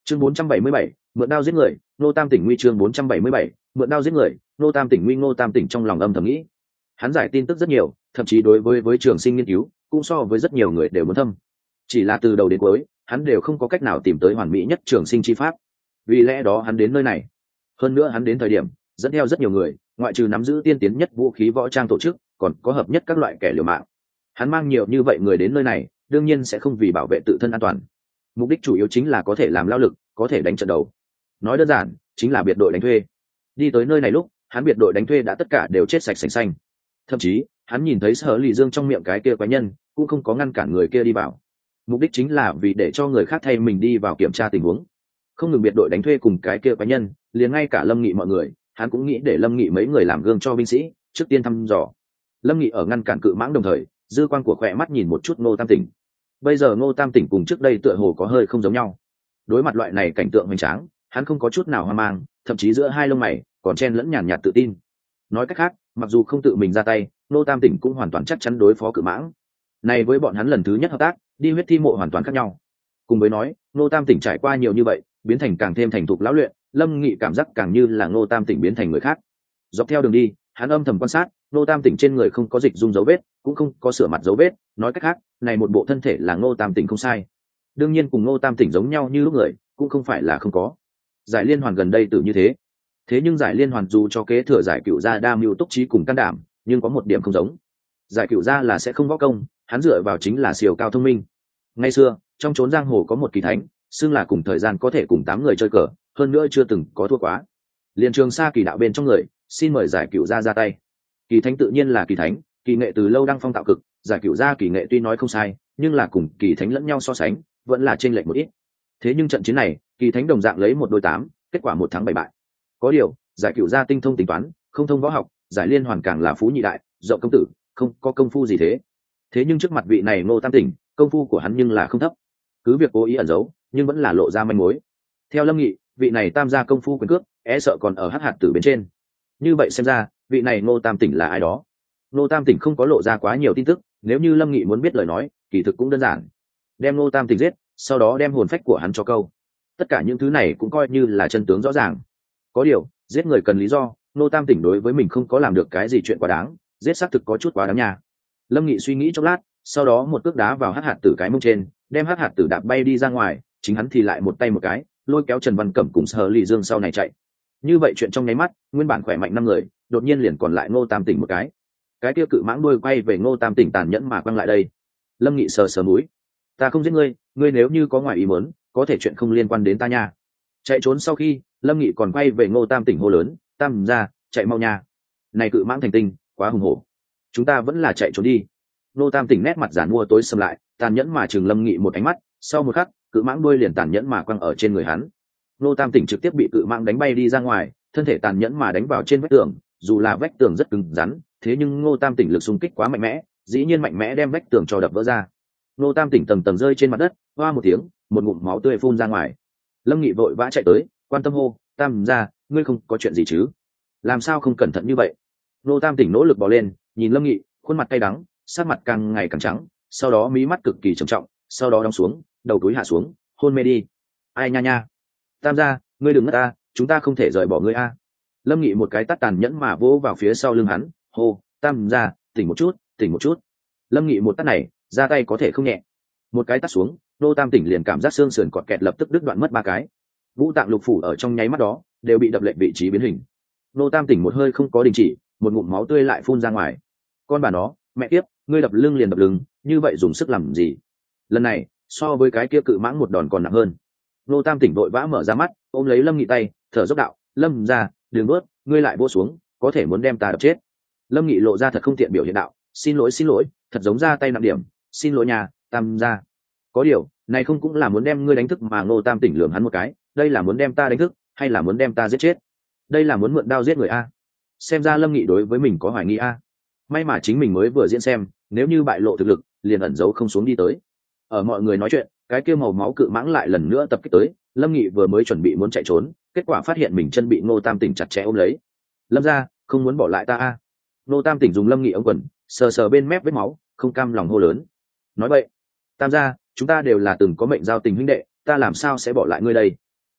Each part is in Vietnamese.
Chương 477, mượn đao giết người, Ngô Tam Tỉnh nguy. Chương 477, mượn đao giết người, Ngô Tam Tỉnh nguy. Ngô Tam Tỉnh trong lòng âm thầm nghĩ, hắn giải tin tức rất nhiều, thậm chí đối với trường sinh nghiên cứu cũng so với rất nhiều người đều muốn thâm. Chỉ là từ đầu đến cuối, hắn đều không có cách nào tìm tới hoàn mỹ nhất trường sinh chi pháp. Vì lẽ đó hắn đến nơi này. Hơn nữa hắn đến thời điểm dẫn theo rất nhiều người, ngoại trừ nắm giữ tiên tiến nhất vũ khí võ trang tổ chức, còn có hợp nhất các loại kẻ liều mạng. Hắn mang nhiều như vậy người đến nơi này, đương nhiên sẽ không vì bảo vệ tự thân an toàn. Mục đích chủ yếu chính là có thể làm lao lực, có thể đánh trận đầu. Nói đơn giản, chính là biệt đội đánh thuê. Đi tới nơi này lúc, hắn biệt đội đánh thuê đã tất cả đều chết sạch sành xanh. Thậm chí, hắn nhìn thấy Sở Lì Dương trong miệng cái kia quái nhân, cũng không có ngăn cản người kia đi vào. Mục đích chính là vì để cho người khác thay mình đi vào kiểm tra tình huống. Không ngừng biệt đội đánh thuê cùng cái kia quái nhân, liền ngay cả Lâm Nghị mọi người, hắn cũng nghĩ để Lâm Nghị mấy người làm gương cho binh sĩ, trước tiên thăm dò. Lâm Nghị ở ngăn cản cự mãng đồng thời, dư quan của khỏe mắt nhìn một chút Ngô Tam Tỉnh. Bây giờ Ngô Tam Tỉnh cùng trước đây tựa hồ có hơi không giống nhau. Đối mặt loại này cảnh tượng hoành tráng, hắn không có chút nào hoang mang, thậm chí giữa hai lông mày còn chen lẫn nhàn nhạt tự tin. Nói cách khác, mặc dù không tự mình ra tay, Ngô Tam Tỉnh cũng hoàn toàn chắc chắn đối phó cự mãng. Này với bọn hắn lần thứ nhất hợp tác, đi huyết thi mộ hoàn toàn khác nhau. Cùng với nói, Ngô Tam Tỉnh trải qua nhiều như vậy, biến thành càng thêm thành thục lão luyện, Lâm Nghị cảm giác càng như là Ngô Tam Tỉnh biến thành người khác. Dọc theo đường đi, hắn âm thầm quan sát, Ngô Tam Tỉnh trên người không có dịch dung dấu vết, cũng không có sửa mặt dấu vết, nói cách khác, này một bộ thân thể là Ngô Tam Tỉnh không sai. Đương nhiên cùng Ngô Tam Tỉnh giống nhau như lúc người, cũng không phải là không có. Giải Liên Hoàn gần đây tự như thế. Thế nhưng Giải Liên Hoàn dù cho kế thừa Giải Cửu gia đa mưu túc trí cùng can đảm, nhưng có một điểm không giống. Giải Cửu gia là sẽ không võ công, hắn dựa vào chính là siêu cao thông minh. Ngày xưa, trong chốn giang hồ có một kỳ thánh, xưng là cùng thời gian có thể cùng 8 người chơi cờ, hơn nữa chưa từng có thua quá. Liên Trường Sa kỳ đạo bên trong người, xin mời Giải Cửu gia ra tay. Kỳ thánh tự nhiên là kỳ thánh, kỳ nghệ từ lâu đăng phong tạo cực, Giải Cửu gia kỳ nghệ tuy nói không sai, nhưng là cùng kỳ thánh lẫn nhau so sánh, vẫn là chênh lệch một ít. Thế nhưng trận chiến này, kỳ thánh đồng dạng lấy 1 đôi 8, kết quả 1 thắng 7 bại. Có điều, Giải Cửu gia tinh thông tính toán, không thông võ học, Giải Liên Hoàn càng là phú nhị đại, rộng công tử, không có công phu gì thế. Thế nhưng trước mặt vị này Ngô Tam Tỉnh, công phu của hắn nhưng là không thấp. Cứ việc cố ý ẩn giấu, nhưng vẫn là lộ ra manh mối. Theo Lâm Nghị, vị này tam gia công phu quyền cước, sợ còn ở hắc hạt tử bên trên. Như vậy xem ra, vị này Ngô Tam Tỉnh là ai đó? Ngô Tam Tỉnh không có lộ ra quá nhiều tin tức, nếu như Lâm Nghị muốn biết lời nói, kỳ thực cũng đơn giản. Đem Ngô Tam Tỉnh giết, sau đó đem hồn phách của hắn cho câu. Tất cả những thứ này cũng coi như là chân tướng rõ ràng. Có điều, giết người cần lý do, Ngô Tam Tỉnh đối với mình không có làm được cái gì chuyện quá đáng, giết xác thực có chút quá đáng nha. Lâm Nghị suy nghĩ chốc lát, sau đó một cước đá vào hắc hạt tử cái mông trên, đem hắc hạt tử đạp bay đi ra ngoài, chính hắn thì lại một tay một cái lôi kéo Trần Văn Cẩm cùng Sở Lì Dương sau này chạy. Như vậy chuyện trong nháy mắt, nguyên bản khỏe mạnh 5 người, đột nhiên liền còn lại Ngô Tam Tỉnh một cái. Cái kia cự mãng đuôi quay về Ngô Tam Tỉnh tàn nhẫn mà quăng lại đây. Lâm Nghị sờ sờ mũi, ta không giết ngươi, ngươi nếu như có ngoài ý muốn, có thể chuyện không liên quan đến ta nha. Chạy trốn sau khi, Lâm Nghị còn quay về Ngô Tam Tỉnh hô lớn, Tam gia, chạy mau nha. Này cự mãng thành tinh, quá hùng hổ. Chúng ta vẫn là chạy trốn đi. Ngô Tam Tỉnh nét mặt giàn mua tối sầm lại, tàn nhẫn mà chừng Lâm Nghị một ánh mắt, sau một khắc, cự mãng đuôi liền tàn nhẫn mà quăng ở trên người hắn. Ngô Tam Tỉnh trực tiếp bị cự mãng đánh bay đi ra ngoài, thân thể tàn nhẫn mà đánh vào trên vách tường, dù là vách tường rất cứng rắn, thế nhưng Ngô Tam Tỉnh lực xung kích quá mạnh mẽ, dĩ nhiên mạnh mẽ đem vách tường cho đập vỡ ra. Ngô Tam Tỉnh tầng tầng rơi trên mặt đất, hoa một tiếng, một ngụm máu tươi phun ra ngoài. Lâm Nghị vội vã chạy tới, quan tâm hô, Tam gia, ngươi không có chuyện gì chứ? Làm sao không cẩn thận như vậy? Ngô Tam Tỉnh nỗ lực bò lên, nhìn Lâm Nghị, khuôn mặt cay đắng, sắc mặt càng ngày càng trắng, sau đó mí mắt cực kỳ trầm trọng, sau đó đóng xuống, đầu túi hạ xuống, hôn mê đi. Ai nha nha, Tam gia, ngươi đừng ngất ta, chúng ta không thể rời bỏ ngươi a. Lâm Nghị một cái tát tàn nhẫn mà vỗ vào phía sau lưng hắn, hô, Tam gia, tỉnh một chút, tỉnh một chút. Lâm Nghị một tát này, ra tay có thể không nhẹ. Một cái tát xuống, Ngô Tam Tỉnh liền cảm giác xương sườn cọt kẹt lập tức đứt đoạn mất 3 cái. Vũ tạng lục phủ ở trong nháy mắt đó đều bị đập lệch vị trí biến hình. Ngô Tam Tỉnh một hơi không có đình chỉ, một ngụm máu tươi lại phun ra ngoài. Con bà nó, mẹ tiếp, ngươi đập lưng liền đập lưng, như vậy dùng sức làm gì? Lần này, so với cái kia cự mãng một đòn còn nặng hơn. Ngô Tam Tỉnh vội vã mở ra mắt, ôm lấy Lâm Nghị tay, thở dốc đạo, Lâm gia, đừng bước, ngươi lại vỗ xuống, có thể muốn đem ta đập chết. Lâm Nghị lộ ra thật không tiện biểu hiện đạo, xin lỗi, thật giống ra tay nặng điểm, xin lỗi nhà, Tam gia. Có điều, này không cũng là muốn đem ngươi đánh thức mà. Ngô Tam Tỉnh lườm hắn một cái, đây là muốn đem ta đánh thức, hay là muốn đem ta giết chết? Đây là muốn mượn đao giết người a? Xem ra Lâm Nghị đối với mình có hoài nghi a. May mà chính mình mới vừa diễn xem, nếu như bại lộ thực lực, liền ẩn giấu không xuống đi tới. Ở mọi người nói chuyện, cái kia màu máu cự mãng lại lần nữa tập kích tới. Lâm Nghị vừa mới chuẩn bị muốn chạy trốn, kết quả phát hiện mình chân bị Ngô Tam Tỉnh chặt chẽ ôm lấy. Lâm gia, không muốn bỏ lại ta a? Ngô Tam Tỉnh dùng Lâm Nghị ống quần, sờ sờ bên mép vết máu, không cam lòng hô lớn. Nói vậy, Tam gia, chúng ta đều là từng có mệnh giao tình huynh đệ, ta làm sao sẽ bỏ lại ngươi đây?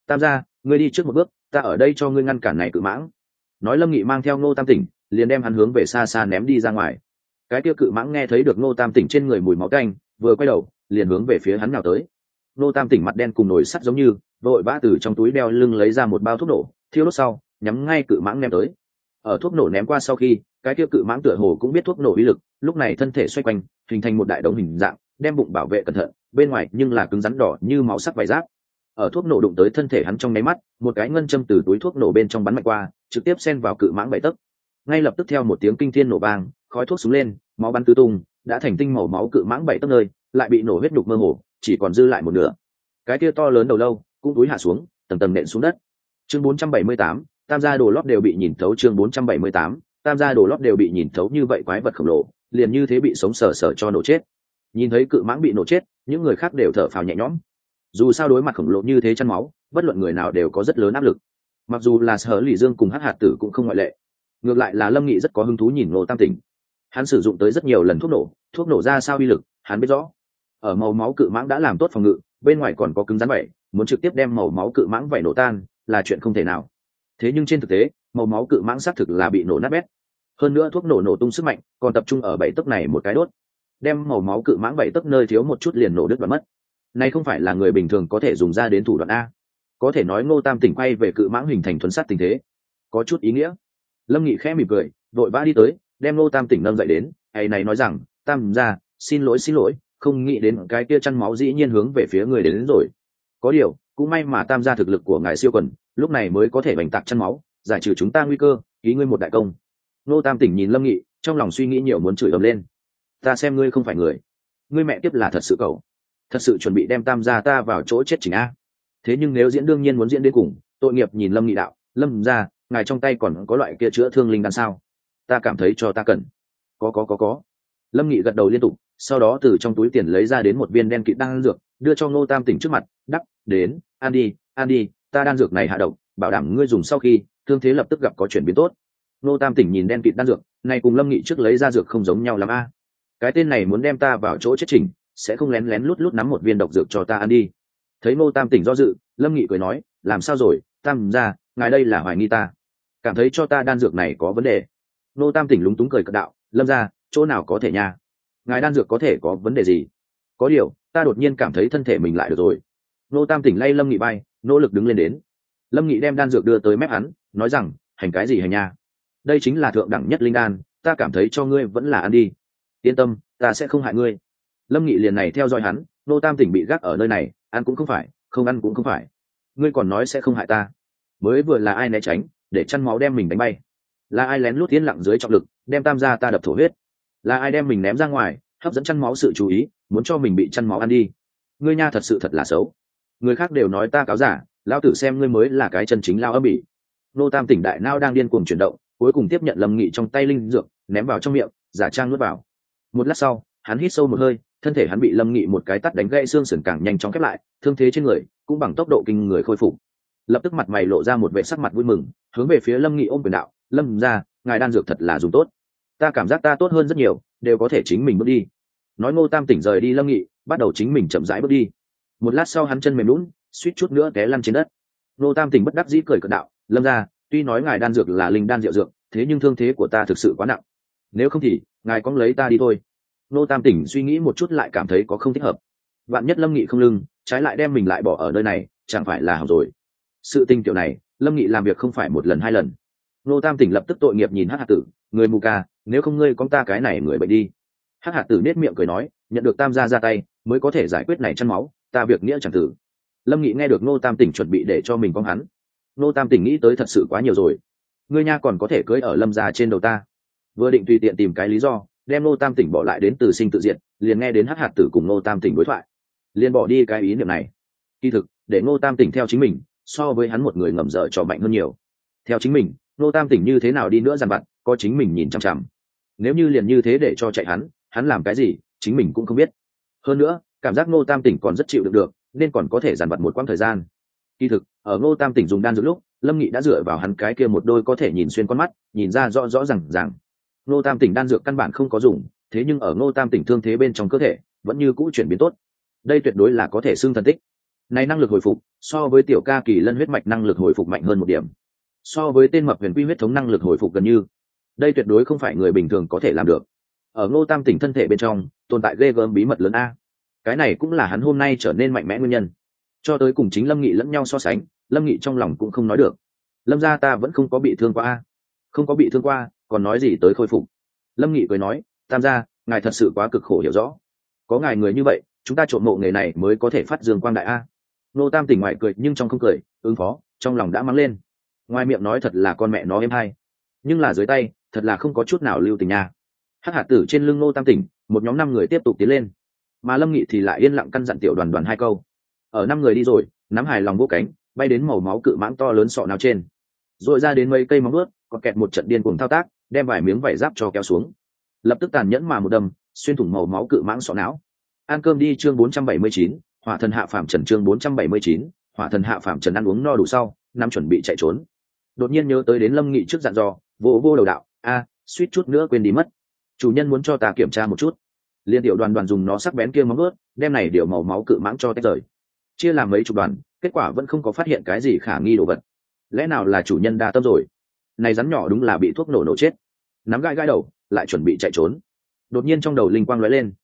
Tam gia, ngươi đi trước một bước, ta ở đây cho ngươi ngăn cản này cự mãng. Nói Lâm Nghị mang theo Ngô Tam Tỉnh liền đem hắn hướng về xa xa ném đi ra ngoài. Cái kia cự mãng nghe thấy được Ngô Tam Tỉnh trên người mùi máu tanh, vừa quay đầu liền hướng về phía hắn nào tới. Ngô Tam Tỉnh mặt đen cùng nổi sắt giống như, vội vã từ trong túi đeo lưng lấy ra một bao thuốc nổ, thiêu đốt sau nhắm ngay cự mãng ném tới. Ở thuốc nổ ném qua sau khi, cái kia cự mãng tựa hồ cũng biết thuốc nổ uy lực, lúc này thân thể xoay quanh hình thành một đại đống hình dạng, đem bụng bảo vệ cẩn thận, bên ngoài nhưng là cứng rắn đỏ như máu sắc vải giáp. Ở thuốc nổ đụng tới thân thể hắn trong nháy mắt, một cái ngân châm từ túi thuốc nổ bên trong bắn mạnh qua, trực tiếp xen vào cự mãng bảy tấc. Ngay lập tức theo một tiếng kinh thiên nổ vang, khói thuốc súng lên, máu bắn tứ tung, đã thành tinh màu máu cự mãng bảy tấc nơi, lại bị nổ huyết nhục mơ hồ, chỉ còn dư lại một nửa. Cái kia to lớn đầu lâu cũng túi hạ xuống, tầng tầng nện xuống đất. Chương 478, tam gia đồ lót đều bị nhìn thấu. Chương 478, tam gia đồ lót đều bị nhìn thấu. Như vậy quái vật khổng lồ liền như thế bị sống sờ sờ cho nổ chết. Nhìn thấy cự mãng bị nổ chết, những người khác đều thở phào nhẹ nhõm. Dù sao đối mặt khổng lồ như thế chăn máu, bất luận người nào đều có rất lớn áp lực. Mặc dù là Sở Lỷ Dương cùng Hắc Hạt Tử cũng không ngoại lệ. Ngược lại là Lâm Nghị rất có hứng thú nhìn Ngô Tam Tỉnh. Hắn sử dụng tới rất nhiều lần thuốc nổ ra sao uy lực, hắn biết rõ. Ở màu máu cự mãng đã làm tốt phòng ngự, bên ngoài còn có cứng rắn vậy, muốn trực tiếp đem màu máu cự mãng vảy nổ tan là chuyện không thể nào. Thế nhưng trên thực tế, màu máu cự mãng xác thực là bị nổ nát bét. Hơn nữa thuốc nổ tung sức mạnh, còn tập trung ở bảy tấc này một cái đốt, đem màu máu cự mãng bảy tấc nơi thiếu một chút liền nổ đứt và mất. Này không phải là người bình thường có thể dùng ra đến thủ đoạn a. Có thể nói Ngô Tam Tỉnh quay về cự mãng hình thành thuần sát tình thế, có chút ý nghĩa. Lâm Nghị khẽ mỉm cười, vội vã đi tới, đem Ngô Tam Tỉnh nâng dậy đến, hay này nói rằng, Tam gia, xin lỗi, không nghĩ đến cái kia chăn máu dĩ nhiên hướng về phía người đến rồi. Có điều, cũng may mà Tam gia thực lực của ngài siêu quần, lúc này mới có thể bành tạc chăn máu, giải trừ chúng ta nguy cơ, ký ngươi một đại công. Ngô Tam Tỉnh nhìn Lâm Nghị, trong lòng suy nghĩ nhiều muốn chửi ầm lên. Ta xem ngươi không phải người, ngươi mẹ tiếp là thật sự cậu, thật sự chuẩn bị đem Tam gia ta vào chỗ chết chỉnh a. Thế nhưng nếu diễn đương nhiên muốn diễn đến cùng, tội nghiệp nhìn Lâm Nghị đạo, Lâm gia, ngài trong tay còn có loại kia chữa thương linh đan sao? Ta cảm thấy cho ta cần. Có. Lâm Nghị gật đầu liên tục, sau đó từ trong túi tiền lấy ra đến một viên đen kịt đan dược, đưa cho Ngô Tam Tỉnh trước mặt, đắp, đến, ăn đi, ta đan dược này hạ độc, bảo đảm ngươi dùng sau khi thương thế lập tức gặp có chuyển biến tốt. Ngô Tam Tỉnh nhìn đen kịt đan dược, này cùng Lâm Nghị trước lấy ra dược không giống nhau lắm a. Cái tên này muốn đem ta vào chỗ chết chỉnh, sẽ không lén lén lút lút nắm một viên độc dược cho ta ăn đi. Thấy Ngô Tam Tỉnh do dự, Lâm Nghị cười nói, làm sao rồi, Tam gia, ngài đây là hoài nghi ta, cảm thấy cho ta đan dược này có vấn đề. Ngô Tam Tỉnh lúng túng cười cợt đạo, Lâm gia, chỗ nào có thể nha, ngài đan dược có thể có vấn đề gì? Có điều, ta đột nhiên cảm thấy thân thể mình lại được rồi. Ngô Tam Tỉnh lay Lâm Nghị bay, nỗ lực đứng lên đến. Lâm Nghị đem đan dược đưa tới mép hắn, nói rằng, hành cái gì hành nha, đây chính là thượng đẳng nhất linh đan, ta cảm thấy cho ngươi vẫn là ăn đi. Yên tâm, ta sẽ không hại ngươi. Lâm Nghị liền này theo dõi hắn, Ngô Tam Tỉnh bị gác ở nơi này, ăn cũng không phải, không ăn cũng không phải, ngươi còn nói sẽ không hại ta. Mới vừa là ai né tránh, để chăn máu đem mình đánh bay? Là ai lén lút tiến lặng dưới trọng lực, đem Tam gia ta đập thổ huyết? Là ai đem mình ném ra ngoài, hấp dẫn chăn máu sự chú ý, muốn cho mình bị chăn máu ăn đi? Ngươi nha thật sự thật là xấu. Người khác đều nói ta cáo giả, lão tử xem ngươi mới là cái chân chính lao âm bỉ. Ngô Tam Tỉnh đại não đang điên cuồng chuyển động, cuối cùng tiếp nhận Lâm Nghị trong tay linh dược, ném vào trong miệng, giả trang nuốt vào. Một lát sau, hắn hít sâu một hơi, thân thể hắn bị Lâm Nghị một cái tát đánh gãy xương sườn càng nhanh chóng khép lại, thương thế trên người cũng bằng tốc độ kinh người khôi phục. Lập tức mặt mày lộ ra một vẻ sắc mặt vui mừng, hướng về phía Lâm Nghị ôm quyền đạo, Lâm gia, ngài đan dược thật là dùng tốt, ta cảm giác ta tốt hơn rất nhiều, đều có thể chính mình bước đi. Nói Ngô Tam Tỉnh rời đi Lâm Nghị, bắt đầu chính mình chậm rãi bước đi. Một lát sau hắn chân mềm lún, suýt chút nữa té lăn trên đất. Ngô Tam Tỉnh bất đắc dĩ cười cợt đạo, Lâm gia, tuy nói ngài đan dược là linh đan diệu dược, thế nhưng thương thế của ta thực sự quá nặng, nếu không thì ngài cóng lấy ta đi thôi. Ngô Tam Tỉnh suy nghĩ một chút lại cảm thấy có không thích hợp. Vạn nhất Lâm Nghị không lưng, trái lại đem mình lại bỏ ở nơi này, chẳng phải là hỏng rồi. Sự tình kiểu này, Lâm Nghị làm việc không phải một lần hai lần. Ngô Tam Tỉnh lập tức tội nghiệp nhìn Hắc Hạt Tử, người mù ca, nếu không ngươi con ta cái này người bệnh đi. Hắc Hạt Tử nết miệng cười nói, nhận được Tam gia ra tay, mới có thể giải quyết này chăn máu, ta việc nghĩa chẳng tử. Lâm Nghị nghe được Ngô Tam Tỉnh chuẩn bị để cho mình con hắn, Ngô Tam Tỉnh nghĩ tới thật sự quá nhiều rồi. Ngươi nha còn có thể cưỡi ở Lâm gia trên đầu ta. Vừa định tùy tiện tìm cái lý do, đem Ngô Tam Tỉnh bỏ lại đến từ sinh tự diệt, liền nghe đến Hắc Hạt Tử cùng Ngô Tam Tỉnh đối thoại, liền bỏ đi cái ý niệm này. Kỳ thực, để Ngô Tam Tỉnh theo chính mình, so với hắn một người ngầm dở trò mạnh hơn nhiều. Theo chính mình, Ngô Tam Tỉnh như thế nào đi nữa dằn vặt, có chính mình nhìn chằm chằm. Nếu như liền như thế để cho chạy hắn làm cái gì, chính mình cũng không biết. Hơn nữa, cảm giác Ngô Tam Tỉnh còn rất chịu đựng được, nên còn có thể dằn vặt một quãng thời gian. Kỳ thực, ở Ngô Tam Tỉnh dùng đan dược lúc, Lâm Nghị đã dựa vào hắn cái kia một đôi có thể nhìn xuyên con mắt, nhìn ra rõ rõ ràng. Ngô Tam Tỉnh đan dược căn bản không có dùng, thế nhưng ở Ngô Tam Tỉnh thương thế bên trong cơ thể vẫn như cũ chuyển biến tốt. Đây tuyệt đối là có thể xưng thần tích. này năng lực hồi phục so với tiểu ca kỳ lân huyết mạch năng lực hồi phục mạnh hơn một điểm, so với tên mập huyền quy huyết thống năng lực hồi phục gần như. Đây tuyệt đối không phải người bình thường có thể làm được. Ở Ngô Tam Tỉnh thân thể bên trong tồn tại ghê gớm bí mật lớn a. Cái này cũng là hắn hôm nay trở nên mạnh mẽ nguyên nhân. Cho tới cùng chính Lâm Nghị lẫn nhau so sánh, Lâm Nghị trong lòng cũng không nói được. Lâm gia ta vẫn không có bị thương qua a. Không có bị thương qua, còn nói gì tới khôi phục. Lâm Nghị cười nói, Tam gia, ngài thật sự quá cực khổ hiểu rõ. Có ngài người như vậy, chúng ta trộm mộ nghề này mới có thể phát dương quang đại a. Ngô Tam Tỉnh ngoài cười nhưng trong không cười, ứng phó, trong lòng đã mắng lên. Ngoài miệng nói thật là con mẹ nó êm hay, nhưng là dưới tay thật là không có chút nào lưu tình nha. Hắc hạt tử trên lưng Ngô Tam Tỉnh, một nhóm 5 người tiếp tục tiến lên, mà Lâm Nghị thì lại yên lặng căn dặn tiểu đoàn đoàn 2 câu. Ở 5 người đi rồi, nắm hài lòng vỗ cánh bay đến màu máu cự mãng to lớn sọ nào trên, rồi ra đến mấy cây móng vuốt, còn kẹt một trận điên cuồng thao tác, đem vài miếng vảy giáp cho kéo xuống, lập tức tàn nhẫn mà một đâm xuyên thủng màu máu cự mãng sọ não. Ăn cơm đi chương 479, hỏa thần hạ phàm trần chương 479, hỏa thần hạ phàm trần. Ăn uống no đủ sau, năm chuẩn bị chạy trốn, đột nhiên nhớ tới đến Lâm Nghị trước dặn dò, vô vô đầu đạo, suýt chút nữa quên đi mất, chủ nhân muốn cho ta kiểm tra một chút. Liên tiểu đoàn đoàn dùng nó sắc bén kia móng vuốt, đem này điều màu máu cự mãng cho tách rời, chia làm mấy chục đoàn, kết quả vẫn không có phát hiện cái gì khả nghi đồ vật. Lẽ nào là chủ nhân đa tâm rồi? Này rắn nhỏ đúng là bị thuốc nổ nổ chết. Nắm gai gai đầu, lại chuẩn bị chạy trốn. Đột nhiên trong đầu linh quang lóe lên,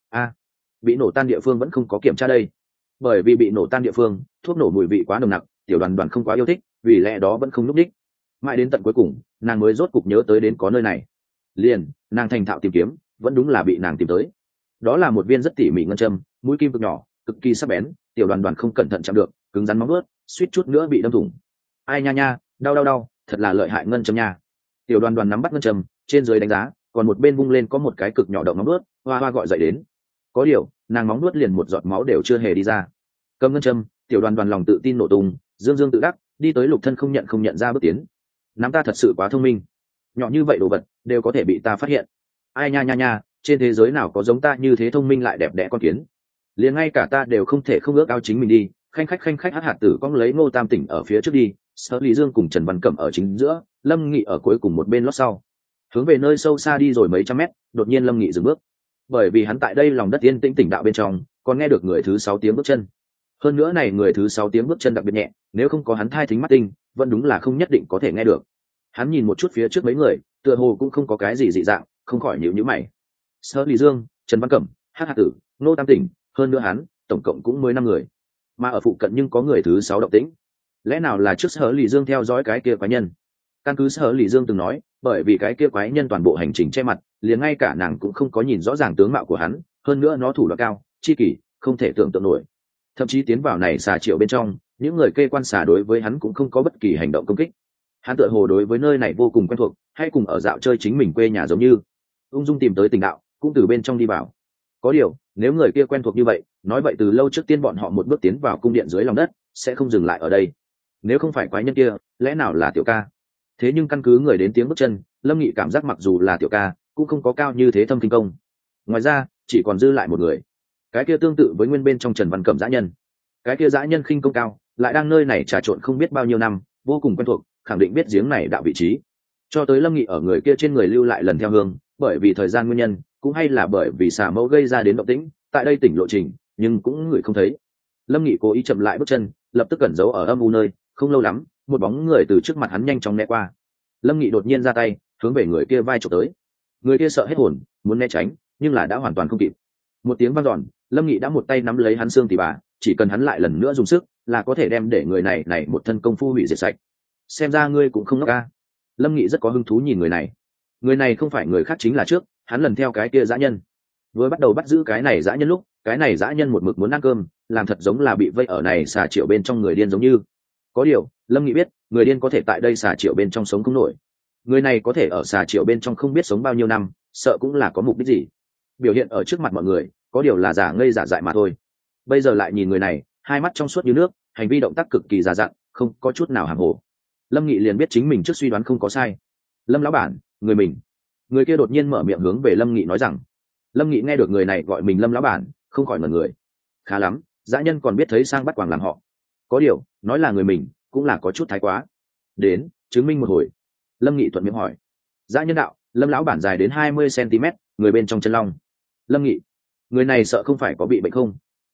bị nổ tan địa phương vẫn không có kiểm tra đây. Bởi vì bị nổ tan địa phương, thuốc nổ mùi vị quá nồng nặc, tiểu đoàn đoàn không quá yêu thích, vì lẽ đó vẫn không núp đích. Mãi đến tận cuối cùng, nàng mới rốt cục nhớ tới đến có nơi này. Liền, nàng thành thạo tìm kiếm, vẫn đúng là bị nàng tìm tới. Đó là một viên rất tỉ mỉ ngân châm, mũi kim cực nhỏ, cực kỳ sắc bén, tiểu đoàn đoàn không cẩn thận chạm được, cứng rắn móng vuốt, suýt chút nữa bị đâm thủng. Ai nha nha, đau, thật là lợi hại ngân châm nha. Tiểu đoàn đoàn nắm bắt ngân châm, trên dưới đánh giá, còn một bên vung lên có một cái cực nhỏ động móng vuốt, hoa hoa gọi dậy đến. Có điều, nàng móng vuốt liền một giọt máu đều chưa hề đi ra. Cầm ngân châm, tiểu đoàn đoàn lòng tự tin nổ tung, dương tự đắc, đi tới Lục Thân không nhận ra bước tiến. Nắm ta thật sự quá thông minh, nhỏ như vậy đồ vật đều có thể bị ta phát hiện. Ai nha nha, trên thế giới nào có giống ta như thế thông minh lại đẹp đẽ con kiến. Liền ngay cả ta đều không thể không ước ao chính mình đi. Khanh khách hắc hạt tử cong lấy Ngô Tam Tỉnh ở phía trước đi, Sở Lý Dương cùng Trần Văn Cẩm ở chính giữa, Lâm Nghị ở cuối cùng một bên lót sau, hướng về nơi sâu xa đi rồi mấy trăm mét. Đột nhiên Lâm Nghị dừng bước, bởi vì hắn tại đây lòng đất yên tĩnh tỉnh đạo bên trong còn nghe được người thứ 6 tiếng bước chân. Hơn nữa này người thứ 6 tiếng bước chân đặc biệt nhẹ, nếu không có hắn thai thính mắt tinh, vẫn đúng là không nhất định có thể nghe được. Hắn nhìn một chút phía trước mấy người, tựa hồ cũng không có cái gì dị dạng, không khỏi nhíu mày. Sở Lý Dương, Trần Văn Cẩm, Hắc hạt tử, Ngô Tam Tỉnh, hơn nữa hắn, tổng cộng cũng 15 người, mà ở phụ cận nhưng có người thứ 6 động tĩnh. Lẽ nào là trước Sở Lý Dương theo dõi cái kia quái nhân? Căn cứ Sở Lý Dương từng nói, bởi vì cái kia quái nhân toàn bộ hành trình che mặt, liền ngay cả nàng cũng không có nhìn rõ ràng tướng mạo của hắn, hơn nữa nó thủ đoạn cao, chi kỷ, không thể tưởng tượng nổi. Thậm chí tiến vào này xà triệu bên trong, những người kê quan xà đối với hắn cũng không có bất kỳ hành động công kích. Hắn tựa hồ đối với nơi này vô cùng quen thuộc, hay cùng ở dạo chơi chính mình quê nhà giống như ung dung tìm tới tình đạo, cũng từ bên trong đi vào. Có điều, nếu người kia quen thuộc như vậy, nói vậy từ lâu trước tiên bọn họ một bước tiến vào cung điện dưới lòng đất, sẽ không dừng lại ở đây. Nếu không phải quái nhân kia, lẽ nào là tiểu ca? Thế nhưng căn cứ người đến tiếng bước chân, Lâm Nghị cảm giác mặc dù là tiểu ca, cũng không có cao như thế thâm kinh công. Ngoài ra, chỉ còn dư lại một người. Cái kia tương tự với nguyên bên trong Trần Văn Cẩm dã nhân. Cái kia dã nhân khinh công cao, lại đang nơi này trà trộn không biết bao nhiêu năm, vô cùng quen thuộc, khẳng định biết giếng này đạo vị trí. Cho tới Lâm Nghị ở người kia trên người lưu lại lần theo hương, bởi vì thời gian nguyên nhân, cũng hay là bởi vì xà mẫu gây ra đến động tĩnh, tại đây tỉnh lộ trình, nhưng cũng người không thấy. Lâm Nghị cố ý chậm lại bước chân, lập tức cẩn giấu ở âm u nơi. Không lâu lắm, một bóng người từ trước mặt hắn nhanh chóng né qua. Lâm Nghị đột nhiên ra tay, hướng về người kia vai chụp tới. Người kia sợ hết hồn, muốn né tránh, nhưng là đã hoàn toàn không kịp. Một tiếng vang dọn, Lâm Nghị đã một tay nắm lấy hắn xương tỉ bà, chỉ cần hắn lại lần nữa dùng sức, là có thể đem để người này một thân công phu hủy diệt sạch. Xem ra ngươi cũng không ngốc ca. Lâm Nghị rất có hứng thú nhìn người này. Người này không phải người khác, chính là trước hắn lần theo cái kia dã nhân. Vừa bắt đầu bắt giữ cái này dã nhân lúc, cái này dã nhân một mực muốn ăn cơm, làm thật giống là bị vây ở này xà triệu bên trong người điên giống như. Có điều, Lâm Nghị biết, người điên có thể tại đây xà triệu bên trong sống không nổi. Người này có thể ở xà triệu bên trong không biết sống bao nhiêu năm, sợ cũng là có mục đích gì. Biểu hiện ở trước mặt mọi người, có điều là giả ngây giả dại mà thôi. Bây giờ lại nhìn người này, hai mắt trong suốt như nước, hành vi động tác cực kỳ già dặn, không có chút nào hàm hồ. Lâm Nghị liền biết chính mình trước suy đoán không có sai. Lâm lão bản, người mình. Người kia đột nhiên mở miệng hướng về Lâm Nghị nói rằng. Lâm Nghị nghe được người này gọi mình Lâm lão bản, không khỏi ngẩn người. Khá lắm, dã nhân còn biết thấy sang bắt quàng làm họ. Có điều, nói là người mình, cũng là có chút thái quá. Đến, chứng minh một hồi. Lâm Nghị thuận miệng hỏi. Dã nhân đạo, Lâm lão bản dài đến 20 cm, người bên trong chân long. Lâm Nghị, người này sợ không phải có bị bệnh không?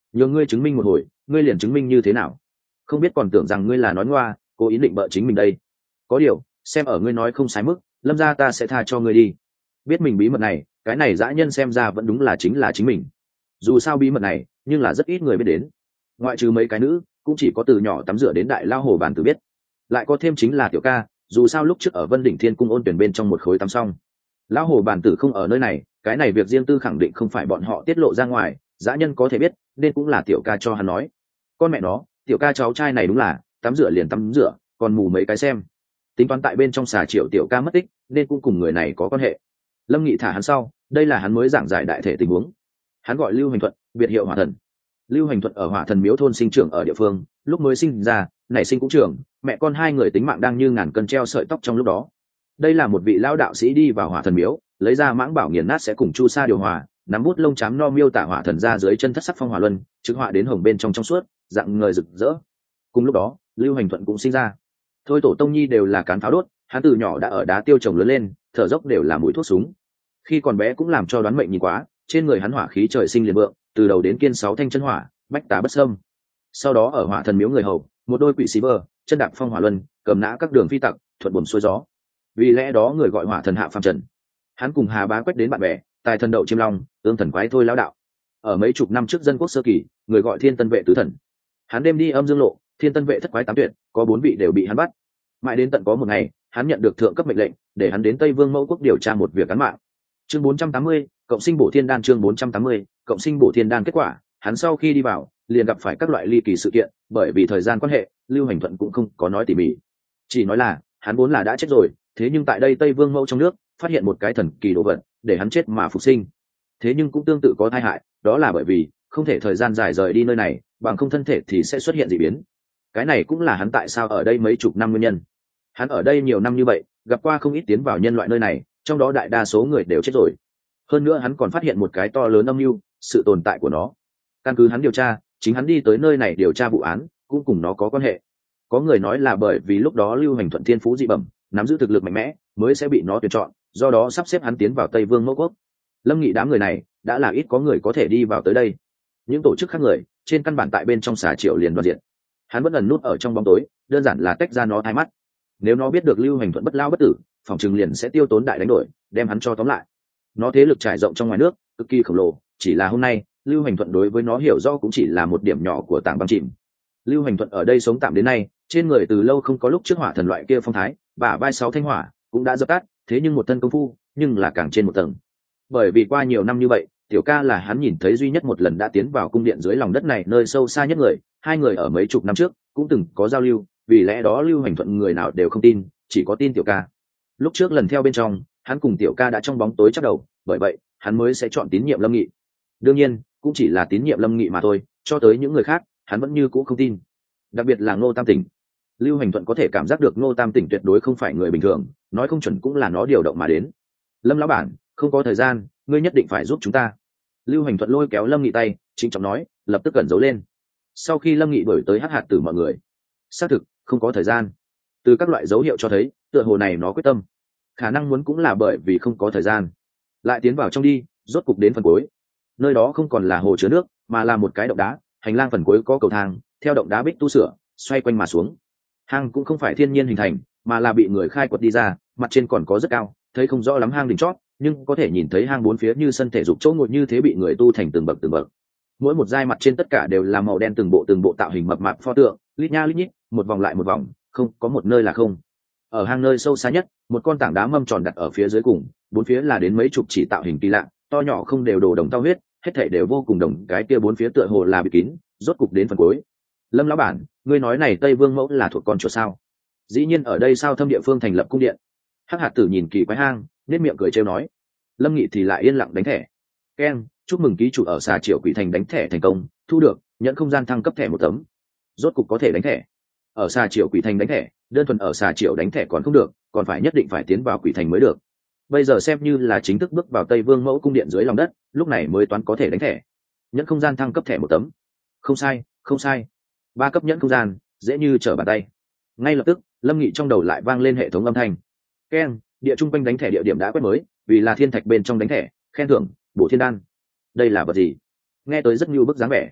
nhờ ngươi chứng minh một hồi, ngươi liền chứng minh như thế nào? Không biết còn tưởng rằng ngươi là nói ngoa, cố ý định bợ chính mình đây. Có điều xem ở ngươi nói không sai mức, Lâm gia ta sẽ tha cho ngươi đi. Biết mình bí mật này, cái này dã nhân xem ra vẫn đúng là chính mình. Dù sao bí mật này nhưng là rất ít người biết đến, ngoại trừ mấy cái nữ, cũng chỉ có từ nhỏ tắm rửa đến đại lao hồ bàn tử biết. Lại có thêm chính là Tiểu ca, dù sao lúc trước ở Vân Đỉnh Thiên Cung ôn tuyển bên trong một khối tắm xong, lão hồ bàn tử không ở nơi này, cái này việc riêng tư khẳng định không phải bọn họ tiết lộ ra ngoài, dã nhân có thể biết, nên cũng là Tiểu ca cho hắn nói. Con mẹ nó, Tiểu ca cháu trai này đúng là tắm rửa liền tắm rửa, còn mù mấy cái xem. Tính toán tại bên trong xà triệu Tiểu ca mất tích, nên cũng cùng người này có quan hệ. Lâm Nghị thả hắn sau, đây là hắn mới giảng giải đại thể tình huống. Hắn gọi Lưu Hành Thuận, biệt hiệu Hỏa Thần. Lưu Hành Thuận ở Hỏa Thần Miếu thôn sinh trưởng ở địa phương, lúc mới sinh ra, nảy sinh cũng trưởng, mẹ con hai người tính mạng đang như ngàn cân treo sợi tóc trong lúc đó. Đây là một vị lão đạo sĩ đi vào Hỏa Thần Miếu, lấy ra mãng bảo nghiền nát sẽ cùng chu sa điều hòa, nắm bút lông chám no miêu tả Hỏa Thần ra dưới chân thất sắc phong hỏa luân, chứng họa đến hồng bên trong suốt, dạng người rực rỡ. Cùng lúc đó, Lưu Hành Thuận cũng sinh ra. Thôi tổ tông nhi đều là cán pháo đốt, hắn từ nhỏ đã ở đá tiêu trồng lớn lên, thở dốc đều là mũi thuốc súng. Khi còn bé cũng làm cho đoán mệnh nhìn quá, trên người hắn hỏa khí trời sinh liền vượng, từ đầu đến kiên 6 thanh chân hỏa, bách tá bất xâm. Sau đó ở Hỏa Thần Miếu người hầu, một đôi quỷ xí bờ, chân đạp phong hỏa luân, cầm nã các đường phi tặc, thuận buồm xuôi gió. Vì lẽ đó người gọi Hỏa Thần hạ phàm trần. Hắn cùng Hà Bá Quách đến bạn bè, tài thần đậu chiêm long, ương thần quái thôi lão đạo. Ở mấy chục năm trước dân quốc sơ kỳ, người gọi Thiên Tân vệ tứ thần. Hắn đêm đi âm dương lộ, Thiên Tân vệ thất quái tám tuyệt, có 4 vị đều bị hắn bắt. Mãi đến tận có một ngày, hắn nhận được thượng cấp mệnh lệnh, để hắn đến Tây Vương Mẫu quốc điều tra một việc án mạng. Chương 480, cộng sinh bổ thiên đan. Chương 480, cộng sinh bổ thiên đan. Kết quả, hắn sau khi đi vào, liền gặp phải các loại ly kỳ sự kiện, bởi vì thời gian quan hệ, Lưu Hành Thuận cũng không có nói tỉ mỉ, chỉ nói là hắn vốn là đã chết rồi, thế nhưng tại đây Tây Vương Mẫu trong nước phát hiện một cái thần kỳ đồ vật, để hắn chết mà phục sinh. Thế nhưng cũng tương tự có tai hại, đó là bởi vì không thể thời gian dài rời đi nơi này, bằng không thân thể thì sẽ xuất hiện dị biến. Cái này cũng là hắn tại sao ở đây mấy chục năm nguyên nhân. Hắn ở đây nhiều năm như vậy, gặp qua không ít tiến vào nhân loại nơi này, trong đó đại đa số người đều chết rồi. Hơn nữa hắn còn phát hiện một cái to lớn âm mưu, sự tồn tại của nó. Căn cứ hắn điều tra, chính hắn đi tới nơi này điều tra vụ án cũng cùng nó có quan hệ. Có người nói là bởi vì lúc đó Lưu Hành Thuận thiên phú dị bẩm, nắm giữ thực lực mạnh mẽ, mới sẽ bị nó tuyển chọn, do đó sắp xếp hắn tiến vào Tây Vương Mẫu quốc. Lâm Nghị đám người này đã là ít có người có thể đi vào tới đây. Những tổ chức khác người trên căn bản tại bên trong xà triệu liền đoàn diện. Hắn vẫn ẩn nút ở trong bóng tối, đơn giản là tách ra nó thay mắt. Nếu nó biết được Lưu Hành Thuận bất lao bất tử, phòng trừng liền sẽ tiêu tốn đại đánh đổi, đem hắn cho tóm lại. Nó thế lực trải rộng trong ngoài nước, cực kỳ khổng lồ, chỉ là hôm nay Lưu Hành Thuận đối với nó hiểu rõ cũng chỉ là một điểm nhỏ của tảng băng chìm. Lưu Hành Thuận ở đây sống tạm đến nay, trên người từ lâu không có lúc trước hỏa thần loại kia phong thái, bả vai 6 thanh hỏa cũng đã dập tắt, thế nhưng một thân công phu nhưng là càng trên một tầng. Bởi vì qua nhiều năm như vậy, Tiểu ca là hắn nhìn thấy duy nhất một lần đã tiến vào cung điện dưới lòng đất này nơi sâu xa nhất người, hai người ở mấy chục năm trước cũng từng có giao lưu, vì lẽ đó Lưu Hành Thuận người nào đều không tin, chỉ có tin Tiểu ca. Lúc trước lần theo bên trong, hắn cùng Tiểu ca đã trong bóng tối chắc đầu, bởi vậy hắn mới sẽ chọn tín nhiệm Lâm Nghị. Đương nhiên cũng chỉ là tín nhiệm Lâm Nghị mà thôi, cho tới những người khác hắn vẫn như cũ không tin, đặc biệt là Ngô Tam Tỉnh. Lưu Hành Thuận có thể cảm giác được Ngô Tam Tỉnh tuyệt đối không phải người bình thường, nói không chuẩn cũng là nó điều động mà đến. Lâm lão bản, không có thời gian, ngươi nhất định phải giúp chúng ta. Lưu Hành Thuận lôi kéo Lâm Nghị tay, trịnh trọng nói, lập tức cẩn giấu lên. Sau khi Lâm Nghị đuổi tới hắc hạt tử mọi người, xác thực không có thời gian. Từ các loại dấu hiệu cho thấy, tựa hồ này nó quyết tâm, khả năng muốn cũng là bởi vì không có thời gian. Lại tiến vào trong đi, rốt cục đến phần cuối. Nơi đó không còn là hồ chứa nước, mà là một cái động đá, hành lang phần cuối có cầu thang, theo động đá bích tu sửa, xoay quanh mà xuống. Hang cũng không phải thiên nhiên hình thành, mà là bị người khai quật đi ra, mặt trên còn có rất cao, thấy không rõ lắm hang đỉnh chót, nhưng có thể nhìn thấy hang bốn phía như sân thể dục chỗ ngồi như thế bị người tu thành từng bậc từng bậc. Mỗi một giai mặt trên tất cả đều là màu đen từng bộ tạo hình mập mạp pho tượng, lít nha lít nhít, một vòng lại một vòng, không có một nơi là không. Ở hang nơi sâu xa nhất, một con tảng đá mâm tròn đặt ở phía dưới cùng, bốn phía là đến mấy chục chỉ tạo hình kỳ lạ, to nhỏ không đều đồ đồng tao huyết, hết thảy đều vô cùng đồng, cái kia bốn phía tựa hồ là bị kín, rốt cục đến phần cuối. Lâm lão bản, ngươi nói này Tây Vương Mẫu là thuộc con chuột sao? Dĩ nhiên ở đây sao thâm địa phương thành lập cung điện. Hắc hạt tử nhìn kỳ quái hang, nét miệng cười trêu nói. Lâm Nghị thì lại yên lặng đánh thẻ. Keng, chúc mừng ký chủ ở xà triệu quỷ thành đánh thẻ thành công, thu được nhận không gian thăng cấp thẻ 1 tấm. Rốt cục có thể đánh thẻ. Ở xà triệu quỷ thành đánh thẻ, đơn thuần ở xà triệu đánh thẻ còn không được, còn phải nhất định phải tiến vào quỷ thành mới được. Bây giờ xem như là chính thức bước vào Tây Vương Mẫu cung điện dưới lòng đất, lúc này mới toán có thể đánh thẻ. Nhẫn không gian thăng cấp thẻ 1 tấm. Không sai, không sai. 3 cấp nhẫn không gian, dễ như trở bàn tay. Ngay lập tức, Lâm Nghị trong đầu lại vang lên hệ thống âm thanh. Keng, địa trung quanh đánh thẻ địa điểm đã quét mới, vì là thiên thạch bên trong đánh thẻ, khen thưởng, bổ thiên đan. Đây là vật gì? Nghe tới rất như bức dáng vẻ.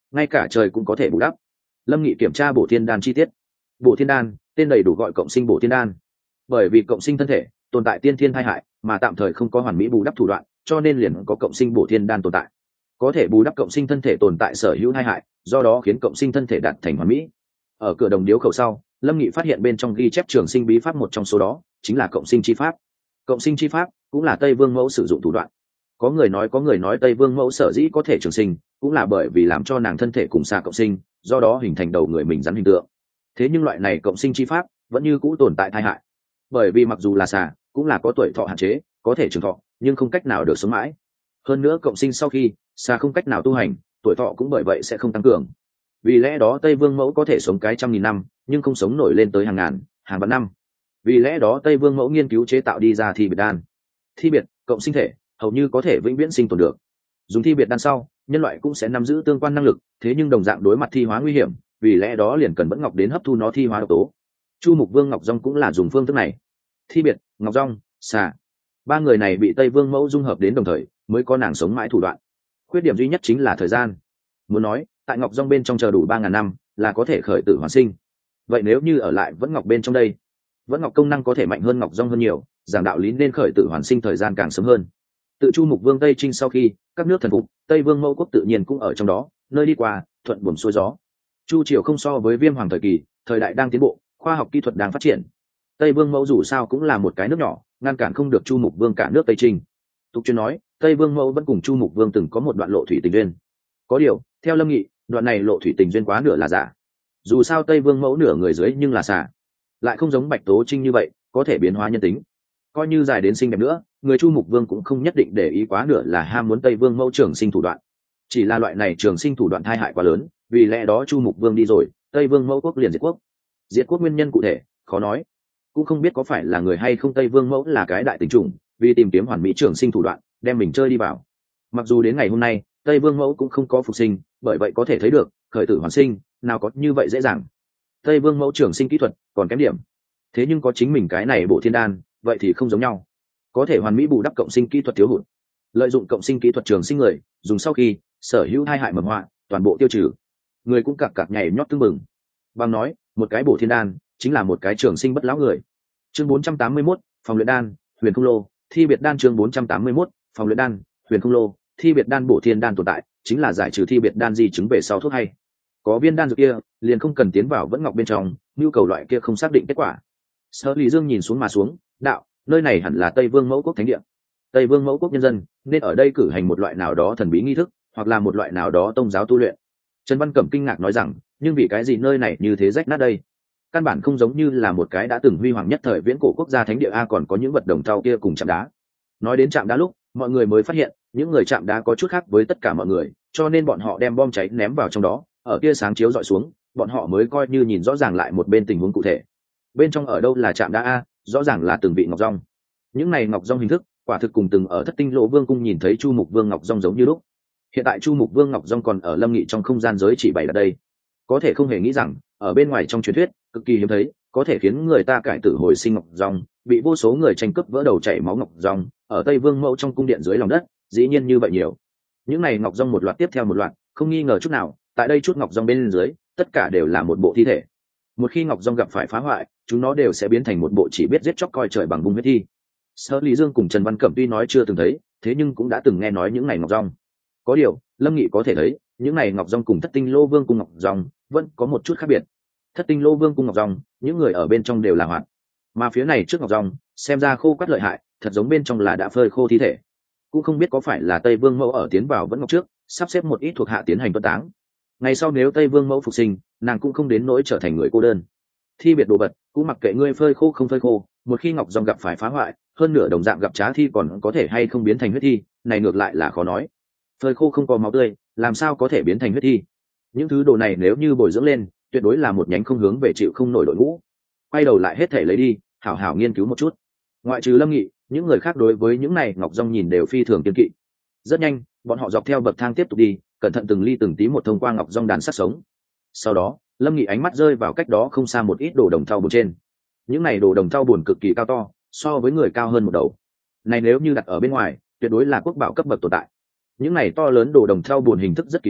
ngay cả trời cũng có thể bù đắp. Lâm Nghị kiểm tra bổ thiên đan chi tiết. Bổ thiên đan tên đầy đủ gọi cộng sinh bổ thiên đan, bởi vì cộng sinh thân thể tồn tại tiên thiên tai hại mà tạm thời không có hoàn mỹ bù đắp thủ đoạn, cho nên liền có cộng sinh bổ thiên đan tồn tại, có thể bù đắp cộng sinh thân thể tồn tại sở hữu tai hại, do đó khiến cộng sinh thân thể đạt thành hoàn mỹ. Ở cửa đồng điếu khẩu sau, Lâm Nghị phát hiện bên trong ghi chép trường sinh bí pháp một trong số đó chính là cộng sinh chi pháp. Cộng sinh chi pháp cũng là Tây Vương Mẫu sử dụng thủ đoạn. Có người nói Tây Vương Mẫu sở dĩ có thể trường sinh cũng là bởi vì làm cho nàng thân thể cùng xà cộng sinh, do đó hình thành đầu người mình rắn hình tượng. Thế nhưng loại này cộng sinh chi pháp vẫn như cũ tồn tại tai hại, bởi vì mặc dù là xà cũng là có tuổi thọ hạn chế, có thể trường thọ nhưng không cách nào được sống mãi. Hơn nữa cộng sinh sau khi xà không cách nào tu hành, tuổi thọ cũng bởi vậy sẽ không tăng cường. Vì lẽ đó Tây Vương Mẫu có thể sống cái 100.000 năm nhưng không sống nổi lên tới hàng ngàn hàng vạn năm. Vì lẽ đó Tây Vương Mẫu nghiên cứu chế tạo đi ra thi biệt đan. Thi biệt cộng sinh thể hầu như có thể vĩnh viễn sinh tồn được. Dùng thi biệt đan sau, nhân loại cũng sẽ nắm giữ tương quan năng lực, thế nhưng đồng dạng đối mặt thi hóa nguy hiểm, vì lẽ đó liền cần Vẫn Ngọc đến hấp thu nó thi hóa độc tố. Chu Mục Vương Ngọc Dung cũng là dùng phương thức này. Thi biệt, Ngọc Dung, xà, ba người này bị Tây Vương Mẫu dung hợp đến đồng thời, mới có nàng sống mãi thủ đoạn. Khuyết điểm duy nhất chính là thời gian. Muốn nói, tại Ngọc Dung bên trong chờ đủ 3.000 năm là có thể khởi tử hoàn sinh. Vậy nếu như ở lại Vẫn Ngọc bên trong đây, Vẫn Ngọc công năng có thể mạnh hơn Ngọc Dung hơn nhiều, giảng đạo lý nên khởi tử hoàn sinh thời gian càng sớm hơn. Tự Chu Mục Vương Tây Trinh sau khi các nước thần phục, Tây Vương Mẫu quốc tự nhiên cũng ở trong đó, nơi đi qua thuận buồm xuôi gió. Chu triều không so với Viêm Hoàng thời kỳ, thời đại đang tiến bộ, khoa học kỹ thuật đang phát triển. Tây Vương Mẫu dù sao cũng là một cái nước nhỏ, ngăn cản không được Chu Mục Vương cả nước Tây Trinh. Tục truyền nói, Tây Vương Mẫu vẫn cùng Chu Mục Vương từng có một đoạn lộ thủy tình duyên. Có điều, theo Lâm Nghị, đoạn này lộ thủy tình duyên quá nửa là giả. Dù sao Tây Vương Mẫu nửa người dưới nhưng là xà, lại không giống Bạch Tố Trinh như vậy, có thể biến hóa nhân tính. Coi như dài đến xinh đẹp nữa, người Chu Mục Vương cũng không nhất định để ý quá nửa là ham muốn Tây Vương Mẫu trường sinh thủ đoạn. Chỉ là loại này trường sinh thủ đoạn tai hại quá lớn, vì lẽ đó Chu Mục Vương đi rồi, Tây Vương Mẫu quốc liền diệt quốc. Diệt quốc nguyên nhân cụ thể khó nói, cũng không biết có phải là người hay không. Tây Vương Mẫu là cái đại tình trùng, vì tìm kiếm hoàn mỹ trường sinh thủ đoạn, đem mình chơi đi vào. Mặc dù đến ngày hôm nay, Tây Vương Mẫu cũng không có phục sinh, bởi vậy có thể thấy được, khởi tử hoàn sinh, nào có như vậy dễ dàng. Tây Vương Mẫu trường sinh kỹ thuật còn kém điểm. Thế nhưng có chính mình cái này bộ thiên đan, vậy thì không giống nhau. Có thể hoàn mỹ bù đắp cộng sinh kỹ thuật thiếu hụt. Lợi dụng cộng sinh kỹ thuật trường sinh người, dùng sau khi sở hữu hai hại mầm họa, toàn bộ tiêu trừ. Người cũng cặc nhảy nhót tưng bừng. Bằng nói, một cái bổ thiên đan chính là một cái trường sinh bất lão người. Chương 481, phòng luyện đan, Huyền Không Lô, thi biệt đan. Chương 481, phòng luyện đan, Huyền Không Lô, thi biệt đan. Bổ thiên đan tồn tại chính là giải trừ thi biệt đan di chứng về sau thuốc hay. Có viên đan dược kia, liền không cần tiến vào Vẫn Ngọc bên trong, nhu cầu loại kia không xác định kết quả. Sở Lý Dương nhìn xuống mà xuống, đạo, nơi này hẳn là Tây Vương Mẫu quốc thánh địa. Tây Vương Mẫu quốc nhân dân nên ở đây cử hành một loại nào đó thần bí nghi thức, hoặc là một loại nào đó tông giáo tu luyện. Trần Văn Cẩm kinh ngạc nói rằng, nhưng vì cái gì nơi này như thế rách nát đây? Căn bản không giống như là một cái đã từng huy hoàng nhất thời viễn cổ quốc gia thánh địa a, còn có những vật đồng thau kia cùng chạm đá. Nói đến chạm đá lúc, mọi người mới phát hiện, những người chạm đá có chút khác với tất cả mọi người, cho nên bọn họ đem bom cháy ném vào trong đó, ở kia sáng chiếu dọi xuống, bọn họ mới coi như nhìn rõ ràng lại một bên tình huống cụ thể. Bên trong ở đâu là chạm đá a, rõ ràng là từng vị ngọc rong. Những này ngọc rong hình thức, quả thực cùng từng ở Thất Tinh Lỗ Vương cung nhìn thấy Chu Mục Vương ngọc rong giống như lúc. Hiện tại Chu Mục Vương ngọc rong còn ở Lâm Nghị trong không gian giới chỉ bày ở đây. Có thể không hề nghĩ rằng, ở bên ngoài trong truyền thuyết, cực kỳ hiếm thấy, có thể khiến người ta cải tử hồi sinh ngọc rong, bị vô số người tranh cướp vỡ đầu chảy máu ngọc rong, ở Tây Vương Mẫu trong cung điện dưới lòng đất, dĩ nhiên như vậy nhiều. Những này ngọc rong một loạt tiếp theo một loạt, không nghi ngờ chút nào, tại đây chút ngọc rong bên dưới, tất cả đều là một bộ thi thể. Một khi ngọc rong gặp phải phá hoại, chúng nó đều sẽ biến thành một bộ chỉ biết giết chóc coi trời bằng bung huyết thi. Sở Lý Dương cùng Trần Văn Cẩm tuy nói chưa từng thấy, thế nhưng cũng đã từng nghe nói những này ngọc rong. Có điều, Lâm Nghị có thể thấy, những này ngọc rong cùng Thất Tinh Lô Vương cung ngọc rong vẫn có một chút khác biệt. Thất Tinh Lô Vương cung ngọc rong, những người ở bên trong đều là hoạt, mà phía này trước ngọc rong, xem ra khô quắt lợi hại, thật giống bên trong là đã phơi khô thi thể. Cũng không biết có phải là Tây Vương Mẫu ở tiến vào Vẫn Ngọc trước, sắp xếp một ít thuộc hạ tiến hành tuất táng. Ngày sau nếu Tây Vương Mẫu phục sinh, nàng cũng không đến nỗi trở thành người cô đơn. Thi biệt đồ vật, cũng mặc kệ ngươi phơi khô không phơi khô, một khi ngọc rong gặp phải phá hoại, hơn nửa đồng dạng gặp trá thi còn có thể hay không biến thành huyết thi, này ngược lại là khó nói. Phơi khô không có máu tươi, làm sao có thể biến thành huyết thi? Những thứ đồ này nếu như bồi dưỡng lên, tuyệt đối là một nhánh không hướng về chịu không nổi đội ngũ. Quay đầu lại hết thể lấy đi, hảo hảo nghiên cứu một chút. Ngoại trừ Lâm Nghị, những người khác đối với những này ngọc rong nhìn đều phi thường kiêng kỵ. Rất nhanh, bọn họ dọc theo bậc thang tiếp tục đi, cẩn thận từng ly từng tí một thông qua ngọc rong đàn sát sống. Sau đó, Lâm Nghị ánh mắt rơi vào cách đó không xa một ít đồ đồng thau bùn trên. Những này đồ đồng thau bùn cực kỳ cao to, so với người cao hơn một đầu. Này nếu như đặt ở bên ngoài, tuyệt đối là quốc bảo cấp bậc tồn tại. Những này to lớn đồ đồng thau bùn hình thức rất kỳ quái,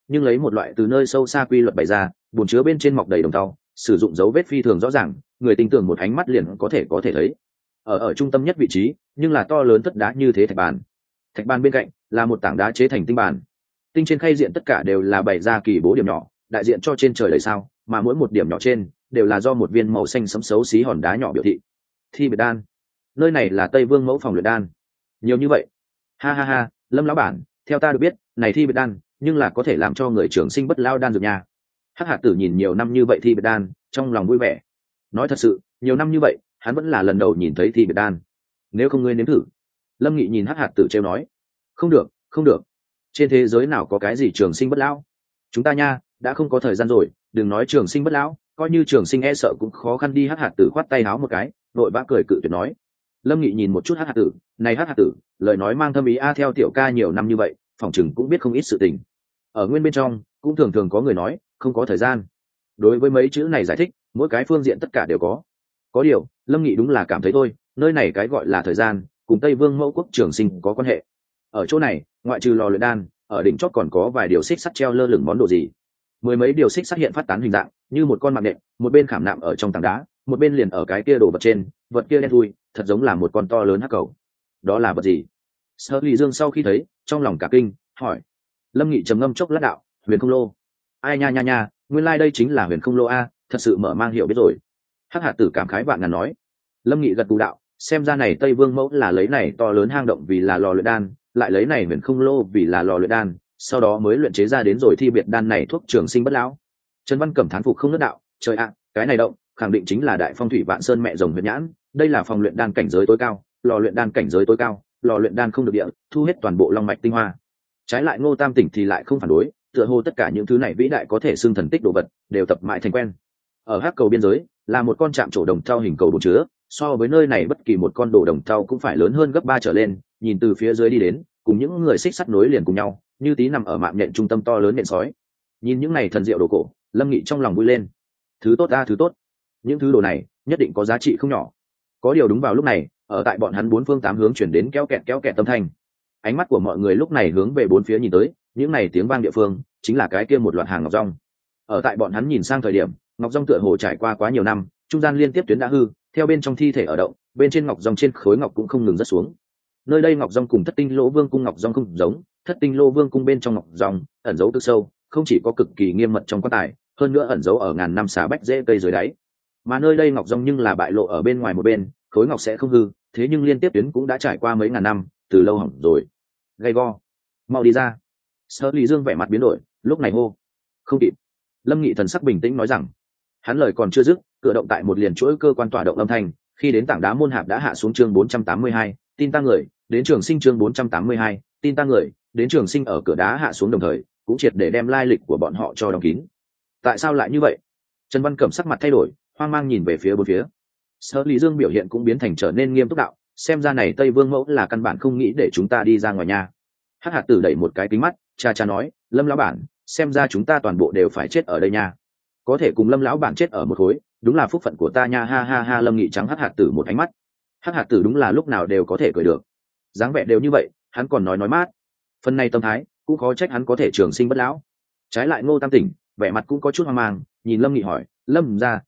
nhưng lấy một loại từ nơi sâu xa quy luật bày ra, bồn chứa bên trên mọc đầy đồng tàu, sử dụng dấu vết phi thường rõ ràng, người tin tưởng một ánh mắt liền có thể thấy. Ở trung tâm nhất vị trí, nhưng là to lớn tất đá như thế thạch bàn. Thạch bàn bên cạnh là một tảng đá chế thành tinh bàn. Tinh trên khay diện tất cả đều là bày ra kỳ bố điểm nhỏ, đại diện cho trên trời đầy sao, mà mỗi một điểm nhỏ trên đều là do một viên màu xanh sẫm xấu xí hòn đá nhỏ biểu thị. Thi biệt đan. Nơi này là Tây Vương mẫu phòng luyện đan. Nhiều như vậy. Ha ha ha, Lâm lão bản, theo ta được biết, này thi biệt đan, nhưng là có thể làm cho người trường sinh bất lao đan dược nha. Hắc Hạt Tử nhìn nhiều năm như vậy thi biệt đan, trong lòng vui vẻ. Nói thật sự, nhiều năm như vậy, hắn vẫn là lần đầu nhìn thấy thi biệt đan. Nếu không ngươi nếm thử. Lâm Nghị nhìn Hắc Hạt Tử trêu nói. Không được, không được. Trên thế giới nào có cái gì trường sinh bất lão? Chúng ta nha, đã không có thời gian rồi, đừng nói trường sinh bất lão, coi như trường sinh e sợ cũng khó khăn đi. Hắc Hạt Tử khoát tay áo một cái, vội vã cười cự tuyệt nói. Lâm Nghị nhìn một chút Hắc Hạt Tử, này Hắc Hạt Tử, lời nói mang thâm ý a, theo tiểu ca nhiều năm như vậy, phỏng chừng cũng biết không ít sự tình. Ở nguyên bên trong, cũng thường thường có người nói, không có thời gian. Đối với mấy chữ này giải thích, mỗi cái phương diện tất cả đều có. Có điều, Lâm Nghị đúng là cảm thấy thôi, nơi này cái gọi là thời gian, cùng Tây Vương mẫu quốc trường sinh có quan hệ. Ở chỗ này, ngoại trừ lò luyện đan, ở đỉnh chót còn có vài điều xích sắt treo lơ lửng món đồ gì. Mười mấy điều xích sắt hiện phát tán hình dạng, như một con mạng nện, một bên khảm nạm ở trong tảng đá, một bên liền ở cái kia đồ vật trên, vật kia đen thui, thật giống là một con to lớn hắc cầu. Đó là vật gì? Sở Lý Dương sau khi thấy, trong lòng cả kinh, hỏi. Lâm Nghị trầm ngâm chốc lát đạo, Huyền Không Lô. Ai nha nha nha, nguyên lai đây chính là Huyền Không Lô a, thật sự mở mang hiểu biết rồi. Hắc Hạt Tử cảm khái vạn ngàn nói. Lâm Nghị gật gù đạo, xem ra này Tây Vương mẫu là lấy này to lớn hang động vì là lò luyện đan, lại lấy này Huyền Không Lô vì là lò luyện đan, sau đó mới luyện chế ra đến rồi thi biệt đan này thuốc trường sinh bất lão. Trần Văn Cẩm thán phục không nứt đạo, trời ạ, cái này động, khẳng định chính là Đại Phong Thủy Vạn Sơn mẹ rồng huyết nhãn, đây là phòng luyện đan cảnh giới tối cao, lò luyện đan cảnh giới tối cao, lò luyện đan không được địa, thu hết toàn bộ long mạch tinh hoa. Trái lại Ngô Tam Tỉnh thì lại không phản đối, tựa hồ tất cả những thứ này vĩ đại có thể xưng thần tích đồ vật, đều tập mãi thành quen. Ở hắc cầu biên giới là một con trạm trổ đồng thau hình cầu bồn chứa, so với nơi này bất kỳ một con đồ đồng thau cũng phải lớn hơn gấp 3 trở lên, nhìn từ phía dưới đi đến, cùng những người xích sắt nối liền cùng nhau, như tí nằm ở mạng nhện trung tâm to lớn nện sói. Nhìn những này thần diệu đồ cổ, Lâm Nghị trong lòng vui lên. Thứ tốt a, thứ tốt. Những thứ đồ này nhất định có giá trị không nhỏ. Có điều đúng vào lúc này, ở tại bọn hắn bốn phương tám hướng chuyển đến kéo kẹt âm thanh. Ánh mắt của mọi người lúc này hướng về bốn phía nhìn tới, những này tiếng vang địa phương chính là cái kia một loạt hàng ngọc rong. Ở tại bọn hắn nhìn sang thời điểm, ngọc rong tựa hồ trải qua quá nhiều năm, trung gian liên tiếp tuyến đã hư, theo bên trong thi thể ở động, bên trên ngọc rong trên khối ngọc cũng không ngừng rớt xuống. Nơi đây ngọc rong cùng Thất Tinh Lô Vương cung ngọc rong không giống, Thất Tinh Lô Vương cung bên trong ngọc rong ẩn giấu cực sâu, không chỉ có cực kỳ nghiêm mật trong quan tài, hơn nữa ẩn giấu ở ngàn năm xá bách rễ cây dưới đáy. Mà nơi đây ngọc rong nhưng là bại lộ ở bên ngoài một bên, khối ngọc sẽ không hư, thế nhưng liên tiếp tuyến cũng đã trải qua mấy ngàn năm, từ lâu hỏng rồi. Gay go, mau đi ra. Sở Lý Dương vẻ mặt biến đổi, lúc này hô. Không kịp. Lâm Nghị thần sắc bình tĩnh nói rằng, hắn lời còn chưa dứt, cửa động tại một liền chuỗi cơ quan tỏa động âm thanh, khi đến tảng đá môn hạp đã hạ xuống chương 482, tin ta người, đến trường sinh chương 482, tin ta người, đến trường sinh ở cửa đá hạ xuống đồng thời, cũng triệt để đem lai lịch của bọn họ cho đóng kín. Tại sao lại như vậy? Trần Văn Cẩm sắc mặt thay đổi, hoang mang nhìn về phía bốn phía. Sở Lý Dương biểu hiện cũng biến thành trở nên nghiêm túc đạo, xem ra này Tây Vương mẫu là căn bản không nghĩ để chúng ta đi ra ngoài nhà. Hắc Hạt Tử đẩy một cái kính mắt, cha nói, Lâm lão bản, xem ra chúng ta toàn bộ đều phải chết ở đây nha. Có thể cùng Lâm lão bản chết ở một khối, đúng là phúc phận của ta nha, ha ha ha. Lâm Nghị trắng Hắc Hạt Tử một ánh mắt. Hắc Hạt Tử đúng là lúc nào đều có thể cười được, dáng vẻ đều như vậy, hắn còn nói mát. Phần này tâm thái, cũng khó trách hắn có thể trường sinh bất lão. Trái lại Ngô Tam Tỉnh, vẻ mặt cũng có chút hoang mang, nhìn Lâm Nghị hỏi, Lâm gia,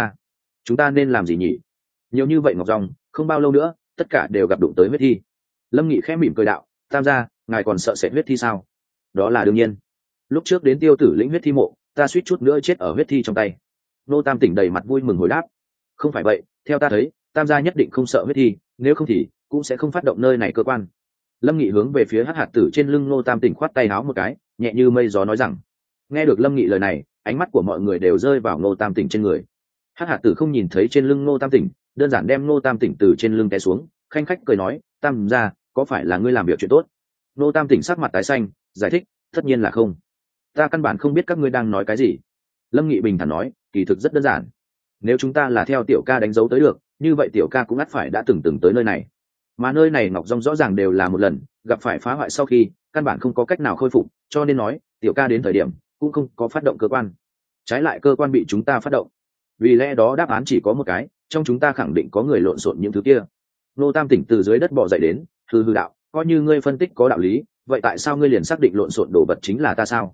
chúng ta nên làm gì nhỉ? Nhiều như vậy ngọc rong, không bao lâu nữa, tất cả đều gặp đụng tới huyết thi. Lâm Nghị khẽ mỉm cười đạo, Tam gia, ngài còn sợ sệt huyết thi sao? Đó là đương nhiên. Lúc trước đến Tiêu Tử lĩnh huyết thi mộ, ta suýt chút nữa chết ở huyết thi trong tay. Ngô Tam Tỉnh đầy mặt vui mừng hồi đáp, không phải vậy, theo ta thấy, Tam gia nhất định không sợ huyết thi, nếu không thì cũng sẽ không phát động nơi này cơ quan. Lâm Nghị hướng về phía Hắc Hạt Tử trên lưng Ngô Tam Tỉnh khoát tay áo một cái, nhẹ như mây gió nói rằng. Nghe được Lâm Nghị lời này, ánh mắt của mọi người đều rơi vào Ngô Tam Tỉnh trên người. Hắc Hạt Tử không nhìn thấy trên lưng Ngô Tam Tỉnh, đơn giản đem Ngô Tam Tỉnh từ trên lưng té xuống, khanh khách cười nói, Tam gia, có phải là ngươi làm việc chuyện tốt? Ngô Tam Tỉnh sắc mặt tái xanh, giải thích, tất nhiên là không. Ta căn bản không biết các ngươi đang nói cái gì. Lâm Nghị bình thản nói, kỳ thực rất đơn giản. Nếu chúng ta là theo tiểu ca đánh dấu tới được, như vậy tiểu ca cũng ắt phải đã từng tới nơi này. Mà nơi này ngọc rong rõ ràng đều là một lần gặp phải phá hoại, sau khi căn bản không có cách nào khôi phục, cho nên nói tiểu ca đến thời điểm cũng không có phát động cơ quan, trái lại cơ quan bị chúng ta phát động. Vì lẽ đó đáp án chỉ có một cái, trong chúng ta khẳng định có người lộn xộn những thứ kia. Nô Tam Tỉnh từ dưới đất bò dậy đến, hư đạo, coi như ngươi phân tích có đạo lý, vậy tại sao ngươi liền xác định lộn xộn đồ vật chính là ta sao?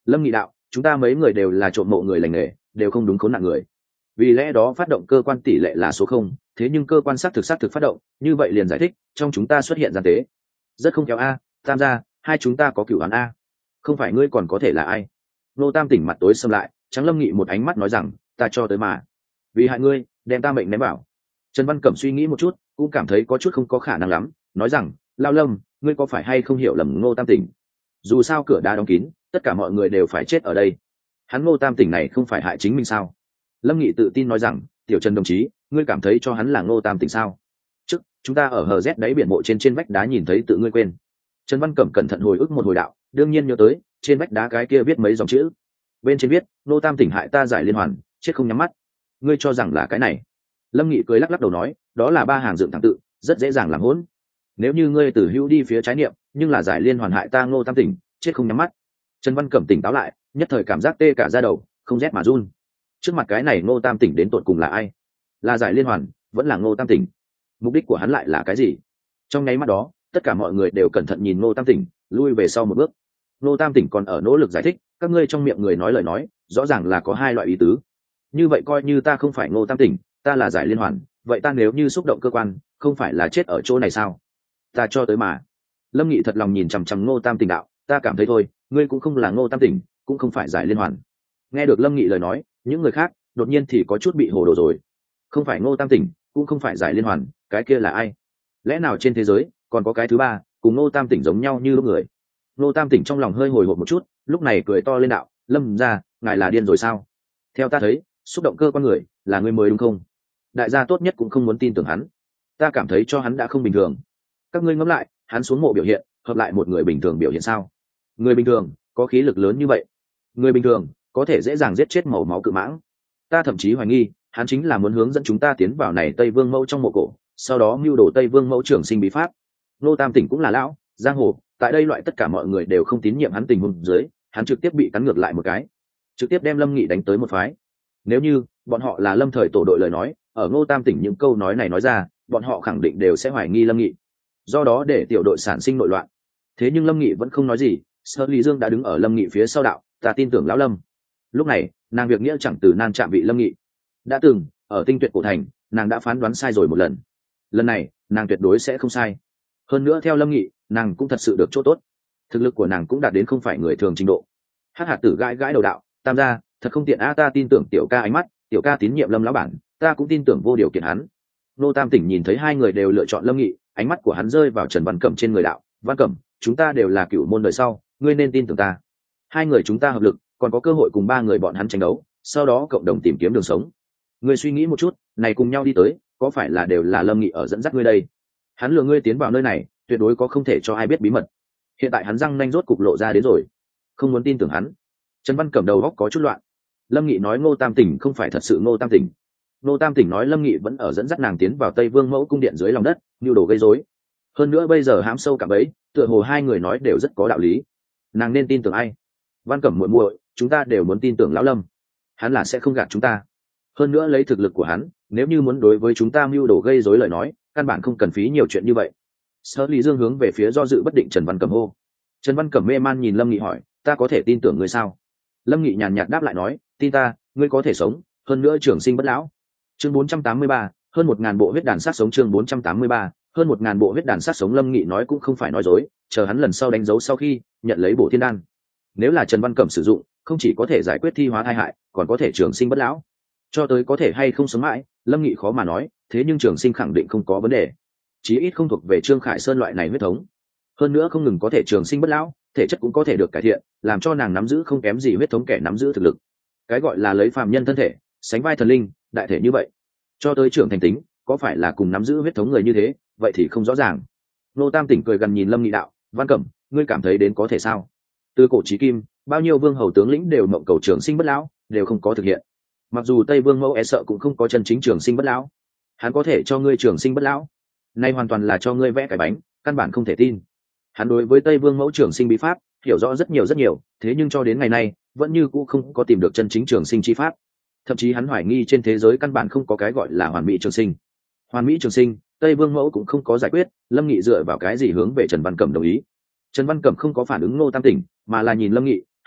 Lâm Nghị đạo, chúng ta mấy người đều là trộm mộ người lành nghề, đều không đúng khốn nạn người, vì lẽ đó phát động cơ quan tỷ lệ là số 0, thế nhưng cơ quan xác thực phát động, như vậy liền giải thích trong chúng ta xuất hiện gian tế. Rất không kéo a, Tam gia, hai chúng ta có cửu án a. Không phải ngươi còn có thể là ai? Nô Tam tỉnh mặt tối sầm lại, trắng Lâm Nghị một ánh mắt nói rằng, ta cho tới mà, vì hại ngươi, đem ta mệnh ném vào. Trần Văn Cẩm suy nghĩ một chút, cũng cảm thấy có chút không có khả năng lắm, nói rằng, Lao Lâm, ngươi có phải hay không hiểu lầm Ngô Tam tỉnh? Dù sao cửa đã đóng kín, tất cả mọi người đều phải chết ở đây. Hắn Ngô Tam tỉnh này không phải hại chính mình sao? Lâm Nghị tự tin nói rằng, tiểu Trần đồng chí, ngươi cảm thấy cho hắn là Ngô Tam tỉnh sao? Trước, chúng ta ở hờ rét đáy biển mộ trên vách đá nhìn thấy tự ngươi quên. Trần Văn Cẩm cẩn thận hồi ức một hồi đạo, đương nhiên nhớ tới, trên vách đá cái kia viết mấy dòng chữ. Bên trên viết, Ngô Tam tỉnh hại ta giải liên hoàn, chết không nhắm mắt. Ngươi cho rằng là cái này? Lâm Nghị cười lắc lắc đầu nói, đó là 3 hàng dựng thẳng tự, rất dễ dàng làm hỗn. Nếu như ngươi từ hữu đi phía trái niệm, nhưng là giải liên hoàn hại ta Ngô Tam tỉnh, chết không nhắm mắt. Trần Văn Cẩm tỉnh táo lại, nhất thời cảm giác tê cả da đầu, không rét mà run. Trước mặt cái này Ngô Tam tỉnh đến tột cùng là ai? Là giải liên hoàn, vẫn là Ngô Tam tỉnh? Mục đích của hắn lại là cái gì? Trong nháy mắt đó, tất cả mọi người đều cẩn thận nhìn Ngô Tam tỉnh, lui về sau một bước. Ngô Tam tỉnh còn ở nỗ lực giải thích, các ngươi trong miệng người nói lời nói, rõ ràng là có 2 loại ý tứ. Như vậy coi như ta không phải Ngô Tam tỉnh, ta là giải liên hoàn, vậy ta nếu như xúc động cơ quan, không phải là chết ở chỗ này sao? Ta cho tới mà. Lâm Nghị thật lòng nhìn chằm chằm Ngô Tam tỉnh đạo, ta cảm thấy thôi, ngươi cũng không là Ngô Tam tỉnh, cũng không phải giải liên hoàn. Nghe được Lâm Nghị lời nói, những người khác đột nhiên thì có chút bị hồ đồ rồi. Không phải Ngô Tam tỉnh, cũng không phải giải liên hoàn, cái kia là ai? Lẽ nào trên thế giới còn có cái thứ ba cùng Ngô Tam tỉnh giống nhau như lúc người? Ngô Tam tỉnh trong lòng hơi hồi hộp một chút, lúc này cười to lên đạo, Lâm gia, ngài là điên rồi sao? Theo ta thấy, xúc động cơ con người là người mới đúng không? Đại gia tốt nhất cũng không muốn tin tưởng hắn, ta cảm thấy cho hắn đã không bình thường. Các ngươi ngẫm lại, hắn xuống mộ biểu hiện hợp lại một người bình thường biểu hiện sao? Người bình thường có khí lực lớn như vậy, người bình thường có thể dễ dàng giết chết màu máu cự mãng. Ta thậm chí hoài nghi hắn chính là muốn hướng dẫn chúng ta tiến vào này Tây Vương mẫu trong mộ cổ, sau đó mưu đồ Tây Vương mẫu trưởng sinh bí pháp. Nô Tam tỉnh cũng là lão giang hồ, tại đây loại tất cả mọi người đều không tín nhiệm hắn tình huống dưới, hắn trực tiếp bị cắn ngược lại một cái, trực tiếp đem Lâm Nghị đánh tới một phái. Nếu như bọn họ là Lâm thời tổ đội lời nói, ở Ngô Tam tỉnh những câu nói này nói ra, bọn họ khẳng định đều sẽ hoài nghi Lâm Nghị, do đó để tiểu đội sản sinh nội loạn. Thế nhưng Lâm Nghị vẫn không nói gì, Sở Lý Dương đã đứng ở Lâm Nghị phía sau đạo, ta tin tưởng lão Lâm. Lúc này nàng việc nghĩa chẳng từ nan chạm vị Lâm Nghị. Đã từng ở Tinh Tuyệt cổ thành, nàng đã phán đoán sai rồi một lần, lần này nàng tuyệt đối sẽ không sai. Hơn nữa theo Lâm Nghị, nàng cũng thật sự được chỗ tốt, thực lực của nàng cũng đạt đến không phải người thường trình độ. Hắc Hạt Tử gãi gãi đầu đạo, Tam gia, thật không tiện a, ta tin tưởng tiểu ca ánh mắt, tiểu ca tín nhiệm Lâm lão bản, ta cũng tin tưởng vô điều kiện hắn. Nô Tam tỉnh nhìn thấy hai người đều lựa chọn Lâm Nghị, ánh mắt của hắn rơi vào Trần Văn Cẩm trên người đạo, Văn Cẩm, chúng ta đều là cửu môn đời sau, ngươi nên tin tưởng ta. Hai người chúng ta hợp lực, còn có cơ hội cùng 3 người bọn hắn tranh đấu, sau đó cộng đồng tìm kiếm đường sống. Ngươi suy nghĩ một chút, này cùng nhau đi tới, có phải là đều là Lâm Nghị ở dẫn dắt ngươi đây? Hắn lừa ngươi tiến vào nơi này, tuyệt đối có không thể cho ai biết bí mật. Hiện tại hắn răng nanh rốt cục lộ ra đến rồi, không muốn tin tưởng hắn. Trần Văn Cẩm đầu góc có chút loạn. Lâm Nghị nói Ngô Tam tỉnh không phải thật sự Ngô Tam tỉnh. Ngô Tam tỉnh nói Lâm Nghị vẫn ở dẫn dắt nàng tiến vào Tây Vương mẫu cung điện dưới lòng đất, nhu đồ gây rối. Hơn nữa bây giờ hãm sâu cả bấy, tựa hồ hai người nói đều rất có đạo lý. Nàng nên tin tưởng ai? Văn Cẩm muội muội, chúng ta đều muốn tin tưởng lão Lâm, hắn là sẽ không gạt chúng ta. Hơn nữa lấy thực lực của hắn, nếu như muốn đối với chúng ta mưu đồ gây rối lời nói, căn bản không cần phí nhiều chuyện như vậy. Sở Lý Dương hướng về phía do dự bất định Trần Văn Cẩm hô. Trần Văn Cẩm mê man nhìn Lâm Nghị hỏi, ta có thể tin tưởng ngươi sao? Lâm Nghị nhàn nhạt đáp lại nói, tin ta, ngươi có thể sống, hơn nữa trường sinh bất lão. Chương 483, hơn 1000 bộ huyết đàn sát sống. Chương 483, hơn 1000 bộ huyết đàn sát sống. Lâm Nghị nói cũng không phải nói dối, chờ hắn lần sau đánh dấu sau khi nhận lấy bổ thiên đan. Nếu là Trần Văn Cẩm sử dụng, không chỉ có thể giải quyết thi hóa tai hại, còn có thể trường sinh bất lão. Cho tới có thể hay không sống mãi, Lâm Nghị khó mà nói, thế nhưng trường sinh khẳng định không có vấn đề, chí ít không thuộc về Trương Khải Sơn loại này huyết thống. Hơn nữa không ngừng có thể trường sinh bất lão, thể chất cũng có thể được cải thiện, làm cho nàng nắm giữ không kém gì huyết thống kẻ nắm giữ thực lực. Cái gọi là lấy phàm nhân thân thể sánh vai thần linh, đại thể như vậy. Cho tới trưởng thành tính, có phải là cùng nắm giữ huyết thống người như thế, vậy thì không rõ ràng. Nô Tam tỉnh cười gần nhìn Lâm Nghị đạo, Văn Cẩm, ngươi cảm thấy đến có thể sao? Từ cổ chí kim, bao nhiêu vương hầu tướng lĩnh đều mộng cầu trường sinh bất lão, đều không có thực hiện. Mặc dù Tây Vương mẫu e sợ cũng không có chân chính trường sinh bất lão, hắn có thể cho ngươi trường sinh bất lão, nay hoàn toàn là cho ngươi vẽ cái bánh, căn bản không thể tin. Hắn đối với Tây Vương mẫu trường sinh bí pháp hiểu rõ rất nhiều, thế nhưng cho đến ngày nay vẫn như cũ không có tìm được chân chính trường sinh chi pháp. Thậm chí hắn hoài nghi trên thế giới căn bản không có cái gọi là hoàn mỹ trường sinh. Hoàn mỹ trường sinh, Tây Vương mẫu cũng không có giải quyết. Lâm Nghị dựa vào cái gì hướng về Trần Văn Cẩm đồng ý? Trần Văn Cẩm không có phản ứng Ngô Tam tỉnh, mà là nhìn Lâm Nghị hỏi,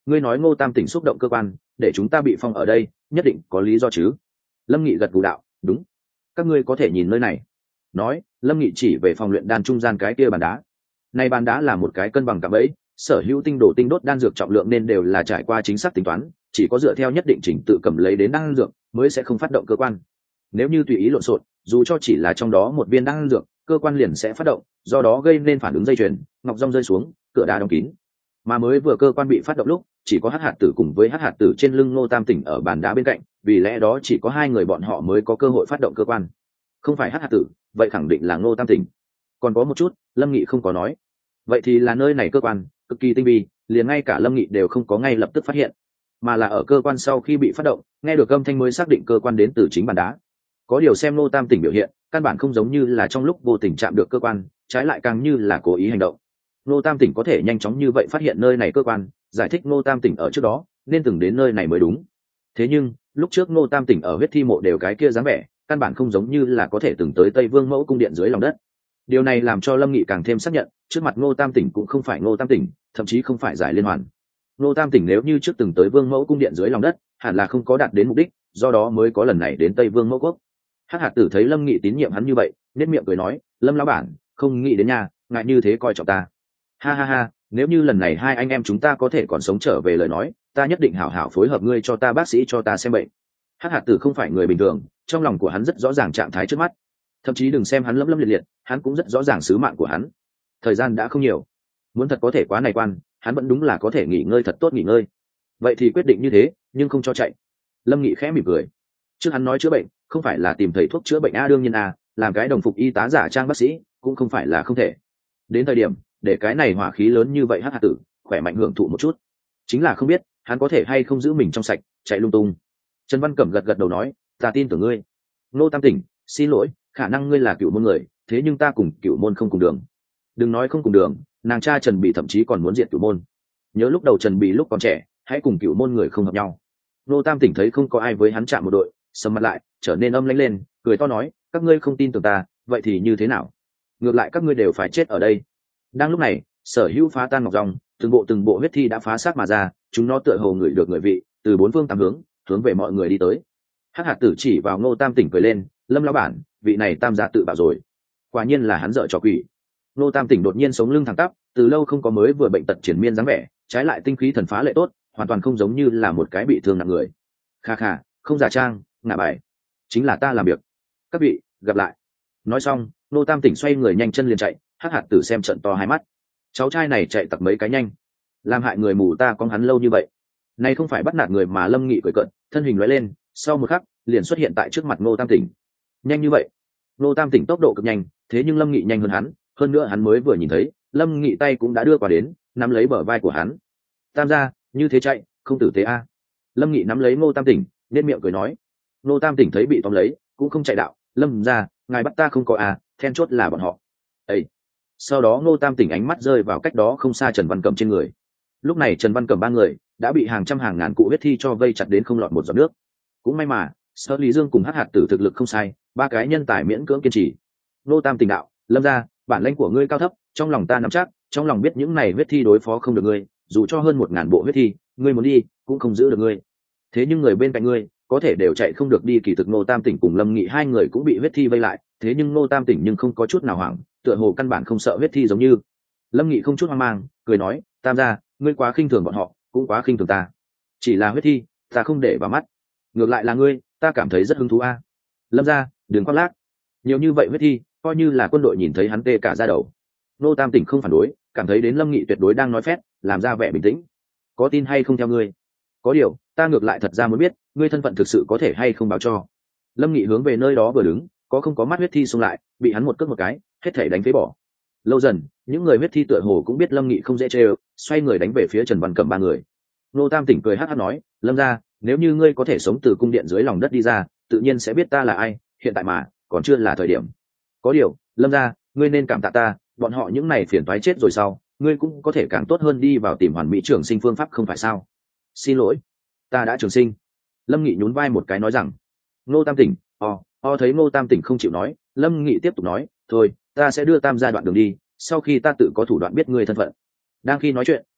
ngươi nói Ngô Tam tỉnh xúc động cơ quan để chúng ta bị phong ở đây, nhất định có lý do chứ? Lâm Nghị gật gù đạo, đúng, các ngươi có thể nhìn nơi này. Nói, Lâm Nghị chỉ về phòng luyện đan trung gian cái kia bàn đá. Này bàn đá là một cái cân bằng cạm bẫy, sở hữu tinh đồ tinh đốt đan dược trọng lượng nên đều là trải qua chính xác tính toán, chỉ có dựa theo nhất định trình tự cầm lấy đến đan dược mới sẽ không phát động cơ quan. Nếu như tùy ý lộn xộn, dù cho chỉ là trong đó một viên đan dược, cơ quan liền sẽ phát động, do đó gây nên phản ứng dây chuyền, ngọc rong rơi xuống, cửa đá đóng kín. Mà mới vừa cơ quan bị phát động lúc, chỉ có hắc hạt tử cùng với hắc hạt tử trên lưng Ngô Tam tỉnh ở bàn đá bên cạnh, vì lẽ đó chỉ có hai người bọn họ mới có cơ hội phát động cơ quan. Không phải hắc hạt tử, vậy khẳng định là Ngô Tam tỉnh. Còn có một chút, Lâm Nghị không có nói. Vậy thì là nơi này cơ quan cực kỳ tinh vi, liền ngay cả Lâm Nghị đều không có ngay lập tức phát hiện, mà là ở cơ quan sau khi bị phát động, nghe được âm thanh mới xác định cơ quan đến từ chính bàn đá. Có điều xem Ngô Tam tỉnh biểu hiện, căn bản không giống như là trong lúc vô tình chạm được cơ quan, trái lại càng như là cố ý hành động. Ngô Tam tỉnh có thể nhanh chóng như vậy phát hiện nơi này cơ quan, giải thích Ngô Tam tỉnh ở trước đó nên từng đến nơi này mới đúng. Thế nhưng lúc trước Ngô Tam tỉnh ở huyết thi mộ đều cái kia dáng vẻ, căn bản không giống như là có thể từng tới Tây Vương Mẫu cung điện dưới lòng đất. Điều này làm cho Lâm Nghị càng thêm xác nhận, trước mặt Ngô Tam tỉnh cũng không phải Ngô Tam tỉnh, thậm chí không phải giải liên hoàn. Ngô Tam tỉnh nếu như trước từng tới Vương Mẫu cung điện dưới lòng đất, hẳn là không có đạt đến mục đích, do đó mới có lần này đến Tây Vương Mẫu quốc. Hắc hạt tử thấy Lâm Nghị tín nhiệm hắn như vậy, nét miệng cười nói, Lâm lão bản, không nghĩ đến nhà, ngại như thế coi trọng ta. Ha ha ha, nếu như lần này hai anh em chúng ta có thể còn sống trở về lời nói, ta nhất định hảo hảo phối hợp ngươi cho ta bác sĩ cho ta xem bệnh. Hắc hạt tử không phải người bình thường, trong lòng của hắn rất rõ ràng trạng thái trước mắt, thậm chí đừng xem hắn lấm lấm liệt liệt, hắn cũng rất rõ ràng sứ mạng của hắn. Thời gian đã không nhiều, muốn thật có thể quá này quan, hắn vẫn đúng là có thể nghỉ ngơi thật tốt nghỉ ngơi. Vậy thì quyết định như thế, nhưng không cho chạy. Lâm Nghị khẽ mỉm cười. Trước hắn nói chữa bệnh, không phải là tìm thầy thuốc chữa bệnh a, đương nhiên a, làm cái đồng phục y tá giả trang bác sĩ cũng không phải là không thể. Đến thời điểm, để cái này hỏa khí lớn như vậy hắc hạt tử khỏe mạnh hưởng thụ một chút, chính là không biết hắn có thể hay không giữ mình trong sạch, chạy lung tung. Trần Văn Cẩm gật gật đầu nói, ta tin tưởng ngươi. Ngô Tam tỉnh, xin lỗi, khả năng ngươi là cựu môn người, thế nhưng ta cùng cựu môn không cùng đường. Đừng nói không cùng đường, nàng cha Trần Bị thậm chí còn muốn diệt cựu môn. Nhớ lúc đầu Trần Bị lúc còn trẻ, hãy cùng cựu môn người không hợp nhau. Ngô Tam tỉnh thấy không có ai với hắn chạm một đội, sầm mặt lại, trở nên âm lãnh lên, cười to nói, các ngươi không tin tưởng ta, vậy thì như thế nào? Ngược lại các ngươi đều phải chết ở đây. Đang lúc này, sở hữu phá tan ngọc ròng, từng bộ huyết thi đã phá xác mà ra, chúng nó tựa hồ ngửi được người vị, từ bốn phương tám hướng về mọi người đi tới. Hắc hạt tử chỉ vào Ngô Tam tỉnh cười lên, Lâm lão bản, vị này Tam gia tự bảo rồi, quả nhiên là hắn dợ trò quỷ. Ngô Tam tỉnh đột nhiên sống lưng thẳng tắp, từ lâu không có mới vừa bệnh tật triển miên dáng vẻ, trái lại tinh khí thần phá lệ tốt, hoàn toàn không giống như là một cái bị thương nặng người. Kha kha, không giả trang, ngạ bài, chính là ta làm việc. Các vị, gặp lại. Nói xong, Ngô Tam tỉnh xoay người nhanh chân liền chạy. Hắc hạt tử xem trận to hai mắt, cháu trai này chạy tặc mấy cái nhanh, làm hại người mù ta con hắn lâu như vậy. Này không phải bắt nạt người mà Lâm Nghị cười cợt, thân hình lóe lên, sau một khắc liền xuất hiện tại trước mặt Ngô Tam tỉnh. Nhanh như vậy? Ngô Tam tỉnh tốc độ cực nhanh, thế nhưng Lâm Nghị nhanh hơn hắn, hơn nữa hắn mới vừa nhìn thấy, Lâm Nghị tay cũng đã đưa qua đến, nắm lấy bờ vai của hắn. Tam gia, như thế chạy, không tử tế a. Lâm Nghị nắm lấy Ngô Tam tỉnh, nên miệng cười nói. Ngô Tam tỉnh thấy bị tóm lấy, cũng không chạy đạo, Lâm gia, ngài bắt ta không có a, then chốt là bọn họ. Ê! Sau đó Ngô Tam tỉnh ánh mắt rơi vào cách đó không xa Trần Văn Cẩm trên người. Lúc này Trần Văn Cẩm ba người đã bị hàng trăm hàng ngàn cụ huyết thi cho vây chặt đến không lọt một giọt nước. Cũng may mà Sở Lý Dương cùng Hắc hạt tử thực lực không sai, ba cái nhân tài miễn cưỡng kiên trì. Ngô Tam tỉnh đạo, Lâm gia, bản lĩnh của ngươi cao thấp, trong lòng ta nắm chắc, trong lòng biết những này huyết thi đối phó không được ngươi, dù cho hơn 1000 bộ huyết thi, ngươi muốn đi cũng không giữ được ngươi. Thế nhưng người bên cạnh ngươi có thể đều chạy không được đi. Kỳ thực Ngô Tam tỉnh cùng Lâm Nghị hai người cũng bị huyết thi vây lại, thế nhưng Ngô Tam tỉnh nhưng không có chút nào hoảng, tựa hồ căn bản không sợ huyết thi giống như. Lâm Nghị không chút hoang mang, cười nói, Tam gia, ngươi quá khinh thường bọn họ, cũng quá khinh thường ta. Chỉ là huyết thi, ta không để vào mắt. Ngược lại là ngươi, ta cảm thấy rất hứng thú a. Lâm gia, đừng khoác lác. Nhiều như vậy huyết thi, coi như là quân đội nhìn thấy hắn tê cả da đầu. Ngô Tam tỉnh không phản đối, cảm thấy đến Lâm Nghị tuyệt đối đang nói phét, làm ra vẻ bình tĩnh. Có tin hay không theo ngươi? Có điều, ta ngược lại thật ra muốn biết, ngươi thân phận thực sự có thể hay không báo cho. Lâm Nghị hướng về nơi đó vừa đứng, có không có mắt huyết thi xông lại, bị hắn một cước một cái, hết thể đánh phế bỏ. Lâu dần, những người huyết thi tựa hồ cũng biết Lâm Nghị không dễ chơi, xoay người đánh về phía Trần Văn Cẩm ba người. Ngô Tam tỉnh cười hắc hắc nói, Lâm gia, nếu như ngươi có thể sống từ cung điện dưới lòng đất đi ra, tự nhiên sẽ biết ta là ai, hiện tại mà còn chưa là thời điểm. Có điều, Lâm gia, ngươi nên cảm tạ ta, bọn họ những này phiền toái chết rồi sau, ngươi cũng có thể càng tốt hơn đi vào tìm hoàn mỹ trường sinh phương pháp không phải sao? Xin lỗi, ta đã trường sinh. Lâm Nghị nhún vai một cái nói rằng. Ngô Tam tỉnh, thấy Ngô Tam tỉnh không chịu nói, Lâm Nghị tiếp tục nói, thôi, ta sẽ đưa Tam gia đoạn đường đi, sau khi ta tự có thủ đoạn biết ngươi thân phận. Đang khi nói chuyện,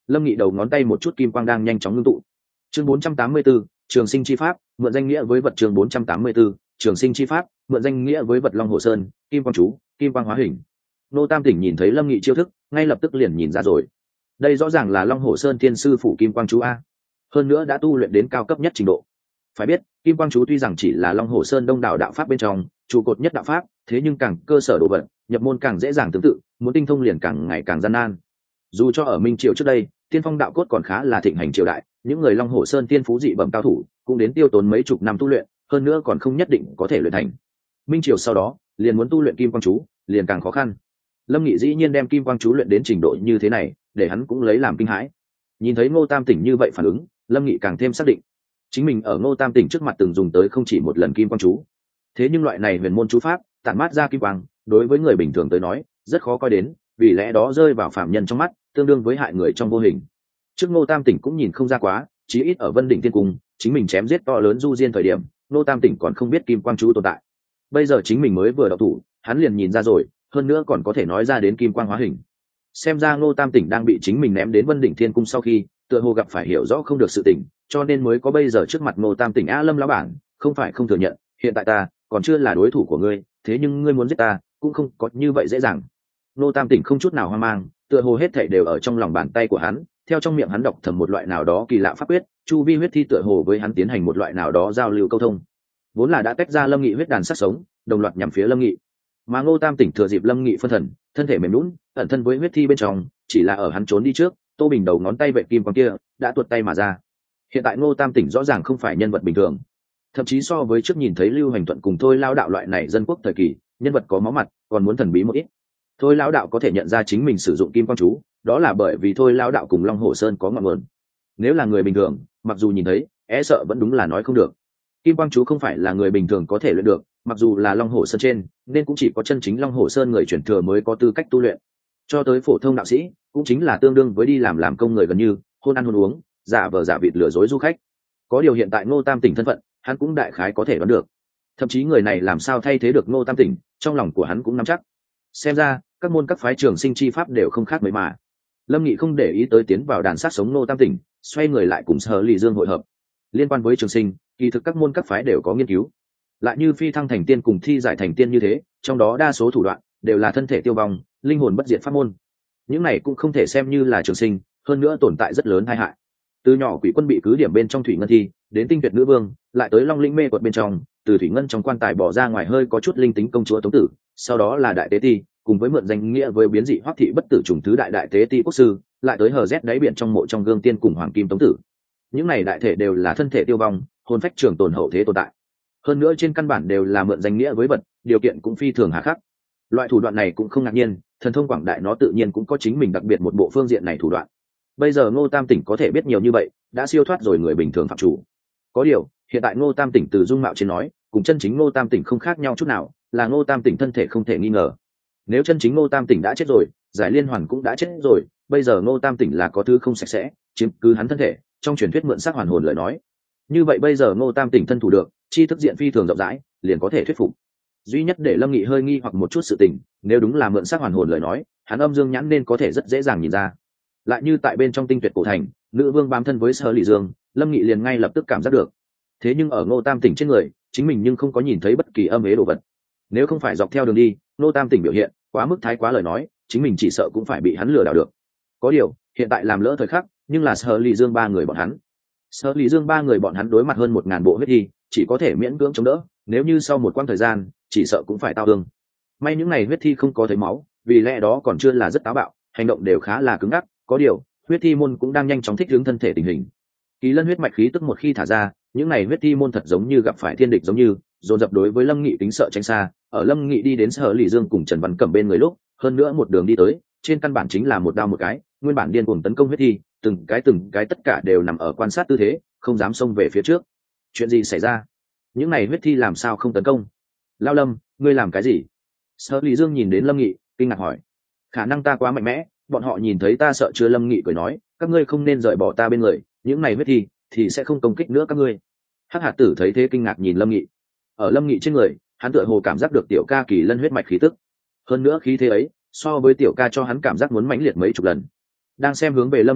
Lâm Nghị đầu ngón tay một chút kim quang đang nhanh chóng ngưng tụ. Chương 484, Trường Sinh chi pháp, mượn danh nghĩa với vật. Chương 484, Trường Sinh chi pháp, mượn danh nghĩa với vật. Long Hồ Sơn, Kim Quang chú, Kim Quang hóa hình. Nô Tam Tỉnh nhìn thấy Lâm Nghị chiêu thức, ngay lập tức liền nhìn ra rồi. Đây rõ ràng là Long Hồ Sơn Thiên sư phủ Kim Quang chú a. Hơn nữa đã tu luyện đến cao cấp nhất trình độ. Phải biết, Kim Quang chú tuy rằng chỉ là Long Hồ Sơn đông đảo đạo pháp bên trong trụ cột nhất đạo pháp, thế nhưng càng cơ sở độ vận, nhập môn càng dễ dàng tương tự, muốn tinh thông liền càng ngày càng gian nan. Dù cho ở Minh Triều trước đây, Tiên Phong đạo cốt còn khá là thịnh hành triều đại, những người Long Hồ Sơn tiên phú dị bẩm cao thủ cũng đến tiêu tốn mấy chục năm tu luyện, hơn nữa còn không nhất định có thể luyện thành. Minh Triều sau đó, liền muốn tu luyện Kim Quang chú, liền càng khó khăn. Lâm Nghị dĩ nhiên đem Kim Quang chú luyện đến trình độ như thế này, để hắn cũng lấy làm kinh hãi. Nhìn thấy Ngô Tam Tỉnh như vậy phản ứng, Lâm Nghị càng thêm xác định, chính mình ở Ngô Tam Tỉnh trước mặt từng dùng tới không chỉ một lần Kim Quang chú. Thế nhưng loại này huyền môn chú pháp, tản mát ra kim quang, đối với người bình thường tới nói, rất khó coi đến, vì lẽ đó rơi vào phạm nhân trong mắt, tương đương với hại người trong vô hình. Trước Ngô Tam Tỉnh cũng nhìn không ra quá, chí ít ở Vân Đỉnh Tiên Cung, chính mình chém giết to lớn du diên thời điểm, Ngô Tam Tỉnh còn không biết Kim Quang chú tồn tại. Bây giờ chính mình mới vừa đọc thủ, hắn liền nhìn ra rồi, hơn nữa còn có thể nói ra đến Kim Quang hóa hình. Xem ra Ngô Tam Tỉnh đang bị chính mình ném đến Vân Đỉnh Thiên Cung sau khi, tựa hồ gặp phải hiểu rõ không được sự tình, cho nên mới có bây giờ trước mặt Ngô Tam Tỉnh. A Lâm lão bản, không phải không thừa nhận, hiện tại ta còn chưa là đối thủ của ngươi, thế nhưng ngươi muốn giết ta cũng không có như vậy dễ dàng. Ngô Tam Tỉnh không chút nào hoang mang, tựa hồ hết thảy đều ở trong lòng bàn tay của hắn, theo trong miệng hắn đọc thầm một loại nào đó kỳ lạ pháp quyết, chu vi huyết thi tựa hồ với hắn tiến hành một loại nào đó giao lưu câu thông. Vốn là đã tách ra Lâm Nghị huyết đàn sát sống, đồng loạt nhắm phía Lâm Nghị. Mà Ngô Tam Tỉnh thừa dịp Lâm Nghị phân thần, thân thể mềm nhũn, ẩn thân với huyết thi bên trong, chỉ là ở hắn trốn đi trước, Tô Bình đầu ngón tay vệ kim quang kia đã tuột tay mà ra. Hiện tại Ngô Tam Tỉnh rõ ràng không phải nhân vật bình thường, thậm chí so với trước nhìn thấy Lưu Hành Thuận cùng Thôi Lão đạo loại này dân quốc thời kỳ, nhân vật có máu mặt, còn muốn thần bí một ít. Thôi Lão đạo có thể nhận ra chính mình sử dụng kim quang chú, đó là bởi vì Thôi Lão đạo cùng Long Hồ Sơn có ngọn nguồn. Nếu là người bình thường, mặc dù nhìn thấy, sợ vẫn đúng là nói không được. Kim quang chú không phải là người bình thường có thể luyện được, mặc dù là Long Hồ Sơn trên, nên cũng chỉ có chân chính Long Hồ Sơn người chuyển thừa mới có tư cách tu luyện. Cho tới phổ thông đạo sĩ, cũng chính là tương đương với đi làm công người gần như hôn ăn hôn uống, giả vờ giả vịt lừa dối du khách. Có điều hiện tại Ngô Tam Tỉnh thân phận, hắn cũng đại khái có thể đoán được. Thậm chí người này làm sao thay thế được Ngô Tam Tỉnh, trong lòng của hắn cũng nắm chắc. Xem ra các môn các phái trường sinh chi pháp đều không khác mấy mà. Lâm Nghị không để ý tới tiến vào đàn sát sống Ngô Tam Tỉnh, xoay người lại cùng Sở Lì Dương hội hợp. Liên quan với trường sinh, kỳ thực các môn các phái đều có nghiên cứu. Lại như phi thăng thành tiên cùng thi giải thành tiên như thế, trong đó đa số thủ đoạn đều là thân thể tiêu vong, linh hồn bất diệt pháp môn. Những này cũng không thể xem như là trường sinh, hơn nữa tồn tại rất lớn tai hại. Từ nhỏ quỷ quân bị cứ điểm bên trong thủy ngân thi, đến tinh tuyệt nữ vương, lại tới long linh mê quật bên trong, từ thủy ngân trong quan tài bỏ ra ngoài hơi có chút linh tính công chúa Tống Tử, sau đó là đại tế ti, cùng với mượn danh nghĩa với biến dị hoắc thị bất tử trùng thứ đại tế ti quốc sư, lại tới hờ rét đáy biển trong mộ trong gương tiên cùng hoàng kim Tống Tử. Những này đại thể đều là thân thể tiêu vong, hồn phách trường tồn hậu thế tồn tại. Hơn nữa trên căn bản đều là mượn danh nghĩa với vật, điều kiện cũng phi thường hà khắc. Loại thủ đoạn này cũng không ngạc nhiên, thần thông quảng đại nó tự nhiên cũng có chính mình đặc biệt một bộ phương diện này thủ đoạn. Bây giờ Ngô Tam Tỉnh có thể biết nhiều như vậy, đã siêu thoát rồi người bình thường phạm chủ. Có điều, hiện tại Ngô Tam Tỉnh từ dung mạo trên nói, cùng chân chính Ngô Tam Tỉnh không khác nhau chút nào, là Ngô Tam Tỉnh thân thể không thể nghi ngờ. Nếu chân chính Ngô Tam Tỉnh đã chết rồi, Giải Liên Hoàn cũng đã chết rồi, bây giờ Ngô Tam Tỉnh là có thứ không sạch sẽ, chiếm cứ hắn thân thể, trong truyền thuyết mượn xác hoàn hồn lời nói. Như vậy bây giờ Ngô Tam Tỉnh thân thủ được, chi thức diện phi thường rộng rãi, liền có thể thuyết phục. Duy nhất để Lâm Nghị hơi nghi hoặc một chút sự tình, nếu đúng là mượn xác hoàn hồn lời nói, hắn âm dương nhãn nên có thể rất dễ dàng nhìn ra. Lại như tại bên trong tinh tuyệt cổ thành, nữ vương bám thân với Sở Lì Dương, Lâm Nghị liền ngay lập tức cảm giác được. Thế nhưng ở Ngô Tam Tỉnh trên người, chính mình nhưng không có nhìn thấy bất kỳ âm ế đồ vật. Nếu không phải dọc theo đường đi, Ngô Tam Tỉnh biểu hiện quá mức thái quá lời nói, chính mình chỉ sợ cũng phải bị hắn lừa đảo được. Có điều, hiện tại làm lỡ thời khắc, nhưng là Sở Lì Dương ba người bọn hắn. Sở Lì Dương ba người bọn hắn đối mặt hơn 1000 bộ huyết thi, chỉ có thể miễn cưỡng chống đỡ, nếu như sau một quãng thời gian, chỉ sợ cũng phải tao thương. May những ngày huyết thi không có thấy máu, vì lẽ đó còn chưa là rất táo bạo, hành động đều khá là cứng ngắc. Có điều, huyết thi môn cũng đang nhanh chóng thích ứng thân thể tình hình. Kỳ lân huyết mạch khí tức một khi thả ra, những ngày huyết thi môn thật giống như gặp phải thiên địch giống như, dồn dập đối với Lâm Nghị tính sợ tránh xa. Ở Lâm Nghị đi đến Sở Lì Dương cùng Trần Văn Cẩm bên người lúc, hơn nữa một đường đi tới, trên căn bản chính là một đao một cái, nguyên bản điên cuồng tấn công huyết thi, từng cái tất cả đều nằm ở quan sát tư thế, không dám xông về phía trước. Chuyện gì xảy ra? Những này huyết thi làm sao không tấn công? Lao Lâm, ngươi làm cái gì? Sở Lì Dương nhìn đến Lâm Nghị, kinh ngạc hỏi. Khả năng ta quá mạnh mẽ, bọn họ nhìn thấy ta sợ chưa. Lâm Nghị cười nói, các ngươi không nên rời bỏ ta bên người, những này huyết thi thì sẽ không công kích nữa các ngươi. Hắc Hạt Tử thấy thế kinh ngạc nhìn Lâm Nghị. Ở Lâm Nghị trên người, hắn tựa hồ cảm giác được tiểu ca kỳ lân huyết mạch khí tức. Hơn nữa khí thế ấy, so với tiểu ca cho hắn cảm giác muốn mãnh liệt mấy chục lần. Đang xem hướng về Lâm Nghị lúc,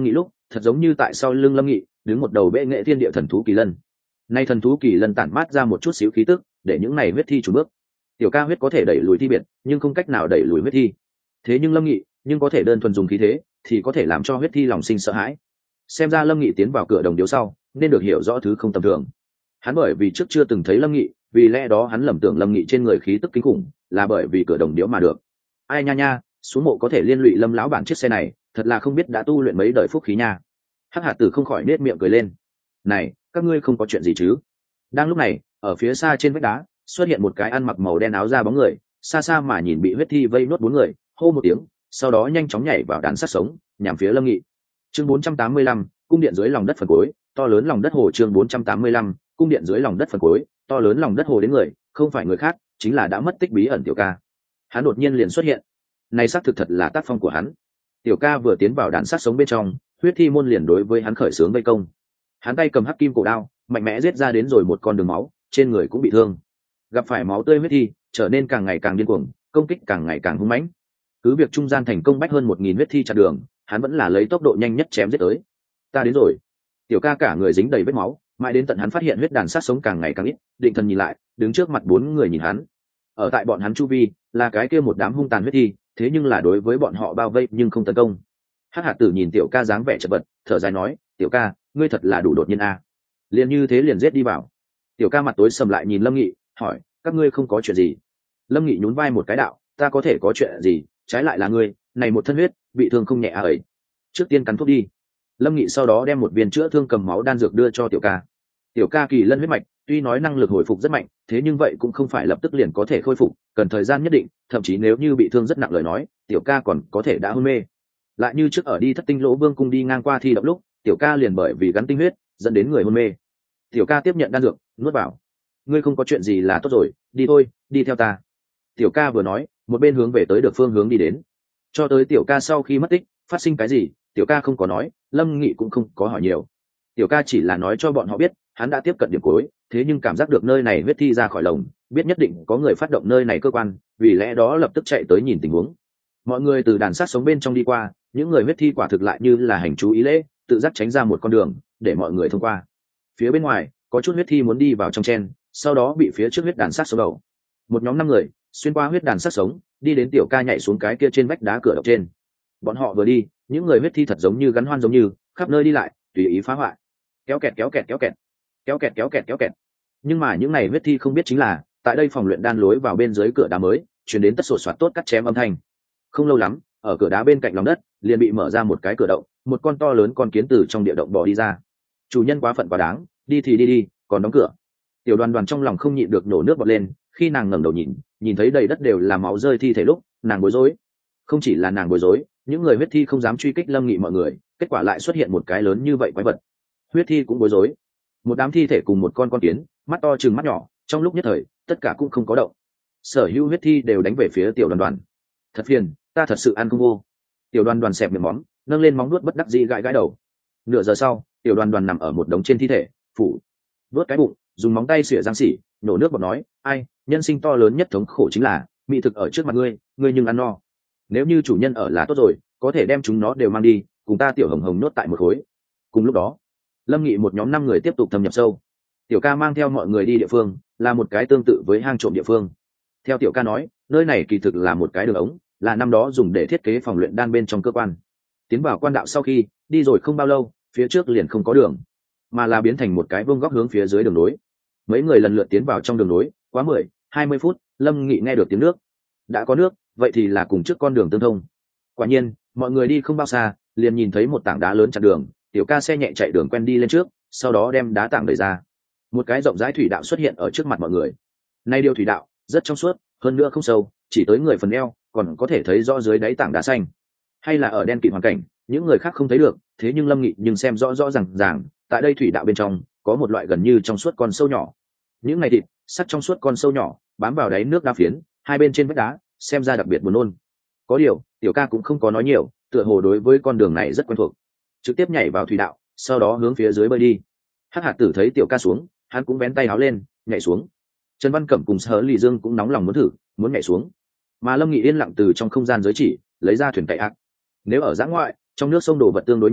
thật giống như tại sau lưng lâm nghị đứng một đầu bệ nghệ thiên địa thần thú kỳ lân. Nay thần thú kỳ lân tản mát ra một chút xíu khí tức, để những này huyết thi chủ bước. Tiểu ca huyết có thể đẩy lùi thi biệt, nhưng không cách nào đẩy lùi huyết thi. Thế nhưng lâm nghị nhưng có thể đơn thuần dùng khí thế thì có thể làm cho huyết thi lòng sinh sợ hãi. Xem ra lâm nghị tiến vào cửa đồng điếu sau nên được hiểu rõ thứ không tầm thường. Hắn bởi vì trước chưa từng thấy lâm nghị, vì lẽ đó hắn lầm tưởng lâm nghị trên người khí tức kinh khủng là bởi vì cửa đồng điếu mà được. Ai nha nha, xuống mộ có thể liên lụy lâm lão bản chiếc xe này, thật là không biết đã tu luyện mấy đời phúc khí nha. Hắc hạt tử không khỏi nết miệng cười lên. Này, các ngươi không có chuyện gì chứ? Đang lúc này, ở phía xa trên vách đá xuất hiện một cái ăn mặc màu đen áo da bóng người, xa xa mà nhìn bị huyết thi vây nốt 4 người, hô một tiếng, sau đó nhanh chóng nhảy vào đàn sát sống, nhằm phía lâm nghị. Chương 485, cung điện dưới lòng đất phần cuối, to lớn lòng đất hồ. Chương 485, cung điện dưới lòng đất phần cuối, to lớn lòng đất hồ. Đến người không phải người khác, chính là đã mất tích bí ẩn Tiểu ca. Hắn đột nhiên liền xuất hiện, này xác thực thật là tác phong của hắn. Tiểu ca vừa tiến vào đàn sát sống bên trong, huyết thi môn liền đối với hắn khởi xướng vây công. Hắn tay cầm hắc kim cổ đao, mạnh mẽ giết ra đến rồi một con đường máu, trên người cũng bị thương. Gặp phải máu tươi huyết thi, trở nên càng ngày càng điên cuồng, công kích càng ngày càng hung mãnh. Cứ việc trung gian thành công bách hơn 1000 huyết thi chặn đường, hắn vẫn là lấy tốc độ nhanh nhất chém giết tới. Ta đến rồi. Tiểu ca cả người dính đầy vết máu, mãi đến tận hắn phát hiện huyết đàn sát sống càng ngày càng ít, định thần nhìn lại, đứng trước mặt 4 người nhìn hắn. Ở tại bọn hắn chu vi là cái kia một đám hung tàn huyết thi, thế nhưng là đối với bọn họ bao vây nhưng không tấn công. Hắc hạt tử nhìn Tiểu ca dáng vẻ chật vật, thở dài nói, Tiểu ca, ngươi thật là đủ đột nhiên a. Liền như thế liền giết đi vào. Tiểu ca mặt tối sầm lại nhìn lâm nghị, hỏi, các ngươi không có chuyện gì? Lâm nghị nhún vai một cái, đạo, ta có thể có chuyện gì, trái lại là ngươi, này một thân huyết, bị thương không nhẹ à ấy. Trước tiên cắn thuốc đi. Lâm nghị sau đó đem một viên chữa thương cầm máu đan dược đưa cho Tiểu ca. Tiểu ca kỳ lân huyết mạch tuy nói năng lực hồi phục rất mạnh, thế nhưng vậy cũng không phải lập tức liền có thể khôi phục, cần thời gian nhất định, thậm chí nếu như bị thương rất nặng lời nói, Tiểu ca còn có thể đã hôn mê. Lại như trước ở đi Thất Tinh Lỗ Vương cung đi ngang qua thi động lúc, Tiểu ca liền bởi vì gắn tinh huyết dẫn đến người hôn mê. Tiểu ca tiếp nhận đan dược, nuốt vào. Ngươi không có chuyện gì là tốt rồi, đi thôi, đi theo ta. Tiểu ca vừa nói, một bên hướng về tới được phương hướng đi đến. Cho tới Tiểu ca sau khi mất tích phát sinh cái gì, Tiểu ca không có nói, lâm nghị cũng không có hỏi nhiều. Tiểu ca chỉ là nói cho bọn họ biết hắn đã tiếp cận điểm cuối, thế nhưng cảm giác được nơi này huyết thi ra khỏi lồng, biết nhất định có người phát động nơi này cơ quan, vì lẽ đó lập tức chạy tới nhìn tình huống. Mọi người từ đàn sát sống bên trong đi qua, những người huyết thi quả thực lại như là hành chú ý lễ, tự giác tránh ra một con đường để mọi người thông qua. Phía bên ngoài có chút huyết thi muốn đi vào trong chen, sau đó bị phía trước huyết đàn sát sống đầu. Một nhóm 5 người xuyên qua huyết đàn sát sống, đi đến Tiểu ca nhảy xuống cái kia trên vách đá cửa động trên. Bọn họ vừa đi, những người huyết thi thật giống như gắn hoan giống như khắp nơi đi lại, tùy ý phá hoại. Kéo kẹt kéo kẹt kéo kẹt, kéo kẹt kéo kẹt kéo kẹt. Nhưng mà những này huyết thi không biết chính là, tại đây phòng luyện đan lối vào bên dưới cửa đá mới truyền đến tất sột soạt tốt cắt chém âm thanh. Không lâu lắm, ở cửa đá bên cạnh lòng đất liền bị mở ra một cái cửa động, một con to lớn con kiến từ trong địa động bò đi ra. Chủ nhân quá phận quá đáng, đi thì đi, còn đóng cửa. Tiểu Đoàn Đoàn trong lòng không nhịn được nổ nước bọt lên, khi nàng ngẩng đầu nhìn thấy đầy đất đều là máu rơi thi thể lúc, nàng bối rối. Không chỉ là nàng bối rối, những người huyết thi không dám truy kích lâm nghị mọi người, kết quả lại xuất hiện một cái lớn như vậy quái vật. Huyết thi cũng bối rối. Một đám thi thể cùng một con kiến, mắt to chừng mắt nhỏ, trong lúc nhất thời, tất cả cũng không có động. Sở hữu huyết thi đều đánh về phía Tiểu Đoàn Đoàn. Thật phiền, ta thật sự ăn không vô. Tiểu Đoàn Đoàn xẹp miệng móm, nâng lên móng nuốt bất đắc dĩ gãi gãi đầu. Nửa giờ sau, Tiểu Đoàn Đoàn nằm ở một đống trên thi thể, phủ nuốt cái bụng, dùng móng tay xỉa răng xỉ, nổ nước bọt nói, ai, nhân sinh to lớn nhất thống khổ chính là mỹ thực ở trước mặt ngươi, ngươi nhưng ăn no. Nếu như chủ nhân ở là tốt rồi, có thể đem chúng nó đều mang đi, cùng ta Tiểu Hồng Hồng nhốt tại một khối. Cùng lúc đó, lâm nghị một nhóm 5 người tiếp tục thâm nhập sâu. Tiểu ca mang theo mọi người đi địa phương là một cái tương tự với hang trộm địa phương. Theo Tiểu ca nói, nơi này kỳ thực là một cái đường ống, là năm đó dùng để thiết kế phòng luyện đan bên trong cơ quan. Tiến vào quan đạo sau khi đi rồi không bao lâu, phía trước liền không có đường, mà là biến thành một cái vuông góc hướng phía dưới đường nối. Mấy người lần lượt tiến vào trong đường nối, quá 10-20 phút, lâm nghị nghe được tiếng nước. Đã có nước, vậy thì là cùng trước con đường tương thông. Quả nhiên, mọi người đi không bao xa liền nhìn thấy một tảng đá lớn chặn đường. Tiểu ca xe nhẹ chạy đường quen đi lên trước, sau đó đem đá tảng đẩy ra. Một cái rộng rãi thủy đạo xuất hiện ở trước mặt mọi người. Nay điều thủy đạo rất trong suốt, hơn nữa không sâu, chỉ tới người phần eo, còn có thể thấy rõ dưới đáy tảng đá xanh. Hay là ở đen kịt hoàn cảnh, những người khác không thấy được, thế nhưng lâm nghị nhưng xem rõ rõ ràng, tại đây thủy đạo bên trong có một loại gần như trong suốt con sâu nhỏ. Những ngày thịt sắt trong suốt con sâu nhỏ bám vào đáy nước đá phiến, hai bên trên vách đá, xem ra đặc biệt buồn nôn. Có điều Tiểu ca cũng không có nói nhiều, tựa hồ đối với con đường này rất quen thuộc, trực tiếp nhảy vào thủy đạo, sau đó hướng phía dưới bơi đi. Hắc hạt tử thấy Tiểu ca xuống, hắn cũng vén tay áo lên nhảy xuống. Trần Văn Cẩm cùng Sở Lì Dương cũng nóng lòng muốn thử, muốn nhảy xuống, mà lâm nghị yên lặng từ trong không gian giới chỉ lấy ra thuyền cậy ác. Nếu ở giã ngoại, trong nước sông đồ vật tương đối nhiều,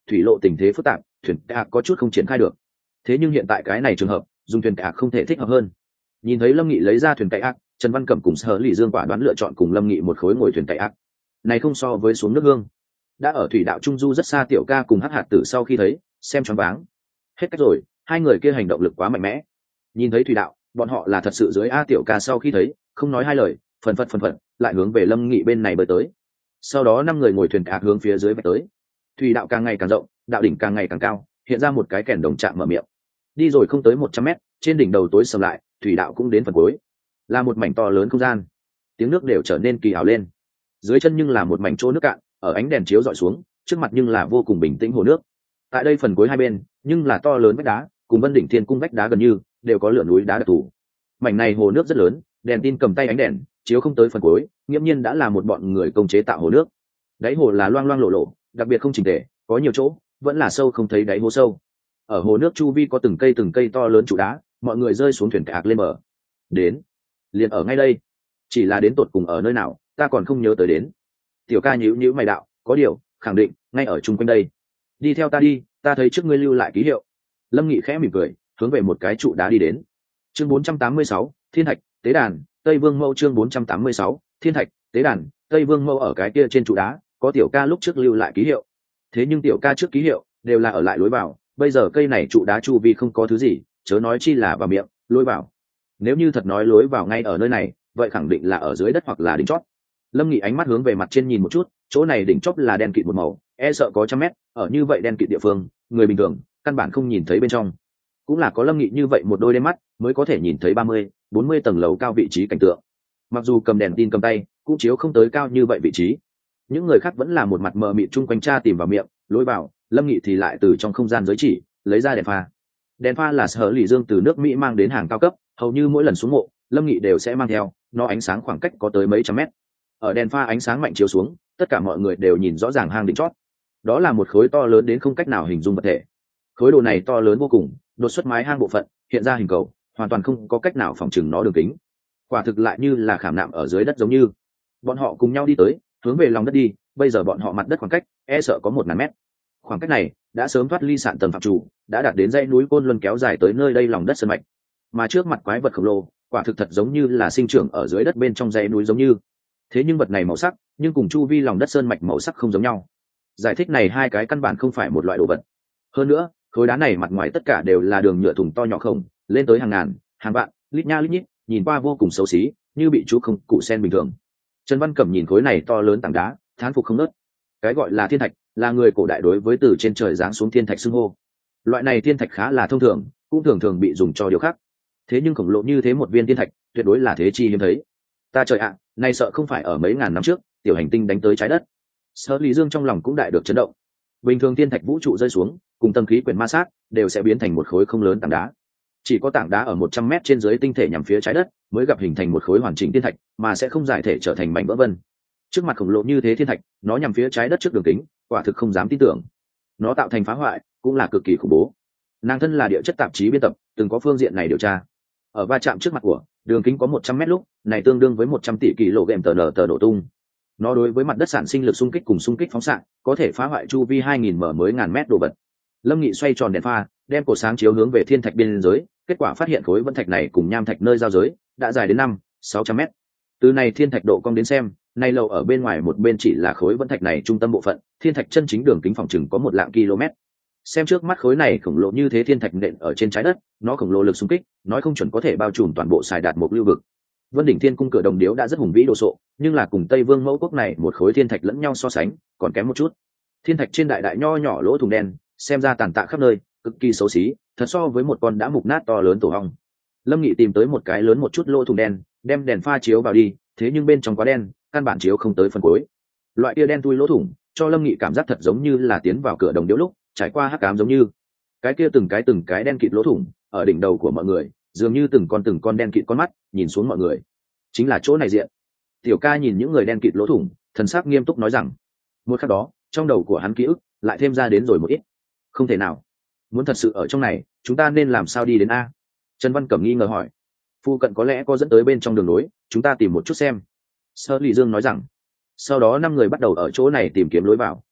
thủy lộ tình thế phức tạp, thuyền kayak có chút không triển khai được. Thế nhưng hiện tại cái này trường hợp, dùng thuyền kayak không thể thích hợp hơn. Nhìn thấy Lâm Nghị lấy ra thuyền kayak, Trần Văn Cẩm cùng Sở Lý Dương quả đoán lựa chọn cùng Lâm Nghị một khối ngồi thuyền kayak. Này không so với xuống nước hương. Đã ở thủy đạo trung du rất xa tiểu ca cùng Hắc Hạt Tử sau khi thấy, xem choáng váng. Hết cách rồi, hai người kia hành động lực quá mạnh mẽ. Nhìn thấy thủy đạo, bọn họ là thật sự dưới a tiểu ca sau khi thấy, không nói hai lời, phần phật lại hướng về Lâm Nghị bên này bơi tới. Sau đó 5 người ngồi thuyền kayak hướng phía dưới vạch tới. Thủy đạo càng ngày càng rộng, đạo đỉnh càng ngày càng cao, hiện ra một cái kèn đồng chạm mở miệng. Đi rồi không tới 100 mét, trên đỉnh đầu tối sầm lại, thủy đạo cũng đến phần cuối, là một mảnh to lớn không gian. Tiếng nước đều trở nên kỳ ảo lên. Dưới chân nhưng là một mảnh chỗ nước cạn, ở ánh đèn chiếu dọi xuống, trước mặt nhưng là vô cùng bình tĩnh hồ nước. Tại đây phần cuối hai bên, nhưng là to lớn vách đá, cùng Vân đỉnh Thiên cung vách đá gần như đều có lửa núi đá đặc thù. Mảnh này hồ nước rất lớn, đèn tin cầm tay ánh đèn chiếu không tới phần cuối, nghiễm nhiên đã là một bọn người công chế tạo hồ nước. Đáy hồ là loang loang lộ lộ, đặc biệt không chỉnh tề, có nhiều chỗ vẫn là sâu không thấy đáy hố sâu. Ở hồ nước chu vi có từng cây to lớn trụ đá, mọi người rơi xuống thuyền kayak lên bờ. Đến, liền ở ngay đây. Chỉ là đến tột cùng ở nơi nào, ta còn không nhớ tới đến. Tiểu ca nhíu mày đạo, có điều, khẳng định ngay ở chung quanh đây. Đi theo ta đi, ta thấy trước ngươi lưu lại ký hiệu. Lâm Nghị khẽ mỉm cười, hướng về một cái trụ đá đi đến. Chương 486, Thiên Thạch, Tế Đàn, Tây Vương Mâu. Chương 486, Thiên Thạch, Tế Đàn, Tây Vương Mâu. Ở cái kia trên trụ đá, có tiểu ca lúc trước lưu lại ký hiệu. Thế nhưng tiểu ca trước ký hiệu đều là ở lại lối vào, bây giờ cây này trụ đá chu vi không có thứ gì, chớ nói chi là vào miệng, lối vào. Nếu như thật nói lối vào ngay ở nơi này, vậy khẳng định là ở dưới đất hoặc là đỉnh chót. Lâm Nghị ánh mắt hướng về mặt trên nhìn một chút, chỗ này đỉnh chót là đen kịt một màu, e sợ có 100 mét, ở như vậy đen kịt địa phương, người bình thường căn bản không nhìn thấy bên trong. Cũng là có Lâm Nghị như vậy một đôi đôi mắt mới có thể nhìn thấy 30-40 tầng lầu cao vị trí cảnh tượng. Mặc dù cầm đèn tin cầm tay, cũng chiếu không tới cao như vậy vị trí. Những người khác vẫn là một mặt mờ mịt chung quanh tra tìm vào miệng, lối vào. Lâm Nghị thì lại từ trong không gian giới chỉ lấy ra đèn pha. Đèn pha là Sở Lý Dương từ nước Mỹ mang đến hàng cao cấp, hầu như mỗi lần xuống mộ, Lâm Nghị đều sẽ mang theo, nó ánh sáng khoảng cách có tới mấy trăm mét. Ở đèn pha ánh sáng mạnh chiếu xuống, tất cả mọi người đều nhìn rõ ràng hang đỉnh chót. Đó là một khối to lớn đến không cách nào hình dung vật thể. Khối đồ này to lớn vô cùng, đột xuất mái hang bộ phận hiện ra hình cầu, hoàn toàn không có cách nào phỏng chừng nó đường kính. Quả thực lại như là khảm nạm ở dưới đất giống như. Bọn họ cùng nhau đi tới, hướng về lòng đất đi, bây giờ bọn họ mặt đất khoảng cách e sợ có 1000 mét. Khoảng cách này đã sớm thoát ly sạn tầng phạm chủ, đã đạt đến dãy núi Côn Luân kéo dài tới nơi đây lòng đất sơn mạch. Mà trước mặt quái vật khổng lồ, quả thực thật giống như là sinh trưởng ở dưới đất bên trong dãy núi giống như. Thế nhưng vật này màu sắc, nhưng cùng chu vi lòng đất sơn mạch màu sắc không giống nhau. Giải thích này hai cái căn bản không phải một loại đồ vật. Hơn nữa, khối đá này mặt ngoài tất cả đều là đường nhựa thùng to nhỏ khổng, lên tới hàng ngàn, hàng vạn, lít nha lít nhít, nhìn qua vô cùng xấu xí, như bị chú không cụ sen bình thường. Trần Văn Cẩm nhìn khối này to lớn tảng đá, thán phục không ngớt. Cái gọi là thiên thạch, là người cổ đại đối với từ trên trời giáng xuống thiên thạch xưng hô. Loại này thiên thạch khá là thông thường, cũng thường thường bị dùng cho điều khác. Thế nhưng khổng lồ như thế một viên thiên thạch, tuyệt đối là thế chi hiếm thấy. Ta trời ạ, này sợ không phải ở mấy ngàn năm trước, tiểu hành tinh đánh tới trái đất. Sở Lý Dương trong lòng cũng đại được chấn động. Bình thường thiên thạch vũ trụ rơi xuống, cùng tầng khí quyển ma sát, đều sẽ biến thành một khối không lớn tảng đá. Chỉ có tảng đá ở 100 mét trên dưới tinh thể nhằm phía trái đất, mới gặp hình thành một khối hoàn chỉnh thiên thạch, mà sẽ không giải thể trở thành mảnh vỡ vân. Trước mặt khổng lồ như thế thiên thạch, nó nhằm phía trái đất trước đường kính, quả thực không dám tin tưởng. Nó tạo thành phá hoại, cũng là cực kỳ khủng bố. Nàng thân là địa chất tạp chí biên tập, từng có phương diện này điều tra. Ở va chạm trước mặt của đường kính có 100 mét lúc, này tương đương với 100 tỷ kg tờ nổ tung. Nó đối với mặt đất sản sinh lực xung kích cùng xung kích phóng xạ, có thể phá hoại chu vi 2000 m mới ngàn mét đồ vật. Lâm Nghị xoay tròn đèn pha, đem cổ sáng chiếu hướng về thiên thạch biên giới, kết quả phát hiện khối vân thạch này cùng nham thạch nơi giao giới đã dài đến 500-600 mét. Từ này thiên thạch độ cong đến xem, nay lầu ở bên ngoài một bên chỉ là khối vân thạch này trung tâm bộ phận, thiên thạch chân chính đường kính phòng chừng có 1 lạng km. Xem trước mắt khối này khổng lồ như thế thiên thạch nện ở trên trái đất, nó khổng lồ lực xung kích, nói không chuẩn có thể bao trùm toàn bộ Sài Đạt một lưu vực. Vân đỉnh Thiên cung cửa đồng điếu đã rất hùng vĩ đồ sộ, nhưng là cùng Tây Vương mẫu quốc này một khối thiên thạch lẫn nhau so sánh, còn kém một chút. Thiên thạch trên đại đại nho nhỏ lỗ thủng đen, xem ra tàn tạ khắp nơi, cực kỳ xấu xí, thật so với một con đã mục nát to lớn tổ ong. Lâm Nghị tìm tới một cái lớn một chút lỗ thủng đen, đem đèn pha chiếu vào đi, thế nhưng bên trong quá đen, căn bản chiếu không tới phần cuối. Loại kia đen thui lỗ thủng, cho Lâm Nghị cảm giác thật giống như là tiến vào cửa đồng điếu lúc trải qua hắc ám giống như. Cái kia từng cái đen kịt lỗ thủng, ở đỉnh đầu của mọi người, dường như từng con đen kịt con mắt nhìn xuống mọi người. Chính là chỗ này diện. Tiểu ca nhìn những người đen kịt lỗ thủng, thần sắc nghiêm túc nói rằng, một khắc đó, trong đầu của hắn ký ức lại thêm ra đến rồi một ít. Không thể nào, muốn thật sự ở trong này, chúng ta nên làm sao đi đến a? Trần Văn Cẩm nghi ngờ hỏi. Phu cận có lẽ có dẫn tới bên trong đường nối, chúng ta tìm một chút xem. Sở Lý Dương nói rằng. Sau đó 5 người bắt đầu ở chỗ này tìm kiếm lối vào.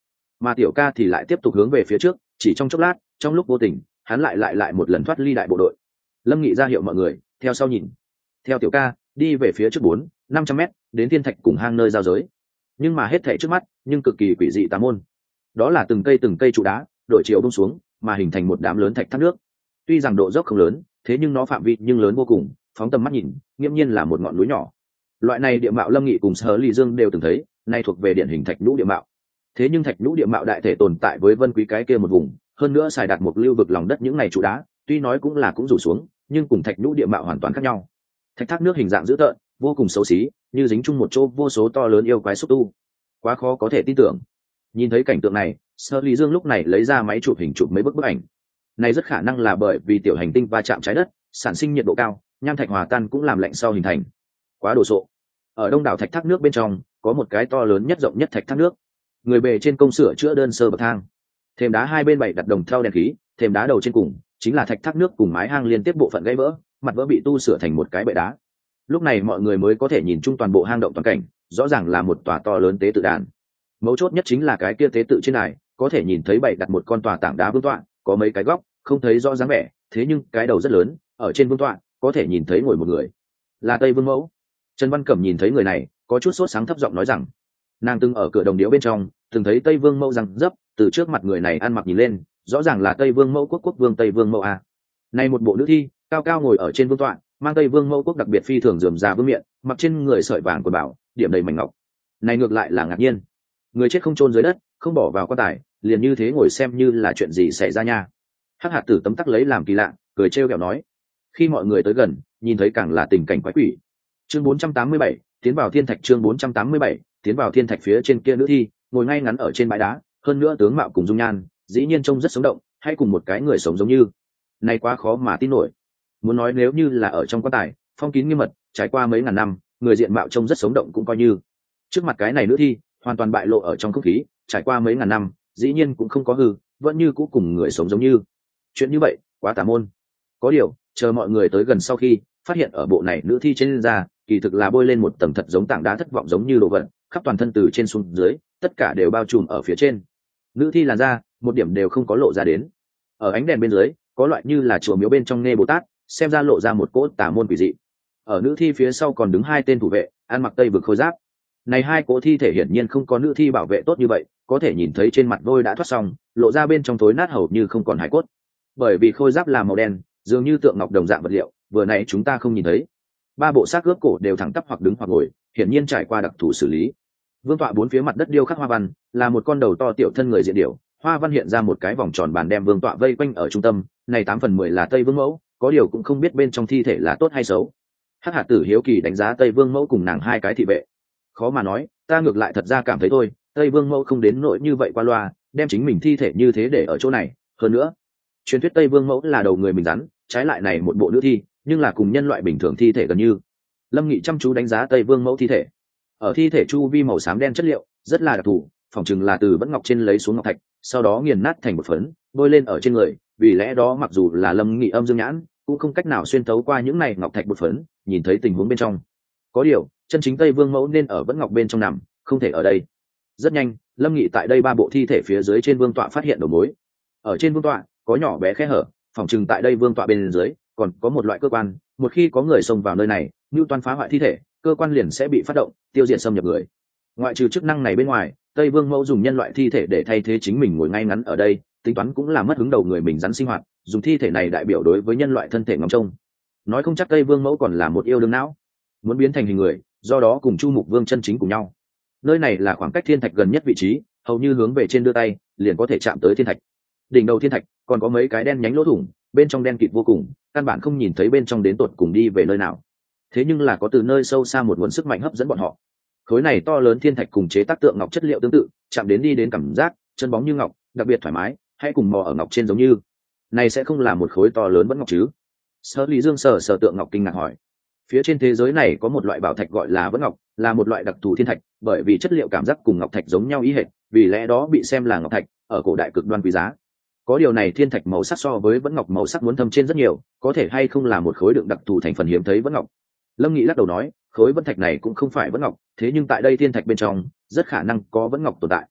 mà tiểu ca thì lại tiếp tục hướng về phía trước, chỉ trong chốc lát, trong lúc vô tình hắn lại một lần thoát ly đại bộ đội. Lâm Nghị ra hiệu mọi người theo sau nhìn, theo tiểu ca đi về phía trước 400-500 mét, đến thiên thạch cùng hang nơi giao giới. Nhưng mà hết thảy trước mắt nhưng cực kỳ quỷ dị tà môn. Đó là từng cây trụ đá đổi chiều bông xuống, mà hình thành một đám lớn thạch thác nước. Tuy rằng độ dốc không lớn, thế nhưng nó phạm vi nhưng lớn vô cùng, phóng tầm mắt nhìn nghiễm nhiên là một ngọn núi nhỏ. Loại này địa mạo Lâm Nghị cùng Sở Lý Dương đều từng thấy, nay thuộc về điển hình thạch nhũ địa mạo. Thế nhưng thạch nhũ địa mạo đại thể tồn tại với Vân Quý cái kia một vùng, hơn nữa xài đặt một lưu vực lòng đất những này trụ đá, tuy nói cũng rủ xuống, nhưng cùng thạch nhũ địa mạo hoàn toàn khác nhau. Thạch thác nước hình dạng dữ tợn, vô cùng xấu xí, như dính chung một chỗ vô số to lớn yêu quái xúc tu, quá khó có thể tin tưởng. Nhìn thấy cảnh tượng này, Sở Lý Dương lúc này lấy ra máy chụp hình chụp mấy bức ảnh. Này rất khả năng là bởi vì tiểu hành tinh va chạm trái đất, sản sinh nhiệt độ cao, nham thạch hòa tan cũng làm lạnh sau hình thành. Quá đồ sộ. Ở đông đảo thạch thác nước bên trong, có một cái to lớn nhất rộng nhất thạch thác nước. Người bề trên công sửa chữa đơn sơ bậc thang. Thềm đá hai bên bày đặt đồng thau đèn khí, thềm đá đầu trên cùng chính là thạch thác nước cùng mái hang liên tiếp bộ phận gãy vỡ, mặt vỡ bị tu sửa thành một cái bệ đá. Lúc này mọi người mới có thể nhìn chung toàn bộ hang động toàn cảnh, rõ ràng là một tòa to lớn tế tự đàn. Mấu chốt nhất chính là cái kia tế tự trên này, có thể nhìn thấy bày đặt một con tòa tảng đá vương tọa, có mấy cái góc không thấy rõ dáng vẻ, thế nhưng cái đầu rất lớn, ở trên vương tọa có thể nhìn thấy ngồi một người, là Tây Vương Mẫu. Trần Văn Cẩm nhìn thấy người này, có chút sốt sáng thấp giọng nói rằng, nàng từng ở cửa đồng điếu bên trong từng thấy Tây Vương Mẫu răng dấp, từ trước mặt người này ăn mặc nhìn lên, rõ ràng là Tây Vương Mẫu quốc vương Tây Vương Mẫu a. Này một bộ nữ thi, cao cao ngồi ở trên vương tọa, mang Tây Vương Mẫu quốc đặc biệt phi thường rườm rà vương miện, mặc trên người sợi vàng quần bảo, điểm đầy mảnh ngọc. Này ngược lại là ngạc nhiên, người chết không chôn dưới đất, không bỏ vào quan tài, liền như thế ngồi xem như là chuyện gì xảy ra nha. Hắc Hạt Tử tấm tắc lấy làm kỳ lạ, cười trêu ghẹo nói. Khi mọi người tới gần, nhìn thấy càng là tình cảnh quái quỷ. Chương 487, tiến vào thiên thạch. Chương 487, tiến vào thiên thạch. Phía trên kia nữ thi ngồi ngay ngắn ở trên bãi đá, hơn nữa tướng mạo cùng dung nhan dĩ nhiên trông rất sống động, hay cùng một cái người sống giống như. Này quá khó mà tin nổi. Muốn nói nếu như là ở trong quan tài, phong kín nghiêm mật, trải qua mấy ngàn năm, người diện mạo trông rất sống động cũng coi như. Trước mặt cái này nữ thi, hoàn toàn bại lộ ở trong không khí, trải qua mấy ngàn năm, dĩ nhiên cũng không có hư, vẫn như cũ cùng người sống giống như. Chuyện như vậy quá tà môn. Có điều chờ mọi người tới gần sau khi phát hiện ở bộ này nữ thi trên da kỳ thực là bôi lên một tầng thật giống tảng đá thất vọng giống như đồ vật, khắp toàn thân từ trên xuống dưới tất cả đều bao trùm ở phía trên. Nữ thi làn da một điểm đều không có lộ ra đến, ở ánh đèn bên dưới có loại như là chùa miếu bên trong Nê Bồ Tát, xem ra lộ ra một cỗ tà môn quỷ dị. Ở nữ thi phía sau còn đứng hai tên thủ vệ, ăn mặc tây vực khôi giáp. Này hai cỗ thi thể hiển nhiên không có nữ thi bảo vệ tốt như vậy, có thể nhìn thấy trên mặt vôi đã thoát xong, lộ ra bên trong thối nát hầu như không còn hải cốt. Bởi vì khôi giáp là màu đen, dường như tượng ngọc đồng dạng vật liệu, vừa nãy chúng ta không nhìn thấy. Ba bộ xác gớp cổ đều thẳng tắp hoặc đứng hoặc ngồi, hiển nhiên trải qua đặc thù xử lý. Vương tọa bốn phía mặt đất điêu khắc hoa văn, là một con đầu to tiểu thân người diện điểu, hoa văn hiện ra một cái vòng tròn bàn đem vương tọa vây quanh ở trung tâm, này 8/10 là Tây Vương Mẫu, có điều cũng không biết bên trong thi thể là tốt hay xấu. Hắc Hạt Tử hiếu kỳ đánh giá Tây Vương Mẫu cùng nàng hai cái thị vệ. Khó mà nói, ta ngược lại thật ra cảm thấy thôi, Tây Vương Mẫu không đến nỗi như vậy qua loa, đem chính mình thi thể như thế để ở chỗ này. Hơn nữa, truyền thuyết Tây Vương Mẫu là đầu người mình rắn, trái lại này một bộ nữ thi, nhưng là cùng nhân loại bình thường thi thể gần như. Lâm Nghị chăm chú đánh giá Tây Vương Mẫu thi thể. Ở thi thể chu vi màu xám đen chất liệu, rất là đặc thù, phỏng chừng là từ vẫn ngọc trên lấy xuống ngọc thạch, sau đó nghiền nát thành một phấn, bôi lên ở trên người, vì lẽ đó mặc dù là Lâm Nghị âm dương nhãn, cũng không cách nào xuyên thấu qua những này ngọc thạch bột phấn, nhìn thấy tình huống bên trong. Có điều, chân chính Tây Vương Mẫu nên ở vẫn ngọc bên trong nằm, không thể ở đây. Rất nhanh, Lâm Nghị tại đây ba bộ thi thể phía dưới trên vương tọa phát hiện đầu mối. Ở trên vương tọa có nhỏ bé khe hở, phỏng chừng tại đây vương tọa bên dưới còn có một loại cơ quan, một khi có người xông vào nơi này, như toan phá hoại thi thể, cơ quan liền sẽ bị phát động, tiêu diệt xâm nhập người. Ngoại trừ chức năng này bên ngoài, Tây Vương Mẫu dùng nhân loại thi thể để thay thế chính mình ngồi ngay ngắn ở đây, tính toán cũng là mất hứng đầu người mình rắn sinh hoạt, dùng thi thể này đại biểu đối với nhân loại thân thể ngóng trông. Nói không chắc Tây Vương Mẫu còn là một yêu đương não, muốn biến thành hình người, do đó cùng Chu Mục Vương chân chính cùng nhau. Nơi này là khoảng cách thiên thạch gần nhất vị trí, hầu như hướng về trên đưa tay liền có thể chạm tới thiên thạch. Đỉnh đầu thiên thạch còn có mấy cái đen nhánh lỗ thủng, bên trong đen kịt vô cùng, căn bản không nhìn thấy bên trong đến tột cùng đi về nơi nào. Thế nhưng là có từ nơi sâu xa một nguồn sức mạnh hấp dẫn bọn họ. Khối này to lớn thiên thạch cùng chế tác tượng ngọc chất liệu tương tự, chạm đến đi đến cảm giác chân bóng như ngọc, đặc biệt thoải mái, hay cùng mò ở ngọc trên giống như. Này sẽ không là một khối to lớn vẫn ngọc chứ? Sở Lý Dương sờ tượng ngọc kinh ngạc hỏi. Phía trên thế giới này có một loại bảo thạch gọi là vẫn ngọc, là một loại đặc thù thiên thạch, bởi vì chất liệu cảm giác cùng ngọc thạch giống nhau ý hệt, vì lẽ đó bị xem là ngọc thạch, ở cổ đại cực đoan quý giá. Có điều này thiên thạch màu sắc so với vẫn ngọc màu sắc muốn thâm trên rất nhiều, có thể hay không là một khối đựng đặc thù thành phần hiếm thấy vẫn ngọc. Lâm Nghị lắc đầu nói, khối vẫn thạch này cũng không phải vẫn ngọc, thế nhưng tại đây thiên thạch bên trong rất khả năng có vẫn ngọc tồn tại.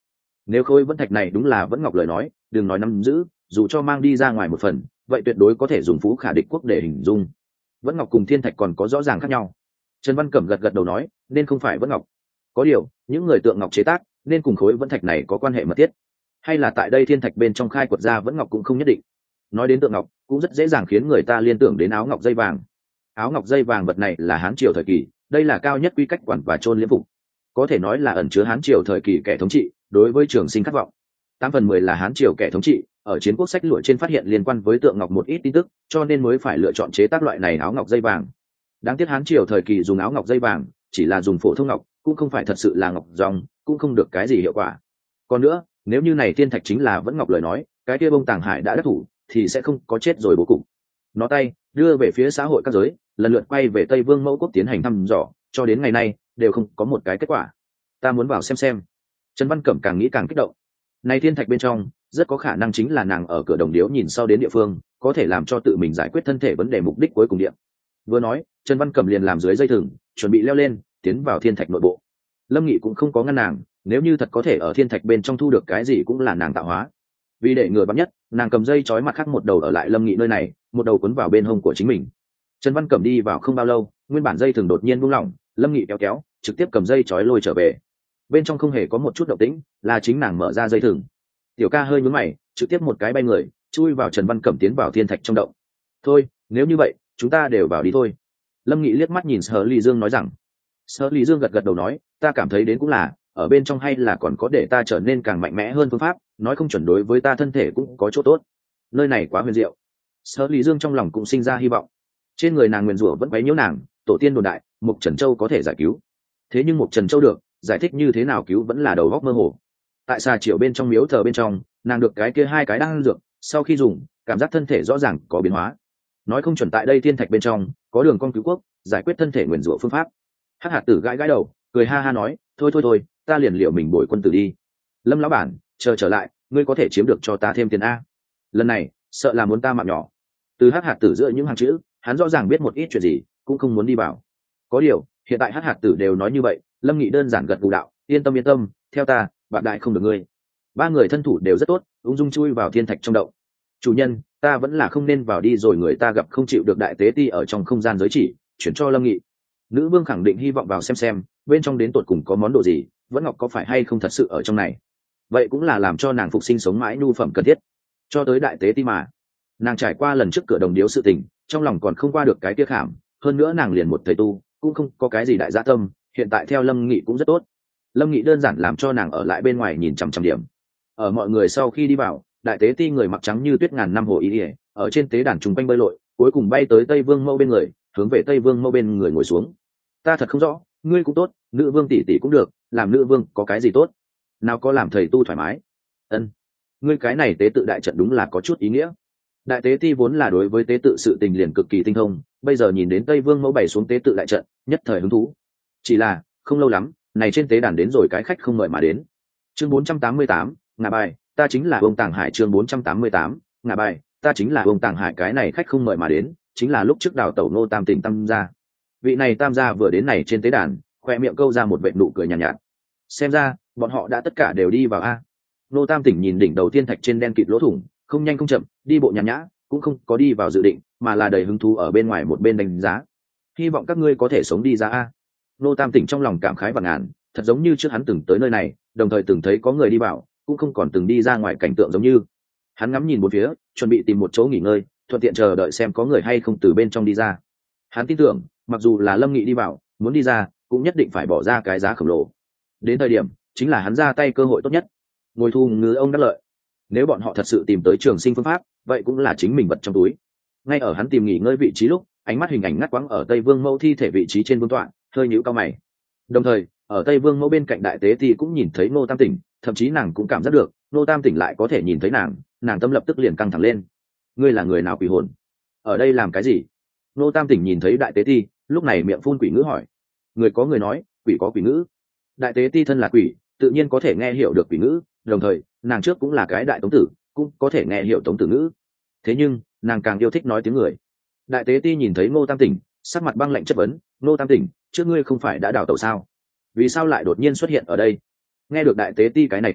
Nếu khối vẫn thạch này đúng là vẫn ngọc lời nói, đừng nói nắm giữ, dù cho mang đi ra ngoài một phần, vậy tuyệt đối có thể dùng phú khả địch quốc để hình dung. Vẫn ngọc cùng thiên thạch còn có rõ ràng khác nhau. Trần Văn Cẩm gật gật đầu nói, nên không phải vẫn ngọc. Có điều, những người tượng ngọc chế tác nên cùng khối vẫn thạch này có quan hệ mật thiết, hay là tại đây thiên thạch bên trong khai quật ra vẫn ngọc cũng không nhất định. Nói đến tượng ngọc, cũng rất dễ dàng khiến người ta liên tưởng đến áo ngọc dây vàng. Áo ngọc dây vàng vật này là Hán triều thời kỳ, đây là cao nhất quy cách quản và chôn liễm phục, có thể nói là ẩn chứa Hán triều thời kỳ kẻ thống trị đối với Trường Sinh khát vọng. 8/10 là Hán triều kẻ thống trị ở chiến quốc sách lụa trên phát hiện liên quan với tượng ngọc một ít tin tức, cho nên mới phải lựa chọn chế tác loại này áo ngọc dây vàng. Đáng tiếc Hán triều thời kỳ dùng áo ngọc dây vàng chỉ là dùng phổ thông ngọc, cũng không phải thật sự là ngọc dòng, cũng không được cái gì hiệu quả. Còn nữa, nếu như này thiên thạch chính là vẫn ngọc lời nói, cái kia bông Tàng Hải đã đắc thủ thì sẽ không có chết rồi bố cục. Nó tay đưa về phía xã hội các giới, lần lượt quay về Tây Vương Mẫu Quốc tiến hành thăm dò, cho đến ngày nay đều không có một cái kết quả. Ta muốn vào xem. Trần Văn Cẩm càng nghĩ càng kích động. Này thiên thạch bên trong rất có khả năng chính là nàng ở cửa đồng điếu nhìn sau đến địa phương, có thể làm cho tự mình giải quyết thân thể vấn đề mục đích cuối cùng điện. Vừa nói, Trần Văn Cẩm liền làm dưới dây thừng, chuẩn bị leo lên tiến vào thiên thạch nội bộ. Lâm Nghị cũng không có ngăn nàng, nếu như thật có thể ở thiên thạch bên trong thu được cái gì cũng là nàng tạo hóa. Vì để ngừa vắn nhất, nàng cầm dây trói mặt khác một đầu ở lại Lâm Nghị nơi này, một đầu cuốn vào bên hông của chính mình. Trần Văn Cẩm đi vào không bao lâu, nguyên bản dây thừng đột nhiên buông lỏng, Lâm Nghị kéo, trực tiếp cầm dây trói lôi trở về. Bên trong không hề có một chút động tĩnh, là chính nàng mở ra dây thừng. Tiểu ca hơi nhướng mày, trực tiếp một cái bay người, chui vào Trần Văn Cẩm tiến vào thiên thạch trong động. Thôi, nếu như vậy, chúng ta đều vào đi thôi. Lâm Nghị liếc mắt nhìn Sở Ly Dương nói rằng. Sở Ly Dương gật gật đầu nói, ta cảm thấy đến cũng là, ở bên trong hay là còn có để ta trở nên càng mạnh mẽ hơn phương pháp, nói không chuẩn đối với ta thân thể cũng có chỗ tốt. Nơi này quá huyền diệu. Sở Ly Dương trong lòng cũng sinh ra hy vọng. Trên người nàng nguyền rủa vẫn quấy nhiễu nàng, tổ tiên đồn đại, Mục Trần Châu có thể giải cứu. Thế nhưng Mục Trần Châu được, giải thích như thế nào cứu vẫn là đầu góc mơ hồ. Tại Xà Triệu bên trong miếu thờ bên trong, nàng được cái kia 2 cái đan dược, sau khi dùng, cảm giác thân thể rõ ràng có biến hóa. Nói không chuẩn tại đây thiên thạch bên trong có đường con cứu quốc, giải quyết thân thể nguyền rủa phương pháp. Hắc Hạt Tử gãi gãi đầu, cười ha ha nói, thôi, ta liền liệu mình bồi quân tử đi. Lâm lão bản, chờ trở lại, ngươi có thể chiếm được cho ta thêm tiền a. Lần này, sợ là muốn ta mạng nhỏ. Từ Hắc Hạt Tử giữa những hàng chữ, hắn rõ ràng biết một ít chuyện gì, cũng không muốn đi vào. Có điều, hiện tại Hắc Hạt Tử đều nói như vậy, Lâm Nghị đơn giản gật gù đạo, yên tâm, theo ta, bạn đại không được ngươi. 3 người thân thủ đều rất tốt, ung dung chui vào thiên thạch trong động. Chủ nhân, ta vẫn là không nên vào đi rồi, người ta gặp không chịu được đại tế ti ở trong không gian giới chỉ, chuyển cho Lâm Nghị. Nữ vương khẳng định hy vọng vào xem bên trong đến tột cùng có món đồ gì, vẫn ngọc có phải hay không thật sự ở trong này. Vậy cũng là làm cho nàng phục sinh sống mãi nhu phẩm cần thiết. Cho tới đại tế ti mà, nàng trải qua lần trước cửa đồng điếu sự tình, trong lòng còn không qua được cái tiếc khảm, hơn nữa nàng liền một thầy tu, cũng không có cái gì đại dạ tâm, hiện tại theo Lâm Nghị cũng rất tốt. Lâm Nghị đơn giản làm cho nàng ở lại bên ngoài nhìn chằm điểm. Ở mọi người sau khi đi vào, đại tế ti người mặc trắng như tuyết ngàn năm hồ ý ỉa, ở trên tế đàn trùng quanh bơi lội, cuối cùng bay tới Tây Vương Mẫu bên người, hướng về Tây Vương Mẫu bên người ngồi xuống. Ta thật không rõ, ngươi cũng tốt, nữ vương tỷ tỷ cũng được, làm nữ vương có cái gì tốt? Nào có làm thầy tu thoải mái. Ân, ngươi cái này tế tự đại trận đúng là có chút ý nghĩa. Đại tế ti vốn là đối với tế tự sự tình liền cực kỳ tinh thông, bây giờ nhìn đến Tây Vương Mẫu bày xuống tế tự đại trận, nhất thời hứng thú. Chỉ là, không lâu lắm, này trên tế đàn đến rồi cái khách không mời mà đến. Chương 488, ngả bài, ta chính là ông Tàng Hải. Chương 488, ngả bài, ta chính là ông Tàng Hải. Cái này khách không mời mà đến, chính là lúc trước đào tẩu Ngô Tam Tỉnh Tam gia. Vị này Tam gia vừa đến này trên tế đàn, khoe miệng câu ra một vệt nụ cười nhàn nhạt. Xem ra, bọn họ đã tất cả đều đi vào a. Ngô Tam Tỉnh nhìn đỉnh đầu tiên thạch trên đen kịt lỗ thủng, không nhanh không chậm, đi bộ nhàn nhã, cũng không có đi vào dự định, mà là đầy hứng thú ở bên ngoài một bên đánh giá. Hy vọng các ngươi có thể sống đi ra a. Ngô Tam Tỉnh trong lòng cảm khái và ngàn, thật giống như trước hắn từng tới nơi này, đồng thời từng thấy có người đi vào, cũng không còn từng đi ra ngoài cảnh tượng giống như. Hắn ngắm nhìn một phía, chuẩn bị tìm một chỗ nghỉ ngơi, thuận tiện chờ đợi xem có người hay không từ bên trong đi ra. Hắn tin tưởng, mặc dù là Lâm Nghị đi vào, muốn đi ra, cũng nhất định phải bỏ ra cái giá khổng lồ. Đến thời điểm, chính là hắn ra tay cơ hội tốt nhất. Ngồi thu ngư ông đắc lợi. Nếu bọn họ thật sự tìm tới Trường Sinh phương pháp, vậy cũng là chính mình vật trong túi. Ngay ở hắn tìm nghỉ ngơi vị trí lúc, ánh mắt hình ảnh ngắt quãng ở Tây Vương Mẫu thi thể vị trí trên vương tọa, hơi nhíu cao mày. Đồng thời, ở Tây Vương Mẫu bên cạnh đại tế thì cũng nhìn thấy Ngô Tam Tỉnh, thậm chí nàng cũng cảm giác được, Ngô Tam Tỉnh lại có thể nhìn thấy nàng tâm lập tức liền căng thẳng lên. Ngươi là người nào quỷ hồn? Ở đây làm cái gì? Ngô Tam Tỉnh nhìn thấy đại tế ti, lúc này miệng phun quỷ ngữ hỏi. Người có người nói, quỷ có quỷ ngữ. Đại tế ti thân là quỷ, tự nhiên có thể nghe hiểu được quỷ ngữ, đồng thời, nàng trước cũng là cái đại tống tử, cũng có thể nghe hiểu tống tử ngữ. Thế nhưng, nàng càng yêu thích nói tiếng người. Đại tế ti nhìn thấy Ngô Tam Tỉnh, sắc mặt băng lạnh chất vấn, Ngô Tam Tỉnh, trước ngươi không phải đã đào tẩu sao? Vì sao lại đột nhiên xuất hiện ở đây? Nghe được đại tế ti cái này quỷ,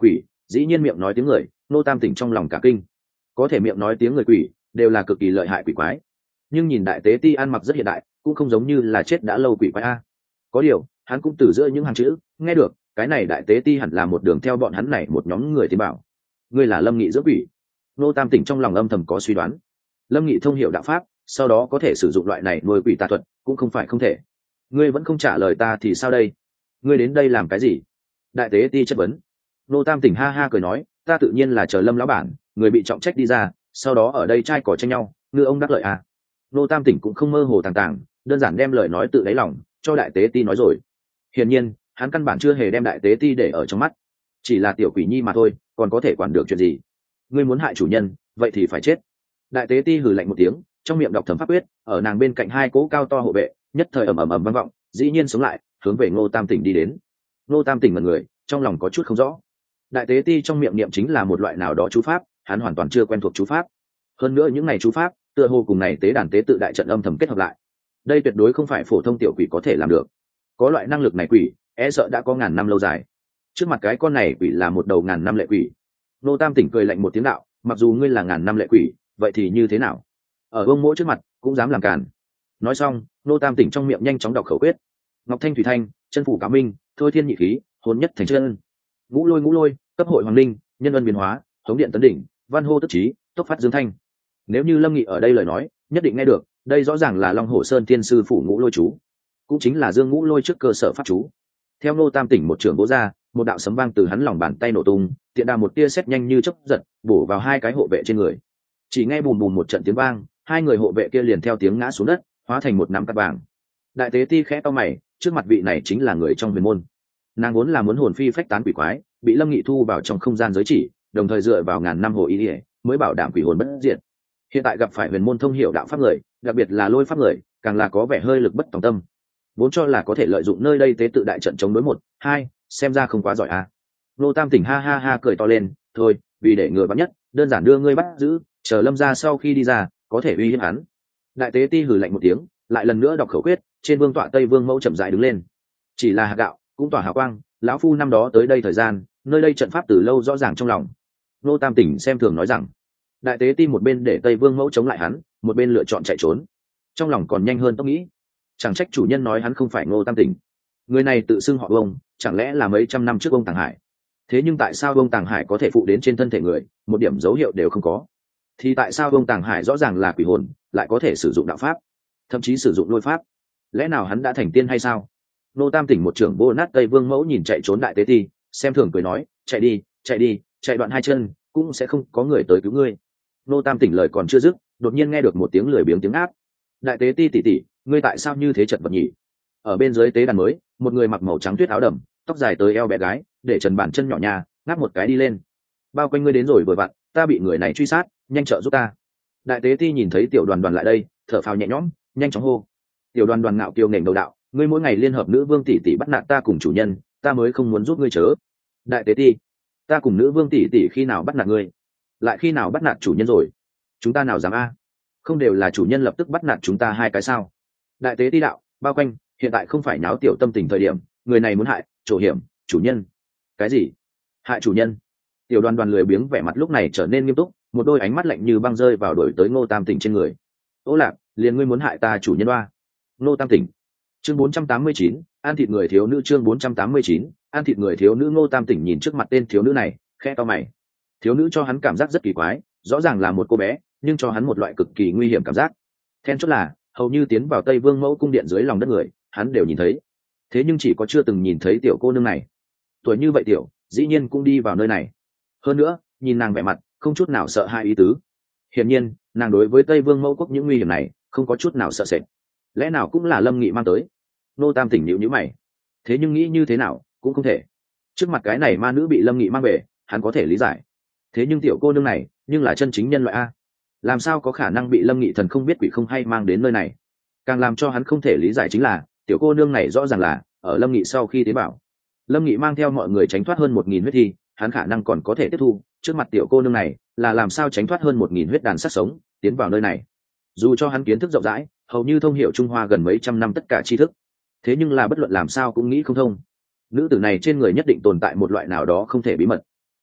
dĩ nhiên miệng nói tiếng người, Ngô Tam Tỉnh trong lòng cả kinh. Có thể miệng nói tiếng người quỷ đều là cực kỳ lợi hại quỷ quái, nhưng nhìn đại tế ti ăn mặc rất hiện đại, cũng không giống như là chết đã lâu quỷ quái a. Có điều hắn cũng từ giữa những hàng chữ nghe được cái này đại tế ti hẳn là một đường theo bọn hắn này một nhóm người tiến bảo. Ngươi là Lâm Nghị giữa quỷ. Ngô Tam Tỉnh trong lòng âm thầm có suy đoán. Lâm Nghị thông hiểu đạo pháp, sau đó có thể sử dụng loại này nuôi quỷ tà thuật cũng không phải không thể. Ngươi vẫn không trả lời ta thì sao đây? Ngươi đến đây làm cái gì? Đại tế ti chất vấn. Ngô Tam Tỉnh ha ha cười nói, ta tự nhiên là chờ Lâm lão bản, người bị trọng trách đi ra, sau đó ở đây trai cỏ tranh nhau, ngư ông đắc lợi à. Ngô Tam Tỉnh cũng không mơ hồ tàng tàng, đơn giản đem lời nói tự đáy lòng cho đại tế ti nói rồi. Hiển nhiên hắn căn bản chưa hề đem đại tế ti để ở trong mắt, chỉ là tiểu quỷ nhi mà thôi, còn có thể quản được chuyện gì. Ngươi muốn hại chủ nhân, vậy thì phải chết. Đại tế ti hừ lạnh một tiếng, trong miệng đọc thẩm pháp quyết, ở nàng bên cạnh hai cỗ cao to hộ vệ nhất thời ầm ầm ầm vang vọng, dĩ nhiên sống lại, hướng về Ngô Tam Tỉnh đi đến. Ngô Tam Tỉnh mật người, trong lòng có chút không rõ. Đại tế ti trong miệng niệm chính là một loại nào đó chú pháp, hắn hoàn toàn chưa quen thuộc chú pháp. Hơn nữa những này chú pháp tựa hồ cùng này tế đàn tế tự đại trận âm thầm kết hợp lại, đây tuyệt đối không phải phổ thông tiểu quỷ có thể làm được. Có loại năng lực này quỷ e sợ đã có ngàn năm lâu dài. Trước mặt cái con này quỷ là một đầu ngàn năm lệ quỷ. Ngô Tam Tỉnh cười lạnh một tiếng đạo, mặc dù ngươi là ngàn năm lệ quỷ, vậy thì như thế nào? Ở ông mỗi trước mặt cũng dám làm càn. Nói xong, Ngô Tam Tỉnh trong miệng nhanh chóng đọc khẩu quyết. Ngọc thanh thủy thanh, chân phủ cá minh, thôi thiên nhị khí, hồn nhất thành chân. Ngũ lôi, cấp hội hoàng linh, nhân ân biến hóa, thống điện tấn đỉnh, văn hô tức trí, tốc phát dương thanh. Nếu như Lâm Nghị ở đây lời nói, nhất định nghe được, đây rõ ràng là Long Hổ Sơn Thiên sư phủ Ngũ Lôi chú, cũng chính là Dương Ngũ Lôi trước cơ sở pháp chú. Theo Ngô Tam Tỉnh một trường vỗ ra, một đạo sấm vang từ hắn lòng bàn tay nổ tung, tiện đà một tia sét nhanh như chớp giật, bổ vào hai cái hộ vệ trên người. Chỉ nghe bùm bùm một trận tiếng vang, hai người hộ vệ kia liền theo tiếng ngã xuống đất, hóa thành một nắm cát vàng. Đại tế ti khẽ to mày, trước mặt vị này chính là người trong huyền môn. Nàng vốn là muốn hồn phi phách tán quỷ quái, bị Lâm Nghị thu vào trong không gian giới chỉ, đồng thời dựa vào ngàn năm hồ ý ỉa mới bảo đảm quỷ hồn bất diệt. Hiện tại gặp phải huyền môn thông hiểu đạo pháp người, đặc biệt là lôi pháp người, càng là có vẻ hơi lực bất tòng tâm, vốn cho là có thể lợi dụng nơi đây tế tự đại trận chống đối một hai, xem ra không quá giỏi à. Ngô Tam Tỉnh ha ha ha cười to lên, thôi, vì để ngừa vắn nhất, đơn giản đưa ngươi bắt giữ, chờ Lâm ra sau khi đi ra có thể uy hiếp hắn. Đại tế ti hừ lạnh một tiếng, lại lần nữa đọc khẩu quyết, trên vương tọa Tây Vương mẫu chậm rãi đứng lên. Chỉ là hạt gạo cũng tỏa hào quang, lão phu năm đó tới đây thời gian, nơi đây trận pháp từ lâu rõ ràng trong lòng. Ngô Tam Tỉnh xem thường nói rằng. Đại tế ti một bên để Tây Vương mẫu chống lại hắn, một bên lựa chọn chạy trốn, trong lòng còn nhanh hơn tốc nghĩ. Chẳng trách chủ nhân nói hắn không phải Ngô Tam Tỉnh, người này tự xưng họ ông, chẳng lẽ là mấy trăm năm trước ông Tàng Hải? Thế nhưng tại sao ông Tàng Hải có thể phụ đến trên thân thể người, một điểm dấu hiệu đều không có? Thì tại sao ông Tàng Hải rõ ràng là quỷ hồn, lại có thể sử dụng đạo pháp, thậm chí sử dụng lôi pháp? Lẽ nào hắn đã thành tiên hay sao? Ngô Tam Tỉnh một trưởng vô nát Tây Vương mẫu nhìn chạy trốn đại tế ti, xem thường cười nói, chạy đi, chạy đoạn hai chân cũng sẽ không có người tới cứu ngươi. Ngô Tam Tỉnh lời còn chưa dứt, đột nhiên nghe được một tiếng lười biếng tiếng áp. Đại tế ti tỷ tỷ, ngươi tại sao như thế chật vật nhỉ? Ở bên dưới tế đàn mới, một người mặc màu trắng tuyết áo đầm, tóc dài tới eo bé gái, để trần bàn chân nhỏ nhà, ngáp một cái đi lên. Bao quanh ngươi đến rồi vừa vặn, ta bị người này truy sát, nhanh trợ giúp ta. Đại tế ti nhìn thấy tiểu đoàn đoàn lại đây, thở phào nhẹ nhõm, nhanh chóng hô. Tiểu đoàn đoàn ngạo kiều nghển đầu đạo, ngươi mỗi ngày liên hợp nữ vương tỷ tỷ bắt nạt ta cùng chủ nhân, ta mới không muốn giúp ngươi chớ. Đại tế ti, ta cùng nữ vương tỷ tỷ khi nào bắt nạt ngươi? Lại khi nào bắt nạt chủ nhân rồi? Chúng ta nào dám a? Không đều là chủ nhân lập tức bắt nạt chúng ta hai cái sao? Đại tế ti đạo, bao quanh, hiện tại không phải náo tiểu tâm tình thời điểm, người này muốn hại chỗ hiểm chủ nhân. Cái gì? Hại chủ nhân? Tiểu đoàn đoàn lười biếng vẻ mặt lúc này trở nên nghiêm túc, một đôi ánh mắt lạnh như băng rơi vào đổi tới Ngô Tam Tỉnh trên người. Ô lạc, liền ngươi muốn hại ta chủ nhân oa? Ngô Tam Tỉnh. Chương 489, ăn thịt người thiếu nữ. Chương 489, ăn thịt người thiếu nữ. Ngô Tam Tỉnh nhìn trước mặt tên thiếu nữ này, khẽ to mày. Thiếu nữ cho hắn cảm giác rất kỳ quái, rõ ràng là một cô bé, nhưng cho hắn một loại cực kỳ nguy hiểm cảm giác. Then chốt là hầu như tiến vào Tây Vương mẫu cung điện dưới lòng đất người, hắn đều nhìn thấy, thế nhưng chỉ có chưa từng nhìn thấy tiểu cô nương này. Tuổi như vậy tiểu, dĩ nhiên cũng đi vào nơi này. Hơn nữa, nhìn nàng vẻ mặt không chút nào sợ hai ý tứ. Hiển nhiên, nàng đối với Tây Vương mẫu quốc những nguy hiểm này không có chút nào sợ sệt. Lẽ nào cũng là Lâm Nghị mang tới? Ngô Tam Tỉnh nhíu nhíu mày. Thế nhưng nghĩ như thế nào cũng không thể. Trước mặt cái này ma nữ bị Lâm Nghị mang về, hắn có thể lý giải. Thế nhưng tiểu cô nương này, nhưng là chân chính nhân loại a, làm sao có khả năng bị Lâm Nghị thần không biết quỷ không hay mang đến nơi này? Càng làm cho hắn không thể lý giải chính là tiểu cô nương này rõ ràng là ở Lâm Nghị sau khi tế bảo, Lâm Nghị mang theo mọi người tránh thoát hơn 1000 huyết thi, hắn khả năng còn có thể tiếp thu. Trước mặt tiểu cô nương này là làm sao tránh thoát hơn 1000 huyết đàn sát sống tiến vào nơi này? Dù cho hắn kiến thức rộng rãi, hầu như thông hiểu Trung Hoa gần mấy trăm năm tất cả tri thức, thế nhưng là bất luận làm sao cũng nghĩ không thông. Nữ tử này trên người nhất định tồn tại một loại nào đó không thể bí mật.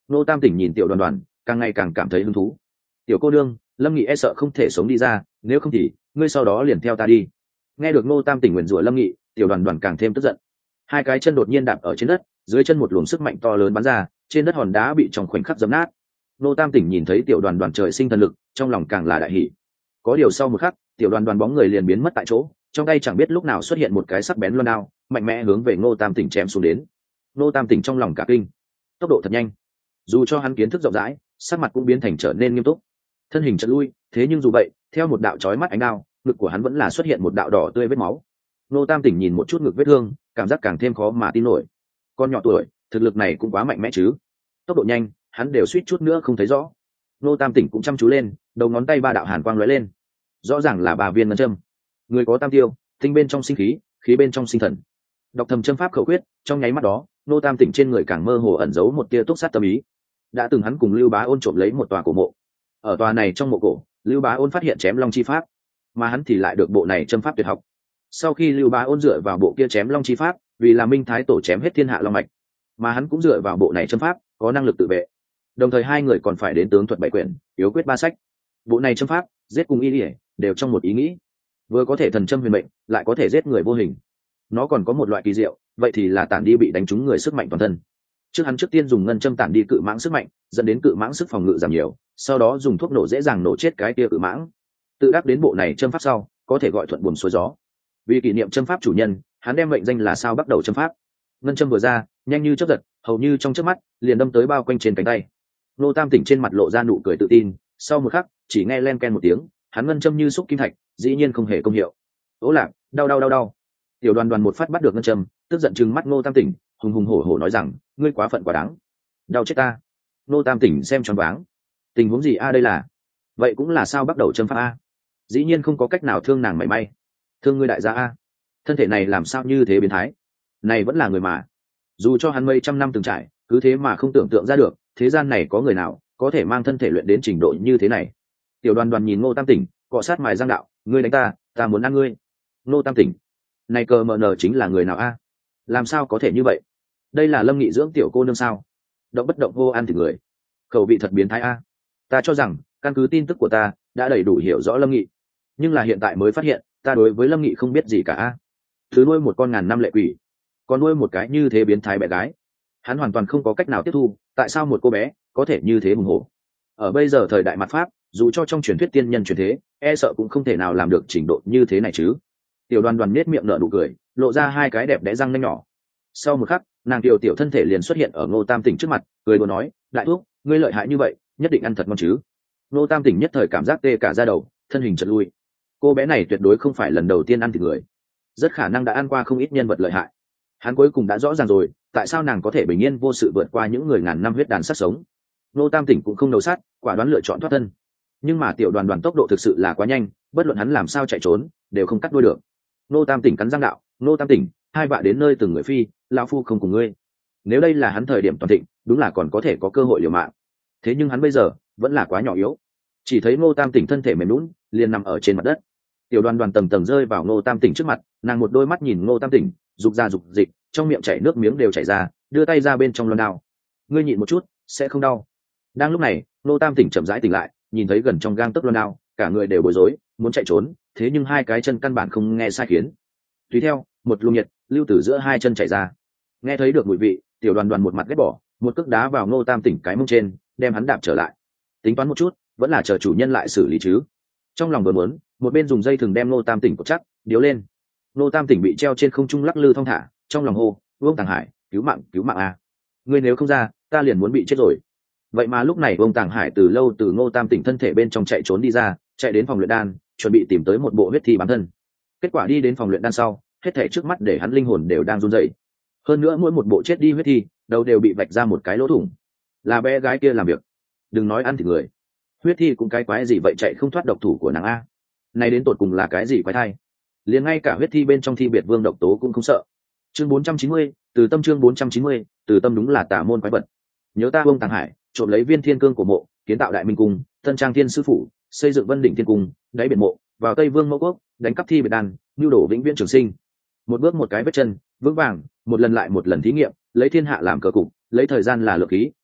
Ngô Tam Tỉnh nhìn Tiểu Đoàn Đoàn, càng ngày càng cảm thấy hứng thú. Tiểu cô đương, Lâm Nghị e sợ không thể sống đi ra, nếu không thì ngươi sau đó liền theo ta đi. Nghe được Ngô Tam Tỉnh nguyền rủa Lâm Nghị, Tiểu Đoàn Đoàn càng thêm tức giận. Hai cái chân đột nhiên đạp ở trên đất, dưới chân một luồng sức mạnh to lớn bắn ra, trên đất hòn đá bị trong khoảnh khắc dẫm nát. Ngô Tam Tỉnh nhìn thấy Tiểu Đoàn Đoàn trời sinh thần lực, trong lòng càng là đại hỉ. Có điều sau một khắc, Tiểu Đoàn Đoàn bóng người liền biến mất tại chỗ, trong tay chẳng biết lúc nào xuất hiện một cái sắc bén loan đao, mạnh mẽ hướng về Ngô Tam Tỉnh chém xuống đến. Ngô Tam Tỉnh trong lòng cả kinh, tốc độ thật nhanh. Dù cho hắn kiến thức rộng rãi, sắc mặt cũng biến thành trở nên nghiêm túc, thân hình chợt lui. Thế nhưng dù vậy, theo một đạo chói mắt ánh đao, ngực của hắn vẫn là xuất hiện một đạo đỏ tươi vết máu. Ngô Tam Tỉnh nhìn một chút ngực vết thương, cảm giác càng thêm khó mà tin nổi. Con nhỏ tuổi, thực lực này cũng quá mạnh mẽ chứ. Tốc độ nhanh, hắn đều suýt chút nữa không thấy rõ. Ngô Tam Tỉnh cũng chăm chú lên, đầu ngón tay ba đạo hàn quang lóe lên, rõ ràng là ba viên ngân châm. Người có tam tiêu, tinh bên trong sinh khí, khí bên trong sinh thần. Đọc thầm châm pháp khẩu quyết, trong nháy mắt đó, Ngô Tam Tỉnh trên người càng mơ hồ ẩn giấu một tia túc sát tâm ý. Đã từng hắn cùng Lưu Bá Ôn trộm lấy một tòa cổ mộ. Ở tòa này trong mộ cổ, Lưu Bá Ôn phát hiện chém long chi pháp, mà hắn thì lại được bộ này châm pháp tuyệt học. Sau khi Lưu Bá Ôn dựa vào bộ kia chém long chi pháp, vì là Minh Thái Tổ chém hết thiên hạ long mạch, mà hắn cũng dựa vào bộ này châm pháp, có năng lực tự vệ. Đồng thời hai người còn phải đến tướng thuật bảy quyển, yếu quyết ba sách. Bộ này châm pháp, giết cùng y lìa, đều trong một ý nghĩ, vừa có thể thần châm huyền mệnh, lại có thể giết người vô hình. Nó còn có một loại kỳ diệu, vậy thì là tản đi bị đánh trúng người sức mạnh toàn thân. Hắn trước tiên dùng ngân châm tản đi cự mãng sức mạnh, dẫn đến cự mãng sức phòng ngự giảm nhiều, sau đó dùng thuốc nổ dễ dàng nổ chết cái kia cự mãng. Tự đắc đến bộ này châm pháp sau, có thể gọi thuận buồm xuôi gió. Vì kỷ niệm châm pháp chủ nhân, hắn đem mệnh danh là sao bắt đầu châm pháp. Ngân châm vừa ra, nhanh như chớp giật, hầu như trong chớp mắt, liền đâm tới bao quanh trên cánh tay. Ngô Tam Tỉnh trên mặt lộ ra nụ cười tự tin, sau một khắc, chỉ nghe len ken một tiếng, hắn ngân châm như xúc kim thạch, dĩ nhiên không hề công hiệu. Ố lạc, đau đau đau đau. Tiểu Đoàn Đoàn một phát bắt được ngân châm, tức giận trừng mắt Ngô Tam Tỉnh, hùng hùng hổ hổ nói rằng, ngươi quá phận quá đáng, đau chết ta. Ngô Tam Tỉnh xem choáng váng, tình huống gì a đây là? Vậy cũng là sao bắt đầu châm pháp a? Dĩ nhiên không có cách nào thương nàng mảy may. Thương ngươi đại gia a? Thân thể này làm sao như thế biến thái? Này vẫn là người mà. Dù cho hắn mấy trăm năm từng trải, cứ thế mà không tưởng tượng ra được, thế gian này có người nào có thể mang thân thể luyện đến trình độ như thế này. Tiểu Đoàn Đoàn nhìn Ngô Tam Tỉnh, cọ sát mài răng đạo, ngươi đánh ta, ta muốn ăn ngươi. Ngô Tam Tỉnh, này cờ mờ nờ chính là người nào a? Làm sao có thể như vậy? Đây là Lâm Nghị dưỡng tiểu cô nương sao? Động bất động hô ăn thì người, khẩu vị thật biến thái a. Ta cho rằng căn cứ tin tức của ta đã đầy đủ hiểu rõ Lâm Nghị, nhưng là hiện tại mới phát hiện ta đối với Lâm Nghị không biết gì cả a. Thứ nuôi một con ngàn năm lệ quỷ, còn nuôi một cái như thế biến thái bé gái, hắn hoàn toàn không có cách nào tiếp thu. Tại sao một cô bé có thể như thế hùng hổ? Ở bây giờ thời đại mặt pháp, dù cho trong truyền thuyết tiên nhân truyền thế, e sợ cũng không thể nào làm được trình độ như thế này chứ. Tiểu Đoàn Đoàn nết miệng nở nụ cười, lộ ra hai cái đẹp đẽ răng nanh nhỏ. Sau một khắc, nàng tiểu thân thể liền xuất hiện ở Ngô Tam Tỉnh trước mặt, cười đùa nói, đại thúc, ngươi lợi hại như vậy, nhất định ăn thật ngon chứ. Ngô Tam Tỉnh nhất thời cảm giác tê cả da đầu, thân hình chợt lui. Cô bé này tuyệt đối không phải lần đầu tiên ăn thịt người, rất khả năng đã ăn qua không ít nhân vật lợi hại. Hắn cuối cùng đã rõ ràng rồi, tại sao nàng có thể bình yên vô sự vượt qua những người ngàn năm huyết đàn sát sống. Ngô Tam Tỉnh cũng không đầu sát, quả đoán lựa chọn thoát thân. Nhưng mà Tiểu Đoàn Đoàn tốc độ thực sự là quá nhanh, bất luận hắn làm sao chạy trốn, đều không cắt đuôi được. Ngô Tam Tỉnh cắn răng đạo, Ngô Tam Tỉnh, hai vạ đến nơi từng người phi, lão phu không cùng ngươi. Nếu đây là hắn thời điểm toàn thịnh, đúng là còn có thể có cơ hội liều mạng. Thế nhưng hắn bây giờ vẫn là quá nhỏ yếu. Chỉ thấy Ngô Tam Tỉnh thân thể mềm nhũn, liền nằm ở trên mặt đất. Tiểu Đoàn Đoàn tầng tầng rơi vào Ngô Tam Tỉnh trước mặt, nàng một đôi mắt nhìn Ngô Tam Tỉnh, rục ra rục dịch, trong miệng chảy nước miếng đều chảy ra, đưa tay ra bên trong loan đao. Ngươi nhịn một chút, sẽ không đau. Đang lúc này, Ngô Tam Tỉnh chậm rãi tỉnh lại, nhìn thấy gần trong gang tấc loan đao, cả người đều bối rối, muốn chạy trốn, thế nhưng hai cái chân căn bản không nghe sai khiến. Tùy theo, một luồng nhiệt lưu từ giữa hai chân chảy ra. Nghe thấy được mùi vị, Tiểu Đoàn Đoàn một mặt ghét bỏ, một cước đá vào Ngô Tam Tỉnh cái mông trên, đem hắn đạp trở lại. Tính toán một chút, vẫn là chờ chủ nhân lại xử lý chứ. Trong lòng vừa muốn, một bên dùng dây thừng đem Ngô Tam Tỉnh cột chắc, điếu lên. Ngô Tam Tỉnh bị treo trên không trung lắc lư thong thả, trong lòng hô, Vương Tàng Hải, cứu mạng a! Ngươi nếu không ra, ta liền muốn bị chết rồi. Vậy mà lúc này Vương Tàng Hải từ lâu từ Ngô Tam Tỉnh thân thể bên trong chạy trốn đi ra, chạy đến phòng luyện đan, chuẩn bị tìm tới một bộ huyết thi bám thân. Kết quả đi đến phòng luyện đan sau, hết thảy trước mắt để hắn linh hồn đều đang run rẩy. Hơn nữa mỗi một bộ chết đi huyết thi, đầu đều bị vạch ra một cái lỗ thủng. Là bé gái kia làm việc. Đừng nói ăn thịt người, huyết thi cũng cái quái gì vậy, chạy không thoát độc thủ của nàng a. Này đến tột cùng là cái gì quái thai? Liền ngay cả huyết thi bên trong thi biệt vương độc tố cũng không sợ. Chương 490, từ tâm. Chương 490, từ tâm đúng là tà môn quái vật. Nhớ ta Vương Tàng Hải trộm lấy viên thiên cương của mộ, kiến tạo Đại Minh cung, tân trang thiên sư phủ, xây dựng Vân Đỉnh Thiên cung, đáy biển mộ, vào Tây Vương Mẫu Quốc, đánh cắp thi biệt đan, nhu đổ vĩnh viễn trường sinh. Một bước một cái vết chân, vững vàng, một lần lại một lần thí nghiệm, lấy thiên hạ làm cờ cục, lấy thời gian là lực khí,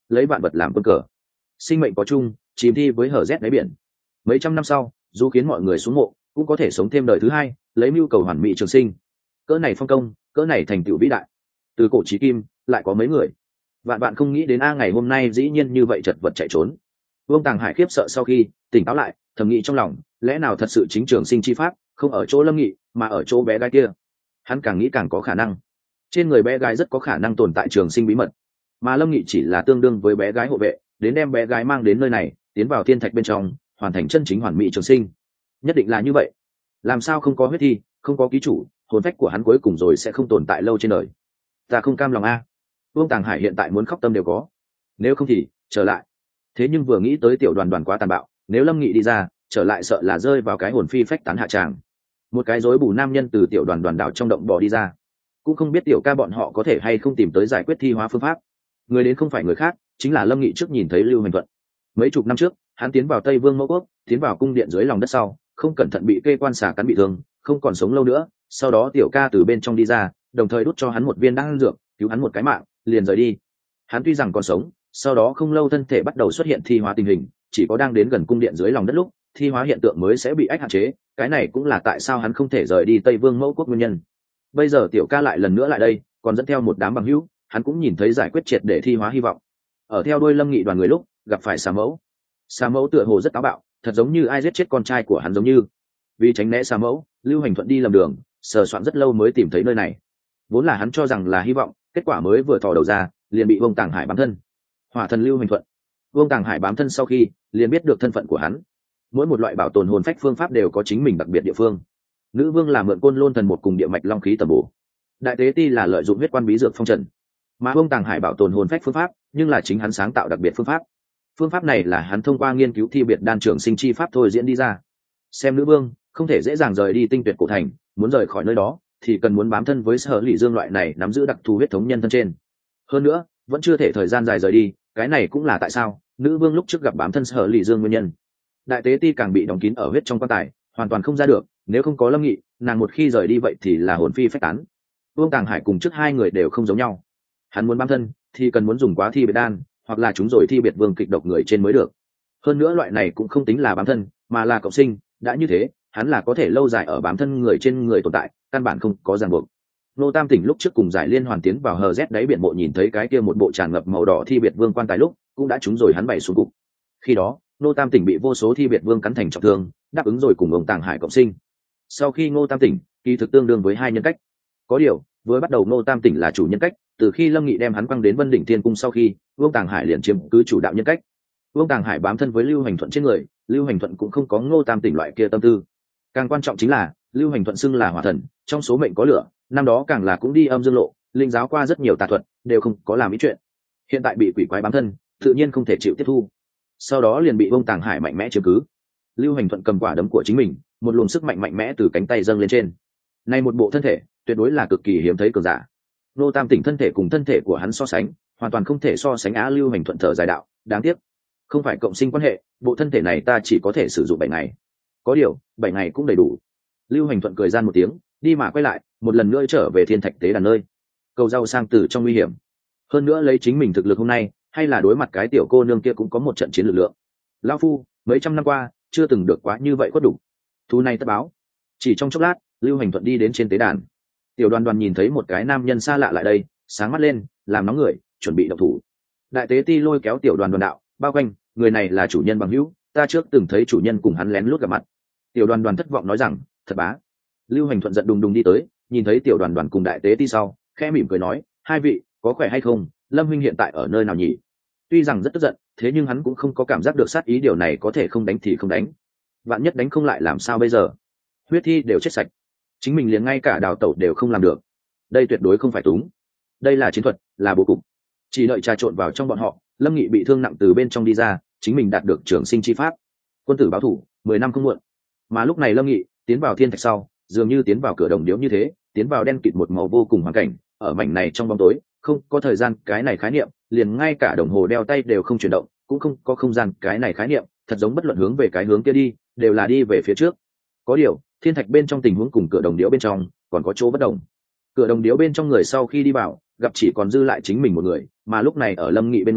lấy vạn vật làm quân cờ. Sinh mệnh có chung, chìm thi với hở rét đáy biển. Mấy trăm năm sau, dù khiến mọi người xuống mộ cũng có thể sống thêm đời thứ hai, lấy mưu cầu hoàn mỹ trường sinh. Cỡ này phong công, cỡ này thành tựu vĩ đại, từ cổ chí kim lại có mấy người. Vạn bạn không nghĩ đến ngày hôm nay dĩ nhiên như vậy chật vật chạy trốn. Vương Tàng Hải khiếp sợ sau khi tỉnh táo lại, thầm nghĩ trong lòng, lẽ nào thật sự chính trường sinh chi pháp không ở chỗ Lâm Nghị mà ở chỗ bé gái kia. Hắn càng nghĩ càng có khả năng, trên người bé gái rất có khả năng tồn tại trường sinh bí mật, mà Lâm Nghị chỉ là tương đương với bé gái hộ vệ, đến đem bé gái mang đến nơi này, tiến vào thiên thạch bên trong, hoàn thành chân chính hoàn mỹ trường sinh. Nhất định là như vậy. Làm sao không có huyết thi, không có ký chủ, hồn phách của hắn cuối cùng rồi sẽ không tồn tại lâu trên đời. Ta không cam lòng a. Vương Tàng Hải hiện tại muốn khóc tâm đều có. Nếu không thì trở lại. Thế nhưng vừa nghĩ tới tiểu đoàn đoàn quá tàn bạo, nếu Lâm Nghị đi ra, trở lại sợ là rơi vào cái hồn phi phách tán hạ tràng. Một cái rối bù nam nhân từ tiểu đoàn đoàn đảo trong động bò đi ra, cũng không biết tiểu ca bọn họ có thể hay không tìm tới giải quyết thi hóa phương pháp. Người đến không phải người khác, chính là Lâm Nghị trước nhìn thấy Lưu Hành Thuận. Mấy chục năm trước, hắn tiến vào Tây Vương Mẫu Quốc, tiến vào cung điện dưới lòng đất sau, không cẩn thận bị kê quan xà cắn bị thương, không còn sống lâu nữa. Sau đó tiểu ca từ bên trong đi ra, đồng thời đút cho hắn một viên đan dược, cứu hắn một cái mạng, liền rời đi. Hắn tuy rằng còn sống, sau đó không lâu thân thể bắt đầu xuất hiện thi hóa tình hình, chỉ có đang đến gần cung điện dưới lòng đất lúc, thi hóa hiện tượng mới sẽ bị ách hạn chế. Cái này cũng là tại sao hắn không thể rời đi Tây Vương Mẫu Quốc nguyên nhân. Bây giờ tiểu ca lại lần nữa lại đây, còn dẫn theo một đám bằng hữu, hắn cũng nhìn thấy giải quyết triệt để thi hóa hy vọng. Ở theo đuôi Lâm Nghị đoàn người lúc gặp phải xà mẫu. Xà mẫu tựa hồ rất táo bạo, thật giống như ai giết chết con trai của hắn giống như. Vì tránh né xà mẫu, Lưu Hành Thuận đi lầm đường, sờ soạn rất lâu mới tìm thấy nơi này. Vốn là hắn cho rằng là hy vọng, kết quả mới vừa thò đầu ra, liền bị Vương Tàng Hải bám thân. Hỏa thần Lưu Hành Thuận. Vương Tàng Hải bám thân sau khi, liền biết được thân phận của hắn. Mỗi một loại bảo tồn hồn phách phương pháp đều có chính mình đặc biệt địa phương. Nữ vương là mượn Côn Lôn thần một cùng địa mạch long khí tầm bổ. Đại tế ti là lợi dụng huyết quan bí dược phong trần. Mà Vương Tàng Hải bảo tồn hồn phách phương pháp, nhưng là chính hắn sáng tạo đặc biệt phương pháp. Phương pháp này là hắn thông qua nghiên cứu thi biệt đan trường sinh chi pháp thôi diễn đi ra. Xem nữ vương không thể dễ dàng rời đi tinh tuyệt cổ thành, muốn rời khỏi nơi đó thì cần muốn bám thân với Sở Lỷ Dương loại này nắm giữ đặc thù huyết thống nhân thân trên. Hơn nữa, vẫn chưa thể thời gian dài rời đi, cái này cũng là tại sao nữ vương lúc trước gặp bám thân Sở Lỷ Dương nguyên nhân. Đại tế ti càng bị đóng kín ở huyết trong quan tài, hoàn toàn không ra được, nếu không có Lâm Nghị, nàng một khi rời đi vậy thì là hồn phi phách tán. Vương Tàng Hải cùng trước hai người đều không giống nhau. Hắn muốn bám thân thì cần muốn dùng quá thi biệt đan, hoặc là chúng rồi thi biệt vương kịch độc người trên mới được. Hơn nữa loại này cũng không tính là bám thân, mà là cộng sinh, đã như thế, hắn là có thể lâu dài ở bám thân người trên người tồn tại, căn bản không có ràng buộc. Nô Tam Tỉnh lúc trước cùng Giải Liên hoàn tiến vào hờ rét đáy biển bộ nhìn thấy cái kia một bộ tràn ngập màu đỏ thi biệt vương quan tài lúc, cũng đã trúng rồi hắn bày xuống cục. Khi đó, Nô Tam Tỉnh bị vô số thi biệt vương cắn thành trọng thương, đáp ứng rồi cùng ông Tàng Hải cộng sinh. Sau khi Ngô Tam Tỉnh, kỳ thực tương đương với hai nhân cách. Có điều, với bắt đầu Ngô Tam Tỉnh là chủ nhân cách, từ khi Lâm Nghị đem hắn quăng đến Vân Đỉnh Thiên Cung sau khi, Vương Tàng Hải liền chiếm cứ chủ đạo nhân cách. Vương Tàng Hải bám thân với Lưu Hành Thuận trên người, Lưu Hành Thuận cũng không có Ngô Tam Tỉnh loại kia tâm tư. Càng quan trọng chính là, Lưu Hành Thuận xưng là hỏa thần, trong số mệnh có lửa, năm đó càng là cũng đi âm dương lộ, linh giáo qua rất nhiều tà thuật, đều không có làm ý chuyện. Hiện tại bị quỷ quái bám thân, tự nhiên không thể chịu tiếp thu. Sau đó liền bị Vương Tàng Hải mạnh mẽ chiếm cứ. Lưu Hành Thuận cầm quả đấm của chính mình, một luồng sức mạnh mạnh mẽ từ cánh tay dâng lên trên. Này một bộ thân thể, tuyệt đối là cực kỳ hiếm thấy cường giả. Ngô Tam Tỉnh thân thể cùng thân thể của hắn so sánh, hoàn toàn không thể so sánh á. Lưu Hành Thuận thở dài đạo, đáng tiếc, không phải cộng sinh quan hệ, bộ thân thể này ta chỉ có thể sử dụng 7 ngày. Có điều, 7 ngày cũng đầy đủ. Lưu Hành Thuận cười gian một tiếng, đi mà quay lại, một lần nữa trở về thiên thạch tế đàn nơi. Cầu rau sang từ trong nguy hiểm. Hơn nữa lấy chính mình thực lực hôm nay, hay là đối mặt cái tiểu cô nương kia cũng có một trận chiến lực lượng. Lão phu, mấy trăm năm qua, chưa từng được quá như vậy có đủ. Thu này tất báo. Chỉ trong chốc lát, Lưu Hành Thuận đi đến trên tế đàn. Tiểu Đoàn Đoàn nhìn thấy một cái nam nhân xa lạ lại đây, sáng mắt lên, làm nóng người, chuẩn bị động thủ. Đại tế ti lôi kéo Tiểu Đoàn Đoàn đạo, bao quanh, người này là chủ nhân bằng hữu, ta trước từng thấy chủ nhân cùng hắn lén lút gặp mặt. Tiểu Đoàn Đoàn thất vọng nói rằng, thật bá. Lưu Hành Thuận giận đùng đùng đi tới, nhìn thấy Tiểu Đoàn Đoàn cùng đại tế ti sau, khẽ mỉm cười nói, hai vị, có khỏe hay không? Lâm huynh hiện tại ở nơi nào nhỉ? Tuy rằng rất tức giận, thế nhưng hắn cũng không có cảm giác được sát ý, điều này có thể không đánh thì không đánh. Vạn nhất đánh không lại làm sao bây giờ? Huyết thi đều chết sạch, chính mình liền ngay cả đào tẩu đều không làm được. Đây tuyệt đối không phải túng, đây là chiến thuật, là bố cục. Chỉ đợi trà trộn vào trong bọn họ, Lâm Nghị bị thương nặng từ bên trong đi ra, chính mình đạt được trường sinh chi pháp. Quân tử báo thủ, 10 năm không muộn. Mà lúc này Lâm Nghị tiến vào thiên thạch sau, dường như tiến vào cửa đồng điếu như thế, tiến vào đen kịt một màu vô cùng hoàn cảnh, ở mảnh này trong bóng tối, không có thời gian cái này khái niệm, liền ngay cả đồng hồ đeo tay đều không chuyển động, cũng không có không gian cái này khái niệm, thật giống bất luận hướng về cái hướng kia đi, đều là đi về phía trước. Có điều, thiên thạch bên trong tình huống cùng cửa đồng điếu bên trong còn có chỗ bất đồng. Cửa đồng điếu bên trong người sau khi đi vào, gặp chỉ còn dư lại chính mình một người, mà lúc này ở Lâm Nghị bên người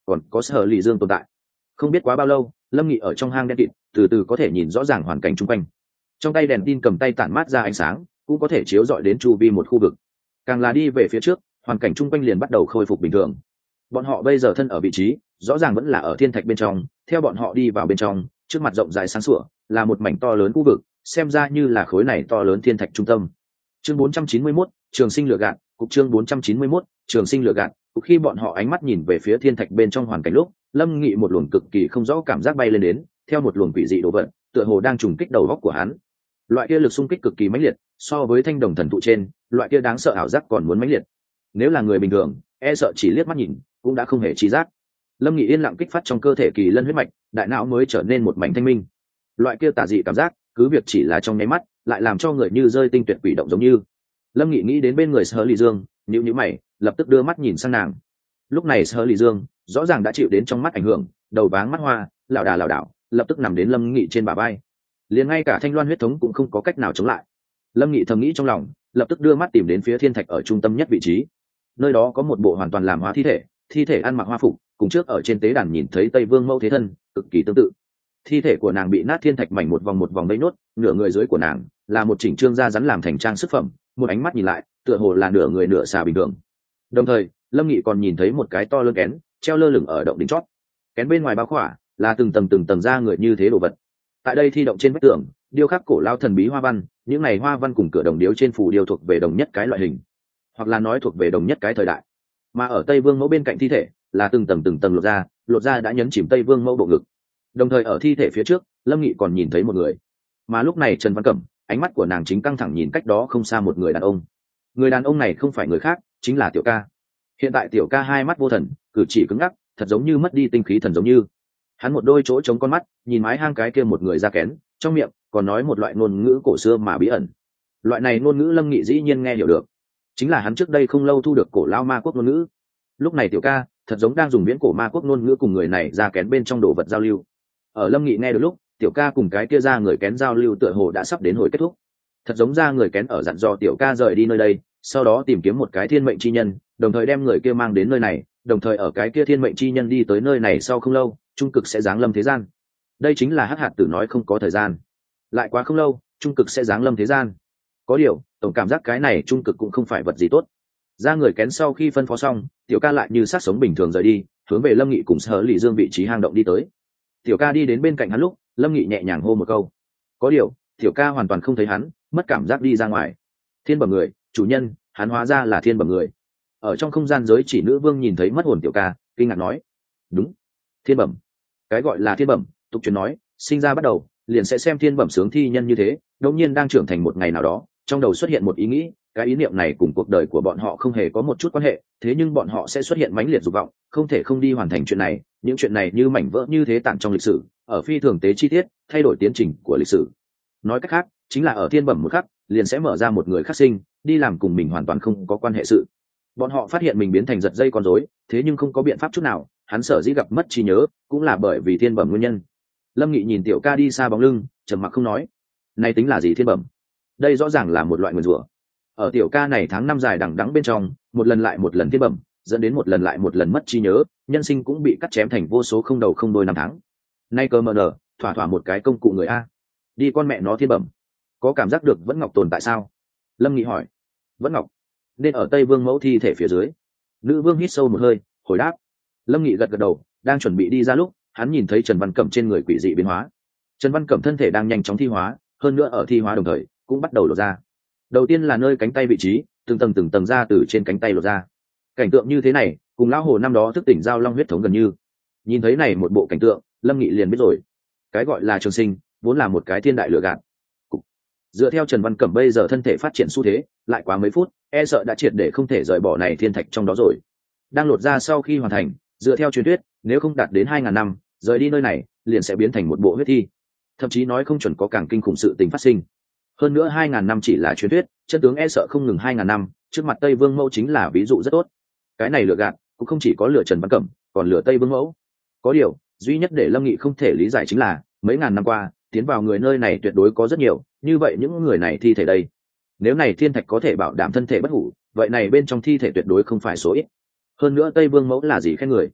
còn có sở lì dương tồn tại. Không biết quá bao lâu, lâm nghị ở trong hang đen kịt từ từ có thể nhìn rõ ràng hoàn cảnh chung quanh. Trong tay đèn tin cầm tay tản mát ra ánh sáng, cũng có thể chiếu rọi đến chu vi một khu vực. Càng là đi về phía trước, hoàn cảnh chung quanh liền bắt đầu khôi phục bình thường. Bọn họ bây giờ thân ở vị trí rõ ràng vẫn là ở thiên thạch bên trong. Theo bọn họ đi vào bên trong, trước mặt rộng dài sáng sủa là một mảnh to lớn khu vực, xem ra như là khối này to lớn thiên thạch trung tâm. Chương 491, trường sinh lừa gạt. Cục chương 491, trường sinh lừa gạt. Cục khi bọn họ ánh mắt nhìn về phía thiên thạch bên trong hoàn cảnh lúc, lâm nghị một luồng cực kỳ không rõ cảm giác bay lên đến, theo một luồng quỷ dị đồ vật tựa hồ đang trùng kích đầu góc của hắn. Loại kia lực xung kích cực kỳ mãnh liệt, so với thanh đồng thần thụ trên loại kia đáng sợ ảo giác còn muốn mãnh liệt. Nếu là người bình thường e sợ chỉ liếc mắt nhìn cũng đã không hề trí giác. Lâm nghị yên lặng kích phát trong cơ thể kỳ lân huyết mạch, đại não mới trở nên một mảnh thanh minh. Loại kia tà dị cảm giác cứ việc chỉ là trong nháy mắt lại làm cho người như rơi tinh tuyệt quỷ động giống như. Lâm nghị nghĩ đến bên người Sở Lì Dương, nhíu mày lập tức đưa mắt nhìn sang nàng. Lúc này Sở Lì Dương rõ ràng đã chịu đến trong mắt ảnh hưởng, đầu váng mắt hoa, lảo đảo lập tức nằm đến Lâm nghị trên bả vai. Liền ngay cả thanh loan huyết thống cũng không có cách nào chống lại. Lâm nghị thầm nghĩ trong lòng, lập tức đưa mắt tìm đến phía thiên thạch ở trung tâm nhất vị trí. Nơi đó có một bộ hoàn toàn làm hóa thi thể ăn mặc hoa phục, cùng trước ở trên tế đàn nhìn thấy Tây Vương mẫu thế thân cực kỳ tương tự. Thi thể của nàng bị nát thiên thạch mảnh một vòng vây nốt, nửa người dưới của nàng là một chỉnh trương da rắn làm thành trang sức phẩm, một ánh mắt nhìn lại tựa hồ là nửa người nửa xà bình thường. Đồng thời Lâm nghị còn nhìn thấy một cái to lớn kén treo lơ lửng ở động đỉnh chót. Kén bên ngoài bao khỏa là từng tầng da người như thế đồ vật. Tại đây thi động trên vách tường điêu khắc cổ lao thần bí hoa văn, những này hoa văn cùng cửa đồng điếu trên phù điêu thuộc về đồng nhất cái loại hình, hoặc là nói thuộc về đồng nhất cái thời đại. Mà ở Tây Vương mẫu bên cạnh thi thể là từng tầng lột da đã nhấn chìm Tây Vương mẫu bộ ngực. Đồng thời ở thi thể phía trước Lâm nghị còn nhìn thấy một người, mà lúc này Trần Văn Cẩm ánh mắt của nàng chính căng thẳng nhìn cách đó không xa một người đàn ông. Người đàn ông này không phải người khác, chính là Tiểu Ca. Hiện tại Tiểu Ca hai mắt vô thần, cử chỉ cứng ngắc, thật giống như mất đi tinh khí thần giống như. Hắn một đôi chỗ trống con mắt nhìn mái hang cái kia một người da kén, trong miệng còn nói một loại ngôn ngữ cổ xưa mà bí ẩn. Loại này ngôn ngữ Lâm nghị dĩ nhiên nghe hiểu được, chính là hắn trước đây không lâu thu được cổ lao ma quốc ngôn ngữ. Lúc này Tiểu Ca thật giống đang dùng viễn cổ ma quốc ngôn ngữ cùng người này da kén bên trong đồ vật giao lưu. Ở Lâm nghị nghe được lúc, Tiểu Ca cùng cái kia ra người kén giao lưu tựa hồ đã sắp đến hồi kết thúc. Thật giống ra người kén ở dặn dò Tiểu Ca rời đi nơi đây, sau đó tìm kiếm một cái thiên mệnh chi nhân, đồng thời đem người kia mang đến nơi này, đồng thời ở cái kia thiên mệnh chi nhân đi tới nơi này sau không lâu trung cực sẽ giáng lâm thế gian. Đây chính là Hắc Hạt Tử nói không có thời gian, lại quá không lâu trung cực sẽ giáng lâm thế gian. Có điều tổng cảm giác cái này trung cực cũng không phải vật gì tốt. Ra người kén sau khi phân phó xong, Tiểu Ca lại như sát sống bình thường rời đi, hướng về Lâm nghị cùng Sở Lì Dương vị trí hang động đi tới. Tiểu Ca đi đến bên cạnh hắn lúc, Lâm nghị nhẹ nhàng hô một câu. Có điều Tiểu Ca hoàn toàn không thấy hắn, mất cảm giác đi ra ngoài. Thiên bẩm người, chủ nhân, hắn hóa ra là thiên bẩm người. Ở trong không gian giới chỉ nữ vương nhìn thấy mất hồn Tiểu Ca, kinh ngạc nói. Đúng, thiên bẩm. Cái gọi là thiên bẩm, tục truyền nói sinh ra bắt đầu liền sẽ xem thiên bẩm sướng thi nhân như thế, đột nhiên đang trưởng thành một ngày nào đó, trong đầu xuất hiện một ý nghĩ, cái ý niệm này cùng cuộc đời của bọn họ không hề có một chút quan hệ, thế nhưng bọn họ sẽ xuất hiện mãnh liệt dục vọng, không thể không đi hoàn thành chuyện này. Những chuyện này như mảnh vỡ như thế tản trong lịch sử, ở phi thường tế chi tiết thay đổi tiến trình của lịch sử. Nói cách khác, chính là ở thiên bẩm một khắc liền sẽ mở ra một người khắc sinh đi làm cùng mình hoàn toàn không có quan hệ sự. Bọn họ phát hiện mình biến thành giật dây con rối, thế nhưng không có biện pháp chút nào. Hắn sở dĩ gặp mất trí nhớ cũng là bởi vì thiên bẩm nguyên nhân. Lâm nghị nhìn Tiểu Ca đi xa bóng lưng, trầm mặc không nói. Này tính là gì thiên bẩm? Đây rõ ràng là một loại nguyền rủa. Ở Tiểu Ca này tháng năm dài đằng đẵng bên trong, một lần lại một lần thiên bẩm, dẫn đến một lần lại một lần mất trí nhớ, nhân sinh cũng bị cắt chém thành vô số không đầu không đuôi năm tháng. Nay cơ mờ nở, thỏa một cái công cụ người a. Đi con mẹ nó thiên bẩm. Có cảm giác được Vẫn Ngọc tồn tại sao? Lâm nghị hỏi. Vẫn Ngọc nên ở Tây Vương mẫu thi thể phía dưới. Nữ vương hít sâu một hơi, hồi đáp. Lâm nghị gật đầu, đang chuẩn bị đi ra lúc, hắn nhìn thấy Trần Văn Cẩm trên người quỷ dị biến hóa. Trần Văn Cẩm thân thể đang nhanh chóng thi hóa, hơn nữa ở thi hóa đồng thời cũng bắt đầu lột ra. Đầu tiên là nơi cánh tay vị trí, từng tầng ra từ trên cánh tay lột ra. Cảnh tượng như thế này cùng lão hồ năm đó thức tỉnh giao long huyết thống gần như. Nhìn thấy này một bộ cảnh tượng, Lâm nghị liền biết rồi, cái gọi là trường sinh vốn là một cái thiên đại lừa gạt. Dựa theo Trần Văn Cẩm bây giờ thân thể phát triển xu thế, lại quá mấy phút e sợ đã triệt để không thể rời bỏ này thiên thạch trong đó rồi. Đang lột ra sau khi hoàn thành, dựa theo truyền thuyết nếu không đạt đến 2000 năm rời đi nơi này liền sẽ biến thành một bộ huyết thi, thậm chí nói không chuẩn có càng kinh khủng sự tình phát sinh. Hơn nữa 2000 năm chỉ là truyền thuyết, chân tướng e sợ không ngừng 2000 năm, trước mặt Tây Vương mẫu chính là ví dụ rất tốt. Cái này lừa gạt cũng không chỉ có lừa Trần Văn Cẩm, còn lừa Tây Vương mẫu. Có điều duy nhất để Lâm nghị không thể lý giải chính là mấy ngàn năm qua tiến vào người nơi này tuyệt đối có rất nhiều, như vậy những người này thi thể đây, nếu này thiên thạch có thể bảo đảm thân thể bất hủ, vậy này bên trong thi thể tuyệt đối không phải số ít. Hơn nữa Tây Vương mẫu là gì khen người?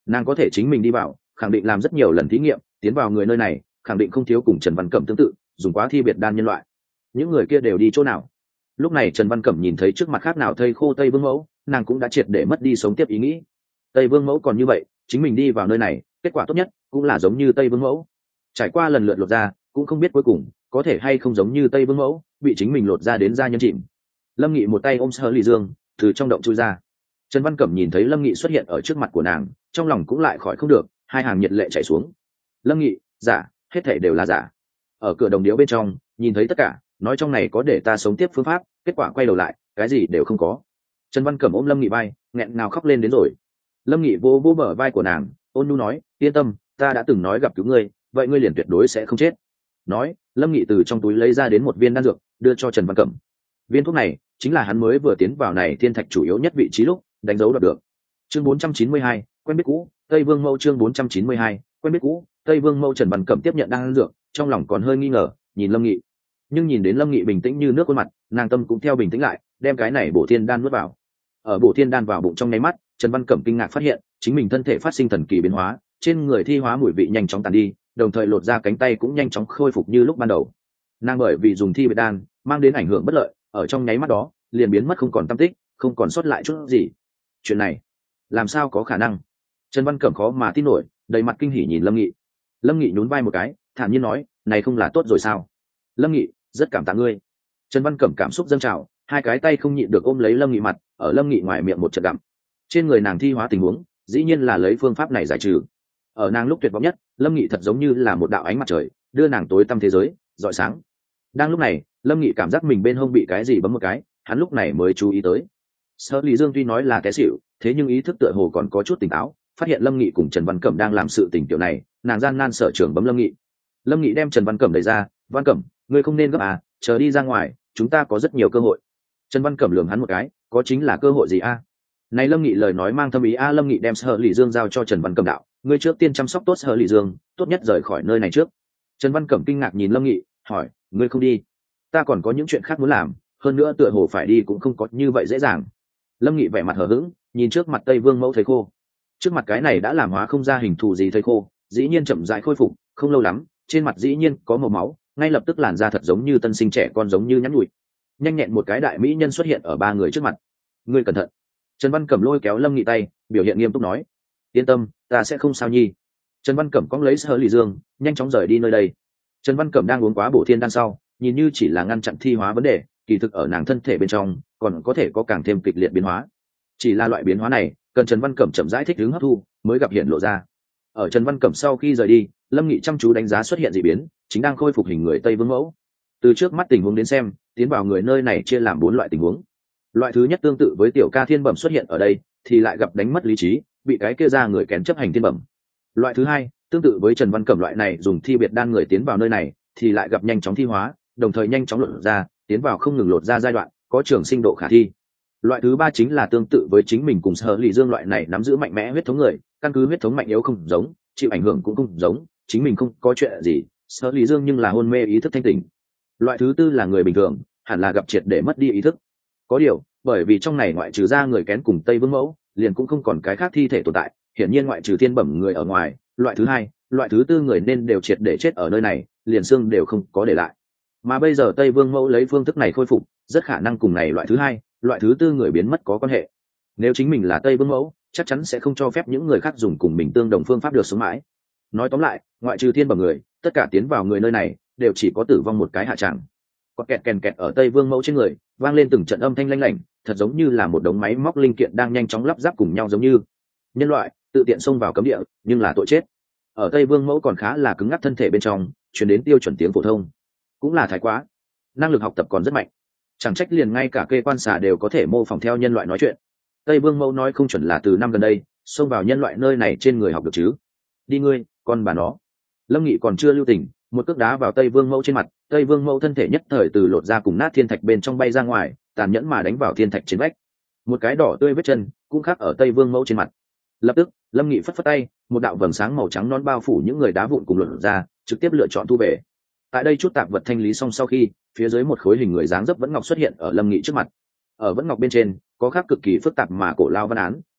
Nàng có thể chính mình đi vào, khẳng định làm rất nhiều lần thí nghiệm, tiến vào người nơi này khẳng định không thiếu cùng Trần Văn Cẩm tương tự dùng quá thi biệt đan nhân loại. Những người kia đều đi chỗ nào? Lúc này Trần Văn Cẩm nhìn thấy trước mặt khác nào thây khô Tây Vương Mẫu, nàng cũng đã triệt để mất đi sống tiếp ý nghĩ. Tây Vương Mẫu còn như vậy, chính mình đi vào nơi này kết quả tốt nhất cũng là giống như Tây Vương Mẫu. Trải qua lần lượt lột ra cũng không biết cuối cùng có thể hay không giống như Tây Vương Mẫu bị chính mình lột ra đến da nhân chìm. Lâm Nghị một tay ôm Sở Lì Dương từ trong động chui ra. Trần Văn Cẩm nhìn thấy Lâm Nghị xuất hiện ở trước mặt của nàng, trong lòng cũng lại khỏi không được, hai hàng nhiệt lệ chảy xuống. Lâm Nghị, giả, hết thảy đều là giả. Ở cửa đồng điếu bên trong nhìn thấy tất cả, nói trong này có để ta sống tiếp phương pháp, kết quả quay đầu lại cái gì đều không có. Trần Văn Cẩm ôm Lâm Nghị vai, nghẹn ngào khóc lên đến rồi. Lâm Nghị vô vô bờ vai của nàng, ôn nhu nói, yên tâm, ta đã từng nói gặp cứu ngươi, vậy ngươi liền tuyệt đối sẽ không chết. Nói, Lâm Nghị từ trong túi lấy ra đến một viên đan dược, đưa cho Trần Văn Cẩm. Viên thuốc này chính là hắn mới vừa tiến vào này thiên thạch chủ yếu nhất vị trí lúc đánh dấu được. Chương 492, quen biết cũ, Tây Vương Mẫu. Chương 492, quen biết cũ, Tây Vương Mẫu. Trần Văn Cẩm tiếp nhận đan dược, trong lòng còn hơi nghi ngờ, nhìn Lâm Nghị. Nhưng nhìn đến Lâm Nghị bình tĩnh như nước khuôn mặt, nàng tâm cũng theo bình tĩnh lại, đem cái này bổ thiên đan nuốt vào. Ở bổ thiên đan vào bụng trong nháy mắt, Trần Văn Cẩm kinh ngạc phát hiện, chính mình thân thể phát sinh thần kỳ biến hóa, trên người thi hóa mùi vị nhanh chóng tàn đi, đồng thời lột ra cánh tay cũng nhanh chóng khôi phục như lúc ban đầu. Nàng bởi vì dùng thi biệt đan mang đến ảnh hưởng bất lợi, ở trong nháy mắt đó liền biến mất không còn tăm tích, không còn sót lại chút gì. Chuyện này làm sao có khả năng? Trần Văn Cẩm khó mà tin nổi, đầy mặt kinh hỉ nhìn Lâm Nghị. Lâm Nghị nhún vai một cái, thản nhiên nói, này không là tốt rồi sao? Lâm Nghị, rất cảm tạ ngươi. Trần Văn Cẩm cảm xúc dâng trào, hai cái tay không nhịn được ôm lấy Lâm Nghị mặt, ở Lâm Nghị ngoài miệng một trận gặm. Trên người nàng thi hóa tình huống, dĩ nhiên là lấy phương pháp này giải trừ. Ở nàng lúc tuyệt vọng nhất, Lâm Nghị thật giống như là một đạo ánh mặt trời, đưa nàng tối tăm thế giới rọi sáng. Đang lúc này, Lâm Nghị cảm giác mình bên hông bị cái gì bấm một cái, hắn lúc này mới chú ý tới. Sở Lý Dương tuy nói là té xỉu, thế nhưng ý thức tựa hồ còn có chút tỉnh táo, phát hiện Lâm Nghị cùng Trần Văn Cẩm đang làm sự tình tiểu này, nàng gian nan sở trường bấm Lâm Nghị. Lâm Nghị đem Trần Văn Cẩm đẩy ra, "Văn Cẩm, ngươi không nên gấp à, chờ đi ra ngoài, chúng ta có rất nhiều cơ hội." Trần Văn Cẩm lườm hắn một cái, "Có chính là cơ hội gì a?" Này Lâm Nghị lời nói mang thâm ý a. Lâm Nghị đem Sở Lý Dương giao cho Trần Văn Cẩm đạo, "Ngươi trước tiên chăm sóc tốt Sở Lý Dương, tốt nhất rời khỏi nơi này trước." Trần Văn Cẩm kinh ngạc nhìn Lâm Nghị, hỏi, "Ngươi không đi? Ta còn có những chuyện khác muốn làm, hơn nữa tựa hồ phải đi cũng không có như vậy dễ dàng." Lâm Nghị vẻ mặt hờ hững, nhìn trước mặt Tây Vương Mẫu thầy khô. Trước mặt cái này đã làm hóa không ra hình thù gì thầy khô, dĩ nhiên chậm rãi khôi phục, không lâu lắm, trên mặt dĩ nhiên có màu máu, ngay lập tức làn da thật giống như tân sinh trẻ con, giống như nhắn nhủi. Nhanh nhẹn một cái đại mỹ nhân xuất hiện ở ba người trước mặt. "Ngươi cẩn thận." Trần Văn Cẩm lôi kéo Lâm Nghị tay, biểu hiện nghiêm túc nói, "Yên tâm, ta sẽ không sao nhi." Trần Văn Cẩm cõng lấy Sở Lý Dương, nhanh chóng rời đi nơi đây. Trần Văn Cẩm đang uống quá bổ thiên đan sau, nhìn như chỉ là ngăn chặn thi hóa vấn đề, kỳ thực ở nàng thân thể bên trong còn có thể có càng thêm kịch liệt biến hóa. Chỉ là loại biến hóa này cần Trần Văn Cẩm chậm rãi thích ứng hấp thu mới gặp hiện lộ ra. Ở Trần Văn Cẩm sau khi rời đi, Lâm Nghị chăm chú đánh giá xuất hiện dị biến, chính đang khôi phục hình người Tây Vương Mẫu. Từ trước mắt tình huống đến xem, tiến vào người nơi này chia làm 4 loại tình huống. Loại thứ nhất tương tự với tiểu ca thiên bẩm xuất hiện ở đây, thì lại gặp đánh mất lý trí, bị cái kia ra người kén chấp hành thiên bẩm. Loại thứ hai tương tự với Trần Văn Cẩm loại này dùng thi biệt đan người tiến vào nơi này, thì lại gặp nhanh chóng thi hóa, đồng thời nhanh chóng lột ra, tiến vào không ngừng lột ra giai đoạn, có trường sinh độ khả thi. Loại thứ ba chính là tương tự với chính mình cùng Sở Lý Dương loại này nắm giữ mạnh mẽ huyết thống người, căn cứ huyết thống mạnh yếu không giống, chịu ảnh hưởng cũng không giống, chính mình không có chuyện gì, Sở Lý Dương nhưng là hôn mê ý thức thanh tỉnh. Loại thứ tư là người bình thường, hẳn là gặp triệt để mất đi ý thức. Có điều, bởi vì trong này ngoại trừ ra người kén cùng Tây Vương Mẫu, liền cũng không còn cái khác thi thể tồn tại, hiển nhiên ngoại trừ thiên bẩm người ở ngoài, loại thứ hai, loại thứ tư người nên đều triệt để chết ở nơi này, liền xương đều không có để lại. Mà bây giờ Tây Vương Mẫu lấy phương thức này khôi phục, rất khả năng cùng này loại thứ hai, loại thứ tư người biến mất có quan hệ. Nếu chính mình là Tây Vương Mẫu, chắc chắn sẽ không cho phép những người khác dùng cùng mình tương đồng phương pháp được sống mãi. Nói tóm lại, ngoại trừ thiên bẩm người, tất cả tiến vào người nơi này đều chỉ có tử vong một cái hạ tràng. Có kẹt kèn kẹt ở Tây Vương Mẫu trên người, vang lên từng trận âm thanh lanh lảnh, thật giống như là một đống máy móc linh kiện đang nhanh chóng lắp ráp cùng nhau, giống như nhân loại tự tiện xông vào cấm địa, nhưng là tội chết. Ở Tây Vương Mẫu còn khá là cứng ngắc thân thể bên trong, truyền đến tiêu chuẩn tiếng phổ thông, cũng là thái quá. Năng lực học tập còn rất mạnh, chẳng trách liền ngay cả kê quan xà đều có thể mô phỏng theo nhân loại nói chuyện. Tây Vương Mẫu nói không chuẩn là từ năm gần đây xông vào nhân loại nơi này trên người học được chứ. Đi ngươi, con bà nó. Lâm Nghị còn chưa lưu tình, một cước đá vào Tây Vương Mẫu trên mặt, Tây Vương Mẫu thân thể nhất thời từ lột ra cùng nát thiên thạch bên trong bay ra ngoài, tàn nhẫn mà đánh vào thiên thạch trên vách. Một cái đỏ tươi vết chân cũng khắc ở Tây Vương Mẫu trên mặt. Lập tức, Lâm Nghị phất phất tay, một đạo vầng sáng màu trắng non bao phủ những người đá vụn cùng lột ra, trực tiếp lựa chọn thu về. Tại đây chút tạp vật thanh lý xong sau khi, phía dưới một khối hình người dáng dấp vẫn ngọc xuất hiện ở Lâm Nghị trước mặt. Ở vẫn ngọc bên trên có khắc cực kỳ phức tạp mà cổ lao văn án,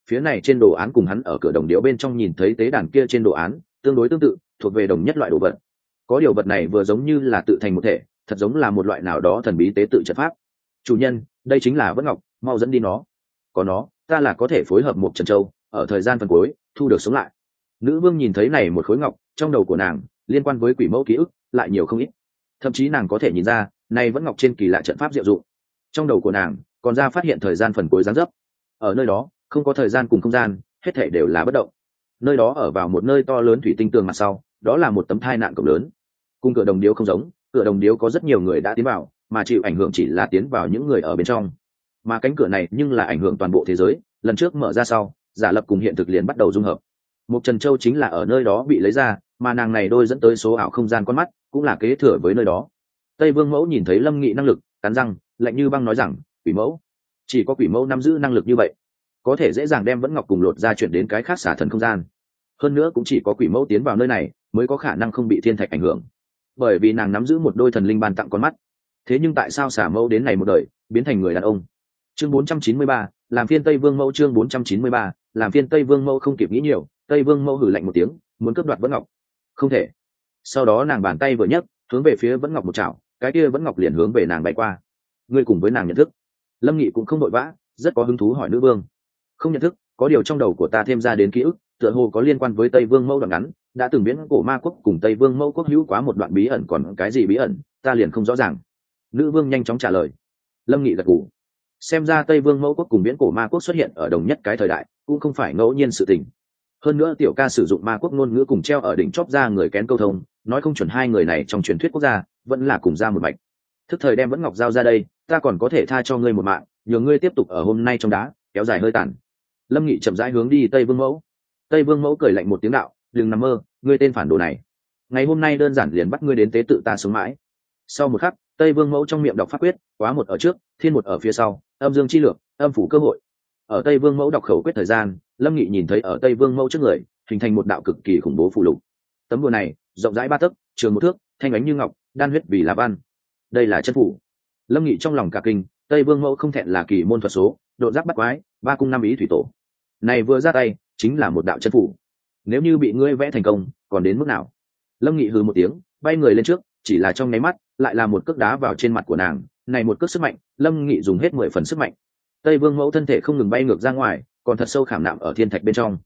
phía này trên đồ án cùng hắn ở cửa đồng điếu bên trong nhìn thấy tế đàn kia trên đồ án tương đối tương tự, thuộc về đồng nhất loại đồ vật. Có điều vật này vừa giống như là tự thành một thể, thật giống là một loại nào đó thần bí tế tự trận pháp. Chủ nhân, đây chính là Vẫn Ngọc, mau dẫn đi nó. Có nó, ta là có thể phối hợp một Trần Châu, ở thời gian phần cuối thu được sống lại. Nữ vương nhìn thấy này một khối ngọc, trong đầu của nàng liên quan với quỷ mẫu ký ức lại nhiều không ít. Thậm chí nàng có thể nhìn ra, này Vẫn Ngọc trên kỳ lạ trận pháp diệu dụng. Trong đầu của nàng còn ra phát hiện thời gian phần cuối giáng dấp. Ở nơi đó không có thời gian cùng không gian, hết thảy đều là bất động. Nơi đó ở vào một nơi to lớn thủy tinh tường mặt sau, đó là một tấm thai nạn cổng lớn. Cùng cửa đồng điếu không giống, cửa đồng điếu có rất nhiều người đã tiến vào, mà chịu ảnh hưởng chỉ là tiến vào những người ở bên trong. Mà cánh cửa này nhưng là ảnh hưởng toàn bộ thế giới, lần trước mở ra sau, giả lập cùng hiện thực liền bắt đầu dung hợp. Một Trần Châu chính là ở nơi đó bị lấy ra, mà nàng này đôi dẫn tới số ảo không gian con mắt, cũng là kế thừa với nơi đó. Tây Vương Mẫu nhìn thấy Lâm Nghị năng lực, cắn răng, lạnh như băng nói rằng, quỷ mẫu, chỉ có quỷ mẫu nắm giữ năng lực như vậy, có thể dễ dàng đem Vẫn Ngọc cùng lột ra chuyển đến cái khác xả thần không gian. Hơn nữa cũng chỉ có quỷ mẫu tiến vào nơi này mới có khả năng không bị thiên thạch ảnh hưởng, bởi vì nàng nắm giữ một đôi thần linh ban tặng con mắt. Thế nhưng tại sao xả mẫu đến này một đời biến thành người đàn ông? Chương 493, làm phiên Tây Vương Mẫu. Chương 493, làm phiên Tây Vương Mẫu. Không kịp nghĩ nhiều, Tây Vương Mẫu hử lạnh một tiếng, muốn cướp đoạt Vẫn Ngọc. Không thể. Sau đó nàng bàn tay vừa nhấc, hướng về phía Vẫn Ngọc một chảo, cái kia Vẫn Ngọc liền hướng về nàng bay qua. Ngươi cùng với nàng nhận thức? Lâm Nghị cũng không đội vã, rất có hứng thú hỏi nữ vương. Không nhận thức, có điều trong đầu của ta thêm ra đến ký ức, tựa hồ có liên quan với Tây Vương Mẫu đoạn ngắn, đã từng viễn cổ ma quốc cùng Tây Vương Mẫu quốc hữu quá một đoạn bí ẩn, còn cái gì bí ẩn, ta liền không rõ ràng. Nữ vương nhanh chóng trả lời. Lâm Nghị gật gù. Xem ra Tây Vương Mẫu quốc cùng viễn cổ ma quốc xuất hiện ở đồng nhất cái thời đại, cũng không phải ngẫu nhiên sự tình. Hơn nữa tiểu ca sử dụng ma quốc ngôn ngữ cùng treo ở đỉnh chóp ra người kén câu thông, nói không chuẩn hai người này trong truyền thuyết quốc gia vẫn là cùng ra một mạch. Thức thời đem Vẫn Ngọc giao ra đây, ta còn có thể tha cho ngươi một mạng, nhờ ngươi tiếp tục ở hôm nay trong đá kéo dài hơi tàn. Lâm Nghị chậm rãi hướng đi Tây Vương Mẫu. Tây Vương Mẫu cười lạnh một tiếng đạo, đừng nằm mơ, ngươi tên phản đồ này, ngày hôm nay đơn giản liền bắt ngươi đến tế tự ta sống mãi. Sau một khắc, Tây Vương Mẫu trong miệng đọc pháp quyết, quá một ở trước, thiên một ở phía sau, âm dương chi lược, âm phủ cơ hội. Ở Tây Vương Mẫu đọc khẩu quyết thời gian, Lâm Nghị nhìn thấy ở Tây Vương Mẫu trước người hình thành một đạo cực kỳ khủng bố phù lục. Tấm đùa này rộng rãi 3 tấc, trường 1 thước, thanh ánh như ngọc, đan huyết vì là văn. Đây là chân phủ. Lâm Nghị trong lòng cả kinh, Tây Vương Mẫu không thẹn là kỳ môn thuật số, độ giáp bắt quái, 3 cung 5 ý thủy tổ. Này vừa ra tay, chính là một đạo chân phủ. Nếu như bị ngươi vẽ thành công, còn đến mức nào? Lâm Nghị hừ một tiếng, bay người lên trước, chỉ là trong nháy mắt, lại là một cước đá vào trên mặt của nàng. Này một cước sức mạnh, Lâm Nghị dùng hết 10 phần sức mạnh. Tây Vương Mẫu thân thể không ngừng bay ngược ra ngoài, còn thật sâu khảm nạm ở thiên thạch bên trong.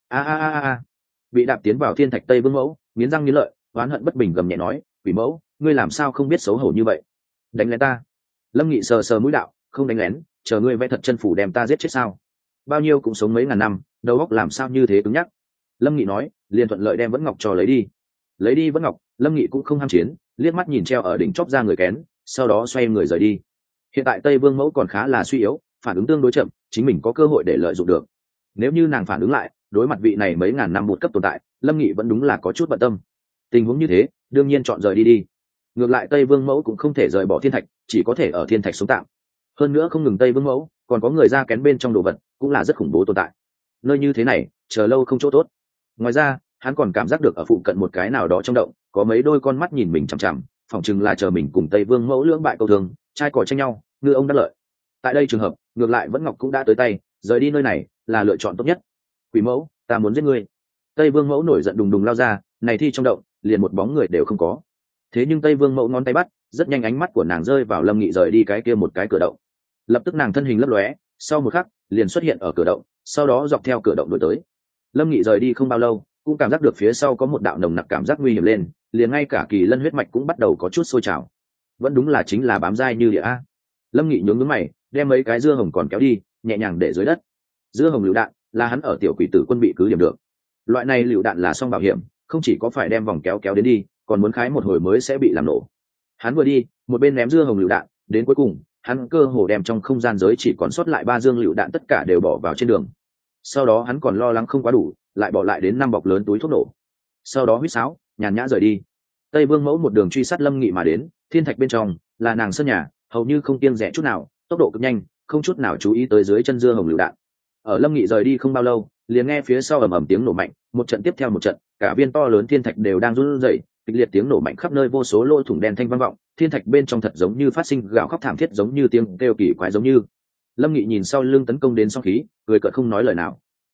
Bị đạp tiến vào thiên thạch Tây Vương Mẫu, nghiến răng nghiến lợi, oán hận bất bình gầm nhẹ nói, quỷ mẫu, ngươi làm sao không biết xấu hổ như vậy? Đánh lén ta? Lâm Nghị sờ sờ mũi đạo, không đánh lén, chờ ngươi vẽ thật chân phủ đem ta giết chết sao? Bao nhiêu cũng sống mấy ngàn năm, đầu óc làm sao như thế cứng nhắc? Lâm Nghị nói, liền thuận lợi đem Vẫn Ngọc cho lấy đi. Lấy đi Vẫn Ngọc, Lâm Nghị cũng không ham chiến, liếc mắt nhìn treo ở đỉnh chóp ra người kén, sau đó xoay người rời đi. Hiện tại Tây Vương Mẫu còn khá là suy yếu, phản ứng tương đối chậm, chính mình có cơ hội để lợi dụng được. Nếu như nàng phản ứng lại, đối mặt vị này mấy ngàn năm một cấp tồn tại, Lâm Nghị vẫn đúng là có chút bận tâm. Tình huống như thế, đương nhiên chọn rời đi. Ngược lại Tây Vương Mẫu cũng không thể rời bỏ thiên thạch, chỉ có thể ở thiên thạch sống tạm. Hơn nữa không ngừng Tây Vương Mẫu, còn có người ra kén bên trong đồ vật, cũng là rất khủng bố tồn tại. Nơi như thế này, chờ lâu không chỗ tốt. Ngoài ra, hắn còn cảm giác được ở phụ cận một cái nào đó trong động, có mấy đôi con mắt nhìn mình chằm chằm, phỏng chừng là chờ mình cùng Tây Vương Mẫu lưỡng bại câu thường, trai cò tranh nhau, ngư ông đắc lợi. Tại đây trường hợp, ngược lại Vẫn Ngọc cũng đã tới tay, rời đi nơi này là lựa chọn tốt nhất. Quỷ mẫu, ta muốn giết ngươi. Tây Vương Mẫu nổi giận đùng đùng lao ra, này thi trong động, liền một bóng người đều không có. Thế nhưng Tây Vương Mẫu ngón tay bắt, rất nhanh ánh mắt của nàng rơi vào Lâm Nghị rời đi cái kia một cái cửa động. Lập tức nàng thân hình lấp lóe, sau một khắc, liền xuất hiện ở cửa động, sau đó dọc theo cửa động đuổi tới. Lâm Nghị rời đi không bao lâu, cũng cảm giác được phía sau có một đạo nồng nặc cảm giác nguy hiểm lên, liền ngay cả kỳ lân huyết mạch cũng bắt đầu có chút sôi trào. Vẫn đúng là chính là bám dai như địa a. Lâm Nghị nhướng nhướng mày, đem mấy cái dưa hồng còn kéo đi, nhẹ nhàng để dưới đất. Dưa hồng lựu đạn là hắn ở tiểu quỷ tử quân bị cứ điểm được. Loại này lựu đạn là song bảo hiểm, không chỉ có phải đem vòng kéo kéo đến đi, còn muốn khái một hồi mới sẽ bị làm nổ. Hắn vừa đi, một bên ném dưa hồng lựu đạn, đến cuối cùng, hắn cơ hồ đem trong không gian giới chỉ còn sót lại 3 dương lựu đạn tất cả đều bỏ vào trên đường. Sau đó hắn còn lo lắng không quá đủ, lại bỏ lại đến 5 bọc lớn túi thuốc nổ. Sau đó huýt sáo, nhàn nhã rời đi. Tây Vương Mẫu một đường truy sát Lâm Nghị mà đến, thiên thạch bên trong là nàng sân nhà, hầu như không kiêng rẻ chút nào, tốc độ cực nhanh, không chút nào chú ý tới dưới chân dưa hồng lựu đạn. Ở Lâm Nghị rời đi không bao lâu, liền nghe phía sau ầm ầm tiếng nổ mạnh, một trận tiếp theo một trận, cả viên to lớn thiên thạch đều đang run rẩy, kịch liệt tiếng nổ mạnh khắp nơi, vô số lỗ thủng đen thanh vang vọng, thiên thạch bên trong thật giống như phát sinh gào khóc thảm thiết, giống như tiếng kêu kỳ quái giống như. Lâm Nghị nhìn sau lưng tấn công đến song khí, cười cợt không nói lời nào.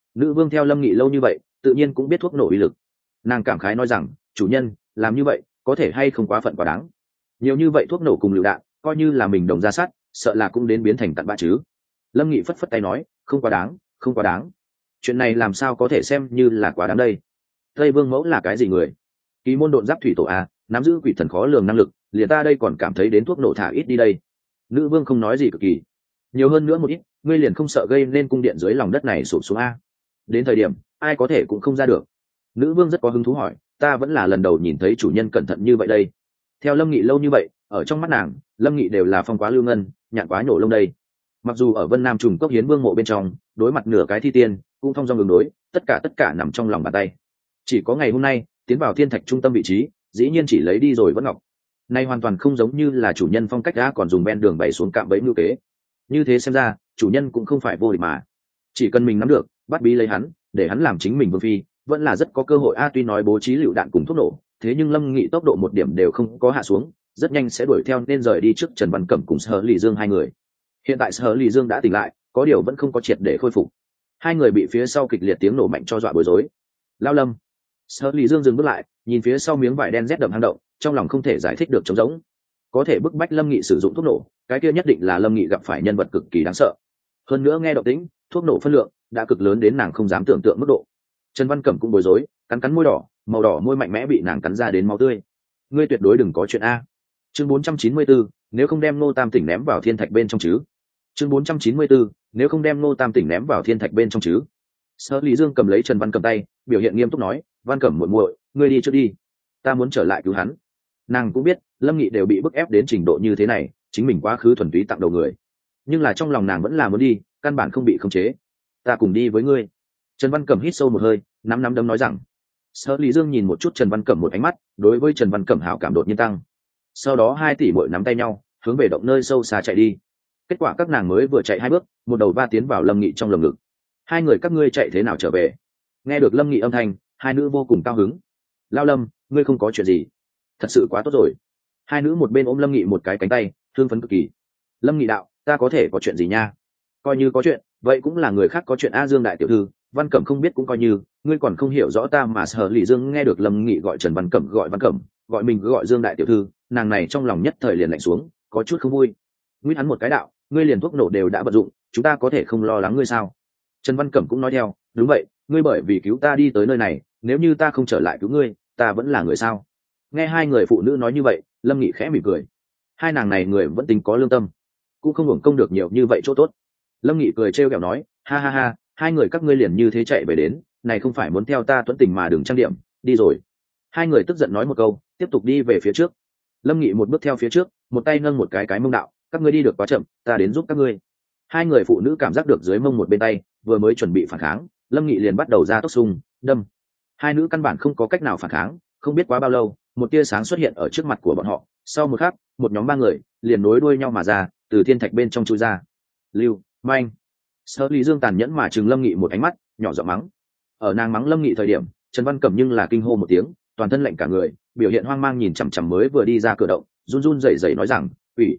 Nữ vương theo Lâm Nghị lâu như vậy tự nhiên cũng biết thuốc nổ uy lực. Nàng cảm khái nói rằng, chủ nhân làm như vậy có thể hay không quá phận quá đáng. Nhiều như vậy thuốc nổ cùng lựu đạn, coi như là mình đồng ra sát, sợ là cũng đến biến thành cặn bã chứ. Lâm Nghị phất phất tay nói, không quá đáng, không quá đáng. Chuyện này làm sao có thể xem như là quá đáng đây. Tây vương mẫu là cái gì người? Kỳ môn độn giáp thủy tổ a, nắm giữ quỷ thần khó lường năng lực, liền ta đây còn cảm thấy đến thuốc nổ thả ít đi đây. Nữ vương không nói gì cực kỳ. Nhiều hơn nữa một ít, ngươi liền không sợ gây nên cung điện dưới lòng đất này sụp xuống a? Đến thời điểm ai có thể cũng không ra được. Nữ vương rất có hứng thú hỏi, ta vẫn là lần đầu nhìn thấy chủ nhân cẩn thận như vậy đây. Theo Lâm Nghị lâu như vậy, ở trong mắt nàng, Lâm Nghị đều là phong quá lưu ngân, nhạn quá nhổ lông đây. Mặc dù ở Vân Nam trùng cốc hiến vương mộ bên trong, đối mặt nửa cái thi tiên, cũng thông dong đường đối, tất cả nằm trong lòng bàn tay. Chỉ có ngày hôm nay, tiến vào thiên thạch trung tâm vị trí, dĩ nhiên chỉ lấy đi rồi vẫn ngọc. Nay hoàn toàn không giống như là chủ nhân phong cách đã còn dùng ven đường bày xuống cạm bẫy ngưu kế. Như thế xem ra, chủ nhân cũng không phải vô địch mà. Chỉ cần mình nắm được, bắt bí lấy hắn, để hắn làm chính mình vương phi, vẫn là rất có cơ hội a. Tuy nói bố trí lựu đạn cùng thuốc nổ, thế nhưng Lâm Nghị tốc độ một điểm đều không có hạ xuống, rất nhanh sẽ đuổi theo nên rời đi trước Trần Văn Cẩm cùng Sở Lì Dương hai người. Hiện tại Sở Lì Dương đã tỉnh lại, có điều vẫn không có triệt để khôi phục. Hai người bị phía sau kịch liệt tiếng nổ mạnh cho dọa bối rối. Lao Lâm. Sở Lì Dương dừng bước lại, nhìn phía sau miếng vải đen rét đậm hang động, trong lòng không thể giải thích được trống rỗng. Có thể bức bách Lâm Nghị sử dụng thuốc nổ, cái kia nhất định là Lâm Nghị gặp phải nhân vật cực kỳ đáng sợ. Hơn nữa nghe động tĩnh, thuốc nổ phân lượng đã cực lớn đến nàng không dám tưởng tượng mức độ. Trần Văn Cẩm cũng bối rối, cắn môi đỏ, màu đỏ môi mạnh mẽ bị nàng cắn ra đến máu tươi. Ngươi tuyệt đối đừng có chuyện a. Chương 494, nếu không đem Ngô Tam Tỉnh ném vào thiên thạch bên trong chứ. Chương 494, nếu không đem Ngô Tam Tỉnh ném vào thiên thạch bên trong chứ. Sở Lý Dương cầm lấy Trần Văn Cẩm tay, biểu hiện nghiêm túc nói, Văn Cẩm muội muội, ngươi đi trước đi, ta muốn trở lại cứu hắn. Nàng cũng biết, Lâm Nghị đều bị bức ép đến trình độ như thế này, chính mình quá khứ thuần túy tặng đầu người, nhưng là trong lòng nàng vẫn là muốn đi, căn bản không bị khống chế. Ta cùng đi với ngươi. Trần Văn Cẩm hít sâu một hơi, nắm đấm nói rằng. Sở Lý Dương nhìn một chút Trần Văn Cẩm một ánh mắt, đối với Trần Văn Cẩm hảo cảm đột nhiên tăng. Sau đó hai tỷ muội nắm tay nhau, hướng về động nơi sâu xa chạy đi. Kết quả các nàng mới vừa chạy hai bước, một đầu va tiến vào Lâm Nghị trong lồng ngực. Hai người các ngươi chạy thế nào trở về? Nghe được Lâm Nghị âm thanh, hai nữ vô cùng cao hứng. Lao Lâm, ngươi không có chuyện gì? Thật sự quá tốt rồi. Hai nữ một bên ôm Lâm Nghị một cái cánh tay, thương phấn cực kỳ. Lâm Nghị đạo, ta có thể có chuyện gì nha? Coi như có chuyện, vậy cũng là người khác có chuyện a. Dương đại tiểu thư, Văn Cẩm không biết cũng coi như, ngươi còn không hiểu rõ ta mà. Sở Lý Dương nghe được Lâm Nghị gọi Trần Văn Cẩm gọi Văn Cẩm, gọi mình cứ gọi Dương đại tiểu thư, nàng này trong lòng nhất thời liền lạnh xuống, có chút không vui. Nguyễn hắn một cái đạo, ngươi liền thuốc nổ đều đã vận dụng, chúng ta có thể không lo lắng ngươi sao? Trần Văn Cẩm cũng nói theo, đúng vậy, ngươi bởi vì cứu ta đi tới nơi này, nếu như ta không trở lại cứu ngươi, ta vẫn là người sao? Nghe hai người phụ nữ nói như vậy, Lâm Nghị khẽ mỉm cười. Hai nàng này người vẫn tính có lương tâm, cũng không hưởng công được nhiều như vậy chỗ tốt. Lâm Nghị cười trêu ghẹo nói, ha ha ha, hai người các ngươi liền như thế chạy về đến, này không phải muốn theo ta tuấn tình mà đừng trang điểm, đi rồi. Hai người tức giận nói một câu, tiếp tục đi về phía trước. Lâm Nghị một bước theo phía trước, một tay nâng một cái mông đạo, các ngươi đi được quá chậm, ta đến giúp các ngươi. Hai người phụ nữ cảm giác được dưới mông một bên tay vừa mới chuẩn bị phản kháng, Lâm Nghị liền bắt đầu ra tốc xung đâm. Hai nữ căn bản không có cách nào phản kháng, không biết quá bao lâu, một tia sáng xuất hiện ở trước mặt của bọn họ. Sau một khắc, một nhóm ba người liền nối đuôi nhau mà ra, từ thiên thạch bên trong chui ra. Lưu Manh. Sở Lý Dương tàn nhẫn mà trừng Lâm Nghị một ánh mắt, nhỏ giọng mắng. Ở nàng mắng Lâm Nghị thời điểm, Trần Văn Cẩm nhưng là kinh hô một tiếng, toàn thân lạnh cả người, biểu hiện hoang mang nhìn chằm chằm mới vừa đi ra cửa động, run run rẩy rẩy nói rằng,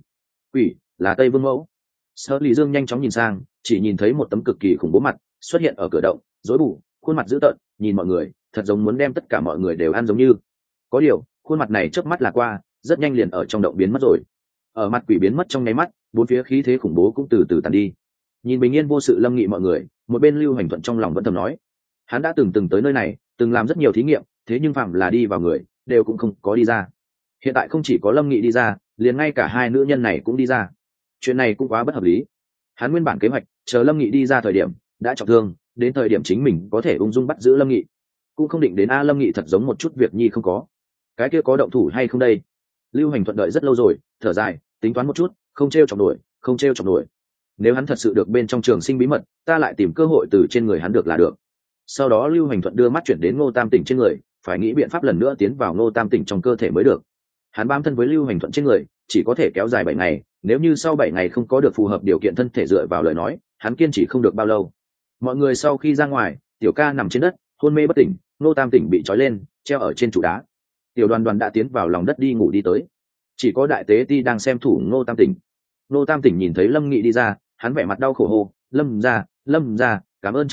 quỷ, là Tây Vương mẫu. Sở Lý Dương nhanh chóng nhìn sang, chỉ nhìn thấy một tấm cực kỳ khủng bố mặt xuất hiện ở cửa động, rối bù, khuôn mặt dữ tợn, nhìn mọi người, thật giống muốn đem tất cả mọi người đều ăn giống như. Có điều, khuôn mặt này chớp mắt là qua, rất nhanh liền ở trong động biến mất rồi. Ở mặt quỷ biến mất trong nháy mắt, bốn phía khí thế khủng bố cũng từ từ tàn đi. Nhìn bình yên vô sự Lâm Nghị mọi người, một bên Lưu Hành Thuận trong lòng vẫn thầm nói, hắn đã từng tới nơi này, từng làm rất nhiều thí nghiệm, thế nhưng phạm là đi vào người, đều cũng không có đi ra. Hiện tại không chỉ có Lâm Nghị đi ra, liền ngay cả hai nữ nhân này cũng đi ra. Chuyện này cũng quá bất hợp lý. Hắn nguyên bản kế hoạch, chờ Lâm Nghị đi ra thời điểm, đã trọng thương, đến thời điểm chính mình có thể ung dung bắt giữ Lâm Nghị. Cũng không định đến Lâm Nghị thật giống một chút việc nhi không có. Cái kia có động thủ hay không đây? Lưu Hành Thuận đợi rất lâu rồi, thở dài, tính toán một chút, không trêu chọc nổi. Nếu hắn thật sự được bên trong trường sinh bí mật, ta lại tìm cơ hội từ trên người hắn được là được. Sau đó Lưu Hành Thuận đưa mắt chuyển đến Ngô Tam Tỉnh trên người, phải nghĩ biện pháp lần nữa tiến vào Ngô Tam Tỉnh trong cơ thể mới được. Hắn bám thân với Lưu Hành Thuận trên người, chỉ có thể kéo dài 7 ngày, nếu như sau 7 ngày không có được phù hợp điều kiện thân thể dựa vào lời nói, hắn kiên trì không được bao lâu. Mọi người sau khi ra ngoài, Tiểu Ca nằm trên đất, hôn mê bất tỉnh, Ngô Tam Tỉnh bị trói lên, treo ở trên trụ đá. Tiểu Đoàn đã tiến vào lòng đất đi ngủ đi tới. Chỉ có Đại Tế Ti đang xem thủ Ngô Tam Tỉnh. Ngô Tam Tỉnh nhìn thấy Lâm Nghị đi ra, hắn vẻ mặt đau khổ hô, Lâm gia, cảm ơn trời đất,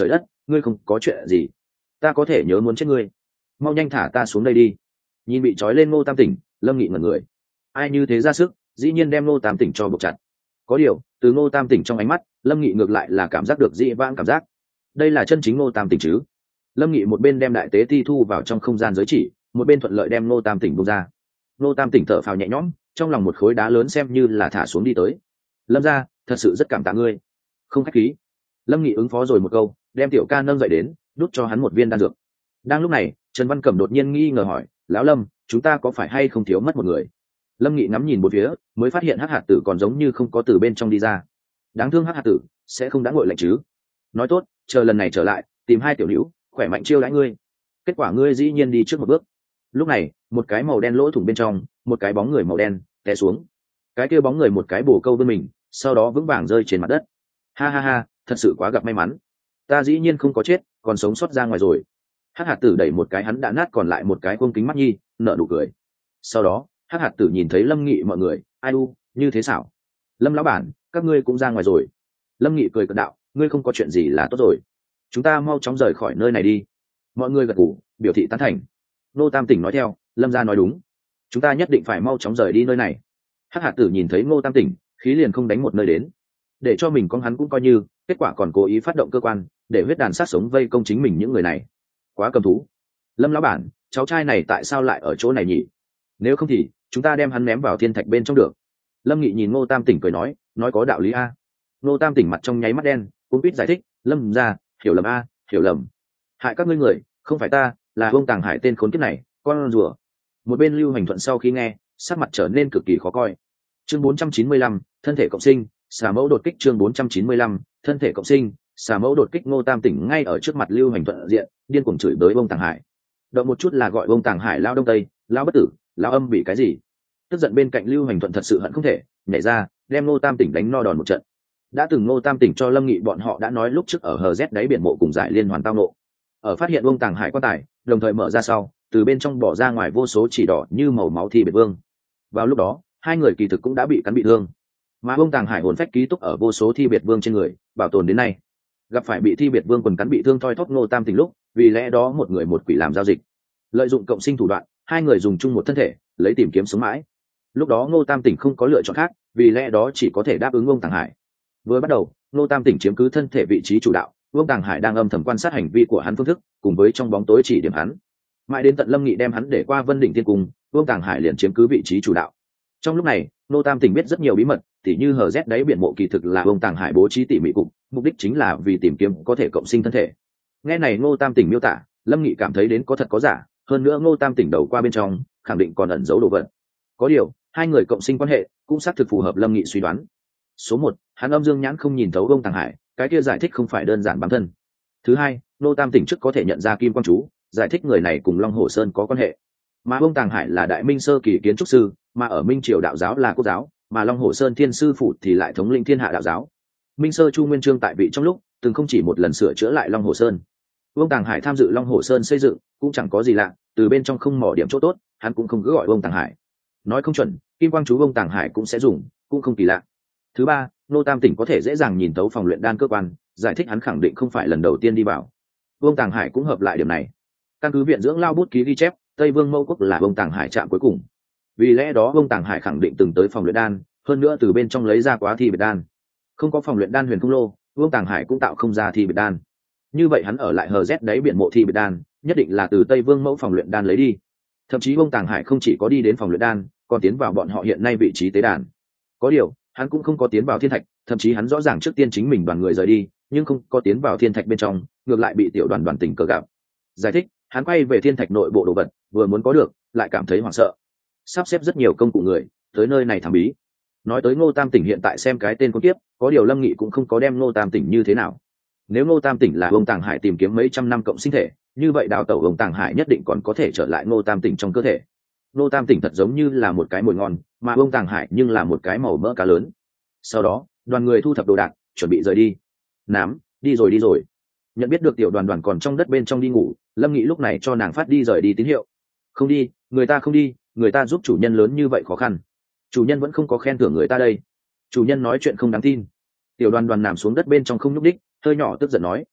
ngươi không có chuyện gì, ta có thể nhớ muốn chết ngươi, mau nhanh thả ta xuống đây đi. Nhìn bị trói lên Ngô Tam Tỉnh, Lâm Nghị ngẩn người. Ai như thế ra sức, dĩ nhiên đem Ngô Tam Tỉnh cho buộc chặt. Có điều, từ Ngô Tam Tỉnh trong ánh mắt, Lâm Nghị ngược lại là cảm giác được dị vãng cảm giác. Đây là chân chính Ngô Tam Tỉnh chứ? Lâm Nghị một bên đem đại tế ti thu vào trong không gian giới chỉ, một bên thuận lợi đem Ngô Tam Tỉnh buông ra. Ngô Tam Tỉnh thở phào nhẹ nhõm, trong lòng một khối đá lớn xem như là thả xuống đi tới. Lâm gia, thật sự rất cảm tạ ngươi. Không khách khí. Lâm Nghị ứng phó rồi một câu, đem tiểu ca nâng dậy đến, đút cho hắn một viên đan dược. Đang lúc này, Trần Văn Cẩm đột nhiên nghi ngờ hỏi, lão Lâm, chúng ta có phải hay không thiếu mất một người? Lâm Nghị ngắm nhìn một phía, mới phát hiện hắc hạt tử còn giống như không có từ bên trong đi ra. Đáng thương hắc hạt tử, sẽ không đã ngội lạnh chứ? Nói tốt, chờ lần này trở lại, tìm hai tiểu nữ, khỏe mạnh chiêu đãi ngươi. Kết quả ngươi dĩ nhiên đi trước một bước. Lúc này, một cái màu đen lỗ thủng bên trong, một cái bóng người màu đen té xuống. Cái kia bóng người một cái bổ câu bên mình, sau đó vững vàng rơi trên mặt đất. Ha ha ha, thật sự quá gặp may mắn. Ta dĩ nhiên không có chết, còn sống sót ra ngoài rồi. Hắc hạt tử đẩy một cái hắn đã nát còn lại một cái cung kính mắt nhi, nở nụ cười. Sau đó, hắc hạt tử nhìn thấy Lâm Nghị mọi người, ai u, như thế xảo. Lâm lão bản, các ngươi cũng ra ngoài rồi. Lâm Nghị cười cợt đạo, ngươi không có chuyện gì là tốt rồi. Chúng ta mau chóng rời khỏi nơi này đi. Mọi người gật gù, biểu thị tán thành. Nô Tam Tỉnh nói theo, Lâm gia nói đúng. Chúng ta nhất định phải mau chóng rời đi nơi này. Hắc hạt tử nhìn thấy Ngô Tam Tỉnh, khí liền không đánh một nơi đến. Để cho mình con hắn cũng coi như, kết quả còn cố ý phát động cơ quan, để huyết đàn sát sống vây công chính mình những người này. Quá cầm thú. Lâm lão bản, cháu trai này tại sao lại ở chỗ này nhỉ? Nếu không thì chúng ta đem hắn ném vào thiên thạch bên trong được. Lâm Nghị nhìn Ngô Tam Tỉnh cười nói có đạo lý a. Ngô Tam Tỉnh mặt trong nháy mắt đen, cũng biết giải thích, Lâm gia, hiểu lầm a, hiểu lầm. Hại các ngươi người, không phải ta, là ông Tàng Hải tên khốn kiếp này, con rùa. Một bên Lưu Hành Thuận sau khi nghe, sắc mặt trở nên cực kỳ khó coi. Chương 495, thân thể cộng sinh, xà mẫu đột kích. Chương 495, thân thể cộng sinh, xà mẫu đột kích. Ngô Tam Tỉnh ngay ở trước mặt Lưu Hành Thuận diện, điên cuồng chửi bới ông Tàng Hải. Động một chút là gọi ông Tàng Hải lao đông tây, lao bất tử, lao âm bị cái gì. Tức giận bên cạnh Lưu Hành Thuận thật sự hận không thể nhảy ra đem Ngô Tam Tỉnh đánh no đòn một trận. Đã từng Ngô Tam Tỉnh cho Lâm Nghị bọn họ đã nói lúc trước ở hờ rét đáy biển mộ cùng giải liên hoàn tao nộ. Ở phát hiện ông Tàng Hải quan tài, đồng thời mở ra sau, từ bên trong bỏ ra ngoài vô số chỉ đỏ như màu máu thi biệt vương. Vào lúc đó, hai người kỳ thực cũng đã bị cắn bị thương, mà ông Tàng Hải hồn phách ký túc ở vô số thi biệt vương trên người, bảo tồn đến nay. Gặp phải bị thi biệt vương quần cắn bị thương thoi thóp Ngô Tam Tỉnh lúc, vì lẽ đó một người một quỷ làm giao dịch, lợi dụng cộng sinh thủ đoạn, hai người dùng chung một thân thể, lấy tìm kiếm sống mãi. Lúc đó Ngô Tam Tỉnh không có lựa chọn khác, vì lẽ đó chỉ có thể đáp ứng ông Tàng Hải. Vừa bắt đầu, Ngô Tam Tỉnh chiếm cứ thân thể vị trí chủ đạo, ông Tàng Hải đang âm thầm quan sát hành vi của hắn phương thức, cùng với trong bóng tối chỉ điểm hắn. Mãi đến tận Lâm Nghị đem hắn để qua Vân Đỉnh Thiên Cung, ông Tàng Hải liền chiếm cứ vị trí chủ đạo. Trong lúc này, Ngô Tam Tỉnh biết rất nhiều bí mật, tỉ như hở rét đáy biển mộ kỳ thực là ông Tàng Hải bố trí tỉ mỉ cục, mục đích chính là vì tìm kiếm có thể cộng sinh thân thể. Nghe này Ngô Tam Tỉnh miêu tả, Lâm Nghị cảm thấy đến có thật có giả, hơn nữa Ngô Tam Tỉnh đầu qua bên trong, khẳng định còn ẩn giấu đồ vật. Có điều, hai người cộng sinh quan hệ cũng xác thực phù hợp Lâm Nghị suy đoán. Số một, hắn âm dương nhãn không nhìn thấu ông Tàng Hải, cái kia giải thích không phải đơn giản bản thân. Thứ hai, Ngô Tam Tỉnh trước có thể nhận ra Kim Quang Chú, giải thích người này cùng Long Hổ Sơn có quan hệ. Mà ông Tàng Hải là đại minh sơ kỳ kiến trúc sư, mà ở Minh Triều đạo giáo là quốc giáo, mà Long Hổ Sơn Thiên sư phụ thì lại thống lĩnh thiên hạ đạo giáo. Minh Sơ Chu Nguyên Chương tại vị trong lúc, từng không chỉ một lần sửa chữa lại Long Hổ Sơn. Ông Tàng Hải tham dự Long Hổ Sơn xây dựng, cũng chẳng có gì lạ, từ bên trong không mỏ điểm chỗ tốt, hắn cũng không cứ gọi ông Tàng Hải. Nói không chuẩn, Kim Quang Chú ông Tàng Hải cũng sẽ dùng, cũng không kỳ lạ. Thứ ba, Ngô Tam Tỉnh có thể dễ dàng nhìn thấu phòng luyện đan cơ quan, giải thích hắn khẳng định không phải lần đầu tiên đi vào. Ông Tàng Hải cũng hợp lại điểm này. Căn cứ viện dưỡng lao bút ký ghi chép, Tây Vương Mâu Quốc là ông Tàng Hải trạm cuối cùng. Vì lẽ đó ông Tàng Hải khẳng định từng tới phòng luyện đan, hơn nữa từ bên trong lấy ra quá thi biệt đan. Không có phòng luyện đan Huyền Không Lô, ông Tàng Hải cũng tạo không ra thi biệt đan. Như vậy hắn ở lại hờ rét đáy biển mộ thi biệt đan, nhất định là từ Tây Vương Mẫu phòng luyện đan lấy đi. Thậm chí ông Tàng Hải không chỉ có đi đến phòng luyện đan, còn tiến vào bọn họ hiện nay vị trí tế đàn. Có điều, hắn cũng không có tiến vào thiên thạch, thậm chí hắn rõ ràng trước tiên chính mình đoàn người rời đi, nhưng không có tiến vào thiên thạch bên trong, ngược lại bị tiểu đoàn đoàn tình cờ gặp. Giải thích, hắn quay về thiên thạch nội bộ đồ vật, vừa muốn có được, lại cảm thấy hoảng sợ. Sắp xếp rất nhiều công cụ người tới nơi này thám bí. Nói tới Ngô Tam Tỉnh hiện tại xem cái tên con tiếp, có điều Lâm Nghị cũng không có đem Ngô Tam Tỉnh như thế nào. Nếu Ngô Tam Tỉnh là ông Tàng Hải tìm kiếm mấy trăm năm cộng sinh thể, như vậy đào tẩu ông Tàng Hải nhất định còn có thể trở lại Ngô Tam Tỉnh trong cơ thể. Ngô Tam Tỉnh thật giống như là một cái mồi ngon, mà ông Tàng Hải nhưng là một cái màu mỡ cá lớn. Sau đó, đoàn người thu thập đồ đạc, chuẩn bị rời đi. Nám, đi rồi đi rồi. Nhận biết được tiểu đoàn đoàn còn trong đất bên trong đi ngủ, Lâm Nghị lúc này cho nàng phát đi rời đi tín hiệu. Không đi, người ta không đi, người ta giúp chủ nhân lớn như vậy khó khăn, chủ nhân vẫn không có khen thưởng người ta đây. Chủ nhân nói chuyện không đáng tin. Tiểu đoàn đoàn nằm xuống đất bên trong không nhúc đích, hơi nhỏ tức giận nói.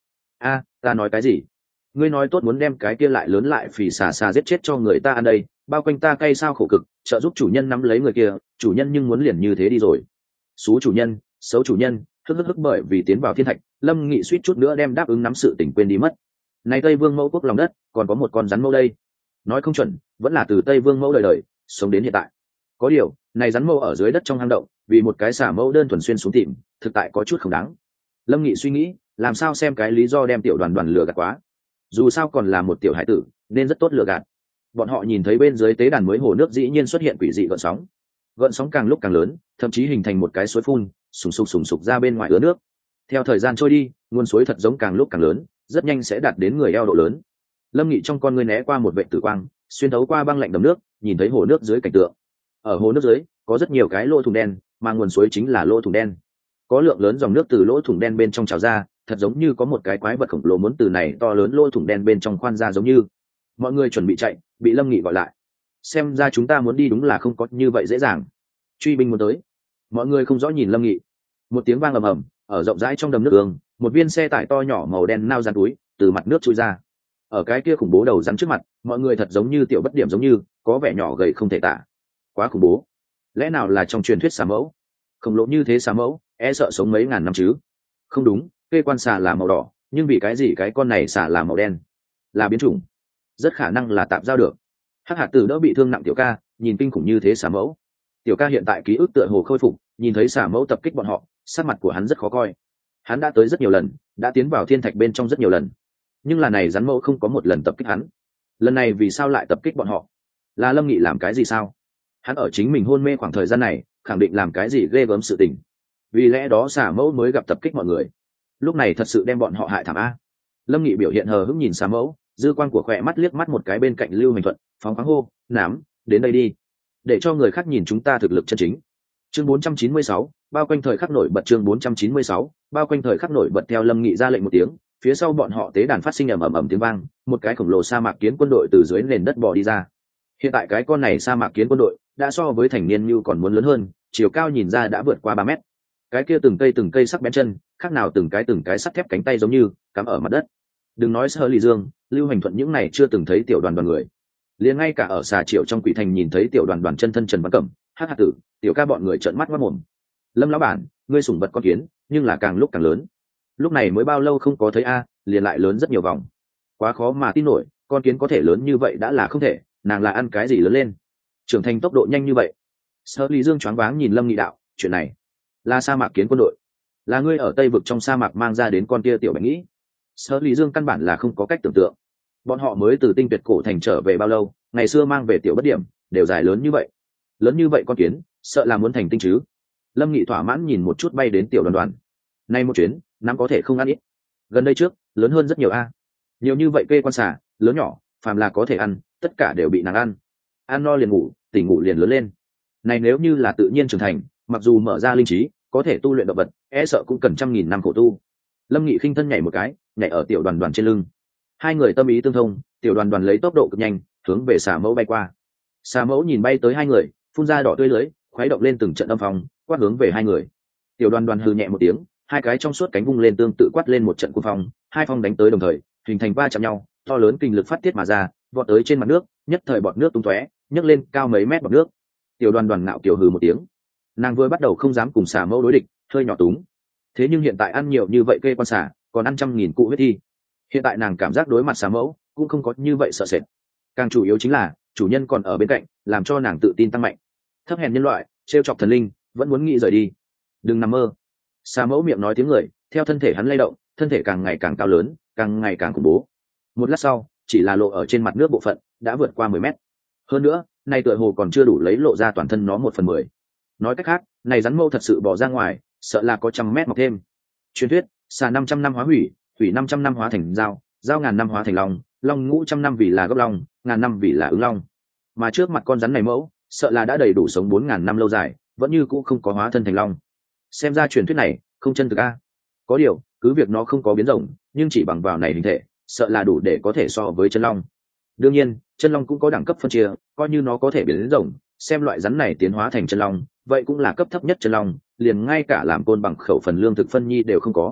Ta nói cái gì? Ngươi nói tốt muốn đem cái kia lại lớn lại phì xà giết chết cho người ta ăn đây, bao quanh ta cay sao khổ cực, trợ giúp chủ nhân nắm lấy người kia, chủ nhân nhưng muốn liền như thế đi rồi. Xú chủ nhân, xấu chủ nhân, hức bởi vì tiến vào thiên thạch, Lâm Nghị suýt chút nữa đem đáp ứng nắm sự tình quên đi mất. Này Tây Vương mẫu quốc lòng đất, còn có một con rắn mẫu đây. Nói không chuẩn, vẫn là từ Tây Vương mẫu đời sống đến hiện tại. Có điều, này rắn mẫu ở dưới đất trong hang động, vì một cái xả mẫu đơn thuần xuyên xuống tìm, thực tại có chút không đáng. Lâm Nghị suy nghĩ, làm sao xem cái lý do đem tiểu đoàn đoàn lừa gạt quá. Dù sao còn là một tiểu hải tử, nên rất tốt lừa gạt. Bọn họ nhìn thấy bên dưới tế đàn mới hồ nước dĩ nhiên xuất hiện quỷ dị gợn sóng càng lúc càng lớn, thậm chí hình thành một cái suối phun, sùng sục ra bên ngoài ứa nước. Theo thời gian trôi đi, nguồn suối thật giống càng lúc càng lớn, rất nhanh sẽ đạt đến người eo độ lớn. Lâm Nghị trong con ngươi né qua một vệt tử quang, xuyên thấu qua băng lạnh đầm nước, nhìn thấy hồ nước dưới cảnh tượng. Ở hồ nước dưới có rất nhiều cái lỗ thủng đen, mà nguồn suối chính là lỗ thủng đen. Có lượng lớn dòng nước từ lỗ thủng đen bên trong trào ra, thật giống như có một cái quái vật khổng lồ muốn từ này to lớn lỗ thủng đen bên trong khoan ra giống như. Mọi người chuẩn bị chạy, bị Lâm Nghị gọi lại. Xem ra chúng ta muốn đi đúng là không có như vậy dễ dàng. Truy binh muốn tới. Mọi người không rõ nhìn Lâm Nghị. Một tiếng vang ầm ầm, ở rộng rãi trong đầm nước ương, một viên xe tải to nhỏ màu đen nao ra túi, từ mặt nước chui ra. Ở cái kia khủng bố đầu rắn trước mặt, mọi người thật giống như tiểu bất điểm giống như, có vẻ nhỏ gầy không thể tả. Quá khủng bố. Lẽ nào là trong truyền thuyết xà mẫu? Khổng lồ như thế xà mẫu, e sợ sống mấy ngàn năm chứ. Không đúng, cây quan xà là màu đỏ, nhưng vì cái gì cái con này xà là màu đen? Là biến chủng. Rất khả năng là tạm giao được. Hắc Hạt Tử đỡ bị thương nặng tiểu ca, nhìn kinh khủng như thế xà mẫu. Tiểu ca hiện tại ký ức tựa hồ khôi phục, nhìn thấy xà mẫu tập kích bọn họ, sắc mặt của hắn rất khó coi. Hắn đã tới rất nhiều lần, đã tiến vào thiên thạch bên trong rất nhiều lần, nhưng là này rắn mẫu không có một lần tập kích hắn. Lần này vì sao lại tập kích bọn họ? Là Lâm Nghị làm cái gì sao? Hắn ở chính mình hôn mê khoảng thời gian này, khẳng định làm cái gì ghê gớm sự tình. Vì lẽ đó xà mẫu mới gặp tập kích mọi người. Lúc này thật sự đem bọn họ hại thảm a. Lâm Nghị biểu hiện hờ hững nhìn xà mẫu, dư quan của khỏe mắt liếc mắt một cái bên cạnh Lưu Hành Thuận, phóng khoáng hô, "Nám, đến đây đi, để cho người khác nhìn chúng ta thực lực chân chính." Chương 496, bao quanh thời khắc nổi bật. Chương 496, bao quanh thời khắc nổi bật. Theo Lâm Nghị ra lệnh một tiếng, phía sau bọn họ tế đàn phát sinh ầm ầm tiếng vang, một cái khổng lồ sa mạc kiến quân đội từ dưới nền đất bò đi ra. Hiện tại cái con này sa mạc kiến quân đội đã so với thành niên như còn muốn lớn hơn, chiều cao nhìn ra đã vượt qua 3 mét. Cái kia từng cây sắc bén chân, khác nào từng cái sắt thép cánh tay giống như cắm ở mặt đất. Đừng nói Sơ Lì Dương, Lưu Hành Thuận những này chưa từng thấy tiểu đoàn người, liền ngay cả ở xà triệu trong quỷ thành nhìn thấy tiểu đoàn chân thân Trần Văn Cẩm, Hắc Hạt Tử, tiểu ca bọn người trợn mắt ngoác mồm. Lâm lão bản, ngươi sủng vật con kiến, nhưng là càng lúc càng lớn. Lúc này mới bao lâu không có thấy liền lại lớn rất nhiều vòng. Quá khó mà tin nổi, con kiến có thể lớn như vậy đã là không thể, nàng là ăn cái gì lớn lên, trưởng thành tốc độ nhanh như vậy. Sơ Lý Dương choáng váng nhìn Lâm Nghị đạo, chuyện này là sa mạc kiến quân đội, là ngươi ở Tây vực trong sa mạc mang ra đến con kia tiểu Bạch Nghĩ. Sơ Lý Dương căn bản là không có cách tưởng tượng, bọn họ mới từ Tinh Tuyệt cổ thành trở về bao lâu, ngày xưa mang về tiểu bất điểm đều dài lớn như vậy con kiến, sợ là muốn thành tinh chứ. Lâm Nghị thỏa mãn nhìn một chút bay đến tiểu đoàn. Nay một chuyến năm có thể không ăn ít, gần đây trước lớn hơn rất nhiều nhiều như vậy kê quan xà lớn nhỏ phàm là có thể ăn, tất cả đều bị nàng ăn no liền ngủ, tỉnh ngủ liền lớn lên. Này nếu như là tự nhiên trưởng thành, mặc dù mở ra linh trí có thể tu luyện động vật, e sợ cũng cần trăm nghìn năm khổ tu. Lâm Nghị khinh thân nhảy một cái, nhảy ở tiểu đoàn trên lưng. Hai người tâm ý tương thông, tiểu đoàn lấy tốc độ cực nhanh hướng về xà mẫu bay qua. Xà mẫu nhìn bay tới hai người, phun ra đỏ tươi lưới, khuấy động lên từng trận âm phong, quát hướng về hai người. Tiểu đoàn hừ nhẹ một tiếng, hai cái trong suốt cánh vung lên tương tự quát lên một trận cuồng phong, hai phong đánh tới đồng thời, hình thành va chạm nhau, to lớn kinh lực phát tiết mà ra, vọt tới trên mặt nước, nhất thời bọt nước tung tóe, nhấc lên cao mấy mét bọt nước. Tiểu đoàn ngạo kiều hừ một tiếng, nàng vừa bắt đầu không dám cùng xà mẫu đối địch, hơi nhỏ túng. Thế nhưng hiện tại ăn nhiều như vậy kê quan xà, còn ăn trăm nghìn cụ huyết thi, hiện tại nàng cảm giác đối mặt xà mẫu cũng không có như vậy sợ sệt. Càng chủ yếu chính là chủ nhân còn ở bên cạnh, làm cho nàng tự tin tăng mạnh. Thấp hèn nhân loại, trêu chọc thần linh, vẫn muốn nghĩ rời đi, đừng nằm mơ. Xà mẫu miệng nói tiếng người, theo thân thể hắn lay động, thân thể càng ngày càng cao lớn, càng ngày càng khủng bố. Một lát sau, chỉ là lộ ở trên mặt nước bộ phận đã vượt qua 10 mét. Hơn nữa, này tựa hồ còn chưa đủ lấy lộ ra toàn thân nó 1/10. Nói cách khác, này rắn mâu thật sự bỏ ra ngoài, sợ là có trăm mét mọc thêm. Truyền thuyết, xà 500 năm hóa hủy, hủy 500 năm hóa thành dao, dao ngàn năm hóa thành long, long ngũ trăm năm vì là gốc long, ngàn năm vì là ứng long. Mà trước mặt con rắn này mẫu, sợ là đã đầy đủ sống 4000 năm lâu dài, vẫn như cũ không có hóa thân thành long. Xem ra truyền thuyết này không chân thực có điều cứ việc nó không có biến rồng, nhưng chỉ bằng vào này hình thể, sợ là đủ để có thể so với chân long. Đương nhiên chân long cũng có đẳng cấp phân chia, coi như nó có thể biến rồng, xem loại rắn này tiến hóa thành chân long, vậy cũng là cấp thấp nhất chân long, liền ngay cả làm côn bằng khẩu phần lương thực phân nhi đều không có.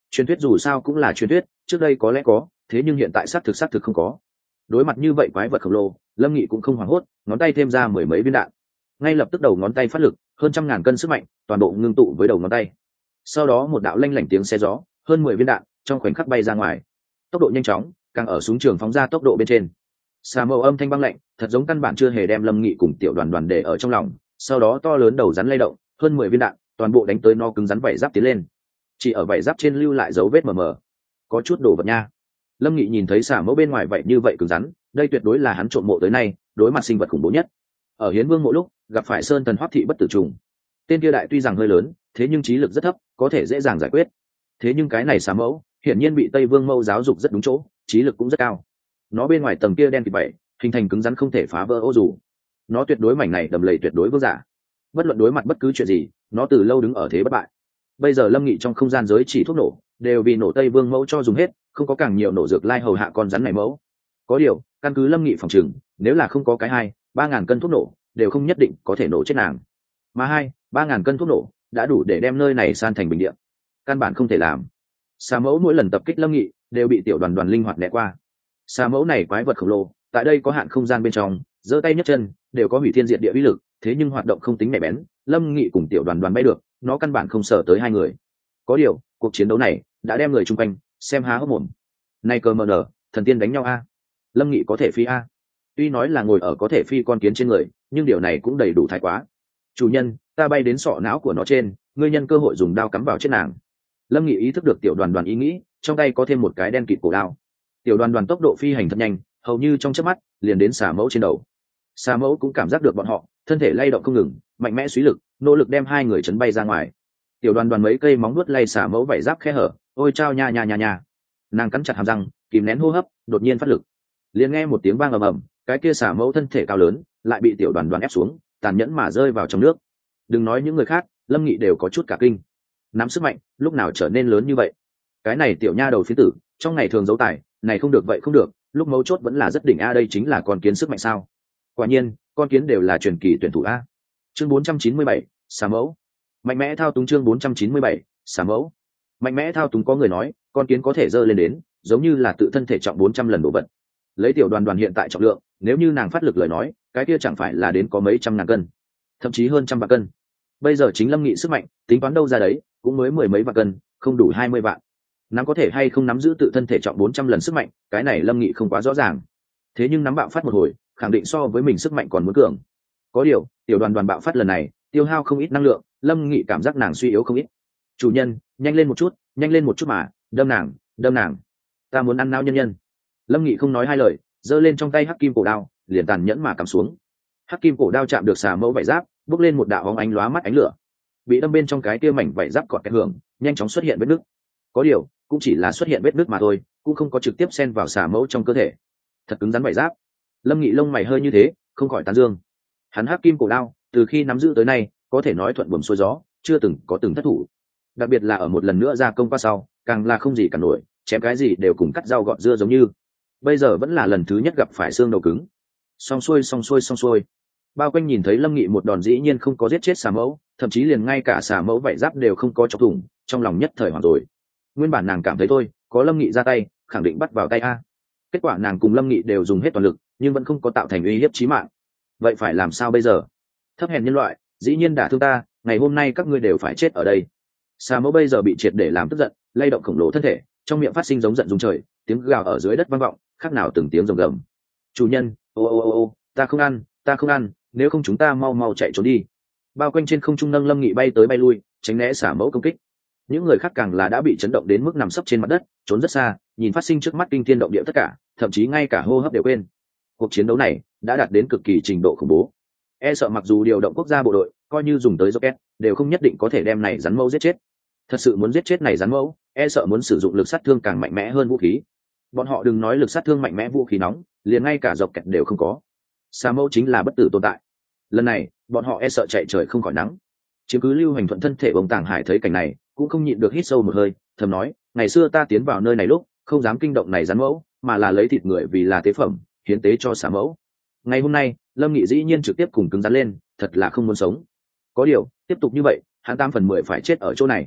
Truyền thuyết dù sao cũng là truyền thuyết, trước đây có lẽ có, thế nhưng hiện tại xác thực không có. Đối mặt như vậy quái vật khổng lồ, Lâm Nghị cũng không hoảng hốt, ngón tay thêm ra mười mấy viên đạn, ngay lập tức đầu ngón tay phát lực, hơn 100.000 cân sức mạnh toàn bộ ngưng tụ với đầu ngón tay. Sau đó một đạo lanh lảnh tiếng xe gió, hơn 10 viên đạn trong khoảnh khắc bay ra ngoài, tốc độ nhanh chóng, càng ở súng trường phóng ra tốc độ bên trên. Xà mâu âm thanh băng lạnh, thật giống căn bản chưa hề đem Lâm Nghị cùng tiểu đoàn đoàn để ở trong lòng. Sau đó to lớn đầu rắn lay động, hơn 10 viên đạn toàn bộ đánh tới nó cứng rắn vảy giáp tiến lên, chỉ ở vảy giáp trên lưu lại dấu vết mờ mờ, có chút đồ vật nha. Lâm Nghị nhìn thấy xà mâu bên ngoài vậy như vậy cứng rắn, đây tuyệt đối là hắn trộm mộ tới nay đối mặt sinh vật khủng bố nhất. Ở Hiến Vương mộ lúc gặp phải Sơn Thần Hoắc Thị bất tử trùng, tên kia đại tuy rằng hơi lớn, thế nhưng trí lực rất thấp, có thể dễ dàng giải quyết. Thế nhưng cái này xà mẫu hiển nhiên bị Tây Vương Mâu giáo dục rất đúng chỗ, trí lực cũng rất cao. Nó bên ngoài tầng kia đen kịt vậy, hình thành cứng rắn không thể phá vỡ ô dù. Nó tuyệt đối mảnh này đầm lầy tuyệt đối vương giả. Bất luận đối mặt bất cứ chuyện gì, nó từ lâu đứng ở thế bất bại. Bây giờ Lâm Nghị trong không gian giới chỉ thuốc nổ đều vì nổ Tây Vương Mẫu cho dùng hết, không có càng nhiều nổ dược lai hầu hạ con rắn này mẫu. Có điều, căn cứ Lâm Nghị phòng trừng, nếu là không có cái 2-3 ngàn cân thuốc nổ, đều không nhất định có thể nổ chết nàng. Mà 2-3 ngàn cân thuốc nổ đã đủ để đem nơi này san thành bình địa. Căn bản không thể làm. Xà mẫu mỗi lần tập kích Lâm Nghị đều bị tiểu đoàn đoàn linh hoạt né qua. Xà mẫu này quái vật khổng lồ, tại đây có hạn không gian bên trong, giơ tay nhấc chân đều có hủy thiên diệt địa uy lực, thế nhưng hoạt động không tính nhạy bén, Lâm Nghị cùng tiểu đoàn đoàn bay được, nó căn bản không sợ tới hai người. Có điều, cuộc chiến đấu này đã đem người chung quanh xem há hốc mồm. Này cờ mờ nở, thần tiên đánh nhau a? Lâm Nghị có thể phi a? Tuy nói là ngồi ở có thể phi con kiến trên người, nhưng điều này cũng đầy đủ thái quá. Chủ nhân, ta bay đến sọ não của nó trên, ngươi nhân cơ hội dùng đao cắm vào trên nàng. Lâm Nghị ý thức được tiểu đoàn đoàn ý nghĩ, trong tay có thêm một cái đen kịt cổ đao. Tiểu đoàn đoàn tốc độ phi hành thật nhanh, hầu như trong chớp mắt liền đến xà mẫu trên đầu. Xà mẫu cũng cảm giác được bọn họ, thân thể lay động không ngừng, mạnh mẽ suy lực, nỗ lực đem hai người chấn bay ra ngoài. Tiểu đoàn đoàn mấy cây móng nuốt lay xà mẫu vảy giáp khe hở, ôi chao nha nha nha nha. Nàng cắn chặt hàm răng, kìm nén hô hấp, đột nhiên phát lực. Liền nghe một tiếng vang ầm ầm, cái kia xà mẫu thân thể cao lớn, lại bị tiểu đoàn đoàn ép xuống, tàn nhẫn mà rơi vào trong nước. Đừng nói những người khác, Lâm Nghị đều có chút cả kinh. Nắm sức mạnh, lúc nào trở nên lớn như vậy? Cái này tiểu nha đầu phiến tử, trong ngày thường giấu tài, này không được vậy không được, lúc mấu chốt vẫn là rất đỉnh a, đây chính là con kiến sức mạnh sao? Quả nhiên, con kiến đều là truyền kỳ tuyển thủ a. Chương 497, xà mẫu. Mạnh mẽ thao túng chương 497, xà mẫu. Mạnh mẽ thao túng, có người nói, con kiến có thể dơ lên đến, giống như là tự thân thể trọng 400 lần đồ vật. Lấy tiểu đoàn đoàn hiện tại trọng lượng, nếu như nàng phát lực lời nói, cái kia chẳng phải là đến có mấy trăm ngàn cân, thậm chí hơn trăm vạn cân. Bây giờ chính Lâm Nghị sức mạnh, tính toán đâu ra đấy, cũng mới mười mấy vạn cân, không đủ 20 vạn. Nắm có thể hay không nắm giữ tự thân thể trọng 400 lần sức mạnh, cái này Lâm Nghị không quá rõ ràng. Thế nhưng nắm bạo phát một hồi, khẳng định so với mình sức mạnh còn muốn cường. Có điều, tiểu đoàn đoàn bạo phát lần này, tiêu hao không ít năng lượng, Lâm Nghị cảm giác nàng suy yếu không ít. Chủ nhân, nhanh lên một chút mà, đâm nàng. Ta muốn ăn não nhân nhân. Lâm Nghị không nói hai lời, giơ lên trong tay hắc kim cổ đao, liền tàn nhẫn mà cắm xuống. Hắc kim cổ đao chạm được xà mẫu vảy giáp, bốc lên một đạo bóng ánh lóa mắt ánh lửa. Bị đâm bên trong cái tia mảnh vảy giáp cọt cái hưởng, nhanh chóng xuất hiện vết nứt. Có điều, cũng chỉ là xuất hiện vết nứt mà thôi, cũng không có trực tiếp xen vào xà mẫu trong cơ thể. Thật cứng rắn vảy giáp. Lâm Nghị lông mày hơi như thế, không khỏi tán dương. Hắn hắc kim cổ đao, từ khi nắm giữ tới nay, có thể nói thuận buồm xuôi gió, chưa từng có từng thất thủ. Đặc biệt là ở một lần nữa ra công qua sau, càng là không gì cả nổi, chém cái gì đều cùng cắt rau gọt dưa giống như. Bây giờ vẫn là lần thứ nhất gặp phải xương đầu cứng. Xong xuôi. Bao quanh nhìn thấy Lâm Nghị một đòn dĩ nhiên không có giết chết xà mẫu, thậm chí liền ngay cả xà mẫu vảy giáp đều không có chọc thủng, trong lòng nhất thời hoảng rồi. Nguyên bản nàng cảm thấy thôi, có Lâm Nghị ra tay, khẳng định bắt vào tay a. Kết quả nàng cùng Lâm Nghị đều dùng hết toàn lực, nhưng vẫn không có tạo thành uy hiếp chí mạng. Vậy phải làm sao bây giờ? Thấp hèn nhân loại, dĩ nhiên đả thương ta, ngày hôm nay các ngươi đều phải chết ở đây. Xà mẫu bây giờ bị triệt để làm tức giận, lay động khổng lồ thân thể, trong miệng phát sinh giống giận rung trời, tiếng gào ở dưới đất vang vọng, khác nào từng tiếng rồng gầm. Chủ nhân, ô, ta không ăn, nếu không chúng ta mau chạy trốn đi. Bao quanh trên không trung nâng Lâm Nghị bay tới bay lui, tránh né xả mẫu công kích. Những người khác càng là đã bị chấn động đến mức nằm sấp trên mặt đất, trốn rất xa, nhìn phát sinh trước mắt kinh thiên động địa tất cả, thậm chí ngay cả hô hấp đều quên. Cuộc chiến đấu này đã đạt đến cực kỳ trình độ khủng bố. E sợ mặc dù điều động quốc gia bộ đội, coi như dùng tới rocket, đều không nhất định có thể đem này rắn mẫu giết chết. Thật sự muốn giết chết này rắn mẫu, e sợ muốn sử dụng lực sát thương càng mạnh mẽ hơn vũ khí. Bọn họ đừng nói lực sát thương mạnh mẽ vũ khí nóng, liền ngay cả dọc kẹt đều không có. Xà mẫu chính là bất tử tồn tại. Lần này bọn họ e sợ chạy trời không khỏi nắng. Chứ cứ Lưu Hành Thuận thân thể bồng Tàng Hải thấy cảnh này, cũng không nhịn được hít sâu một hơi, thầm nói, ngày xưa ta tiến vào nơi này lúc không dám kinh động này rắn mẫu, mà là lấy thịt người vì là tế phẩm, hiến tế cho xà mẫu. Ngày hôm nay Lâm Nghị dĩ nhiên trực tiếp cùng cứng rắn lên, thật là không muốn sống. Có điều tiếp tục như vậy, hắn 8/10 phải chết ở chỗ này.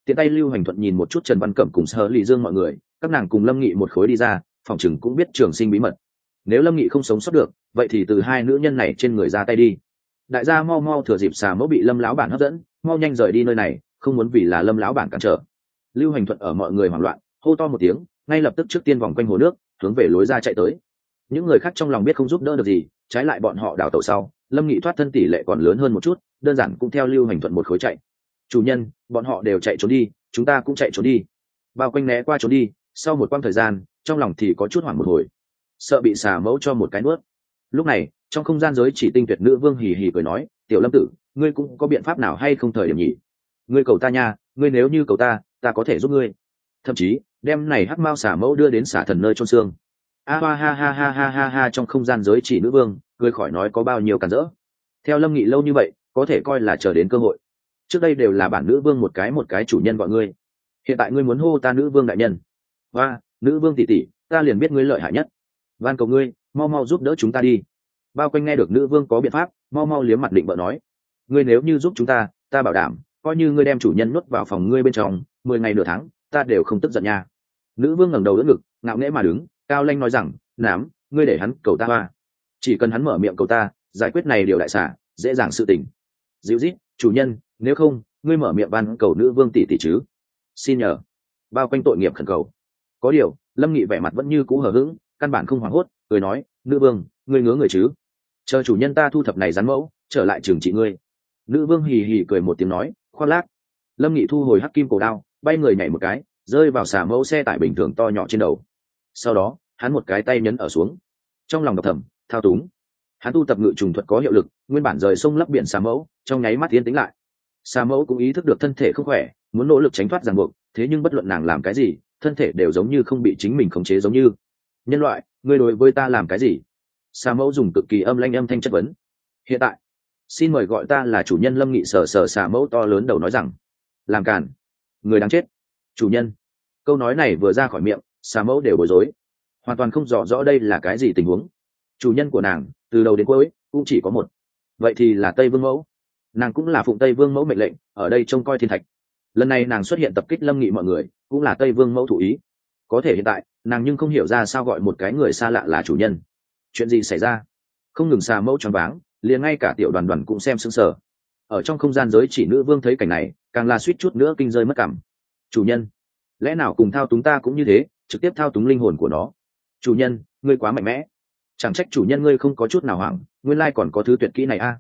Tiện tay Lưu Hành Thuận nhìn một chút Trần Văn Cẩm cùng Sở Lị Dương mọi người, các nàng cùng Lâm Nghị một khối đi ra, phòng chừng cũng biết trường sinh bí mật. Nếu Lâm Nghị không sống sót được, vậy thì từ hai nữ nhân này trên người ra tay đi. Đại gia mau mau thừa dịp xà mẫu bị Lâm lão bản hấp dẫn, mau nhanh rời đi nơi này, không muốn vì là Lâm lão bản cản trở. Lưu Hành Thuận ở mọi người hoảng loạn, hô to một tiếng, ngay lập tức trước tiên vòng quanh hồ nước, hướng về lối ra chạy tới. Những người khác trong lòng biết không giúp đỡ được gì, trái lại bọn họ đào tẩu sau, Lâm Nghị thoát thân tỷ lệ còn lớn hơn một chút, đơn giản cũng theo Lưu Hành Thuận một khối chạy. Chủ nhân, bọn họ đều chạy trốn đi, chúng ta cũng chạy trốn đi. Bao quanh né qua trốn đi, sau một quãng thời gian, trong lòng thì có chút hoảng một hồi, sợ bị xà mẫu cho một cái nuốt. Lúc này, trong không gian giới chỉ tinh tuyệt nữ vương hì hì cười nói, tiểu Lâm tử, ngươi cũng có biện pháp nào hay không thời điểm nhỉ? Ngươi cầu ta nha, ngươi nếu như cầu ta, ta có thể giúp ngươi. Thậm chí, đem này hắc mao xà mẫu đưa đến xà thần nơi chôn xương. Ha ha ha ha ha ha ha, trong không gian giới chỉ nữ vương cười khỏi nói có bao nhiêu cản rỡ. Theo Lâm Nghị lâu như vậy, có thể coi là chờ đến cơ hội. Trước đây đều là bản nữ vương một cái chủ nhân gọi ngươi, hiện tại ngươi muốn hô ta nữ vương đại nhân. Và nữ vương tỷ tỷ, ta liền biết ngươi lợi hại nhất, van cầu ngươi mau mau giúp đỡ chúng ta đi. Bao quanh nghe được nữ vương có biện pháp, mau mau liếm mặt định bợ nói, ngươi nếu như giúp chúng ta, ta bảo đảm coi như ngươi đem chủ nhân nuốt vào phòng ngươi bên trong 10 ngày nửa tháng, ta đều không tức giận nha. Nữ vương ngẩng đầu đỡ ngực, ngạo nghễ mà đứng, cao lanh nói rằng, nám, ngươi để hắn cầu ta hoa, chỉ cần hắn mở miệng cầu ta, giải quyết này điều đại xả, dễ dàng sự tình. Dịu dít, chủ nhân, nếu không ngươi mở miệng van cầu nữ vương tỷ tỷ chứ, xin nhờ. Bao quanh tội nghiệp khẩn cầu. Có điều Lâm Nghị vẻ mặt vẫn như cũ hờ hững, căn bản không hoảng hốt, cười nói, nữ vương, ngươi ngứa người chứ, chờ chủ nhân ta thu thập này rắn mẫu trở lại trừng trị ngươi. Nữ vương hì hì cười một tiếng nói, khoác lác. Lâm Nghị thu hồi hắc kim cổ đao, bay người nhảy một cái, rơi vào xà mẫu xe tải bình thường to nhỏ trên đầu. Sau đó hắn một cái tay nhấn ở xuống, trong lòng đọc thầm, thao túng. Hắn tu tập ngự trùng thuật có hiệu lực, nguyên bản rời sông lấp biển xà mẫu trong nháy mắt tiến tĩnh lại. Xà mẫu cũng ý thức được thân thể không khỏe, muốn nỗ lực tránh thoát ràng buộc, thế nhưng bất luận nàng làm cái gì, thân thể đều giống như không bị chính mình khống chế giống như. Nhân loại, ngươi đối với ta làm cái gì? Xà mẫu dùng cực kỳ âm lãnh âm thanh chất vấn. Hiện tại, xin mời gọi ta là chủ nhân. Lâm Nghị sờ sờ xà mẫu to lớn đầu nói rằng, làm cản, người đáng chết. Chủ nhân. Câu nói này vừa ra khỏi miệng, xà mẫu đều bối rối, hoàn toàn không rõ rõ đây là cái gì tình huống. Chủ nhân của nàng từ đầu đến cuối cũng chỉ có một, vậy thì là Tây Vương mẫu. Nàng cũng là phụng Tây Vương mẫu mệnh lệnh ở đây trông coi thiên thạch. Lần này nàng xuất hiện tập kích Lâm Nghị mọi người, cũng là Tây Vương mẫu thủ ý. Có thể hiện tại nàng nhưng không hiểu ra sao gọi một cái người xa lạ là chủ nhân. Chuyện gì xảy ra? Không ngừng xà mẫu choáng váng, liền ngay cả tiểu đoàn đoàn cũng xem sững sờ. Ở trong không gian giới chỉ nữ vương thấy cảnh này, càng là suýt chút nữa kinh rơi mất cảm. Chủ nhân, lẽ nào cùng thao túng ta cũng như thế, trực tiếp thao túng linh hồn của nó? Chủ nhân, ngươi quá mạnh mẽ, chẳng trách chủ nhân ngươi không có chút nào hoảng, nguyên lai còn có thứ tuyệt kỹ này a.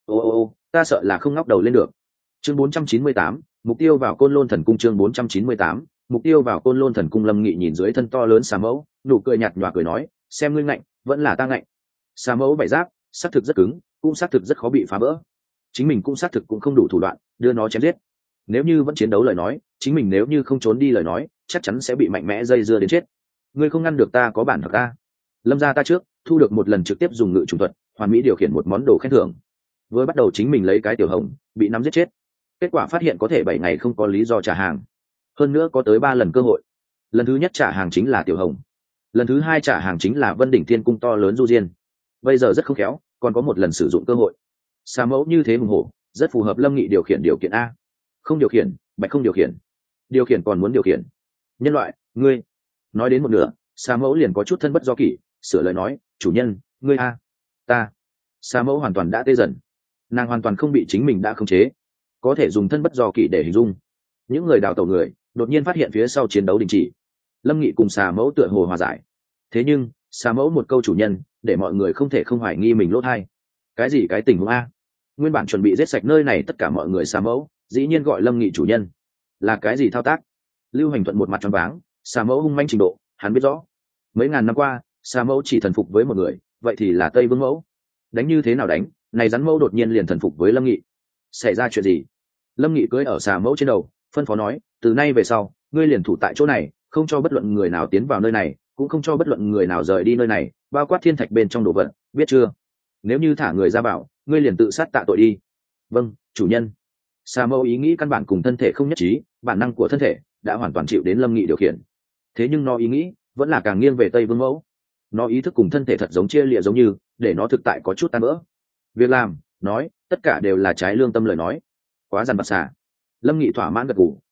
Ô, ta sợ là không ngóc đầu lên được. Chương 498, mục tiêu vào Côn Lôn Thần Cung. Chương 498, mục tiêu vào Côn Lôn Thần Cung. Lâm Nghị nhìn dưới thân to lớn xà mẫu, nụ cười nhạt nhòa cười nói, xem ngươi ngạnh, vẫn là ta ngạnh. Xà mẫu bảy giáp, xác thực rất cứng, cũng xác thực rất khó bị phá vỡ. Chính mình cũng xác thực cũng không đủ thủ đoạn đưa nó chém giết. Nếu như vẫn chiến đấu lời nói, chính mình nếu như không trốn đi lời nói, chắc chắn sẽ bị mạnh mẽ dây dưa đến chết. Ngươi không ngăn được ta có bản thật ta. Lâm gia ta trước thu được một lần trực tiếp dùng ngự trùng thuật hoàn mỹ điều khiển một món đồ khen thưởng, vừa bắt đầu chính mình lấy cái tiểu hồng bị nắm giết chết, kết quả phát hiện có thể 7 ngày không có lý do trả hàng, hơn nữa có tới 3 lần cơ hội. Lần thứ nhất trả hàng chính là tiểu hồng, lần thứ hai trả hàng chính là Vân Đỉnh Thiên Cung to lớn du diên. Bây giờ rất không khéo, còn có một lần sử dụng cơ hội. Xà mẫu như thế hùng hổ, rất phù hợp Lâm Nghị điều khiển điều kiện a. Không điều khiển, bạch không điều khiển, điều khiển còn muốn điều khiển. Nhân loại, ngươi. Nói đến một nửa, xà mẫu liền có chút thân bất do kỷ, sửa lời nói, chủ nhân, ngươi a. Ta. Xà mẫu hoàn toàn đã tê dần, nàng hoàn toàn không bị chính mình đã khống chế, có thể dùng thân bất do kỷ để hình dung. Những người đào tẩu người đột nhiên phát hiện phía sau chiến đấu đình chỉ, Lâm Nghị cùng xà mẫu tựa hồ hòa giải. Thế nhưng xà mẫu một câu chủ nhân để mọi người không thể không hoài nghi mình lỗ thai. Cái gì cái tình huống a? Nguyên bản chuẩn bị giết sạch nơi này tất cả mọi người xà mẫu, dĩ nhiên gọi Lâm Nghị chủ nhân, là cái gì thao tác? Lưu Hành Thuận một mặt choáng váng, xà mẫu hung manh trình độ hắn biết rõ. Mấy ngàn năm qua xà mẫu chỉ thần phục với một người, vậy thì là Tây Vương mẫu. Đánh như thế nào đánh, này rắn mẫu đột nhiên liền thần phục với Lâm Nghị. Xảy ra chuyện gì? Lâm Nghị cưỡi ở xà mẫu trên đầu, phân phó nói, từ nay về sau ngươi liền thủ tại chỗ này, không cho bất luận người nào tiến vào nơi này, cũng không cho bất luận người nào rời đi nơi này, bao quát thiên thạch bên trong đồ vật, biết chưa? Nếu như thả người ra bảo, ngươi liền tự sát tạ tội đi. Vâng, chủ nhân. Xà mẫu ý nghĩ căn bản cùng thân thể không nhất trí, bản năng của thân thể đã hoàn toàn chịu đến Lâm Nghị điều khiển. Thế nhưng nó ý nghĩ vẫn là càng nghiêng về Tây Vương mẫu. Nó ý thức cùng thân thể thật giống chia lịa giống như, để nó thực tại có chút tan vỡ. Việc làm, nói, tất cả đều là trái lương tâm lời nói. Quá dằn vặt xà. Lâm Nghị thỏa mãn gật gù,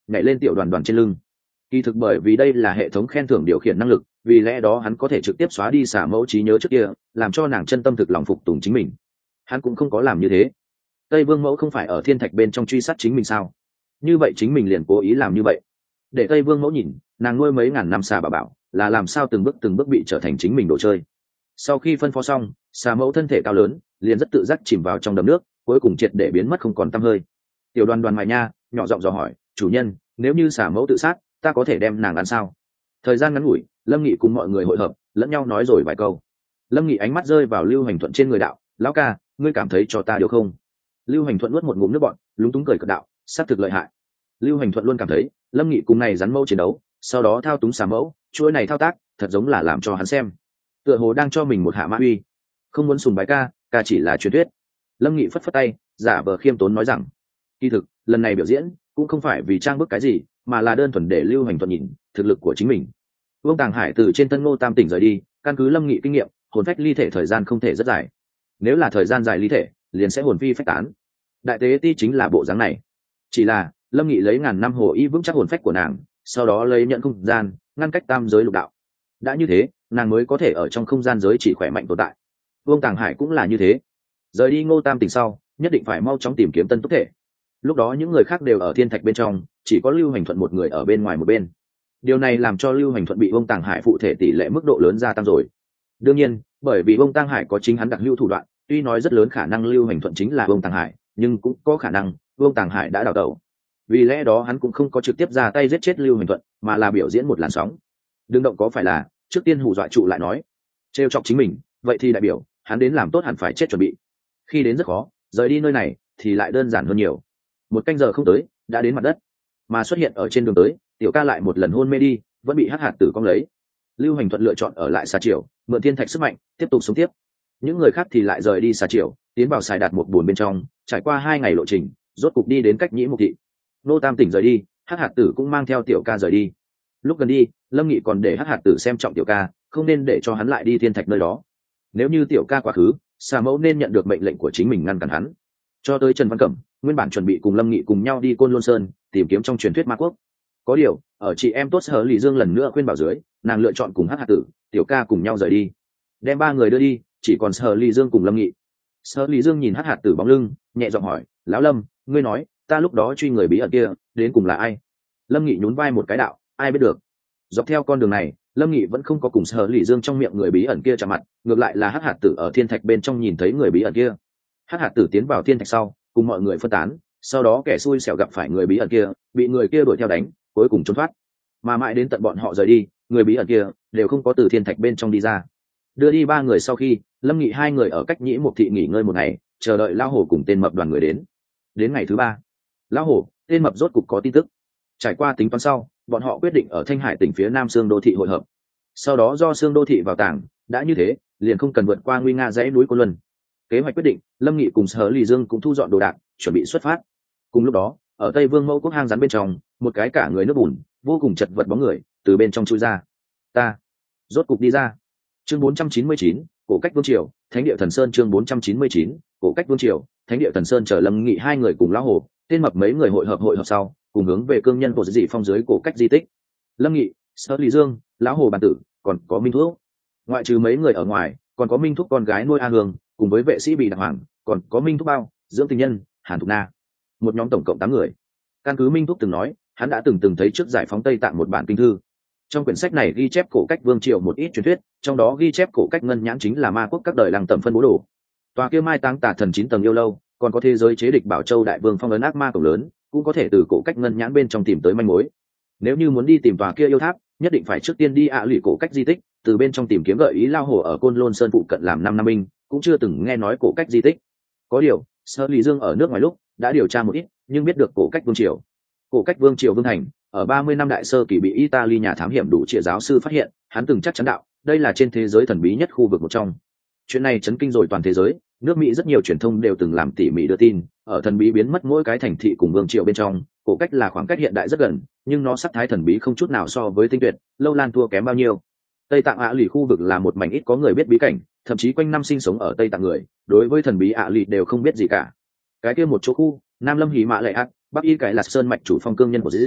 nhảy lên tiểu đoàn đoàn trên lưng. Kỳ thực bởi vì đây là hệ thống khen thưởng điều khiển năng lực, vì lẽ đó hắn có thể trực tiếp xóa đi xả mẫu trí nhớ trước kia, làm cho nàng chân tâm thực lòng phục tùng chính mình. Hắn cũng không có làm như thế. Tây Vương Mẫu không phải ở thiên thạch bên trong truy sát chính mình sao? Như vậy chính mình liền cố ý làm như vậy, để Tây Vương Mẫu nhìn nàng nuôi mấy ngàn năm xà bà bảo là làm sao từng bước bị trở thành chính mình đồ chơi. Sau khi phân phó xong, xà mẫu thân thể cao lớn liền rất tự giác chìm vào trong đầm nước, cuối cùng triệt để biến mất không còn tăm hơi. Tiểu đoàn đoàn mài nha nhỏ giọng dò hỏi, chủ nhân, nếu như xà mẫu tự sát, ta có thể đem nàng ăn sao? Thời gian ngắn ngủi, Lâm Nghị cùng mọi người hội hợp lẫn nhau nói rồi vài câu. Lâm Nghị ánh mắt rơi vào Lưu Hành Thuận trên người đạo, lão ca, ngươi cảm thấy cho ta điều không? Lưu Hành Thuận nuốt một ngụm nước bọt, lúng túng cười cợt đạo, sát thực lợi hại. Lưu Hành Thuận luôn cảm thấy Lâm Nghị cùng này rắn mẫu chiến đấu, sau đó thao túng xà mẫu, chuỗi này thao tác thật giống là làm cho hắn xem, tựa hồ đang cho mình một hạ mã uy. Không muốn sùng bái ca, ca chỉ là truyền thuyết. Lâm Nghị phất phất tay, giả vờ khiêm tốn nói rằng, kỳ thực lần này biểu diễn cũng không phải vì trang bức cái gì, mà là đơn thuần để Lưu Hành Thuận nhìn thực lực của chính mình. Vương Tàng Hải từ trên thân Ngô Tam tỉnh rời đi, căn cứ Lâm Nghị kinh nghiệm, hồn phách ly thể thời gian không thể rất dài. Nếu là thời gian dài ly thể, liền sẽ hồn phi phách tán. Đại tế ti chính là bộ dáng này. Chỉ là Lâm Nghị lấy ngàn năm hồ y vững chắc hồn phách của nàng, sau đó lấy nhận không gian ngăn cách tam giới lục đạo. Đã như thế, nàng mới có thể ở trong không gian giới chỉ khỏe mạnh tồn tại. Vương Tàng Hải cũng là như thế. Rời đi Ngô Tam tỉnh sau, nhất định phải mau chóng tìm kiếm tân túc thể. Lúc đó những người khác đều ở thiên thạch bên trong, chỉ có Lưu Hành Thuận một người ở bên ngoài một bên. Điều này làm cho Lưu Hành Thuận bị Vương Tàng Hải phụ thể tỷ lệ mức độ lớn gia tăng rồi. Đương nhiên, bởi vì Vương Tàng Hải có chính hắn đặc lưu thủ đoạn, tuy nói rất lớn khả năng Lưu Hành Thuận chính là Vương Tàng Hải, nhưng cũng có khả năng Vương Tàng Hải đã đào tẩu. Vì lẽ đó hắn cũng không có trực tiếp ra tay giết chết Lưu Hành Thuận, mà là biểu diễn một làn sóng. Đừng động có phải là trước tiên hù dọa trụ lại nói, trêu chọc chính mình, vậy thì đại biểu hắn đến làm tốt hẳn phải chết chuẩn bị. Khi đến rất khó, rời đi nơi này thì lại đơn giản hơn nhiều. Một canh giờ không tới, đã đến mặt đất, mà xuất hiện ở trên đường tới, tiểu ca lại một lần hôn mê đi, vẫn bị hắc hạt tử cong lấy. Lưu Hành Thuận lựa chọn ở lại xà triều, mượn thiên thạch sức mạnh tiếp tục sống tiếp. Những người khác thì lại rời đi xà triều, tiến vào xài đạt một buồn bên trong, trải qua 2 ngày lộ trình, rốt cục đi đến cách Nhĩ Mục thị. Nô Tam tỉnh rời đi, hắc hạt tử cũng mang theo tiểu ca rời đi. Lúc gần đi, Lâm Nghị còn để hắc hạt tử xem trọng tiểu ca, không nên để cho hắn lại đi thiên thạch nơi đó. Nếu như tiểu ca quá khứ, xà mẫu nên nhận được mệnh lệnh của chính mình ngăn cản hắn. Cho tới Trần Văn Cẩm, nguyên bản chuẩn bị cùng Lâm Nghị cùng nhau đi Côn Lôn Sơn tìm kiếm trong truyền thuyết ma quốc. Có điều ở chị em tốt Sở Lý Dương lần nữa khuyên bảo dưới, nàng lựa chọn cùng hắc hạt tử, tiểu ca cùng nhau rời đi, đem 3 người đưa đi, chỉ còn Sở Lý Dương cùng Lâm Nghị. Sở Lý Dương nhìn hắc hạt tử bóng lưng, nhẹ giọng hỏi, lão Lâm, ngươi nói ta lúc đó truy người bí ẩn kia đến cùng là ai? Lâm Nghị nhún vai một cái đạo, ai biết được. Dọc theo con đường này, Lâm Nghị vẫn không có cùng Sở Lý Dương trong miệng người bí ẩn kia chạm mặt, ngược lại là hắc hạt tử ở thiên thạch bên trong nhìn thấy người bí ẩn kia. Hắc hạt tử tiến vào thiên thạch sau, cùng mọi người phân tán, sau đó kẻ xui xẻo gặp phải người bí ẩn kia, bị người kia đuổi theo đánh, cuối cùng trốn thoát. Mà mãi đến tận bọn họ rời đi, người bí ẩn kia đều không có từ thiên thạch bên trong đi ra. Đưa đi 3 người sau khi, Lâm Nghị 2 người ở cách Nhĩ Mục thị nghỉ ngơi một ngày, chờ đợi lão hổ cùng tên mập đoàn người đến. Đến ngày thứ 3, lão hổ, tên mập rốt cục có tin tức. Trải qua tính toán sau, bọn họ quyết định ở Thanh Hải tỉnh phía nam Sương Đô thị hội hợp. Sau đó do Sương Đô thị vào tảng, đã như thế, liền không cần vượt qua nguy nga dãy núi Côn Luân. Kế hoạch quyết định, Lâm Nghị cùng Sở Lý Dương cũng thu dọn đồ đạc, chuẩn bị xuất phát. Cùng lúc đó, ở Tây Vương Mẫu quốc hang rắn bên trong, một cái cả người nước bùn, vô cùng chật vật bóng người từ bên trong chui ra. Ta rốt cục đi ra. Chương 499, cổ cách vương triều, Thánh địa Thần Sơn. Chương 499, cổ cách vương triều, Thánh địa Thần Sơn. Chờ Lâm Nghị 2 người cùng lão hổ, tên mập mấy người hội hợp sau, cùng hướng về cương nhân của dị phong dưới cổ cách di tích. Lâm Nghị, Sở Lý Dương, lão hổ bàn tử, còn có Minh Thúc. Ngoại trừ mấy người ở ngoài, còn có Minh Thúc con gái nuôi A Hương, cùng với vệ sĩ bị đàng hoàng, còn có Minh Thúc bao, dưỡng tình nhân Hàn Thục Na. Một nhóm tổng cộng 8 người. Căn cứ Minh Thúc từng nói, hắn đã từng thấy trước giải phóng Tây Tạng một bản kinh thư. Trong quyển sách này ghi chép cổ cách vương triều một ít truyền thuyết, trong đó ghi chép cổ cách ngân nhãn chính là ma quốc các đời lăng tẩm phân bố đồ. Tòa kia mai táng tà thần 9 tầng yêu lâu, còn có thế giới chế địch Bảo Châu đại vương phong ấn ác ma cổng lớn, cũng có thể từ cổ cách ngân nhãn bên trong tìm tới manh mối. Nếu như muốn đi tìm tòa kia yêu tháp, nhất định phải trước tiên đi lụy cổ cách di tích, từ bên trong tìm kiếm gợi ý lao hổ ở Côn Lôn Sơn phụ cận làm 5 năm binh, cũng chưa từng nghe nói cổ cách di tích. Có điều, Sở Lý Dương ở nước ngoài lúc đã điều tra một ít, nhưng biết được cổ cách vương triều. Cổ cách vương triều vương thành, ở 30 năm đại sơ kỳ bị Italy nhà thám hiểm đủ trịa giáo sư phát hiện, hắn từng chắc chắn đạo, đây là trên thế giới thần bí nhất khu vực một trong. Chuyện này chấn kinh rồi toàn thế giới, nước Mỹ rất nhiều truyền thông đều từng làm tỉ mỉ đưa tin, ở thần bí biến mất mỗi cái thành thị cùng vương triều bên trong, cổ cách là khoảng cách hiện đại rất gần, nhưng nó sắc thái thần bí không chút nào so với tinh tuyệt, lâu lan thua kém bao nhiêu. Tây Tạng lụy khu vực là một mảnh ít có người biết bí cảnh, thậm chí quanh năm sinh sống ở Tây Tạng người, đối với thần bí lụy đều không biết gì cả. Cái kia một chỗ khu, Nam Lâm Hí Mã Lệ Ác, Bắc Y cái là sơn mạch chủ phong cương nhân của gì,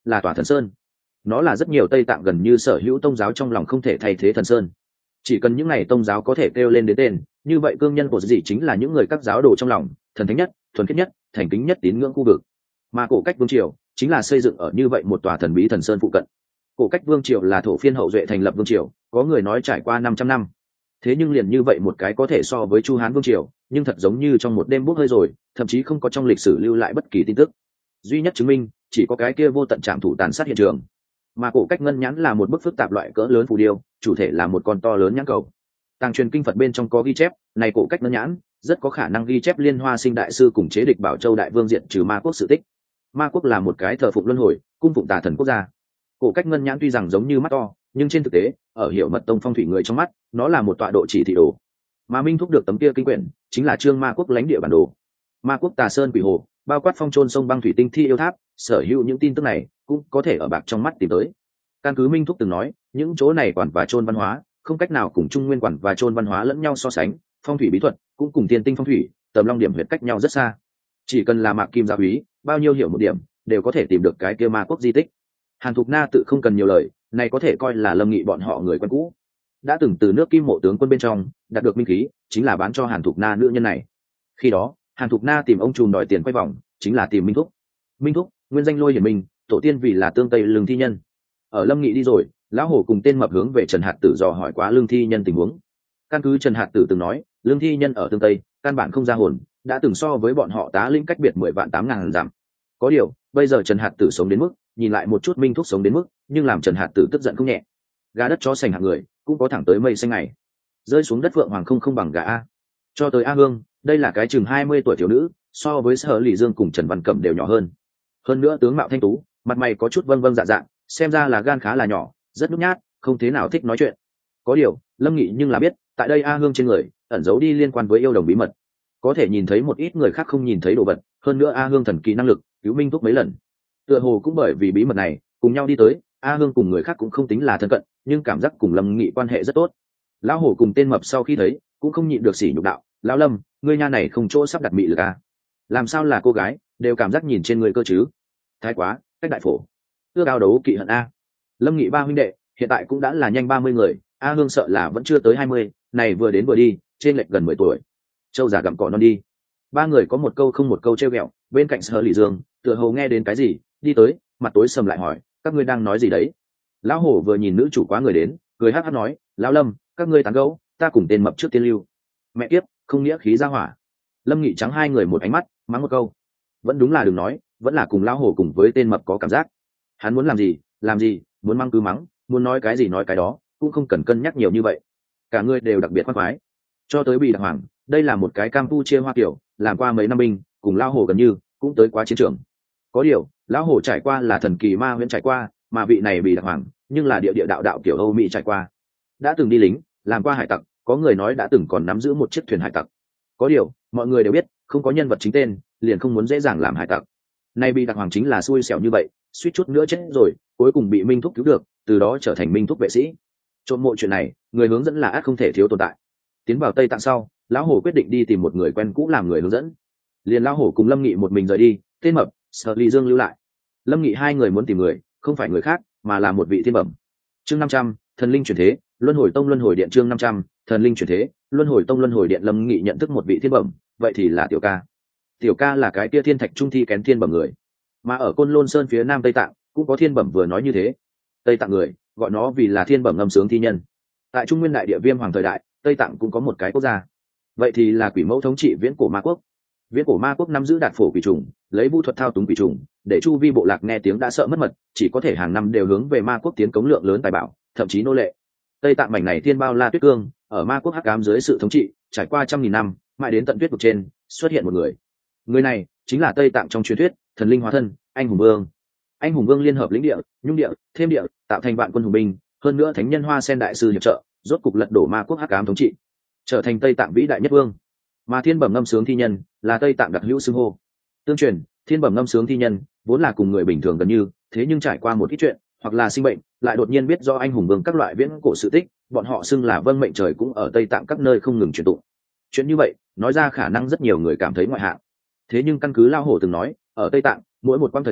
là tòa thần sơn. Nó là rất nhiều Tây Tạng gần như sở hữu tôn giáo trong lòng không thể thay thế thần sơn. Chỉ cần những này tôn giáo có thể kêu lên đến tên, như vậy cương nhân của gì chính là những người các giáo đồ trong lòng thần thánh nhất, thuần khiết nhất, thành kính nhất tín ngưỡng khu vực. Mà cổ cách vương triều chính là xây dựng ở như vậy một tòa thần bí thần sơn phụ cận. Cổ cách vương triều là thổ phiên hậu duệ thành lập vương triều, có người nói trải qua 500 năm. Thế nhưng liền như vậy một cái có thể so với Chu Hán vương triều, nhưng thật giống như trong một đêm bốc hơi rồi, thậm chí không có trong lịch sử lưu lại bất kỳ tin tức. Duy nhất chứng minh chỉ có cái kia vô tận trạm thủ tàn sát hiện trường. Mà cổ cách ngân nhãn là một bức phức tạp loại cỡ lớn phù điêu, chủ thể là một con to lớn nhãn cầu. Tàng truyền kinh Phật bên trong có ghi chép, này cổ cách ngân nhãn rất có khả năng ghi chép Liên Hoa Sinh đại sư cùng chế địch Bảo Châu đại vương diện trừ ma quốc sự tích. Ma quốc là một cái thờ phụng luân hồi, cung phụng tà thần quốc gia. Cổ cách ngân nhãn tuy rằng giống như mắt to, nhưng trên thực tế, ở Hiểu Mật Tông phong thủy người trong mắt, nó là một tọa độ chỉ thị đồ. Mà Minh Thúc được tấm kia kinh quyển, chính là Trương Ma quốc lãnh địa bản đồ. Ma quốc Tà Sơn Quỷ Hồ, bao quát phong trôn sông băng thủy tinh thi yêu tháp, sở hữu những tin tức này cũng có thể ở bạc trong mắt tìm tới. Căn cứ Minh Thúc từng nói, những chỗ này quản và trôn văn hóa không cách nào cùng Trung Nguyên quản và trôn văn hóa lẫn nhau so sánh, phong thủy bí thuật cũng cùng tiên tinh phong thủy, tầm long điểm huyệt cách nhau rất xa. Chỉ cần là Mạc Kim gia úy, bao nhiêu hiểu một điểm, đều có thể tìm được cái kia ma quốc di tích. Hàn Thục Na tự không cần nhiều lời, này có thể coi là Lâm Nghị bọn họ người quen cũ, đã từng từ nước Kim Mộ tướng quân bên trong đạt được minh khí, chính là bán cho Hàn Thục Na nữ nhân này. Khi đó Hàn Thục Na tìm ông trùm đòi tiền quay vòng, chính là tìm Minh Thúc. Minh Thúc nguyên danh Lôi Hiển Minh, tổ tiên vì là Tương Tây Lương Thi Nhân. Ở Lâm Nghị đi rồi, lão hổ cùng tên mập hướng về Trần Hạt Tử dò hỏi quá Lương Thi Nhân tình huống. Căn cứ Trần Hạt Tử từng nói, Lương Thi Nhân ở Tương Tây căn bản không ra hồn, đã từng so với bọn họ tá lĩnh cách biệt 10.800.000 dặm. Có điều bây giờ Trần Hạt Tử sống đến mức, nhìn lại một chút Minh Thúc sống đến mức, nhưng làm Trần Hạt Tử tức giận không nhẹ. Gà đất chó sành hạng người cũng có thẳng tới mây xanh này, rơi xuống đất Phượng Hoàng không bằng gà a. Cho tới A Hương, đây là cái chừng 20 tuổi thiếu nữ, so với Sở Lỷ Dương cùng Trần Văn Cẩm đều nhỏ hơn nữa tướng mạo thanh tú, mặt mày có chút vâng vâng dạ dạ, xem ra là gan khá là nhỏ, rất nhút nhát, không thế nào thích nói chuyện. Có điều Lâm Nghị nhưng là biết, tại đây A Hương trên người ẩn giấu đi liên quan với yêu đồng bí mật, có thể nhìn thấy một ít người khác không nhìn thấy đồ vật. Hơn nữa A Hương thần kỳ năng lực cứu Minh Thúc mấy lần, tựa hồ cũng bởi vì bí mật này cùng nhau đi tới. A Hương cùng người khác cũng không tính là thân cận, nhưng cảm giác cùng Lâm Nghị quan hệ rất tốt. Lão hổ cùng tên mập sau khi thấy cũng không nhịn được sỉ nhục đạo: lão Lâm, ngươi nha này không chỗ sắp đặt mị lực à? Làm sao là cô gái đều cảm giác nhìn trên người cơ chứ? Thái quá, cách đại phổ ưa cao đấu kỵ hận a. Lâm Nghị ba huynh đệ hiện tại cũng đã là nhanh 30 người, A Hương sợ là vẫn chưa tới 20, này vừa đến vừa đi, trên lệch gần 10 tuổi. Châu già gặm cỏ non đi. Ba người có một câu không một câu trêu ghẹo, bên cạnh Sở Lỷ Dương tựa hồ nghe đến cái gì, đi tới, mặt tối sầm lại hỏi: các ngươi đang nói gì đấy? Lão hổ vừa nhìn nữ chủ quá người đến, cười hắc hắc nói: lão Lâm, các ngươi tán gẫu, ta cùng tên mập trước tiên lưu. Mẹ kiếp, không nghĩa khí ra hỏa. Lâm Nghị trắng hai người một ánh mắt, mắng một câu. Vẫn đúng là đừng nói, vẫn là cùng lão hổ cùng với tên mập có cảm giác. Hắn muốn làm gì, muốn mắng cứ mắng, muốn nói cái gì nói cái đó, cũng không cần cân nhắc nhiều như vậy. Cả người đều đặc biệt khoan khoái. Cho tới Bì Đặc Hoàng, đây là một cái Campuchia Hoa Kiều, làm qua mấy năm binh, cùng lão hổ gần như cũng tới quá chiến trường. Có điều lão hổ trải qua là thần kỳ ma huyễn trải qua, mà vị này Bì Đặc Hoàng nhưng là địa đạo kiểu Âu Mỹ trải qua, đã từng đi lính, làm qua hải tặc, có người nói đã từng còn nắm giữ một chiếc thuyền hải tặc. Có điều mọi người đều biết, không có nhân vật chính tên liền không muốn dễ dàng làm hải tặc. Nay Bì Đặc Hoàng chính là xui xẻo như vậy, suýt chút nữa chết rồi, cuối cùng bị Minh Thúc cứu được, từ đó trở thành Minh Thúc vệ sĩ. Trộm mộ chuyện này, người hướng dẫn là ắt không thể thiếu tồn tại. Tiến vào Tây Tạng sau, lão hổ quyết định đi tìm một người quen cũ làm người hướng dẫn. Liền lão hổ cùng Lâm Nghị một mình rời đi, tên mập, Sở Lỷ Dương lưu lại. Lâm Nghị hai người muốn tìm người, không phải người khác, mà là một vị thiên bẩm. Chương 500, thần linh chuyển thế, Luân Hồi Tông Luân Hồi Điện. Chương 500, thần linh chuyển thế, Luân Hồi Tông Luân Hồi Điện. Lâm Nghị nhận thức một vị thiên bẩm, vậy thì là Tiểu Ca. Tiểu Ca là cái tia thiên thạch trung thi kén thiên bẩm người, mà ở Côn Lôn Sơn phía nam Tây Tạng cũng có thiên bẩm vừa nói như thế. Tây Tạng người gọi nó vì là thiên bẩm ngâm sướng thi nhân. Tại Trung Nguyên đại địa Viêm Hoàng thời đại, Tây Tạng cũng có một cái quốc gia, vậy thì là Quỷ Mẫu thống trị Viễn Cổ Ma Quốc. Viễn Cổ Ma Quốc nắm giữ đạt phổ quỷ trùng, lấy vu thuật thao túng quỷ trùng, để chu vi bộ lạc nghe tiếng đã sợ mất mật, chỉ có thể hàng năm đều hướng về Ma Quốc tiến cống lượng lớn tài bảo, thậm chí nô lệ. Tây Tạng mảnh này thiên bao la tuyết cương, ở Ma Quốc hắc ám dưới sự thống trị, trải qua trăm nghìn năm, mãi đến tận tuyết vực trên xuất hiện một người. Người này chính là Tây Tạng trong truyền thuyết thần linh hóa thân Anh Hùng Vương. Anh Hùng Vương liên hợp lĩnh địa, nhung địa, thêm địa, tạo thành vạn quân hùng binh, hơn nữa thánh nhân Hoa Sen đại sư hiệp trợ, rốt cục lật đổ Ma Quốc hắc ám thống trị, trở thành Tây Tạng vĩ đại nhất vương. Mà thiên bẩm ngâm sướng thi nhân là Tây Tạng đặc hữu xưng hô. Tương truyền thiên bẩm ngâm sướng thi nhân vốn là cùng người bình thường gần như, thế nhưng trải qua một ít chuyện hoặc là sinh bệnh, lại đột nhiên biết do Anh Hùng Vương các loại viễn cổ sự tích, bọn họ xưng là vâng mệnh trời, cũng ở Tây Tạng các nơi không ngừng truyền tụng. Chuyện như vậy nói ra khả năng rất nhiều người cảm thấy ngoại hạng, thế nhưng căn cứ Lao Hổ từng nói, ở Tây Tạng mỗi một quãng thời gian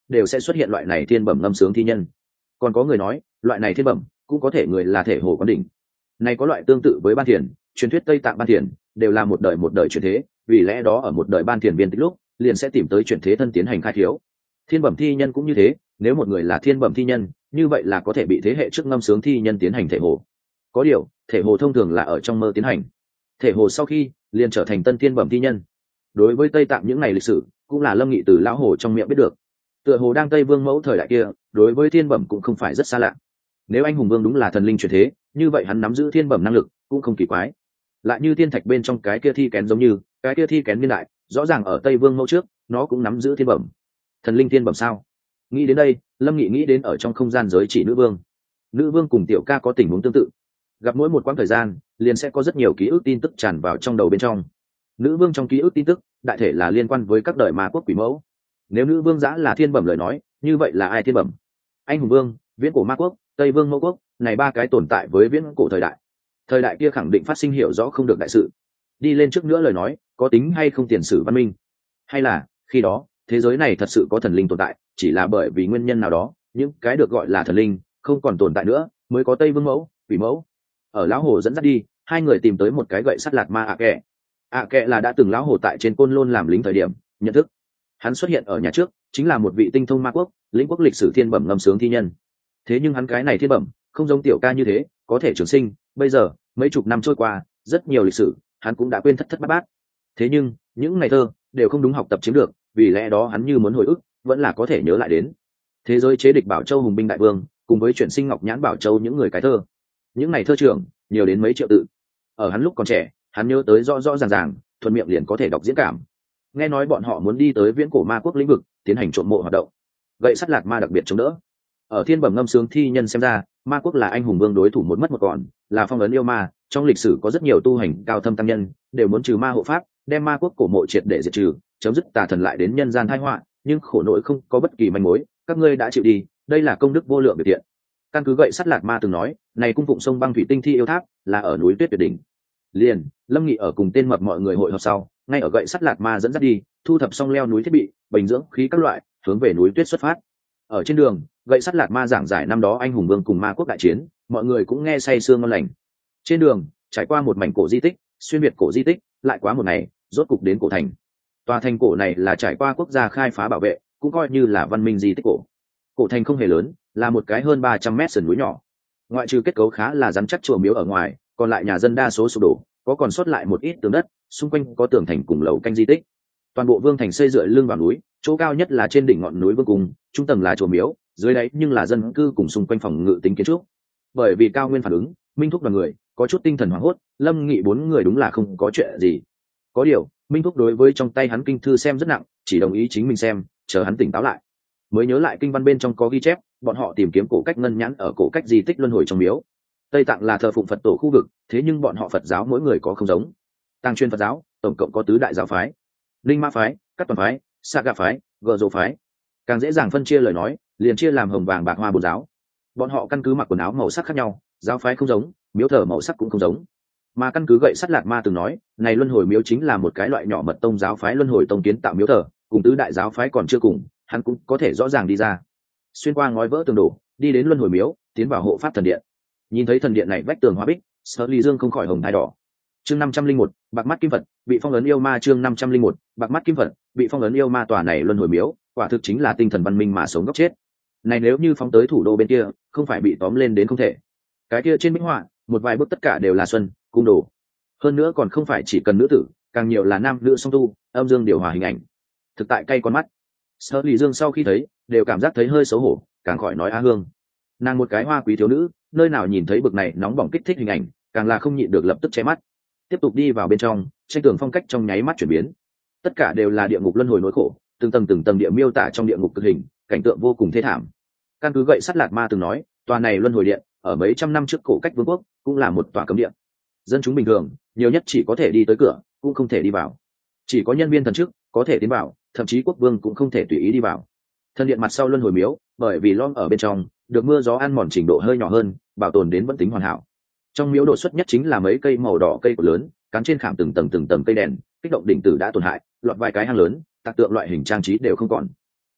đều sẽ xuất hiện loại này thiên bẩm ngâm sướng thi nhân. Còn có người nói loại này thiên bẩm cũng có thể người là thể hồ quán đỉnh. Này có loại tương tự với ban thiền, truyền thuyết Tây Tạng ban thiền đều là một đời chuyển thế, vì lẽ đó ở một đời ban thiền viên tích lúc liền sẽ tìm tới chuyển thế thân tiến hành khai thiếu. Thiên bẩm thi nhân cũng như thế, nếu một người là thiên bẩm thi nhân, như vậy là có thể bị thế hệ trước ngâm sướng thi nhân tiến hành thể hồ. Có điều, thể hồ thông thường là ở trong mơ tiến hành. Thể hồ sau khi liền trở thành tân thiên bẩm thi nhân. Đối với Tây Tạng những ngày lịch sử, cũng là Lâm Nghị từ lão hồ trong miệng biết được. Tựa hồ đang Tây Vương mẫu thời đại kia, đối với thiên bẩm cũng không phải rất xa lạ. Nếu anh hùng vương đúng là thần linh chuyển thế, như vậy hắn nắm giữ thiên bẩm năng lực cũng không kỳ quái. Lại như thiên thạch bên trong cái kia thi kén giống như, cái kia thi kén niên đại, rõ ràng ở Tây Vương mẫu trước, nó cũng nắm giữ thiên bẩm. Thần linh thiên bẩm sao? Nghĩ đến đây, Lâm Nghị nghĩ đến ở trong không gian giới chỉ nữ vương. Nữ vương cùng tiểu ca có tình huống tương tự. Gặp mỗi một quãng thời gian, liền sẽ có rất nhiều ký ức tin tức tràn vào trong đầu bên trong. Nữ vương trong ký ức tin tức, đại thể là liên quan với các đời ma quốc quỷ mẫu. Nếu nữ vương giã là thiên bẩm lời nói, như vậy là ai thiên bẩm? Anh hùng vương, viễn cổ ma quốc, Tây vương mẫu quốc, này ba cái tồn tại với viễn cổ thời đại. Thời đại kia khẳng định phát sinh hiểu rõ không được đại sự. Đi lên trước nữa lời nói, có tính hay không tiền sử văn minh? Hay là, khi đó, thế giới này thật sự có thần linh tồn tại, chỉ là bởi vì nguyên nhân nào đó, những cái được gọi là thần linh, không còn tồn tại nữa, mới có Tây vương mẫu, quỷ mẫu. Ở lão hồ dẫn dắt đi, hai người tìm tới một cái gậy sắt lạt ma ạ kệ. ạ kệ là đã từng lão hồ tại trên côn lôn làm lính thời điểm nhận thức. Hắn xuất hiện ở nhà trước chính là một vị tinh thông ma quốc lĩnh quốc lịch sử thiên bẩm ngâm sướng thi nhân. Thế nhưng hắn cái này thiên bẩm không giống tiểu ca như thế có thể trường sinh. Bây giờ mấy chục năm trôi qua, rất nhiều lịch sử hắn cũng đã quên thất thất bát bát. Thế nhưng những ngày thơ đều không đúng học tập chiếm được, vì lẽ đó hắn như muốn hồi ức vẫn là có thể nhớ lại đến thế giới chế địch Bảo Châu hùng binh đại vương cùng với chuyển sinh ngọc nhãn Bảo Châu những người cái thơ. Những ngày thơ trưởng nhiều đến mấy triệu tự. Ở hắn lúc còn trẻ, hắn nhớ tới rõ rõ ràng ràng, thuận miệng liền có thể đọc diễn cảm. Nghe nói bọn họ muốn đi tới viễn cổ ma quốc lĩnh vực tiến hành trộm mộ hoạt động, gậy sắt lạt ma đặc biệt chống đỡ. Ở thiên bẩm ngâm sướng thi nhân xem ra, ma quốc là anh hùng vương đối thủ một mất một còn, là phong ấn yêu ma. Trong lịch sử có rất nhiều tu hành cao thâm tăng nhân đều muốn trừ ma hộ pháp, đem ma quốc cổ mộ triệt để diệt trừ, chấm dứt tà thần lại đến nhân gian tai họa. Nhưng khổ nỗi không có bất kỳ manh mối, các ngươi đã chịu đi, đây là công đức vô lượng biệt thiện. Căn cứ gậy sắt lạt ma từng nói, này cung phụng sông băng thủy tinh thi yêu tháp là ở núi tuyết tuyệt đỉnh. Liền Lâm Nghị ở cùng tên mập mọi người hội họp sau, ngay ở gậy sắt lạt ma dẫn dắt đi, thu thập xong leo núi thiết bị, bình dưỡng khí các loại, hướng về núi tuyết xuất phát. Ở trên đường, gậy sắt lạt ma giảng giải năm đó anh hùng vương cùng ma quốc đại chiến, mọi người cũng nghe say sương ngon lành. Trên đường trải qua một mảnh cổ di tích, xuyên việt cổ di tích, lại quá một ngày, rốt cục đến cổ thành. Tòa thành cổ này là trải qua quốc gia khai phá bảo vệ, cũng coi như là văn minh di tích cổ. Cổ thành không hề lớn, là một cái hơn 300 mét sườn núi nhỏ. Ngoại trừ kết cấu khá là rắn chắc chùa miếu ở ngoài, còn lại nhà dân đa số sụp đổ, có còn sót lại một ít tường đất, xung quanh có tường thành cùng lầu canh di tích. Toàn bộ vương thành xây dựa lưng vào núi, chỗ cao nhất là trên đỉnh ngọn núi vương cung, trung tầng là chùa miếu, dưới đáy nhưng là dân cư cùng xung quanh phòng ngự tính kiến trúc. Bởi vì cao nguyên phản ứng, Minh Thúc đoàn người có chút tinh thần hoảng hốt, Lâm Nghị bốn người đúng là không có chuyện gì. Có điều, Minh Thúc đối với trong tay hắn kinh thư xem rất nặng, chỉ đồng ý chính mình xem, chờ hắn tỉnh táo lại. Mới nhớ lại kinh văn bên trong có ghi chép, bọn họ tìm kiếm cổ cách ngân nhãn ở cổ cách di tích luân hồi trong miếu. Tây Tạng là thờ phụng Phật tổ khu vực, thế nhưng bọn họ Phật giáo mỗi người có không giống. Tăng chuyên Phật giáo tổng cộng có tứ đại giáo phái: Linh Ma phái, Cát Toàn phái, Sa Gà phái, Gờ Dô phái. Càng dễ dàng phân chia lời nói, liền chia làm hồng vàng bạc hoa bốn giáo. Bọn họ căn cứ mặc quần áo màu sắc khác nhau, giáo phái không giống, miếu thờ màu sắc cũng không giống. Mà căn cứ gậy sắt lạt ma từng nói, này luân hồi miếu chính là một cái loại nhỏ mật tông giáo phái luân hồi tông kiến tạo miếu thờ, cùng tứ đại giáo phái còn chưa cùng, hắn cũng có thể rõ ràng đi ra. Xuyên qua ngói vỡ tường đổ, đi đến luân hồi miếu, tiến vào hộ pháp thần điện. Nhìn thấy thần điện này vách tường hoa bích, Sở Ly Dương không khỏi hồng thai đỏ. Chương 501, bạc mắt kim Phật, bị phong ấn yêu ma. Chương 501, bạc mắt kim Phật, bị phong ấn yêu ma. Tòa này luân hồi miếu, quả thực chính là tinh thần văn minh mà sống góc chết. Này nếu như phóng tới thủ đô bên kia, không phải bị tóm lên đến không thể. Cái kia trên minh họa, một vài bức tất cả đều là xuân, cung đồ. Hơn nữa còn không phải chỉ cần nữ tử, càng nhiều là nam nữ song tu, âm dương điều hòa hình ảnh. Thực tại cay con mắt. Sở Ly Dương sau khi thấy, đều cảm giác thấy hơi xấu hổ, càng khỏi nói á hương. Nàng một cái hoa quý thiếu nữ, nơi nào nhìn thấy bực này nóng bỏng kích thích hình ảnh, càng là không nhịn được lập tức che mắt. Tiếp tục đi vào bên trong, tranh tường phong cách trong nháy mắt chuyển biến. Tất cả đều là địa ngục luân hồi nỗi khổ, từng tầng địa miêu tả trong địa ngục cực hình, cảnh tượng vô cùng thê thảm. Căn cứ gậy sắt lạt ma từng nói, tòa này luân hồi điện ở mấy trăm năm trước cổ cách vương quốc cũng là một tòa cấm điện. Dân chúng bình thường nhiều nhất chỉ có thể đi tới cửa, cũng không thể đi vào. Chỉ có nhân viên thần chức có thể tiến vào, thậm chí quốc vương cũng không thể tùy ý đi vào. Thần điện mặt sau luân hồi miếu, bởi vì lom ở bên trong, được mưa gió ăn mòn trình độ hơi nhỏ hơn, bảo tồn đến vẫn tính hoàn hảo. Trong miếu độ xuất nhất chính là mấy cây màu đỏ cây cột lớn, cắn trên khảm từng tầng cây đèn, kích động đỉnh tử đã tổn hại, lọt vài cái hang lớn, tạc tượng loại hình trang trí đều không còn.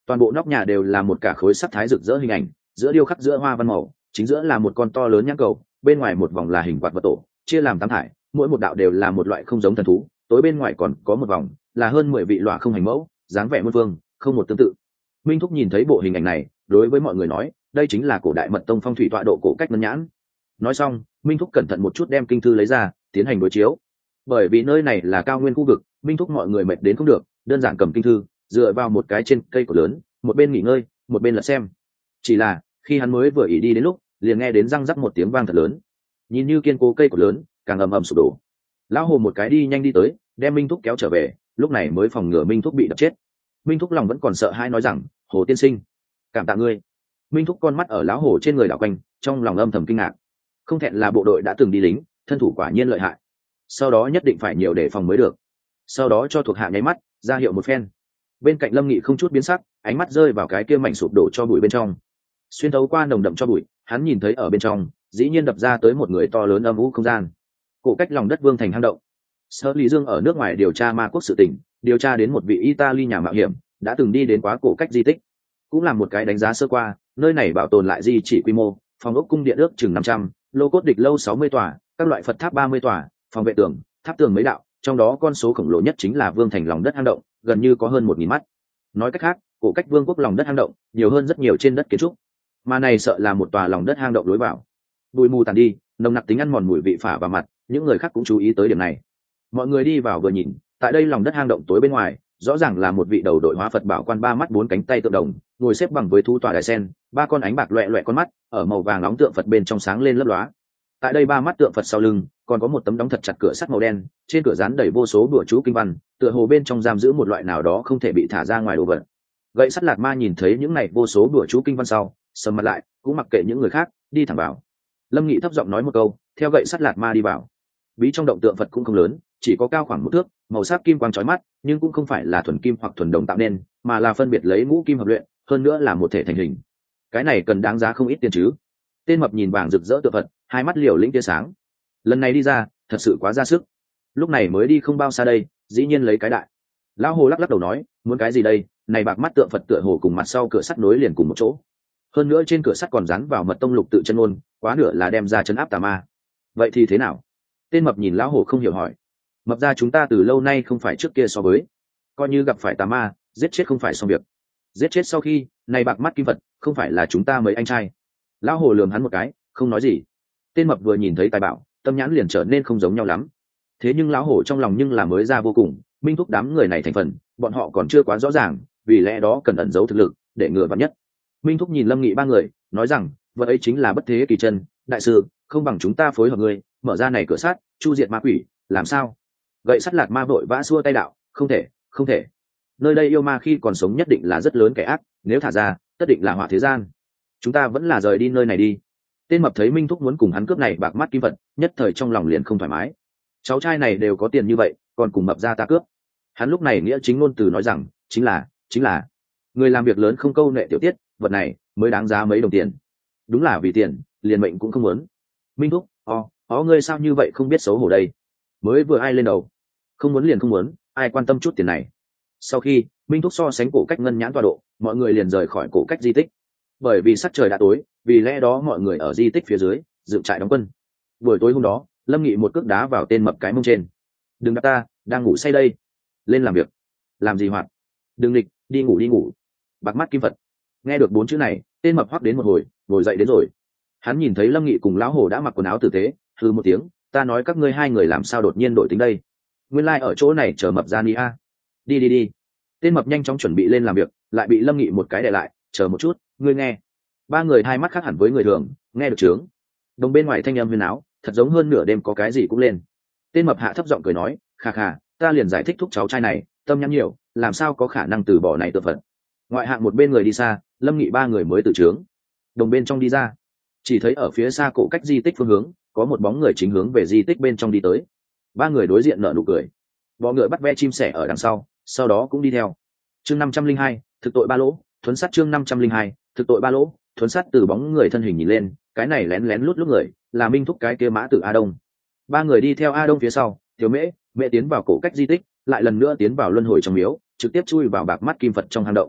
Toàn bộ nóc nhà đều là một cả khối sắc thái rực rỡ hình ảnh, giữa điêu khắc giữa hoa văn màu, chính giữa là một con to lớn nhãn cầu, bên ngoài một vòng là hình quạt vật tổ, chia làm 8 thải, mỗi một đạo đều là một loại không giống thần thú, tối bên ngoài còn có một vòng là hơn 10 vị lọa không hành mẫu, dáng vẻ muôn vương, không một tương tự. Minh Thúc nhìn thấy bộ hình ảnh này, đối với mọi người nói, đây chính là cổ đại mật tông phong thủy tọa độ cổ cách ngân nhãn. Nói xong, Minh Thúc cẩn thận một chút đem kinh thư lấy ra, tiến hành đối chiếu. Bởi vì nơi này là cao nguyên khu vực, Minh Thúc mọi người mệt đến không được, đơn giản cầm kinh thư, dựa vào một cái trên cây cổ lớn, một bên nghỉ ngơi, một bên lật xem. Chỉ là, khi hắn mới vừa ỉ đi đến lúc, liền nghe đến răng rắc một tiếng vang thật lớn. Nhìn như kiên cố cây cổ lớn, càng ầm ầm sụp đổ. Lão Hồ một cái đi nhanh đi tới, đem Minh Thúc kéo trở về, lúc này mới phòng ngừa Minh Thúc bị đập chết. Minh Thúc lòng vẫn còn sợ hãi nói rằng, Hồ tiên sinh, cảm tạ ngươi. Minh Thúc con mắt ở lão Hồ trên người đảo quanh, trong lòng âm thầm kinh ngạc. Không thẹn là bộ đội đã từng đi lính, thân thủ quả nhiên lợi hại. Sau đó nhất định phải nhiều đề phòng mới được. Sau đó cho thuộc hạ nháy mắt, ra hiệu một phen. Bên cạnh Lâm Nghị không chút biến sắc, ánh mắt rơi vào cái kia mảnh sụp đổ cho bụi bên trong. Xuyên thấu qua nồng đậm cho bụi, hắn nhìn thấy ở bên trong, dĩ nhiên đập ra tới một người to lớn âm u không gian. Cổ cách lòng đất vương thành hang động. Sở Lý Dương ở nước ngoài điều tra ma quốc sự tình, điều tra đến một vị Italy nhà mạo hiểm, đã từng đi đến quá cổ cách di tích. Cũng làm một cái đánh giá sơ qua, nơi này bảo tồn lại di chỉ quy mô, phòng ốc cung điện ước chừng 500, lô cốt địch lâu 60 tòa, các loại Phật tháp 30 tòa, phòng vệ tường, tháp tường mấy đạo, trong đó con số khổng lồ nhất chính là vương thành lòng đất hang động, gần như có hơn 1000 mắt. Nói cách khác, cổ cách vương quốc lòng đất hang động nhiều hơn rất nhiều trên đất kiến trúc, mà này sợ là một tòa lòng đất hang động lối vào. Bụi mù tàn đi, nồng nặc tính ăn mòn mùi vị phả vào mặt, những người khác cũng chú ý tới điểm này. Mọi người đi vào vừa nhìn, tại đây lòng đất hang động tối bên ngoài, rõ ràng là một vị đầu đội hóa Phật bảo quan 3 mắt 4 cánh tay tượng đồng, ngồi xếp bằng với thú tòa đài sen, 3 con ánh bạc loẹt loẹt con mắt, ở màu vàng nóng tượng Phật bên trong sáng lên lấp lóa. Tại đây 3 mắt tượng Phật sau lưng, còn có một tấm đóng thật chặt cửa sắt màu đen, trên cửa dán đầy vô số bùa chú kinh văn, tựa hồ bên trong giam giữ một loại nào đó không thể bị thả ra ngoài đồ vật. Gậy sắt Lạt Ma nhìn thấy những này vô số bùa chú kinh văn sau, sầm mặt lại, cũng mặc kệ những người khác, đi thẳng vào. Lâm Nghị thấp giọng nói một câu, theo gậy sắt Lạt Ma đi vào. Bí trong động tượng Phật cũng không lớn, chỉ có cao khoảng 1 thước, màu sắc kim quang chói mắt, nhưng cũng không phải là thuần kim hoặc thuần đồng tạo nên, mà là phân biệt lấy ngũ kim hợp luyện, hơn nữa là một thể thành hình. Cái này cần đáng giá không ít tiền chứ. Tên mập nhìn vàng rực rỡ tượng Phật, hai mắt liều lĩnh tia sáng. Lần này đi ra, thật sự quá ra sức. Lúc này mới đi không bao xa đây, dĩ nhiên lấy cái đại. Lão Hồ lắc lắc đầu nói, muốn cái gì đây, này bạc mắt tượng Phật tựa hồ cùng mặt sau cửa sắt nối liền cùng một chỗ. Hơn nữa trên cửa sắt còn dán vào mật tông lục tự chân ngôn, quá nửa là đem ra trấn áp tà ma. Vậy thì thế nào? Tên mập nhìn lão Hồ không hiểu hỏi. Mập ra chúng ta từ lâu nay không phải trước kia so với, coi như gặp phải tà ma, giết chết không phải xong việc. Giết chết sau khi, này bạc mắt kim Phật, không phải là chúng ta mấy anh trai. Lão Hồ lườm hắn một cái, không nói gì. Tên mập vừa nhìn thấy tài bảo, tâm nhãn liền trở nên không giống nhau lắm. Thế nhưng lão Hổ trong lòng nhưng là mới ra vô cùng, Minh Thúc đám người này thành phần, bọn họ còn chưa quá rõ ràng, vì lẽ đó cần ẩn giấu thực lực, để ngừa vạn nhất. Minh Thúc nhìn Lâm Nghị 3 người, nói rằng, vật ấy chính là bất thế kỳ chân, đại sư, không bằng chúng ta phối hợp người, mở ra này cửa sắt, chu diệt ma quỷ, làm sao? Gậy sắt Lạt Ma vội vã xua tay đạo, không thể, không thể. Nơi đây yêu ma khi còn sống nhất định là rất lớn kẻ ác, nếu thả ra, tất định là họa thế gian. Chúng ta vẫn là rời đi nơi này đi. Tên mập thấy Minh Thúc muốn cùng hắn cướp này bạc mắt kim vật, nhất thời trong lòng liền không thoải mái. Cháu trai này đều có tiền như vậy, còn cùng mập ra ta cướp. Hắn lúc này nghĩa chính ngôn từ nói rằng, chính là người làm việc lớn không câu nệ tiểu tiết, vật này mới đáng giá mấy đồng tiền. Đúng là vì tiền, liền mệnh cũng không muốn. Minh Thúc, ngươi sao như vậy không biết xấu hổ đây? Mới vừa ai lên đầu, không muốn liền không muốn, ai quan tâm chút tiền này. Sau khi Minh Thúc so sánh cổ cách ngân nhãn tọa độ, mọi người liền rời khỏi cổ cách di tích. Bởi vì sắc trời đã tối, vì lẽ đó mọi người ở di tích phía dưới dựng trại đóng quân. Buổi tối hôm đó, Lâm Nghị một cước đá vào tên mập cái mông trên. Đừng đạp ta, đang ngủ say đây. Lên làm việc. Làm gì hoạt? Đừng nghịch, đi ngủ đi ngủ. Bạc mắt kim Phật. Nghe được 4 chữ này, tên mập hoắc đến một hồi, ngồi dậy đến rồi. Hắn nhìn thấy Lâm Nghị cùng lão Hồ đã mặc quần áo tử tế, hừ một tiếng, ta nói các ngươi 2 người làm sao đột nhiên đổi tính đây? Nguyên lai ở chỗ này chờ mập ra đi a. Đi. Tên mập nhanh chóng chuẩn bị lên làm việc, lại bị Lâm Nghị một cái đè lại, chờ một chút, ngươi nghe. 3 người hai mắt khác hẳn với người thường, nghe được trướng. Đồng bên ngoài thanh âm huyền áo, thật giống hơn nửa đêm có cái gì cũng lên. Tên mập hạ thấp giọng cười nói, khà, ta liền giải thích thúc cháu trai này, tâm nhắn nhiều, làm sao có khả năng từ bỏ này tự phận. Ngoại hạng một bên người đi xa, Lâm Nghị 3 người mới từ trướng. Đồng bên trong đi ra, chỉ thấy ở phía xa cổ cách di tích phương hướng, có một bóng người chính hướng về di tích bên trong đi tới. 3 người đối diện nở nụ cười. Bọ ngựa bắt ve chim sẻ ở đằng sau đó cũng đi theo. Chương 502, thực tội ba lỗ, thuấn sát chương 502, thực tội ba lỗ, thuấn sát từ bóng người thân hình nhìn lên, cái này lén lén lút lút người, là Minh Thúc cái kia mã tử A Đông. 3 người đi theo A Đông phía sau, Tiểu Mễ tiến vào cổ cách di tích, lại lần nữa tiến vào luân hồi trong miếu, trực tiếp chui vào bạc mắt kim Phật trong hang động.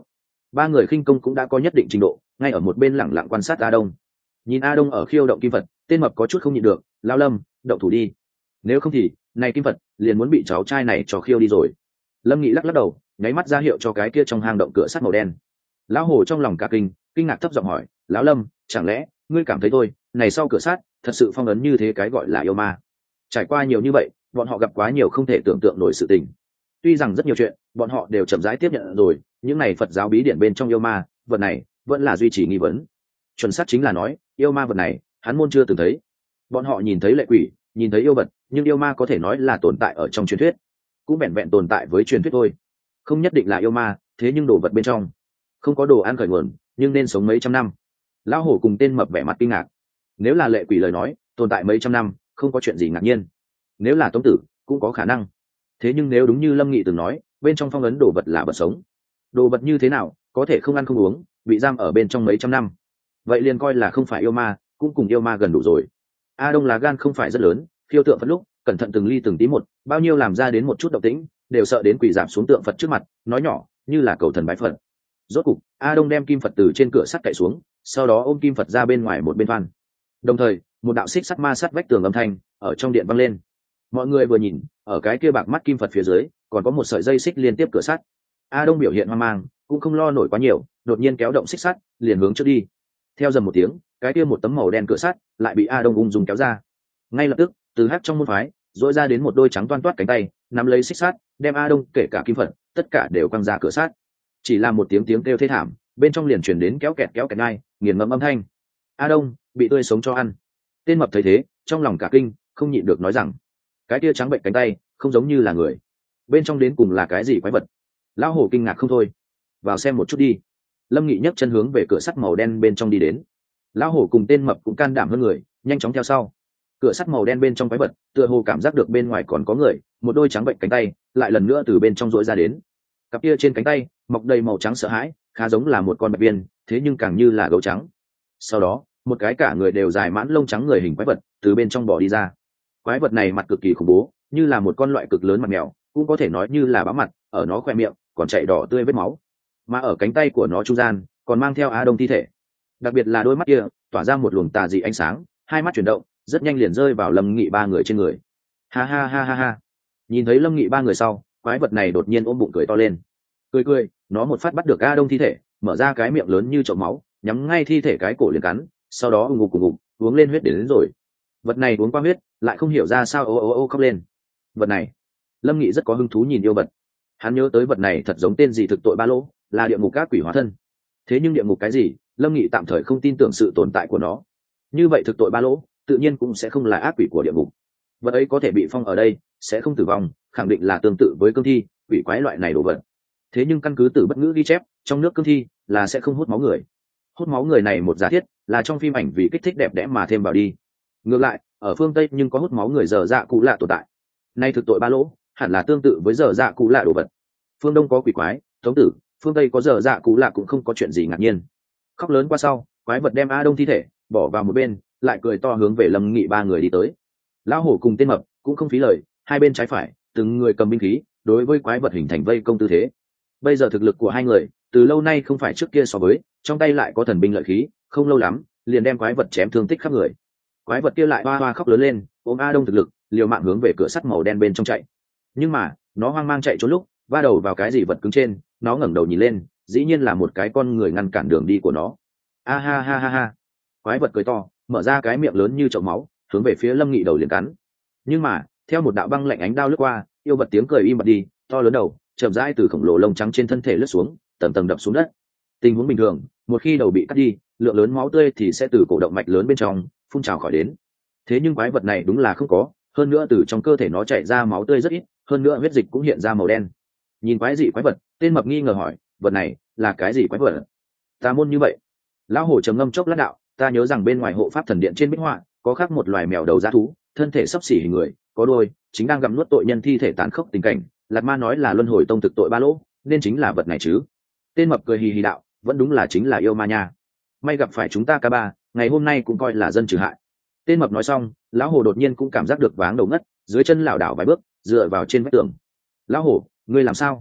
ba người khinh công cũng đã có nhất định trình độ, ngay ở một bên lẳng lặng quan sát A Đông. Nhìn A Đông ở khiêu động kim vật, tên mập có chút không nhịn được, lao Lâm, động thủ đi, nếu không thì này kim vật liền muốn bị cháu trai này cho khiêu đi rồi. Lâm Nghị lắc lắc đầu, nháy mắt ra hiệu cho cái kia trong hang động cửa sắt màu đen. Lão Hồ trong lòng cả kinh ngạc thấp giọng hỏi, lão Lâm, chẳng lẽ ngươi cảm thấy tôi này sau cửa sắt thật sự phong ấn như thế cái gọi là yêu ma? Trải qua nhiều như vậy, bọn họ gặp quá nhiều không thể tưởng tượng nổi sự tình. Tuy rằng rất nhiều chuyện bọn họ đều chậm rãi tiếp nhận rồi, những này Phật giáo bí điển bên trong yêu ma vật này vẫn là duy trì nghi vấn. Chuẩn xác chính là nói, yêu ma vật này hắn môn chưa từng thấy. Bọn họ nhìn thấy lệ quỷ, nhìn thấy yêu vật, nhưng yêu ma có thể nói là tồn tại ở trong truyền thuyết, cũng vẹn vẹn tồn tại với truyền thuyết thôi, không nhất định là yêu ma. Thế nhưng đồ vật bên trong không có đồ ăn khởi nguồn, nhưng nên sống mấy trăm năm. Lão Hổ cùng tên mập vẻ mặt kinh ngạc. Nếu là lệ quỷ lời nói, tồn tại mấy trăm năm không có chuyện gì ngạc nhiên. Nếu là tống tử cũng có khả năng. Thế nhưng nếu đúng như Lâm Nghị từng nói, bên trong phong ấn đồ vật là vật sống, đồ vật như thế nào có thể không ăn không uống, bị giam ở bên trong mấy trăm năm, vậy liền coi là không phải yêu ma, cũng cùng yêu ma gần đủ rồi. A Đông là gan không phải rất lớn, khiêu tượng Phật lúc cẩn thận từng ly từng tí một, bao nhiêu làm ra đến một chút động tĩnh đều sợ đến quỳ giảm xuống tượng Phật trước mặt, nói nhỏ như là cầu thần bái Phật. Rốt cục A Đông đem kim Phật từ trên cửa sắt cậy xuống, sau đó ôm kim Phật ra bên ngoài một bên van. Đồng thời một đạo xích sắt ma sắt vách tường âm thanh ở trong điện vang lên. Mọi người vừa nhìn, ở cái kia bạc mắt kim Phật phía dưới còn có một sợi dây xích liên tiếp cửa sắt. A Đông biểu hiện hoang mang, cũng không lo nổi quá nhiều, đột nhiên kéo động xích sắt liền hướng trước đi. Theo dầm một tiếng, cái kia một tấm màu đen cửa sắt lại bị A Đông ung dung kéo ra. Ngay lập tức từ hắc trong môn phái dội ra đến một đôi trắng toan toát cánh tay, nắm lấy xích sắt, đem A Đông kể cả kim Phật tất cả đều quăng ra cửa sắt. Chỉ là một tiếng kêu thê thảm, bên trong liền truyền đến kéo kẹt ngay nghiền ngẫm âm thanh. A Đông bị tươi sống cho ăn. Tên mập thấy thế trong lòng cả kinh, không nhịn được nói rằng, cái kia trắng bệnh cánh tay không giống như là người, bên trong đến cùng là cái gì quái vật? Lão Hổ kinh ngạc không thôi. Vào xem một chút đi. Lâm Nghị nhấc chân hướng về cửa sắt màu đen bên trong đi đến. Lão Hổ cùng tên mập cũng can đảm hơn người, nhanh chóng theo sau. Cửa sắt màu đen bên trong quái vật tựa hồ cảm giác được bên ngoài còn có người, một đôi trắng bệnh cánh tay lại lần nữa từ bên trong rỗi ra đến. Cặp kia trên cánh tay mọc đầy màu trắng sợ hãi, khá giống là một con bạch viên, thế nhưng càng như là gấu trắng. Sau đó một cái cả người đều dài mãn lông trắng người hình quái vật từ bên trong bò đi ra. Quái vật này mặt cực kỳ khủng bố, như là một con loại cực lớn mặt mèo, cũng có thể nói như là bám mặt, ở nó khoe miệng còn chảy đỏ tươi vết máu, mà ở cánh tay của nó trung gian còn mang theo Á Đông thi thể. Đặc biệt là đôi mắt kia tỏa ra một luồng tà dị ánh sáng, hai mắt chuyển động rất nhanh liền rơi vào Lâm Nghị ba người trên người. Ha ha ha ha ha. Nhìn thấy Lâm Nghị ba người sau, quái vật này đột nhiên ôm bụng cười to lên. Cười, nó một phát bắt được A Đông thi thể, mở ra cái miệng lớn như chậu máu, nhắm ngay thi thể cái cổ liền cắn, sau đó ù ngục uống lên huyết đến rồi. Vật này uống qua huyết lại không hiểu ra sao ô khóc lên. Vật này, Lâm Nghị rất có hứng thú nhìn yêu vật. Hắn nhớ tới vật này thật giống tên gì thực tội ba lỗ, là địa ngục ác quỷ hóa thân. Thế nhưng địa ngục cái gì, Lâm Nghị tạm thời không tin tưởng sự tồn tại của nó. Như vậy thực tội ba lỗ tự nhiên cũng sẽ không là ác quỷ của địa ngục. Vật ấy có thể bị phong ở đây, sẽ không tử vong, khẳng định là tương tự với cương thi, quỷ quái loại này đồ vật. Thế nhưng căn cứ từ bất ngữ ghi chép, trong nước cương thi là sẽ không hút máu người. Hút máu người này một giả thiết là trong phim ảnh vì kích thích đẹp đẽ mà thêm vào đi. Ngược lại ở phương Tây nhưng có hút máu người dở dạ cụ lạ tồn tại. Nay thực tội ba lỗ hẳn là tương tự với dở dạ cụ lạ đồ vật. Phương Đông có quỷ quái, Tống tử, phương Tây có dở dạ cụ lạ cũng không có chuyện gì ngạc nhiên. Khóc lớn qua sau, quái vật đem A Đông thi thể bỏ vào một bên, lại cười to hướng về Lâm Nghị ba người đi tới. Lão Hổ cùng tên mập cũng không phí lời, hai bên trái phải từng người cầm binh khí, đối với quái vật hình thành vây công tư thế. Bây giờ thực lực của hai người từ lâu nay không phải trước kia so với, trong tay lại có thần binh lợi khí, không lâu lắm liền đem quái vật chém thương tích khắp người. Quái vật kia lại hoa hoa khóc lớn lên, ôm A Đông thực lực liều mạng hướng về cửa sắt màu đen bên trong chạy. Nhưng mà nó hoang mang chạy trốn lúc va đầu vào cái gì vật cứng trên, nó ngẩng đầu nhìn lên, dĩ nhiên là một cái con người ngăn cản đường đi của nó. A ha ha ha ha. Quái vật cười to, mở ra cái miệng lớn như chậu máu, hướng về phía Lâm Nghị đầu liền cắn. Nhưng mà theo một đạo băng lạnh ánh đao lướt qua, yêu vật tiếng cười im bặt đi, to lớn đầu chậm rãi từ khổng lồ lông trắng trên thân thể lướt xuống, tầng tầng đập xuống đất. Tình huống bình thường, một khi đầu bị cắt đi, lượng lớn máu tươi thì sẽ từ cổ động mạch lớn bên trong phun trào khỏi đến. Thế nhưng quái vật này đúng là không có, hơn nữa từ trong cơ thể nó chảy ra máu tươi rất ít, hơn nữa huyết dịch cũng hiện ra màu đen. Nhìn quái dị quái vật, tên mập nghi ngờ hỏi, vật này là cái gì quái vật? Tà môn như vậy. Lão Hổ trầm ngâm chốc lát đạo, ta nhớ rằng bên ngoài hộ pháp thần điện trên bích họa có khắc một loài mèo đầu dã thú, thân thể xấp xỉ hình người, có đôi, chính đang gặm nuốt tội nhân thi thể tàn khốc tình cảnh. Lạt Ma nói là luân hồi tông thực tội ba lỗ, nên chính là vật này chứ? Tên mập cười hì hì đạo, vẫn đúng là chính là yêu ma nha. May gặp phải chúng ta cả ba, ngày hôm nay cũng coi là dân trừ hại. Tên mập nói xong, Lão Hổ đột nhiên cũng cảm giác được váng đầu ngất, dưới chân lảo đảo vài bước, dựa vào trên vách tường. Lão Hổ, ngươi làm sao?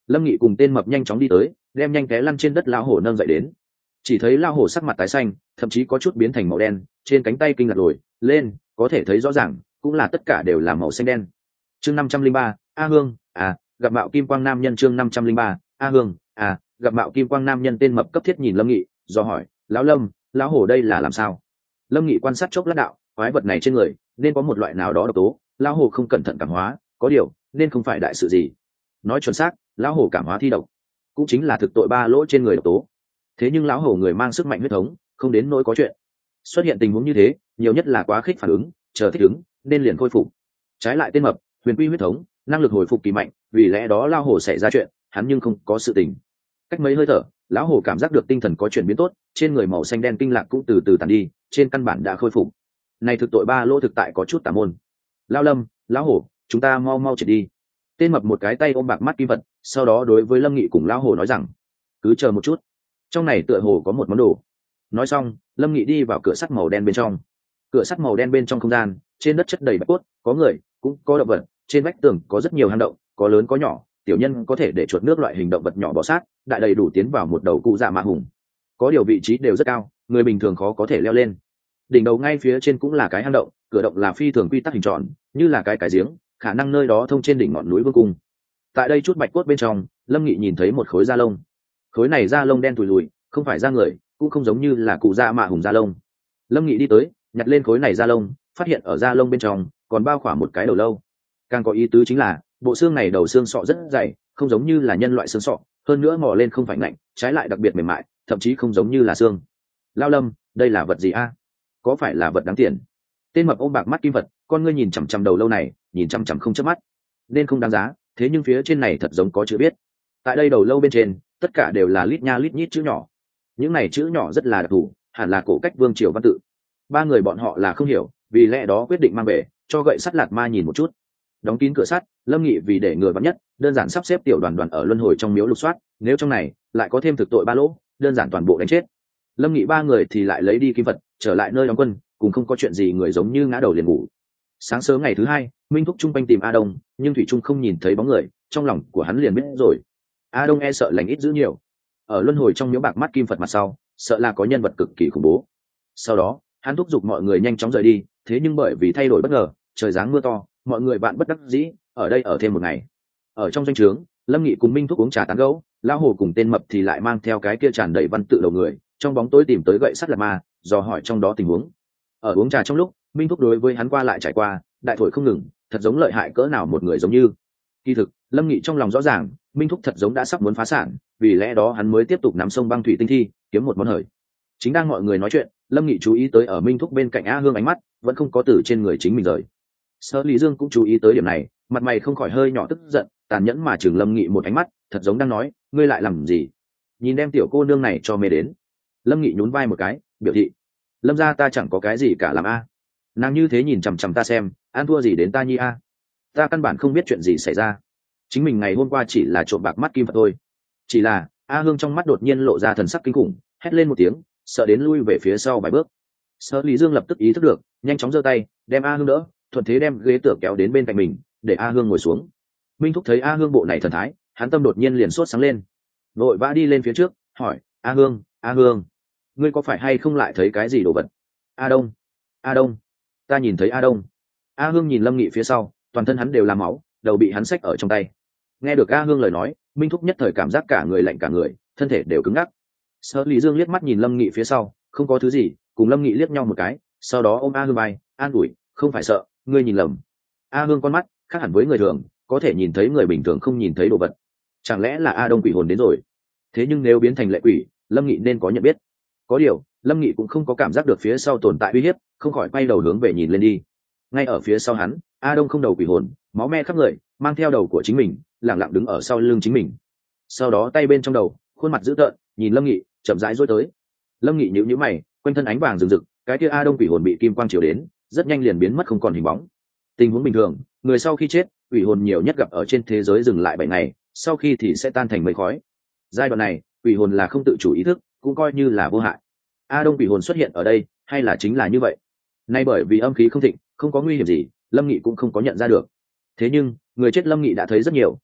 Lâm Nghị cùng tên mập nhanh chóng đi tới, đem nhanh té lăn trên đất lão hổ nâng dậy đến. Chỉ thấy lão hổ sắc mặt tái xanh, thậm chí có chút biến thành màu đen, trên cánh tay kinh lạc lồi lên, có thể thấy rõ ràng, cũng là tất cả đều là màu xanh đen. Chương 503, A Hương, gặp mạo kim quang nam nhân. Chương 503, A Hương, gặp mạo kim quang nam nhân. Tên mập cấp thiết nhìn Lâm Nghị, do hỏi, lão Lâm, lão hổ đây là làm sao? Lâm Nghị quan sát chốc lát đạo, quái vật này trên người nên có một loại nào đó độc tố, lão hổ không cẩn thận cảm hóa, có điều nên không phải đại sự gì. Nói chuẩn xác, lão hổ cảm hóa thi độc, cũng chính là thực tội ba lỗ trên người độc tố. Thế nhưng lão hổ người mang sức mạnh huyết thống, không đến nỗi có chuyện. Xuất hiện tình huống như thế, nhiều nhất là quá khích phản ứng, chờ thích ứng, nên liền khôi phục. Trái lại tên mập, huyền quy huyết thống, năng lực hồi phục kỳ mạnh, vì lẽ đó lão hổ xảy ra chuyện, hắn nhưng không có sự tình. Cách mấy hơi thở, lão hổ cảm giác được tinh thần có chuyển biến tốt, trên người màu xanh đen kinh lạc cũng từ từ tàn đi, trên căn bản đã khôi phục. Này thực tội ba lỗ thực tại có chút tà môn. Lão Lâm, lão hổ, chúng ta mau mau triệt đi. Tên mập một cái tay ôm bạc mắt kim vật, sau đó đối với Lâm Nghị cùng lão hổ nói rằng, cứ chờ một chút, trong này tựa hồ có một món đồ. Nói xong, Lâm Nghị đi vào cửa sắt màu đen bên trong. Cửa sắt màu đen bên trong không gian, trên đất chất đầy bạch cốt, có người, cũng có động vật, trên vách tường có rất nhiều hang động, có lớn có nhỏ, tiểu nhân có thể để chuột nước loại hình động vật nhỏ bò sát, đại đầy đủ tiến vào một đầu cụ dạ mạ hùng. Có điều vị trí đều rất cao, người bình thường khó có thể leo lên. Đỉnh đầu ngay phía trên cũng là cái hang động, cửa động là phi thường quy tắc hình tròn, như là cái giếng, khả năng nơi đó thông trên đỉnh ngọn núi vương cung. Tại đây chút bạch cốt bên trong, Lâm Nghị nhìn thấy một khối da lông. Khối này da lông đen thùi lùi, không phải da người, cũng không giống như là cụ da mạ hùng da lông. Lâm Nghị đi tới, nhặt lên khối này da lông, phát hiện ở da lông bên trong còn bao khỏa một cái đầu lâu. Càng có ý tứ chính là bộ xương này đầu xương sọ rất dày, không giống như là nhân loại xương sọ, hơn nữa mò lên không phải lạnh, trái lại đặc biệt mềm mại, thậm chí không giống như là xương. Lao Lâm, đây là vật gì a? Có phải là vật đáng tiền? Tên mập ôm bạc mắt kim vật, con ngươi nhìn chằm chằm đầu lâu này, nhìn chằm chằm không chớp mắt. Nên không đáng giá, thế nhưng phía trên này thật giống có chữ viết. Tại đây đầu lâu bên trên, tất cả đều là lít nha lít nhít chữ nhỏ. Những này chữ nhỏ rất là đặc thù, hẳn là cổ cách vương triều văn tự. Ba người bọn họ là không hiểu, vì lẽ đó quyết định mang về, cho gậy sắt lạt ma nhìn một chút. Đóng kín cửa sắt, Lâm Nghị vì để người vắn nhất, đơn giản sắp xếp tiểu đoàn đoàn ở luân hồi trong miếu lục soát, nếu trong này lại có thêm thực tội ba lỗ, đơn giản toàn bộ đánh chết. Lâm Nghị ba người thì lại lấy đi kim vật, trở lại nơi đóng quân, cùng không có chuyện gì người giống như ngã đầu liền ngủ. Sáng sớm ngày thứ hai, Minh Thúc chung quanh tìm A Đông, nhưng thủy trung không nhìn thấy bóng người, trong lòng của hắn liền biết rồi. A Đông e sợ lành ít dữ nhiều, ở luân hồi trong miếu bạc mắt kim Phật mặt sau, sợ là có nhân vật cực kỳ khủng bố. Sau đó, hắn thúc giục mọi người nhanh chóng rời đi, thế nhưng bởi vì thay đổi bất ngờ, trời giáng mưa to, mọi người bạn bất đắc dĩ, ở đây ở thêm một ngày. Ở trong doanh trướng, Lâm Nghị cùng Minh Thúc uống trà tán gẫu, lão hồ cùng tên mập thì lại mang theo cái kia tràn đầy văn tự đầu người, trong bóng tối tìm tới gậy sắt lạt ma, dò hỏi trong đó tình huống. Ở uống trà trong lúc, Minh Thúc đối với hắn qua lại trải qua, đại thổi không ngừng, thật giống lợi hại cỡ nào một người giống như. Kỳ thực, Lâm Nghị trong lòng rõ ràng, Minh Thúc thật giống đã sắp muốn phá sản, vì lẽ đó hắn mới tiếp tục nắm sông băng thủy tinh thi, kiếm một món hời. Chính đang mọi người nói chuyện, Lâm Nghị chú ý tới ở Minh Thúc bên cạnh A Hương ánh mắt vẫn không có từ trên người chính mình rời. Sở Lý Dương cũng chú ý tới điểm này, mặt mày không khỏi hơi nhỏ tức giận, tàn nhẫn mà chừng Lâm Nghị một ánh mắt, thật giống đang nói, ngươi lại làm gì? Nhìn đem tiểu cô nương này cho mê đến. Lâm Nghị nhún vai một cái, biểu thị, Lâm gia ta chẳng có cái gì cả làm a. Nàng như thế nhìn chằm chằm ta xem, ăn thua gì đến ta nhi a? Ta căn bản không biết chuyện gì xảy ra, chính mình ngày hôm qua chỉ là trộm bạc mắt kim Phật thôi. Chỉ là A Hương trong mắt đột nhiên lộ ra thần sắc kinh khủng, hét lên một tiếng, sợ đến lui về phía sau vài bước. Sở Lý Dương lập tức ý thức được, nhanh chóng giơ tay đem A Hương đỡ, thuận thế đem ghế tựa kéo đến bên cạnh mình, để A Hương ngồi xuống. Minh Thúc thấy A Hương bộ này thần thái, hắn tâm đột nhiên liền sốt sáng lên, vội vã đi lên phía trước hỏi, A Hương, A Hương, ngươi có phải hay không lại thấy cái gì đồ vật? A Đông, A Đông, ta nhìn thấy A Đông. A Hương nhìn Lâm Nghị phía sau, toàn thân hắn đều là máu, đầu bị hắn xách ở trong tay. Nghe được A Hương lời nói, Minh Thúc nhất thời cảm giác cả người lạnh cả người, thân thể đều cứng ngắc. Sở Lý Dương liếc mắt nhìn Lâm Nghị phía sau, không có thứ gì, cùng Lâm Nghị liếc nhau một cái, sau đó ôm A Hương vai, an ủi, không phải sợ, ngươi nhìn lầm. A Hương con mắt khác hẳn với người thường, có thể nhìn thấy người bình thường không nhìn thấy đồ vật. Chẳng lẽ là A Đông quỷ hồn đến rồi? Thế nhưng nếu biến thành lệ quỷ, Lâm Nghị nên có nhận biết. Có điều, Lâm Nghị cũng không có cảm giác được phía sau tồn tại uy hiếp, không khỏi quay đầu hướng về nhìn lên đi. Ngay ở phía sau hắn, A Đông không đầu quỷ hồn, máu me khắp người, mang theo đầu của chính mình, lẳng lặng đứng ở sau lưng chính mình. Sau đó tay bên trong đầu, khuôn mặt dữ tợn, nhìn Lâm Nghị, chậm rãi dối tới. Lâm Nghị nhíu nhíu mày, quanh thân ánh vàng rực rực, cái kia A Đông quỷ hồn bị kim quang chiếu đến, rất nhanh liền biến mất không còn hình bóng. Tình huống bình thường, người sau khi chết, quỷ hồn nhiều nhất gặp ở trên thế giới dừng lại 7 ngày, sau khi thì sẽ tan thành mây khói. Giai đoạn này, quỷ hồn là không tự chủ ý thức, cũng coi như là vô hại. A Đông quỷ hồn xuất hiện ở đây, hay là chính là như vậy? Nay bởi vì âm khí không thịnh, không có nguy hiểm gì, Lâm Nghị cũng không có nhận ra được. Thế nhưng, người chết Lâm Nghị đã thấy rất nhiều,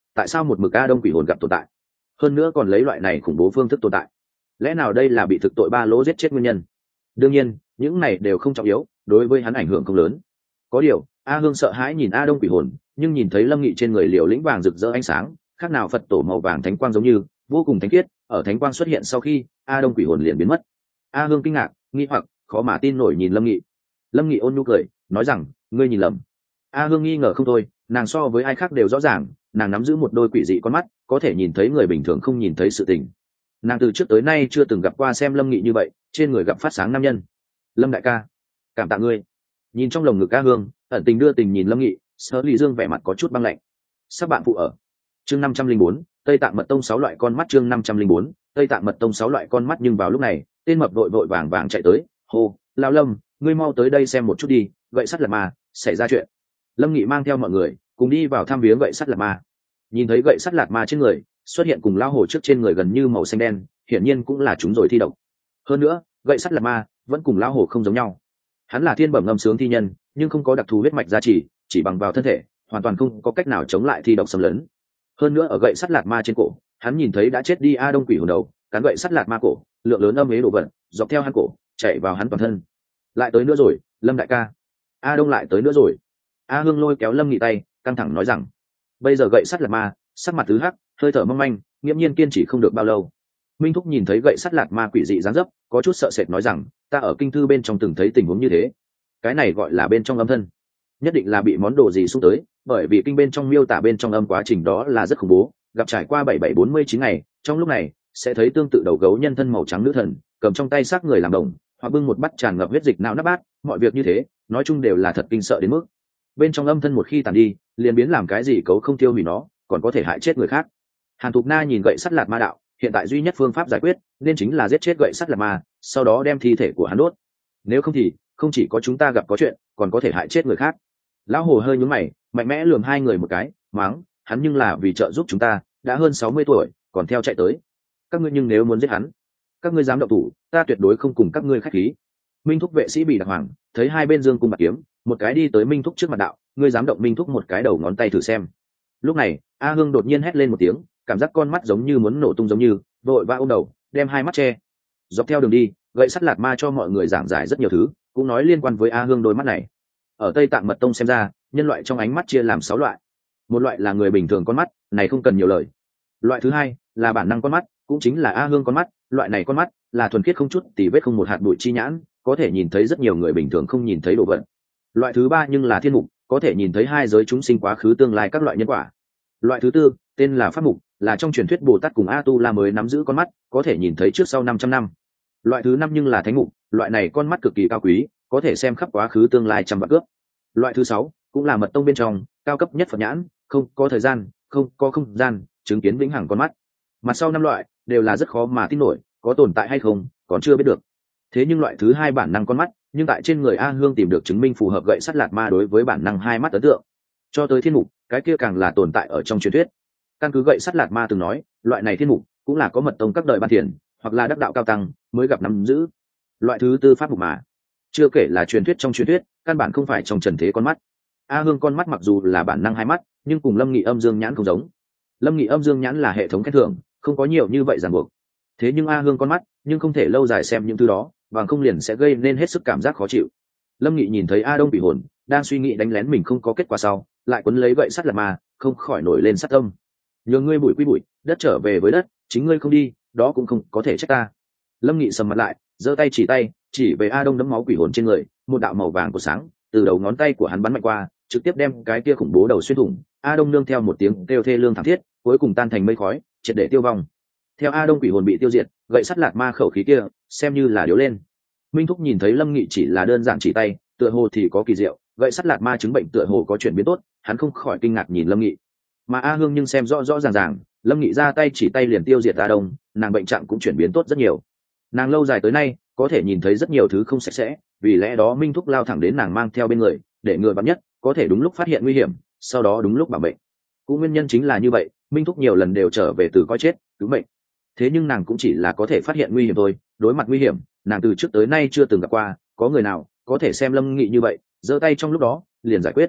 tại sao một mực A Đông quỷ hồn gặp tồn tại, hơn nữa còn lấy loại này khủng bố phương thức tồn tại? Lẽ nào đây là bị thực tội ba lỗ giết chết nguyên nhân? Đương nhiên những này đều không trọng yếu, đối với hắn ảnh hưởng không lớn. Có điều A Hương sợ hãi nhìn A Đông quỷ hồn, nhưng nhìn thấy Lâm Nghị trên người liều lĩnh vàng rực rỡ ánh sáng, khác nào Phật tổ màu vàng thánh quang giống như vô cùng thánh khiết. Ở thánh quang xuất hiện sau khi, A Đông quỷ hồn liền biến mất. A Hương kinh ngạc, nghi hoặc, khó mà tin nổi nhìn Lâm Nghị. Lâm Nghị ôn nhu cười, nói rằng, ngươi nhìn lầm. A Hương nghi ngờ không thôi, nàng so với ai khác đều rõ ràng, nàng nắm giữ một đôi quỷ dị con mắt, có thể nhìn thấy người bình thường không nhìn thấy sự tình. Nàng từ trước tới nay chưa từng gặp qua xem Lâm Nghị như vậy, trên người gặp phát sáng nam nhân. Lâm đại ca, cảm tạ ngươi. Nhìn trong lồng ngực A Hương, ẩn tình đưa tình nhìn Lâm Nghị, Sở Lý Dương vẻ mặt có chút băng lạnh. Các bạn phụ ở chương 504, Tây Tạng mật tông 6 loại con mắt. Chương 504, Tây Tạng mật tông 6 loại con mắt. Nhưng vào lúc này, tên mập vội vội vàng vàng chạy tới, hô, Lão Lâm, ngươi mau tới đây xem một chút đi, gậy sắt là ma, xảy ra chuyện. Lâm Nghị mang theo mọi người cùng đi vào thăm viếng gậy sắt lạt ma. Nhìn thấy gậy sắt lạt ma trên người xuất hiện cùng lao hổ trước trên người gần như màu xanh đen, hiển nhiên cũng là chúng rồi thi độc. Hơn nữa gậy sắt lạt ma vẫn cùng lao hổ không giống nhau, hắn là thiên bẩm ngâm sướng thi nhân, nhưng không có đặc thù huyết mạch gia trì, chỉ bằng vào thân thể hoàn toàn không có cách nào chống lại thi độc xâm lấn. Hơn nữa ở gậy sắt lạt ma trên cổ, hắn nhìn thấy đã chết đi A Đông quỷ hồn đầu cán gậy sắt lạt ma cổ, lượng lớn âm ế đổ vật dọc theo hắn cổ chạy vào hắn toàn thân. Lại tới nữa rồi, Lâm đại ca, A Đông lại tới nữa rồi. A Hương lôi kéo Lâm Nghị tay, căng thẳng nói rằng, bây giờ gậy sắt lạt ma sắc mặt tứ hắc, hơi thở mong manh, nghiễm nhiên kiên trì không được bao lâu. Minh Thúc nhìn thấy gậy sắt lạt ma quỷ dị dáng dấp, có chút sợ sệt nói rằng, ta ở kinh thư bên trong từng thấy tình huống như thế, cái này gọi là bên trong âm thân, nhất định là bị món đồ gì xúc tới, bởi vì kinh bên trong miêu tả bên trong âm quá trình đó là rất khủng bố, gặp trải qua 7749 ngày, trong lúc này sẽ thấy tương tự đầu gấu nhân thân màu trắng nữ thần, cầm trong tay xác người làm đồng, hoặc bưng một bát tràn ngập huyết dịch não nắp bát, mọi việc như thế, nói chung đều là thật kinh sợ đến mức bên trong âm thân một khi tàn đi, liền biến làm cái gì cấu không tiêu hủy nó, còn có thể hại chết người khác. Hàn Thục Na nhìn gậy sắt lạt ma đạo, hiện tại duy nhất phương pháp giải quyết nên chính là giết chết gậy sắt lạt ma, sau đó đem thi thể của hắn đốt. Nếu không thì không chỉ có chúng ta gặp có chuyện, còn có thể hại chết người khác. Lão Hồ hơi nhướng mày, mạnh mẽ lườm hai người một cái, mắng, hắn nhưng là vì trợ giúp chúng ta, đã hơn 60 tuổi, còn theo chạy tới. Các ngươi nhưng nếu muốn giết hắn, các ngươi dám động thủ, ta tuyệt đối không cùng các ngươi khách khí. Minh Thúc vệ sĩ bị đặc hoàng thấy hai bên dương cung bạc kiếm, một cái đi tới Minh Thúc trước mặt đạo, ngươi dám động Minh Thúc một cái đầu ngón tay thử xem. Lúc này A Hương đột nhiên hét lên một tiếng, cảm giác con mắt giống như muốn nổ tung giống như, vội vã ôm đầu, đem hai mắt che. Dọc theo đường đi, gậy sắt lạt ma cho mọi người giảng giải rất nhiều thứ, cũng nói liên quan với A Hương đôi mắt này. Ở Tây Tạng mật tông xem ra, nhân loại trong ánh mắt chia làm 6 loại. Một loại là người bình thường con mắt, này không cần nhiều lời. Loại thứ hai là bản năng con mắt, cũng chính là A Hương con mắt, loại này con mắt là thuần khiết không chút tì vết, không một hạt bụi chi nhãn, có thể nhìn thấy rất nhiều người bình thường không nhìn thấy đồ vật. Loại thứ ba nhưng là thiên mục, có thể nhìn thấy hai giới chúng sinh quá khứ tương lai các loại nhân quả. Loại thứ tư tên là pháp mục, là trong truyền thuyết Bồ Tát cùng A Tu La mới nắm giữ con mắt, có thể nhìn thấy trước sau 500 năm. Loại thứ năm nhưng là thánh mục, loại này con mắt cực kỳ cao quý, có thể xem khắp quá khứ tương lai trăm vạn cướp. Loại thứ 6 cũng là mật tông bên trong cao cấp nhất Phật nhãn, không có thời gian, không có không gian, chứng kiến vĩnh hằng con mắt. Mặt sau 5 loại đều là rất khó mà tin nổi, có tồn tại hay không còn chưa biết được. Thế nhưng loại thứ 2 bản năng con mắt, nhưng tại trên người A Hương tìm được chứng minh phù hợp gậy sắt lạt ma đối với bản năng hai mắt ấn tượng. Cho tới thiên mục, cái kia càng là tồn tại ở trong truyền thuyết. Căn cứ gậy sắt lạt ma từng nói, loại này thiên mục cũng là có mật tông các đời ban thiền hoặc là đắc đạo cao tăng mới gặp nắm giữ. Loại thứ tư pháp mục mà, chưa kể là truyền thuyết trong truyền thuyết, căn bản không phải trong trần thế con mắt. A Hương con mắt mặc dù là bản năng hai mắt, nhưng cùng Lâm Nghị âm dương nhãn không giống. Lâm Nghị âm dương nhãn là hệ thống khen thưởng, không có nhiều như vậy ràng buộc. Thế nhưng A Hương con mắt, nhưng không thể lâu dài xem những thứ đó, bằng không liền sẽ gây nên hết sức cảm giác khó chịu. Lâm Nghị nhìn thấy A Đông bị hồn đang suy nghĩ đánh lén mình không có kết quả sau, lại quấn lấy gậy sắt lạt ma, không khỏi nổi lên sát tâm. Nhường ngươi bụi quy bụi, đất trở về với đất, chính ngươi không đi, đó cũng không có thể trách ta. Lâm Nghị sầm mặt lại, giơ tay chỉ về A Đông đấm máu quỷ hồn trên người, một đạo màu vàng của sáng từ đầu ngón tay của hắn bắn mạnh qua, trực tiếp đem cái kia khủng bố đầu xuyên thủng. A Đông nương theo một tiếng kêu thê lương thảm thiết, cuối cùng tan thành mây khói, triệt để tiêu vong. Theo A Đông quỷ hồn bị tiêu diệt, gậy sắt lạt ma khẩu khí kia xem như là điếu lên. Minh Thúc nhìn thấy Lâm Nghị chỉ là đơn giản chỉ tay, tựa hồ thì có kỳ diệu, gậy sắt lạt ma chứng bệnh tựa hồ có chuyển biến tốt, hắn không khỏi kinh ngạc nhìn Lâm Nghị. Mà A Hương nhưng xem rõ rõ ràng ràng, Lâm Nghị ra tay chỉ tay liền tiêu diệt A Đông, nàng bệnh trạng cũng chuyển biến tốt rất nhiều. Nàng lâu dài tới nay có thể nhìn thấy rất nhiều thứ không sạch sẽ, vì lẽ đó Minh Thúc lao thẳng đến nàng mang theo bên người, để ngừa vạn nhất, có thể đúng lúc phát hiện nguy hiểm, sau đó đúng lúc bảo bệnh. Cũng nguyên nhân chính là như vậy, Minh Thúc nhiều lần đều trở về từ coi chết cứu bệnh. Thế nhưng nàng cũng chỉ là có thể phát hiện nguy hiểm thôi, đối mặt nguy hiểm, nàng từ trước tới nay chưa từng gặp qua có người nào có thể xem Lâm Nghị như vậy, giơ tay trong lúc đó liền giải quyết.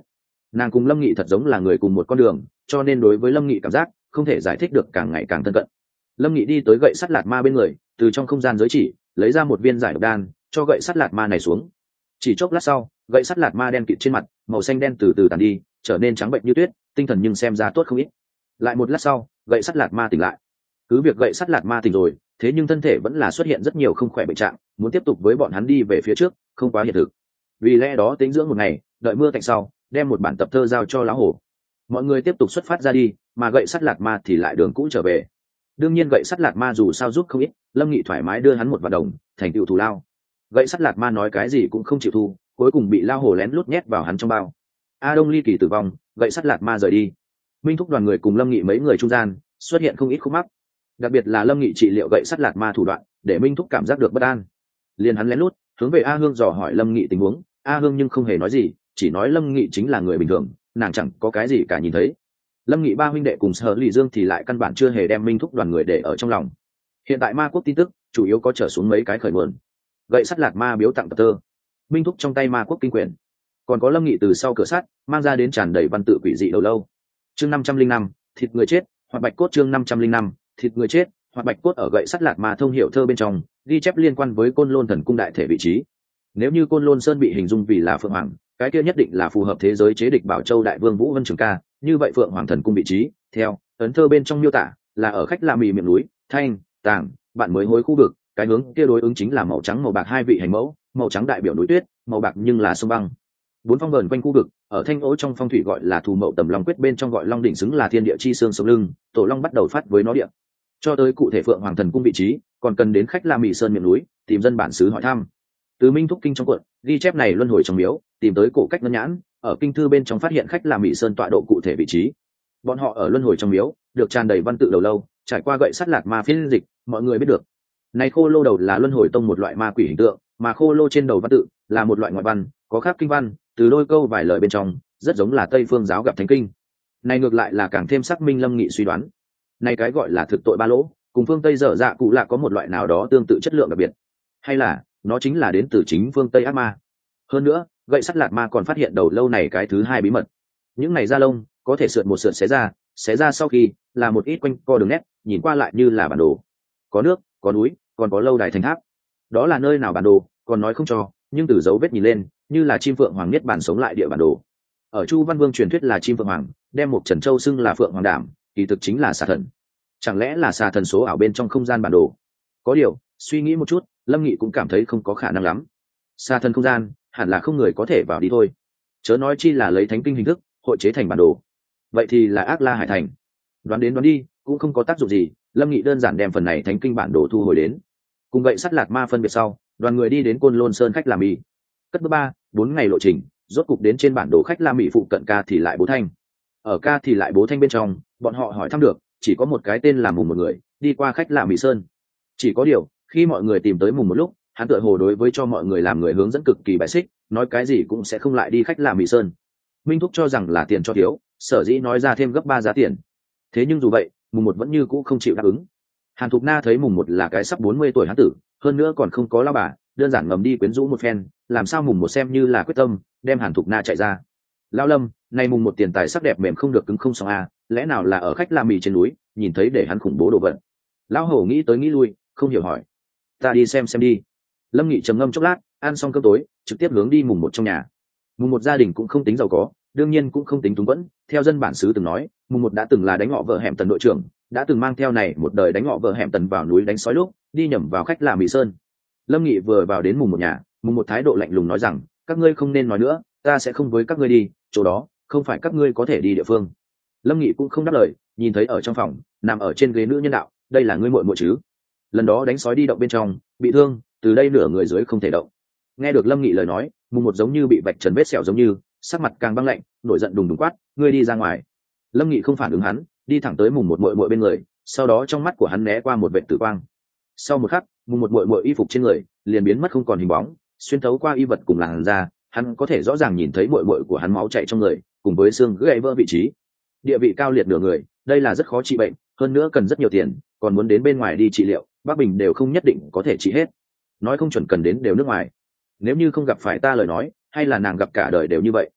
nàng cùng lâm nghị thật giống là người cùng một con đường, cho nên đối với lâm nghị cảm giác không thể giải thích được, càng ngày càng thân cận. Lâm nghị đi tới gậy sắt lạt ma bên người, từ trong không gian giới chỉ lấy ra một viên giải độc đan cho gậy sắt lạt ma này xuống. Chỉ chốc lát sau, gậy sắt lạt ma đen kịt trên mặt màu xanh đen từ từ tàn đi, trở nên trắng bệnh như tuyết, tinh thần nhưng xem ra tốt không ít. Lại một lát sau, gậy sắt lạt ma tỉnh lại. Cứ việc gậy sắt lạt ma tỉnh rồi, thế nhưng thân thể vẫn là xuất hiện rất nhiều không khỏe bệnh trạng, muốn tiếp tục với bọn hắn đi về phía trước không quá hiện thực. Vì lẽ đó tính dưỡng một ngày, đợi mưa tạnh sau, đem một bản tập thơ giao cho lão hổ. Mọi người tiếp tục xuất phát ra đi, mà gậy sắt lạt ma thì lại đường cũ trở về. Đương nhiên gậy sắt lạt ma dù sao giúp không ít, Lâm Nghị thoải mái đưa hắn một vạn đồng thành tựu thù lao. Gậy sắt lạt ma nói cái gì cũng không chịu thu, cuối cùng bị lao hổ lén lút nhét vào hắn trong bao. A Đông ly kỳ tử vong, gậy sắt lạt ma rời đi. Minh thúc đoàn người cùng Lâm Nghị mấy người trung gian xuất hiện không ít khúc mắc, đặc biệt là Lâm Nghị trị liệu gậy sắt lạt ma thủ đoạn để Minh thúc cảm giác được bất an. Liền hắn lén lút hướng về A Hương dò hỏi Lâm Nghị tình huống, A Hương nhưng không hề nói gì, chỉ nói Lâm Nghị chính là người bình thường, nàng chẳng có cái gì cả nhìn thấy. Lâm Nghị ba huynh đệ cùng Sở Lỷ Dương thì lại căn bản chưa hề đem Minh thúc đoàn người để ở trong lòng. Hiện tại ma quốc tin tức chủ yếu có trở xuống mấy cái khởi nguồn: gậy sắt lạt ma biếu tặng tập thơ, Minh thúc trong tay ma quốc kinh quyển, còn có Lâm Nghị từ sau cửa sắt mang ra đến tràn đầy văn tự quỷ dị đầu lâu. Chương 505, thịt người chết hoặc bạch cốt. Chương 505, thịt người chết hoặc bạch cốt. Ở gậy sắt lạt ma thông hiểu thơ bên trong ghi chép liên quan với Côn Lôn Thần Cung đại thể vị trí. Nếu như Côn Lôn Sơn bị hình dung vì là phượng hoàng, cái kia nhất định là phù hợp thế giới chế địch Bảo Châu đại vương Vũ Vân Trường Ca. Như vậy phượng hoàng thần cung vị trí theo ấn thơ bên trong miêu tả là ở khách La Mì miệng núi Thanh Tàng bạn mới hối khu vực, cái hướng kia đối ứng chính là màu trắng màu bạc hai vị hành mẫu, màu trắng đại biểu núi tuyết, màu bạc nhưng là sông băng. Bốn phong vờn quanh khu vực ở Thanh Ố trong phong thủy gọi là Thù Mậu Tầm Long Quyết, bên trong gọi Long đỉnh xứng là thiên địa chi xương sống lưng, tổ long bắt đầu phát với nó địa. Cho tới cụ thể phượng hoàng thần cung vị trí còn cần đến khách La Mì sơn miệng núi tìm dân bản xứ hỏi thăm. Từ Minh thúc kinh trong cuộn ghi chép này luân hồi trong miếu, tìm tới cổ cách ngân nhãn, ở kinh thư bên trong phát hiện khách La Mì sơn tọa độ cụ thể vị trí. Bọn họ ở luân hồi trong miếu được tràn đầy văn tự đầu lâu, trải qua gậy sắt lạt ma phiên dịch, mọi người biết được này khô lô đầu là luân hồi tông một loại ma quỷ hình tượng, mà khô lô trên đầu văn tự là một loại ngoại văn có khắc kinh văn, từ đôi câu vài lời bên trong rất giống là Tây phương giáo gặp thánh kinh. Này ngược lại là càng thêm xác minh Lâm Nghị suy đoán, này cái gọi là thực tội ba lỗ cùng phương Tây dở dạ cụ lạ có một loại nào đó tương tự chất lượng đặc biệt, hay là nó chính là đến từ chính phương Tây ác ma. Hơn nữa gậy sắt lạt ma còn phát hiện đầu lâu này cái thứ hai bí mật, những này da lông có thể sượt một sượt xé ra sau khi là một ít quanh co đường nét, nhìn qua lại như là bản đồ, có nước có núi còn có lâu đài thành tháp. Đó là nơi nào bản đồ còn nói không cho, nhưng từ dấu vết nhìn lên như là chim phượng hoàng niết bàn sống lại địa bản đồ. Ở Chu Văn Vương truyền thuyết là chim phượng hoàng, đem một Trần Châu xưng là phượng hoàng đảm, kỳ thực chính là xà thần. Chẳng lẽ là xà thần số ảo bên trong không gian bản đồ? Có điều suy nghĩ một chút, Lâm Nghị cũng cảm thấy không có khả năng lắm. Xà thần không gian hẳn là không người có thể vào đi thôi, chớ nói chi là lấy thánh kinh hình thức hội chế thành bản đồ. Vậy thì là Ác La Hải Thành. Đoán đến đoán đi cũng không có tác dụng gì, Lâm Nghị đơn giản đem phần này thánh kinh bản đồ thu hồi đến. Cùng gậy sắt lạt ma phân biệt sau, đoàn người đi đến Côn Lôn Sơn khách La Mì. Cất bước 3-4 ngày lộ trình, rốt cục đến trên bản đồ khách La Mì phụ cận Ca Thì Lại Bố Thanh. Ở Ca Thì Lại Bố Thanh bên trong, bọn họ hỏi thăm được chỉ có một cái tên là Mùng một người đi qua khách La Mì Sơn. Chỉ có điều khi mọi người tìm tới Mùng một lúc, hắn tựa hồ đối với cho mọi người làm người hướng dẫn cực kỳ bài xích, nói cái gì cũng sẽ không lại đi khách La Mì Sơn. Minh thúc cho rằng là tiền cho thiếu, sở dĩ nói ra thêm gấp 3 giá tiền. Thế nhưng dù vậy Mùng một vẫn như cũ không chịu đáp ứng. Hàn Thục Na thấy Mùng một là cái sắp 40 tuổi hán tử, hơn nữa còn không có lao bà, đơn giản ngầm đi quyến rũ một phen, làm sao Mùng một xem như là quyết tâm đem Hàn Thục Na chạy ra. Lão Lâm, này Mùng một tiền tài sắc đẹp mềm không được cứng không xong à, lẽ nào là ở khách La Mì trên núi nhìn thấy để hắn khủng bố đồ vật. Lão Hổ nghĩ tới nghĩ lui, không hiểu hỏi: ta đi xem đi. Lâm Nghị trầm ngâm chốc lát, ăn xong cơm tối trực tiếp hướng đi Mùng một trong nhà. Mùng một gia đình cũng không tính giàu có, đương nhiên cũng không tính túng quẫn. Theo dân bản xứ từng nói, Mùng một đã từng là đánh ngọ vợ hẻm tần đội trưởng, đã từng mang theo này một đời đánh ngọ vợ hẻm tần vào núi đánh sói lúc đi nhầm vào khách La Mì Sơn. Lâm Nghị vừa vào đến Mùng một nhà, Mùng một thái độ lạnh lùng nói rằng: các ngươi không nên nói nữa, ta sẽ không với các ngươi đi, chỗ đó không phải các ngươi có thể đi địa phương. Lâm Nghị cũng không đáp lời, nhìn thấy ở trong phòng nằm ở trên ghế nữ nhân đạo: đây là ngươi muội muội chứ? Lần đó đánh sói đi động bên trong bị thương, từ đây nửa người dưới không thể động. Nghe được Lâm Nghị lời nói, Mùng một giống như bị vạch trần vết sẹo giống như, sắc mặt càng băng lạnh, nổi giận đùng đùng quát: ngươi đi ra ngoài. Lâm Nghị không phản ứng hắn, đi thẳng tới Mùng một muội muội bên người, sau đó trong mắt của hắn né qua một vệt tử quang. Sau một khắc, Mùng một muội muội y phục trên người liền biến mất không còn hình bóng, xuyên thấu qua y vật cùng làn da, hắn có thể rõ ràng nhìn thấy muội muội của hắn máu chảy trong người, cùng với xương gãy vỡ vị trí. Địa vị cao liệt nửa người, đây là rất khó trị bệnh, hơn nữa cần rất nhiều tiền, còn muốn đến bên ngoài đi trị liệu, Bắc Bình đều không nhất định có thể trị hết. Nói không chuẩn cần đến đều nước ngoài. Nếu như không gặp phải ta lời nói, hay là nàng gặp cả đời đều như vậy.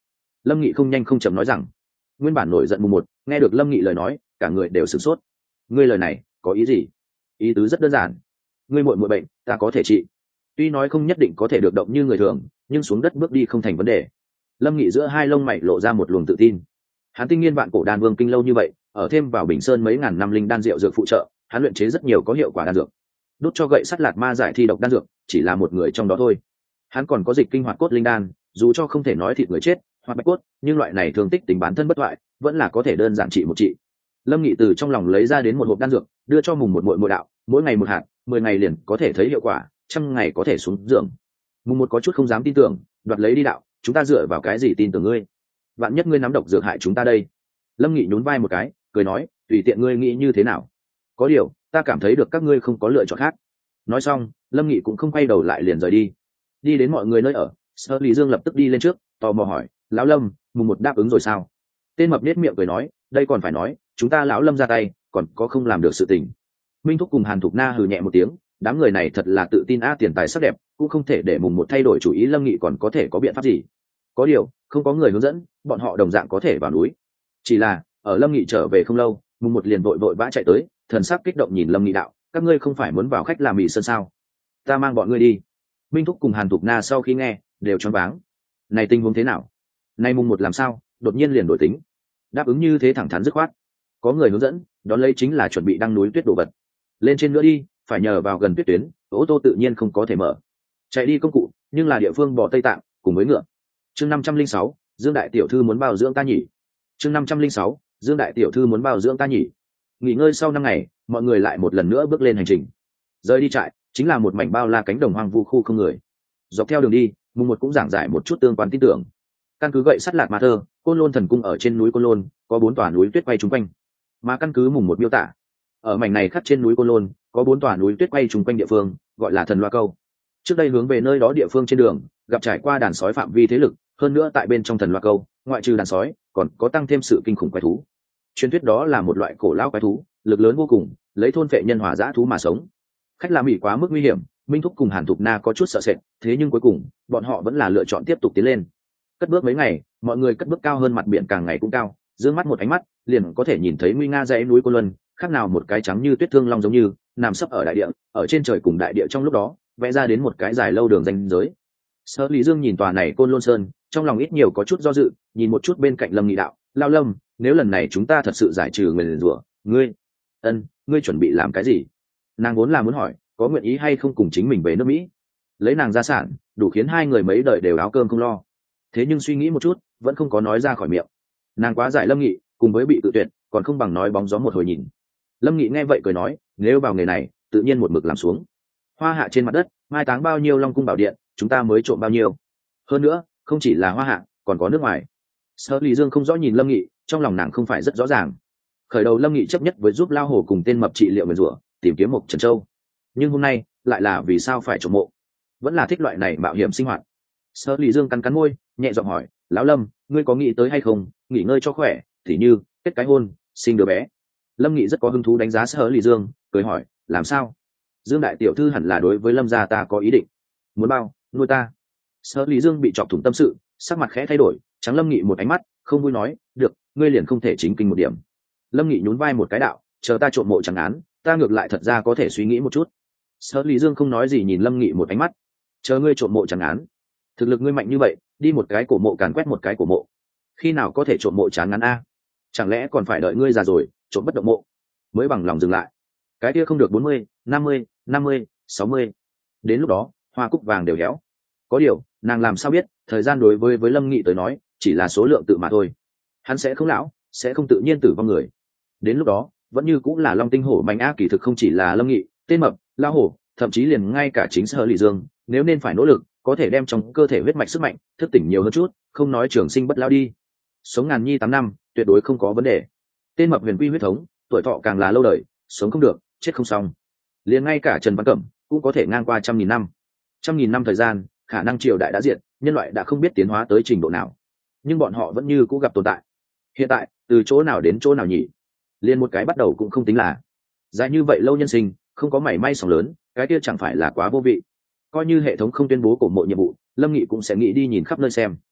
Lâm Nghị không nhanh không chậm nói rằng. Nguyên bản nổi giận mùng một nghe được Lâm Nghị lời nói, cả người đều sửng sốt. Ngươi lời này có ý gì? Ý tứ rất đơn giản, ngươi muội muội bệnh ta có thể trị, tuy nói không nhất định có thể được động như người thường, nhưng xuống đất bước đi không thành vấn đề. Lâm Nghị giữa hai lông mày lộ ra một luồng tự tin. Hắn tinh nghiên vạn cổ đan vương kinh lâu như vậy, ở thêm vào Bình Sơn mấy ngàn năm linh đan rượu dược phụ trợ, hắn luyện chế rất nhiều có hiệu quả đan dược. Đốt cho gậy sắt lạt ma giải thi độc đan dược chỉ là một người trong đó thôi. Hắn còn có dịch kinh hoạt cốt linh đan, dù cho không thể nói thịt người chết hoặc bạch cốt, nhưng loại này thường tích tính bản thân bất hoại, vẫn là có thể đơn giản trị một trị. Lâm Nghị từ trong lòng lấy ra đến một hộp đan dược, đưa cho mùng một muội đạo, mỗi ngày một hạt, 10 ngày liền có thể thấy hiệu quả, 100 ngày có thể xuống giường. Mùng một có chút không dám tin tưởng, đoạt lấy đi đạo, chúng ta dựa vào cái gì tin tưởng ngươi? Vạn nhất ngươi nắm độc dược hại chúng ta đây. Lâm Nghị nhún vai một cái, cười nói, tùy tiện ngươi nghĩ như thế nào. Có điều, ta cảm thấy được các ngươi không có lựa chọn khác. Nói xong, Lâm Nghị cũng không quay đầu lại liền rời đi. Đi đến mọi người nơi ở, Sở Lý Dương lập tức đi lên trước, tò mò hỏi, lão Lâm, mùng một đáp ứng rồi sao? Tên mập nết miệng cười nói, đây còn phải nói, chúng ta lão Lâm ra tay, còn có không làm được sự tình. Minh Thúc cùng Hàn Thục Na hừ nhẹ một tiếng, đám người này thật là tự tin tiền tài sắc đẹp, cũng không thể để mùng một thay đổi chủ ý. Lâm Nghị còn có thể có biện pháp gì? Có điều, không có người hướng dẫn, bọn họ đồng dạng có thể vào núi. Chỉ là, ở Lâm Nghị trở về không lâu, mùng một liền vội vội vã chạy tới, thần sắc kích động nhìn Lâm Nghị đạo, các ngươi không phải muốn vào khách làm mì sơn sao? Ta mang bọn ngươi đi. Minh Thúc cùng Hàn Thục Na sau khi nghe, đều choáng váng. Này tình huống thế nào? Nay mùng một làm sao, đột nhiên liền đổi tính? Đáp ứng như thế thẳng thắn dứt khoát. Có người hướng dẫn, đón lấy chính là chuẩn bị đăng núi tuyết đồ vật. Lên trên nữa đi, phải nhờ vào gần tuyết tuyến, ô tô tự nhiên không có thể mở. Chạy đi công cụ, nhưng là địa phương bỏ Tây Tạng, cùng với ngựa. Chương 506, Dương đại tiểu thư muốn bao dưỡng ta nhỉ? Chương 506, Dương đại tiểu thư muốn bao dưỡng ta nhỉ? Nghỉ ngơi sau 5 ngày, mọi người lại một lần nữa bước lên hành trình. Rời đi trại, chính là một mảnh bao la cánh đồng hoang vu khu không người. Dọc theo đường đi, mùng một cũng giảng giải một chút tương quan tin tưởng. Căn cứ gậy sắt lạc ma thơ, Côn Lôn thần cung ở trên núi Côn Lôn, có 4 tòa núi tuyết quay chung quanh. Mà căn cứ mùng một miêu tả, ở mảnh này khắc trên núi Côn Lôn, có 4 tòa núi tuyết quay chung quanh địa phương, gọi là Thần Loa Câu. Trước đây hướng về nơi đó địa phương trên đường, gặp trải qua đàn sói phạm vi thế lực, hơn nữa tại bên trong Thần Loa Câu, ngoại trừ đàn sói, còn có tăng thêm sự kinh khủng quái thú. Truyền thuyết đó là một loại cổ lão quái thú, lực lớn vô cùng, lấy thôn phệ nhân hỏa dã thú mà sống. Khách làm ỉ quá mức nguy hiểm, Minh Thúc cùng Hàn Thục Na có chút sợ sệt, thế nhưng cuối cùng, bọn họ vẫn là lựa chọn tiếp tục tiến lên. Cất bước mấy ngày, mọi người cất bước cao hơn mặt biển càng ngày cũng cao, dương mắt một ánh mắt, liền có thể nhìn thấy nguy nga dãy núi Côn Luân, khác nào một cái trắng như tuyết thương long giống như, nằm sấp ở đại địa, ở trên trời cùng đại địa trong lúc đó, vẽ ra đến một cái dài lâu đường ranh giới. Sở Lý Dương nhìn tòa này Côn Lôn Sơn, trong lòng ít nhiều có chút do dự, nhìn một chút bên cạnh Lâm Nghị đạo, lao Lâm, nếu lần này chúng ta thật sự giải trừ nguyền rủa, ngươi chuẩn bị làm cái gì? Nàng vốn là muốn hỏi, có nguyện ý hay không cùng chính mình về nước Mỹ, lấy nàng gia sản, đủ khiến hai người mấy đời đều áo cơm không lo. Thế nhưng suy nghĩ một chút, vẫn không có nói ra khỏi miệng. Nàng quá giải Lâm Nghị, cùng với bị tự tuyệt, còn không bằng nói bóng gió một hồi nhìn. Lâm Nghị nghe vậy cười nói, nếu vào nghề này, tự nhiên một mực làm xuống. Hoa hạ trên mặt đất, mai táng bao nhiêu Long cung bảo điện, chúng ta mới trộm bao nhiêu. Hơn nữa, không chỉ là hoa hạ, còn có nước ngoài. Sở Lý Dương không rõ nhìn Lâm Nghị, trong lòng nàng không phải rất rõ ràng. Khởi đầu Lâm Nghị chấp nhất với giúp lao hổ cùng tên mập trị liệu nguyền rủa, tìm kiếm một Trần Châu. Nhưng hôm nay, lại là vì sao phải trộm mộ? Vẫn là thích loại này mạo hiểm sinh hoạt. Sở Lý Dương cắn cắn môi, nhẹ giọng hỏi, lão Lâm, ngươi có nghĩ tới hay không, nghỉ ngơi cho khỏe, tỉ như kết cái hôn, sinh đứa bé. Lâm Nghị rất có hứng thú đánh giá Sở Lý Dương, cười hỏi, làm sao? Dương đại tiểu thư hẳn là đối với Lâm gia ta có ý định, muốn bao nuôi ta. Sở Lý Dương bị chọc thủng tâm sự, sắc mặt khẽ thay đổi, trắng Lâm Nghị một ánh mắt, không vui nói, được, ngươi liền không thể chính kinh một điểm. Lâm Nghị nhún vai một cái đạo, chờ ta trộm mộ chẳng án, ta ngược lại thật ra có thể suy nghĩ một chút. Sở Lý Dương không nói gì nhìn Lâm Nghị một ánh mắt, chờ ngươi trộm mộ chẳng án, thực lực ngươi mạnh như vậy, đi một cái cổ mộ càn quét một cái cổ mộ, khi nào có thể trộm mộ chán ngắn a? Chẳng lẽ còn phải đợi ngươi già rồi trộm bất động mộ mới bằng lòng dừng lại? Cái kia không được 40, 50, 50, 60, đến lúc đó hoa cúc vàng đều héo. Có điều nàng làm sao biết, thời gian đối với Lâm Nghị tới nói chỉ là số lượng tự mà thôi. Hắn sẽ không lão, sẽ không tự nhiên tử vong người. Đến lúc đó vẫn như cũng là Long tinh hổ mạnh a. Kỳ thực không chỉ là Lâm Nghị, tên mập, lao hổ, thậm chí liền ngay cả chính Sở Lý Dương, nếu nên phải nỗ lực, có thể đem trong cơ thể huyết mạch sức mạnh thức tỉnh nhiều hơn chút, không nói trường sinh bất lão đi, sống ngàn nhi 8 năm tuyệt đối không có vấn đề. Tên mập huyền quy huyết thống, tuổi thọ càng là lâu đời, sống không được chết không xong. Liền ngay cả Trần Văn Cẩm cũng có thể ngang qua 100.000 năm. 100.000 năm thời gian, khả năng triều đại đã diệt, nhân loại đã không biết tiến hóa tới trình độ nào, nhưng bọn họ vẫn như cũ gặp tồn tại. Hiện tại từ chỗ nào đến chỗ nào nhỉ? Liên một cái bắt đầu cũng không tính là dài như vậy lâu nhân sinh, không có mảy may sóng lớn, cái kia chẳng phải là quá vô vị? Coi như hệ thống không tuyên bố cổ mộ nhiệm vụ, Lâm Nghị cũng sẽ nghĩ đi nhìn khắp nơi xem.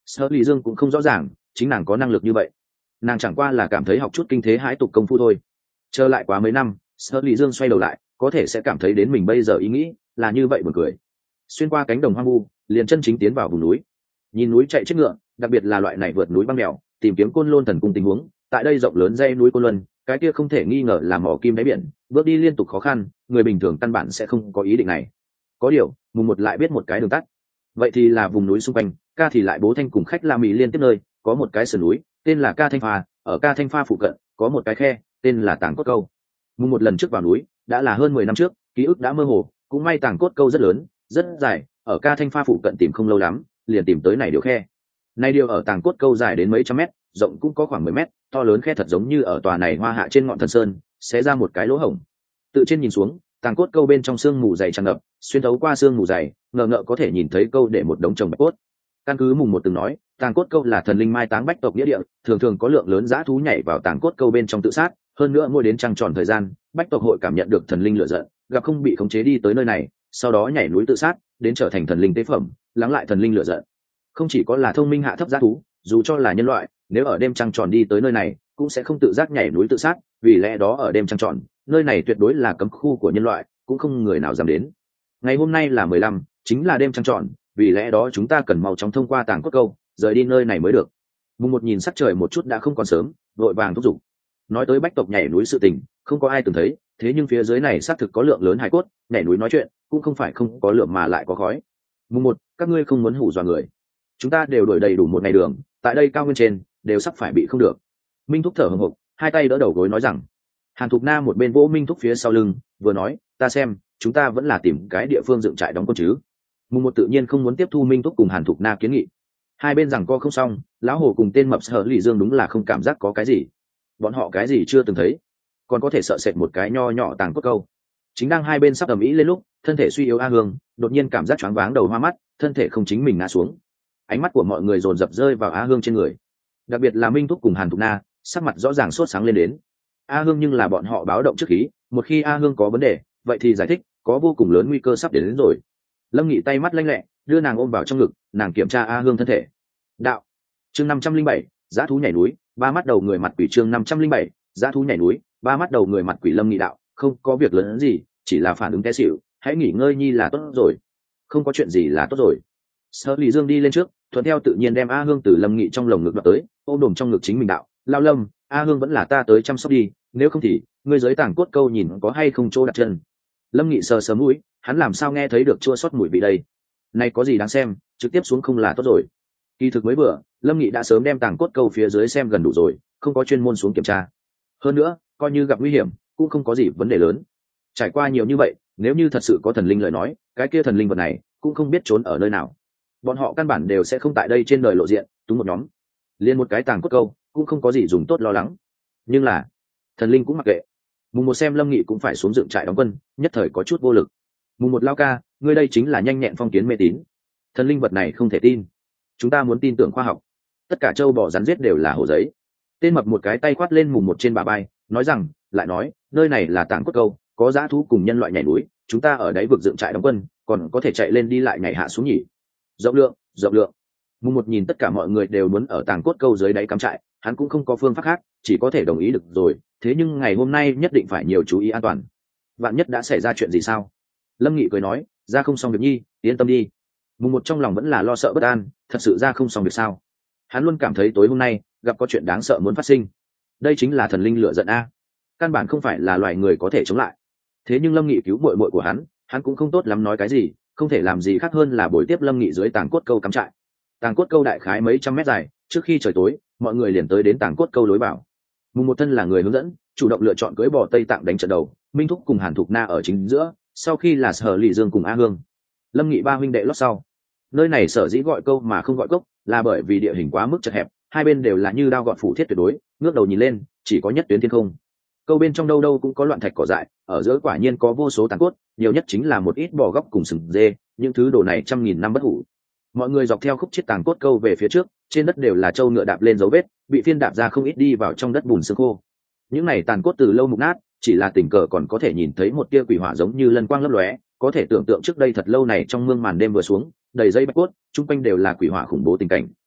Sở Lý Dương cũng không rõ ràng chính nàng có năng lực như vậy, nàng chẳng qua là cảm thấy học chút kinh thế hãi tục công phu thôi. Trở lại quá mấy năm, Sở Lý Dương xoay đầu lại có thể sẽ cảm thấy đến mình bây giờ ý nghĩ là như vậy buồn cười. Xuyên qua cánh đồng hoang vu, liền chân chính tiến vào vùng núi. Nhìn núi chạy chết ngựa, đặc biệt là loại này vượt núi băng mèo, tìm kiếm Côn Lôn thần cung tình huống, tại đây rộng lớn dãy núi Côn Luân, cái kia không thể nghi ngờ là mỏ kim đáy biển, bước đi liên tục khó khăn, người bình thường căn bản sẽ không có ý định này. Có điều, mùng một lại biết một cái đường tắt. Vậy thì là vùng núi xung quanh, ca thì lại bố thanh cùng khách La Mỹ liên tiếp nơi, có một cái sườn núi, tên là Ca Thanh Pha, ở Ca Thanh Pha phụ cận, có một cái khe, tên là Tàng Cốt Câu. Mùng một lần trước vào núi, đã là hơn 10 năm trước, ký ức đã mơ hồ, cũng may Tàng Cốt Câu rất lớn, rất dài, ở Ca Thanh Pha phụ cận tìm không lâu lắm, liền tìm tới này điều khe. Này điều ở Tàng Cốt Câu dài đến mấy trăm mét, rộng cũng có khoảng 10 mét, to lớn khe thật giống như ở tòa này hoa hạ trên ngọn thần sơn, sẽ ra một cái lỗ hổng. Tự trên nhìn xuống, Tàng Cốt Câu bên trong sương mù dày tràn ngập, xuyên thấu qua sương mù dày, ngờ ngợ có thể nhìn thấy câu để một đống chồng bạch cốt. Căn cứ mùng một từng nói, Tàng Cốt Câu là thần linh mai táng bách tộc nghĩa địa, thường thường có lượng lớn dã thú nhảy vào Tàng Cốt Câu bên trong tự sát, hơn nữa mỗi đến trăng tròn thời gian, bách tộc hội cảm nhận được thần linh lửa giận, gặp không bị khống chế đi tới nơi này, sau đó nhảy núi tự sát, đến trở thành thần linh tế phẩm, lắng lại thần linh lửa giận. Không chỉ có là thông minh hạ thấp dã thú, dù cho là nhân loại, nếu ở đêm trăng tròn đi tới nơi này, cũng sẽ không tự giác nhảy núi tự sát, vì lẽ đó ở đêm trăng tròn, nơi này tuyệt đối là cấm khu của nhân loại, cũng không người nào dám đến. Ngày hôm nay là 15, chính là đêm trăng tròn, vì lẽ đó chúng ta cần mau chóng thông qua Tàng Cốt Câu, rời đi nơi này mới được. Mùng một nhìn sắc trời một chút đã không còn sớm, vội vàng thúc giục. Nói tới bách tộc nhảy núi sự tình, không có ai từng thấy, thế nhưng phía dưới này xác thực có lượng lớn hải cốt, nhảy núi nói chuyện, cũng không phải không có lượng mà lại có khói. Mùng một, các ngươi không muốn hù dọa người. Chúng ta đều đuổi đầy đủ một ngày đường, tại đây cao nguyên trên, đều sắp phải bị không được. Minh Thúc thở hổn hộc, hai tay đỡ đầu gối nói rằng. Hàn Thục Na một bên vỗ Minh Thúc phía sau lưng, vừa nói, ta xem, chúng ta vẫn là tìm cái địa phương dựng trại đóng quân chứ. Mùng một tự nhiên không muốn tiếp thu Minh Thúc cùng Hàn Thục Na kiến nghị. Hai bên rằng co không xong, lão hồ cùng tên mập Sở Lý Dương đúng là không cảm giác có cái gì. Bọn họ cái gì chưa từng thấy, còn có thể sợ sệt một cái nho nhỏ Tàng Cốt Câu. Chính đang hai bên sắp ầm ĩ lên lúc, thân thể suy yếu A Hương đột nhiên cảm giác choáng váng đầu hoa mắt, thân thể không chính mình ngã xuống. Ánh mắt của mọi người dồn dập rơi vào A Hương trên người, đặc biệt là Minh Thúc cùng Hàn Thục Na, sắc mặt rõ ràng sốt sáng lên đến. A Hương nhưng là bọn họ báo động trước khí, một khi A Hương có vấn đề, vậy thì giải thích, có vô cùng lớn nguy cơ sắp đến rồi. Lâm Nghị tay mắt lanh lẹ, đưa nàng ôm vào trong ngực, nàng kiểm tra A Hương thân thể. Đạo, chương 507, dã thú nhảy núi, ba mắt đầu người mặt quỷ, chương 507, dã thú nhảy núi, ba mắt đầu người mặt quỷ. Lâm Nghị đạo, không có việc lớn gì, chỉ là phản ứng té xỉu, hãy nghỉ ngơi nhi là tốt rồi. Không có chuyện gì là tốt rồi. Sở Lý Dương đi lên trước, thuận theo tự nhiên đem A Hương từ Lâm Nghị trong lồng ngực đoạt tới, ôm đồm trong ngực chính mình đạo, lao Lâm, A Hương vẫn là ta tới chăm sóc đi, nếu không thì ngươi dưới Tàng Cốt Câu nhìn có hay không chỗ đặt chân. Lâm Nghị sờ sờ mũi, hắn làm sao nghe thấy được chua xót mùi vị đây? Này có gì đáng xem, trực tiếp xuống không là tốt rồi. Kỳ thực mới vừa, Lâm Nghị đã sớm đem Tàng Cốt Câu phía dưới xem gần đủ rồi, không có chuyên môn xuống kiểm tra. Hơn nữa, coi như gặp nguy hiểm, cũng không có gì vấn đề lớn. Trải qua nhiều như vậy, nếu như thật sự có thần linh lời nói, cái kia thần linh vật này cũng không biết trốn ở nơi nào. Bọn họ căn bản đều sẽ không tại đây trên đời lộ diện, túng một nhóm. Liên một cái Tàng Cốt Câu, cũng không có gì dùng tốt lo lắng. Nhưng là, thần linh cũng mặc kệ. Mùng một xem Lâm Nghị cũng phải xuống dựng trại đóng quân, nhất thời có chút vô lực. Mùng một lao ca, ngươi đây chính là nhanh nhẹn phong kiến mê tín. Thần linh vật này không thể tin. Chúng ta muốn tin tưởng khoa học. Tất cả trâu bò rắn giết đều là hồ giấy. Tên mập một cái tay quát lên Mùng một trên bả vai, nói rằng, lại nói, nơi này là Tàng Cốt Câu, có dã thú cùng nhân loại nhảy núi, chúng ta ở đấy vực dựng trại đóng quân, còn có thể chạy lên đi lại nhảy hạ xuống nhỉ? Rộng lượng, rộng lượng. Mùng một nhìn tất cả mọi người đều muốn ở Tàng Cốt Câu dưới đáy cắm trại, hắn cũng không có phương pháp khác, chỉ có thể đồng ý được rồi. Thế nhưng ngày hôm nay nhất định phải nhiều chú ý an toàn. Vạn nhất đã xảy ra chuyện gì sao? Lâm Nghị cười nói, ra không xong việc nhi, yên tâm đi. Mùng một trong lòng vẫn là lo sợ bất an, thật sự ra không xong việc sao? Hắn luôn cảm thấy tối hôm nay gặp có chuyện đáng sợ muốn phát sinh. Đây chính là thần linh lửa giận a, căn bản không phải là loài người có thể chống lại. Thế nhưng Lâm Nghị cứu muội muội của hắn cũng không tốt lắm nói cái gì, không thể làm gì khác hơn là bồi tiếp Lâm Nghị dưới Tàng Cốt Câu cắm trại. Tàng Cốt Câu đại khái mấy trăm mét dài, trước khi trời tối, mọi người liền tới đến Tàng Cốt Câu lối vào. Mùng một thân là người hướng dẫn, chủ động lựa chọn cưỡi bò Tây Tạng đánh trận đầu, Minh Thúc cùng Hàn Thục Na ở chính giữa, sau khi là Sở Lý Dương cùng A Hương. Lâm Nghị ba huynh đệ lót sau. Nơi này sở dĩ gọi câu mà không gọi cốc, là bởi vì địa hình quá mức chật hẹp, hai bên đều là như đao gọt phủ thiết tuyệt đối, ngước đầu nhìn lên, chỉ có nhất tuyến thiên không. Câu bên trong đâu đâu cũng có loạn thạch cỏ dại, ở giữa quả nhiên có vô số tàn cốt, nhiều nhất chính là một ít bò góc cùng sừng dê, những thứ đồ này trăm nghìn năm bất hủ. Mọi người dọc theo khúc chết tàn cốt câu về phía trước, trên đất đều là trâu ngựa đạp lên dấu vết, bị phiên đạp ra không ít đi vào trong đất bùn xương khô. Những này tàn cốt từ lâu mục nát, chỉ là tình cờ còn có thể nhìn thấy một tia quỷ hỏa giống như lân quang lấp lóe, có thể tưởng tượng trước đây thật lâu này trong mương màn đêm vừa xuống, đầy dây bạch cốt, chung quanh đều là quỷ hỏa khủng bố tình cảnh.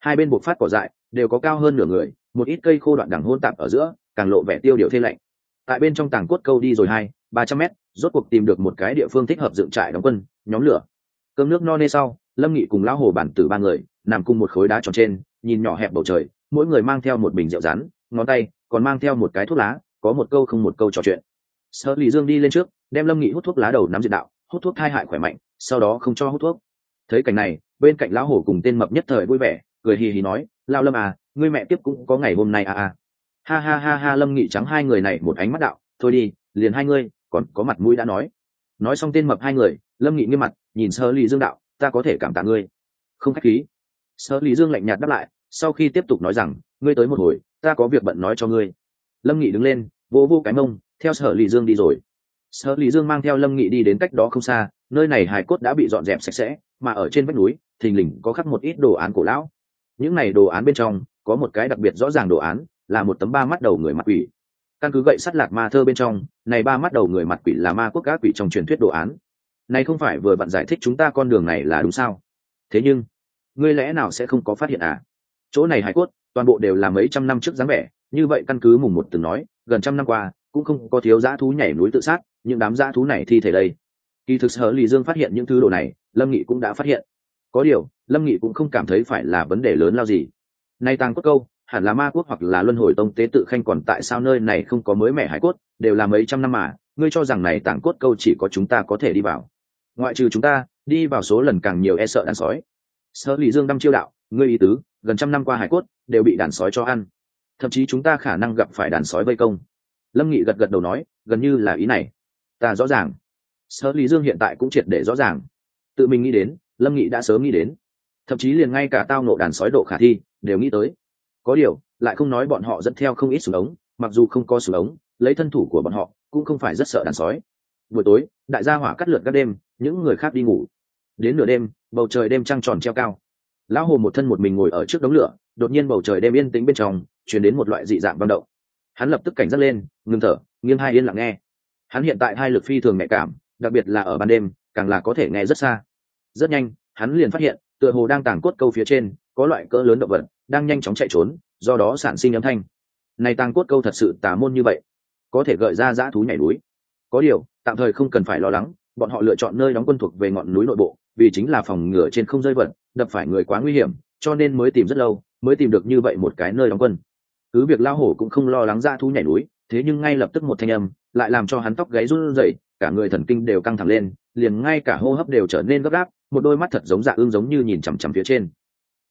Hai bên buộc phát cỏ dại đều có cao hơn nửa người, một ít cây khô đoạn đằng hôn tạp ở giữa, càng lộ vẻ tiêu điều thê lạnh. Tại bên trong tàng cốt câu đi rồi 200-300 mét, rốt cuộc tìm được một cái địa phương thích hợp dựng trại đóng quân, nhóm lửa. Cơm nước no nê sau, Lâm Nghị cùng lão hồ bản tử ba người nằm cùng một khối đá tròn trên, nhìn nhỏ hẹp bầu trời, mỗi người mang theo một bình rượu rán, ngón tay còn mang theo một cái thuốc lá, có một câu không một câu trò chuyện. Sở Lý Dương đi lên trước, đem Lâm Nghị hút thuốc lá đầu nắm diệt đạo, hút thuốc thai hại khỏe mạnh, sau đó không cho hút thuốc. Thấy cảnh này, bên cạnh lão hổ cùng tên mập nhất thời vui vẻ, cười hì hì nói, lao Lâm à, ngươi mẹ tiếp cũng có ngày hôm nay à à. Ha ha ha ha. Lâm Nghị trắng hai người này một ánh mắt đạo, thôi đi, liền hai ngươi, còn có mặt mũi đã nói. Nói xong tên mập hai người, Lâm Nghị nghiêm mặt nhìn Sở Lý Dương đạo, ta có thể cảm tạ ngươi. Không khách khí. Sở Lý Dương lạnh nhạt đáp lại, sau khi tiếp tục nói rằng, ngươi tới một hồi, ta có việc bận nói cho ngươi. Lâm Nghị đứng lên, vỗ vỗ cái mông, theo Sở Lý Dương đi rồi. Sở Lý Dương mang theo Lâm Nghị đi đến cách đó không xa, nơi này hài cốt đã bị dọn dẹp sạch sẽ, mà ở trên vách núi thình lình có khắc một ít đồ án cổ lão. Những này đồ án bên trong có một cái đặc biệt rõ ràng đồ án, là một tấm ba mắt đầu người mặt quỷ. Căn cứ gậy sắt lạc ma thơ bên trong, này ba mắt đầu người mặt quỷ là ma quốc ác quỷ trong truyền thuyết đồ án. Này không phải vừa bạn giải thích chúng ta con đường này là đúng sao? Thế nhưng ngươi lẽ nào sẽ không có phát hiện à? Chỗ này hài cốt toàn bộ đều là mấy trăm năm trước dáng vẻ, như vậy căn cứ mùng một từng nói, gần trăm năm qua cũng không có thiếu dã thú nhảy núi tự sát, những đám dã thú này thi thể đây. Kỳ thực Sở Lý Dương phát hiện những thứ đồ này, Lâm Nghị cũng đã phát hiện. Có điều, Lâm Nghị cũng không cảm thấy phải là vấn đề lớn lao gì. Nay tàng cốt câu, hẳn là ma quốc hoặc là luân hồi tông tế tự khanh, còn tại sao nơi này không có mới mẻ hải cốt, đều là mấy trăm năm mà, ngươi cho rằng này tàng cốt câu chỉ có chúng ta có thể đi vào. Ngoại trừ chúng ta, đi vào số lần càng nhiều e sợ đàn sói. Sở Lý Dương đăm chiêu đạo, ngươi ý tứ, gần trăm năm qua hải cốt đều bị đàn sói cho ăn. Thậm chí chúng ta khả năng gặp phải đàn sói vây công. Lâm Nghị gật gật đầu nói, gần như là ý này. Ta rõ ràng. Sở Lý Dương hiện tại cũng triệt để rõ ràng. Tự mình nghĩ đến, Lâm Nghị đã sớm nghĩ đến. Thậm chí liền ngay cả tao nộ đàn sói độ khả thi, đều nghĩ tới. Có điều, lại không nói bọn họ dẫn theo không ít súng ống, mặc dù không có súng ống, lấy thân thủ của bọn họ, cũng không phải rất sợ đàn sói. Buổi tối, đại gia hỏa cắt lượt các đêm, những người khác đi ngủ. Đến nửa đêm, bầu trời đêm trăng tròn treo cao. Lão hồ một thân một mình ngồi ở trước đống lửa, đột nhiên bầu trời đêm yên tĩnh bên trong, truyền đến một loại dị dạng vang động. Hắn lập tức cảnh giác lên, ngưng thở, nghiêng hai yên lặng nghe. Hắn hiện tại hai lực phi thường nhạy cảm, đặc biệt là ở ban đêm, càng là có thể nghe rất xa. Rất nhanh, hắn liền phát hiện, tựa hồ đang tàng cốt câu phía trên, có loại cỡ lớn động vật đang nhanh chóng chạy trốn, do đó sản sinh âm thanh. Này tàng cốt câu thật sự tà môn như vậy, có thể gợi ra dã thú nhảy núi. Có điều, tạm thời không cần phải lo lắng, bọn họ lựa chọn nơi đóng quân thuộc về ngọn núi nội bộ, vì chính là phòng ngừa trên không rơi vật, đập phải người quá nguy hiểm, cho nên mới tìm rất lâu, mới tìm được như vậy một cái nơi đóng quân. Cứ việc lao hổ cũng không lo lắng dã thú nhảy núi, thế nhưng ngay lập tức một thanh âm lại làm cho hắn tóc gáy run rẩy, cả người thần kinh đều căng thẳng lên, liền ngay cả hô hấp đều trở nên gấp gáp, một đôi mắt thật giống dạ ương giống như nhìn chằm chằm phía trên.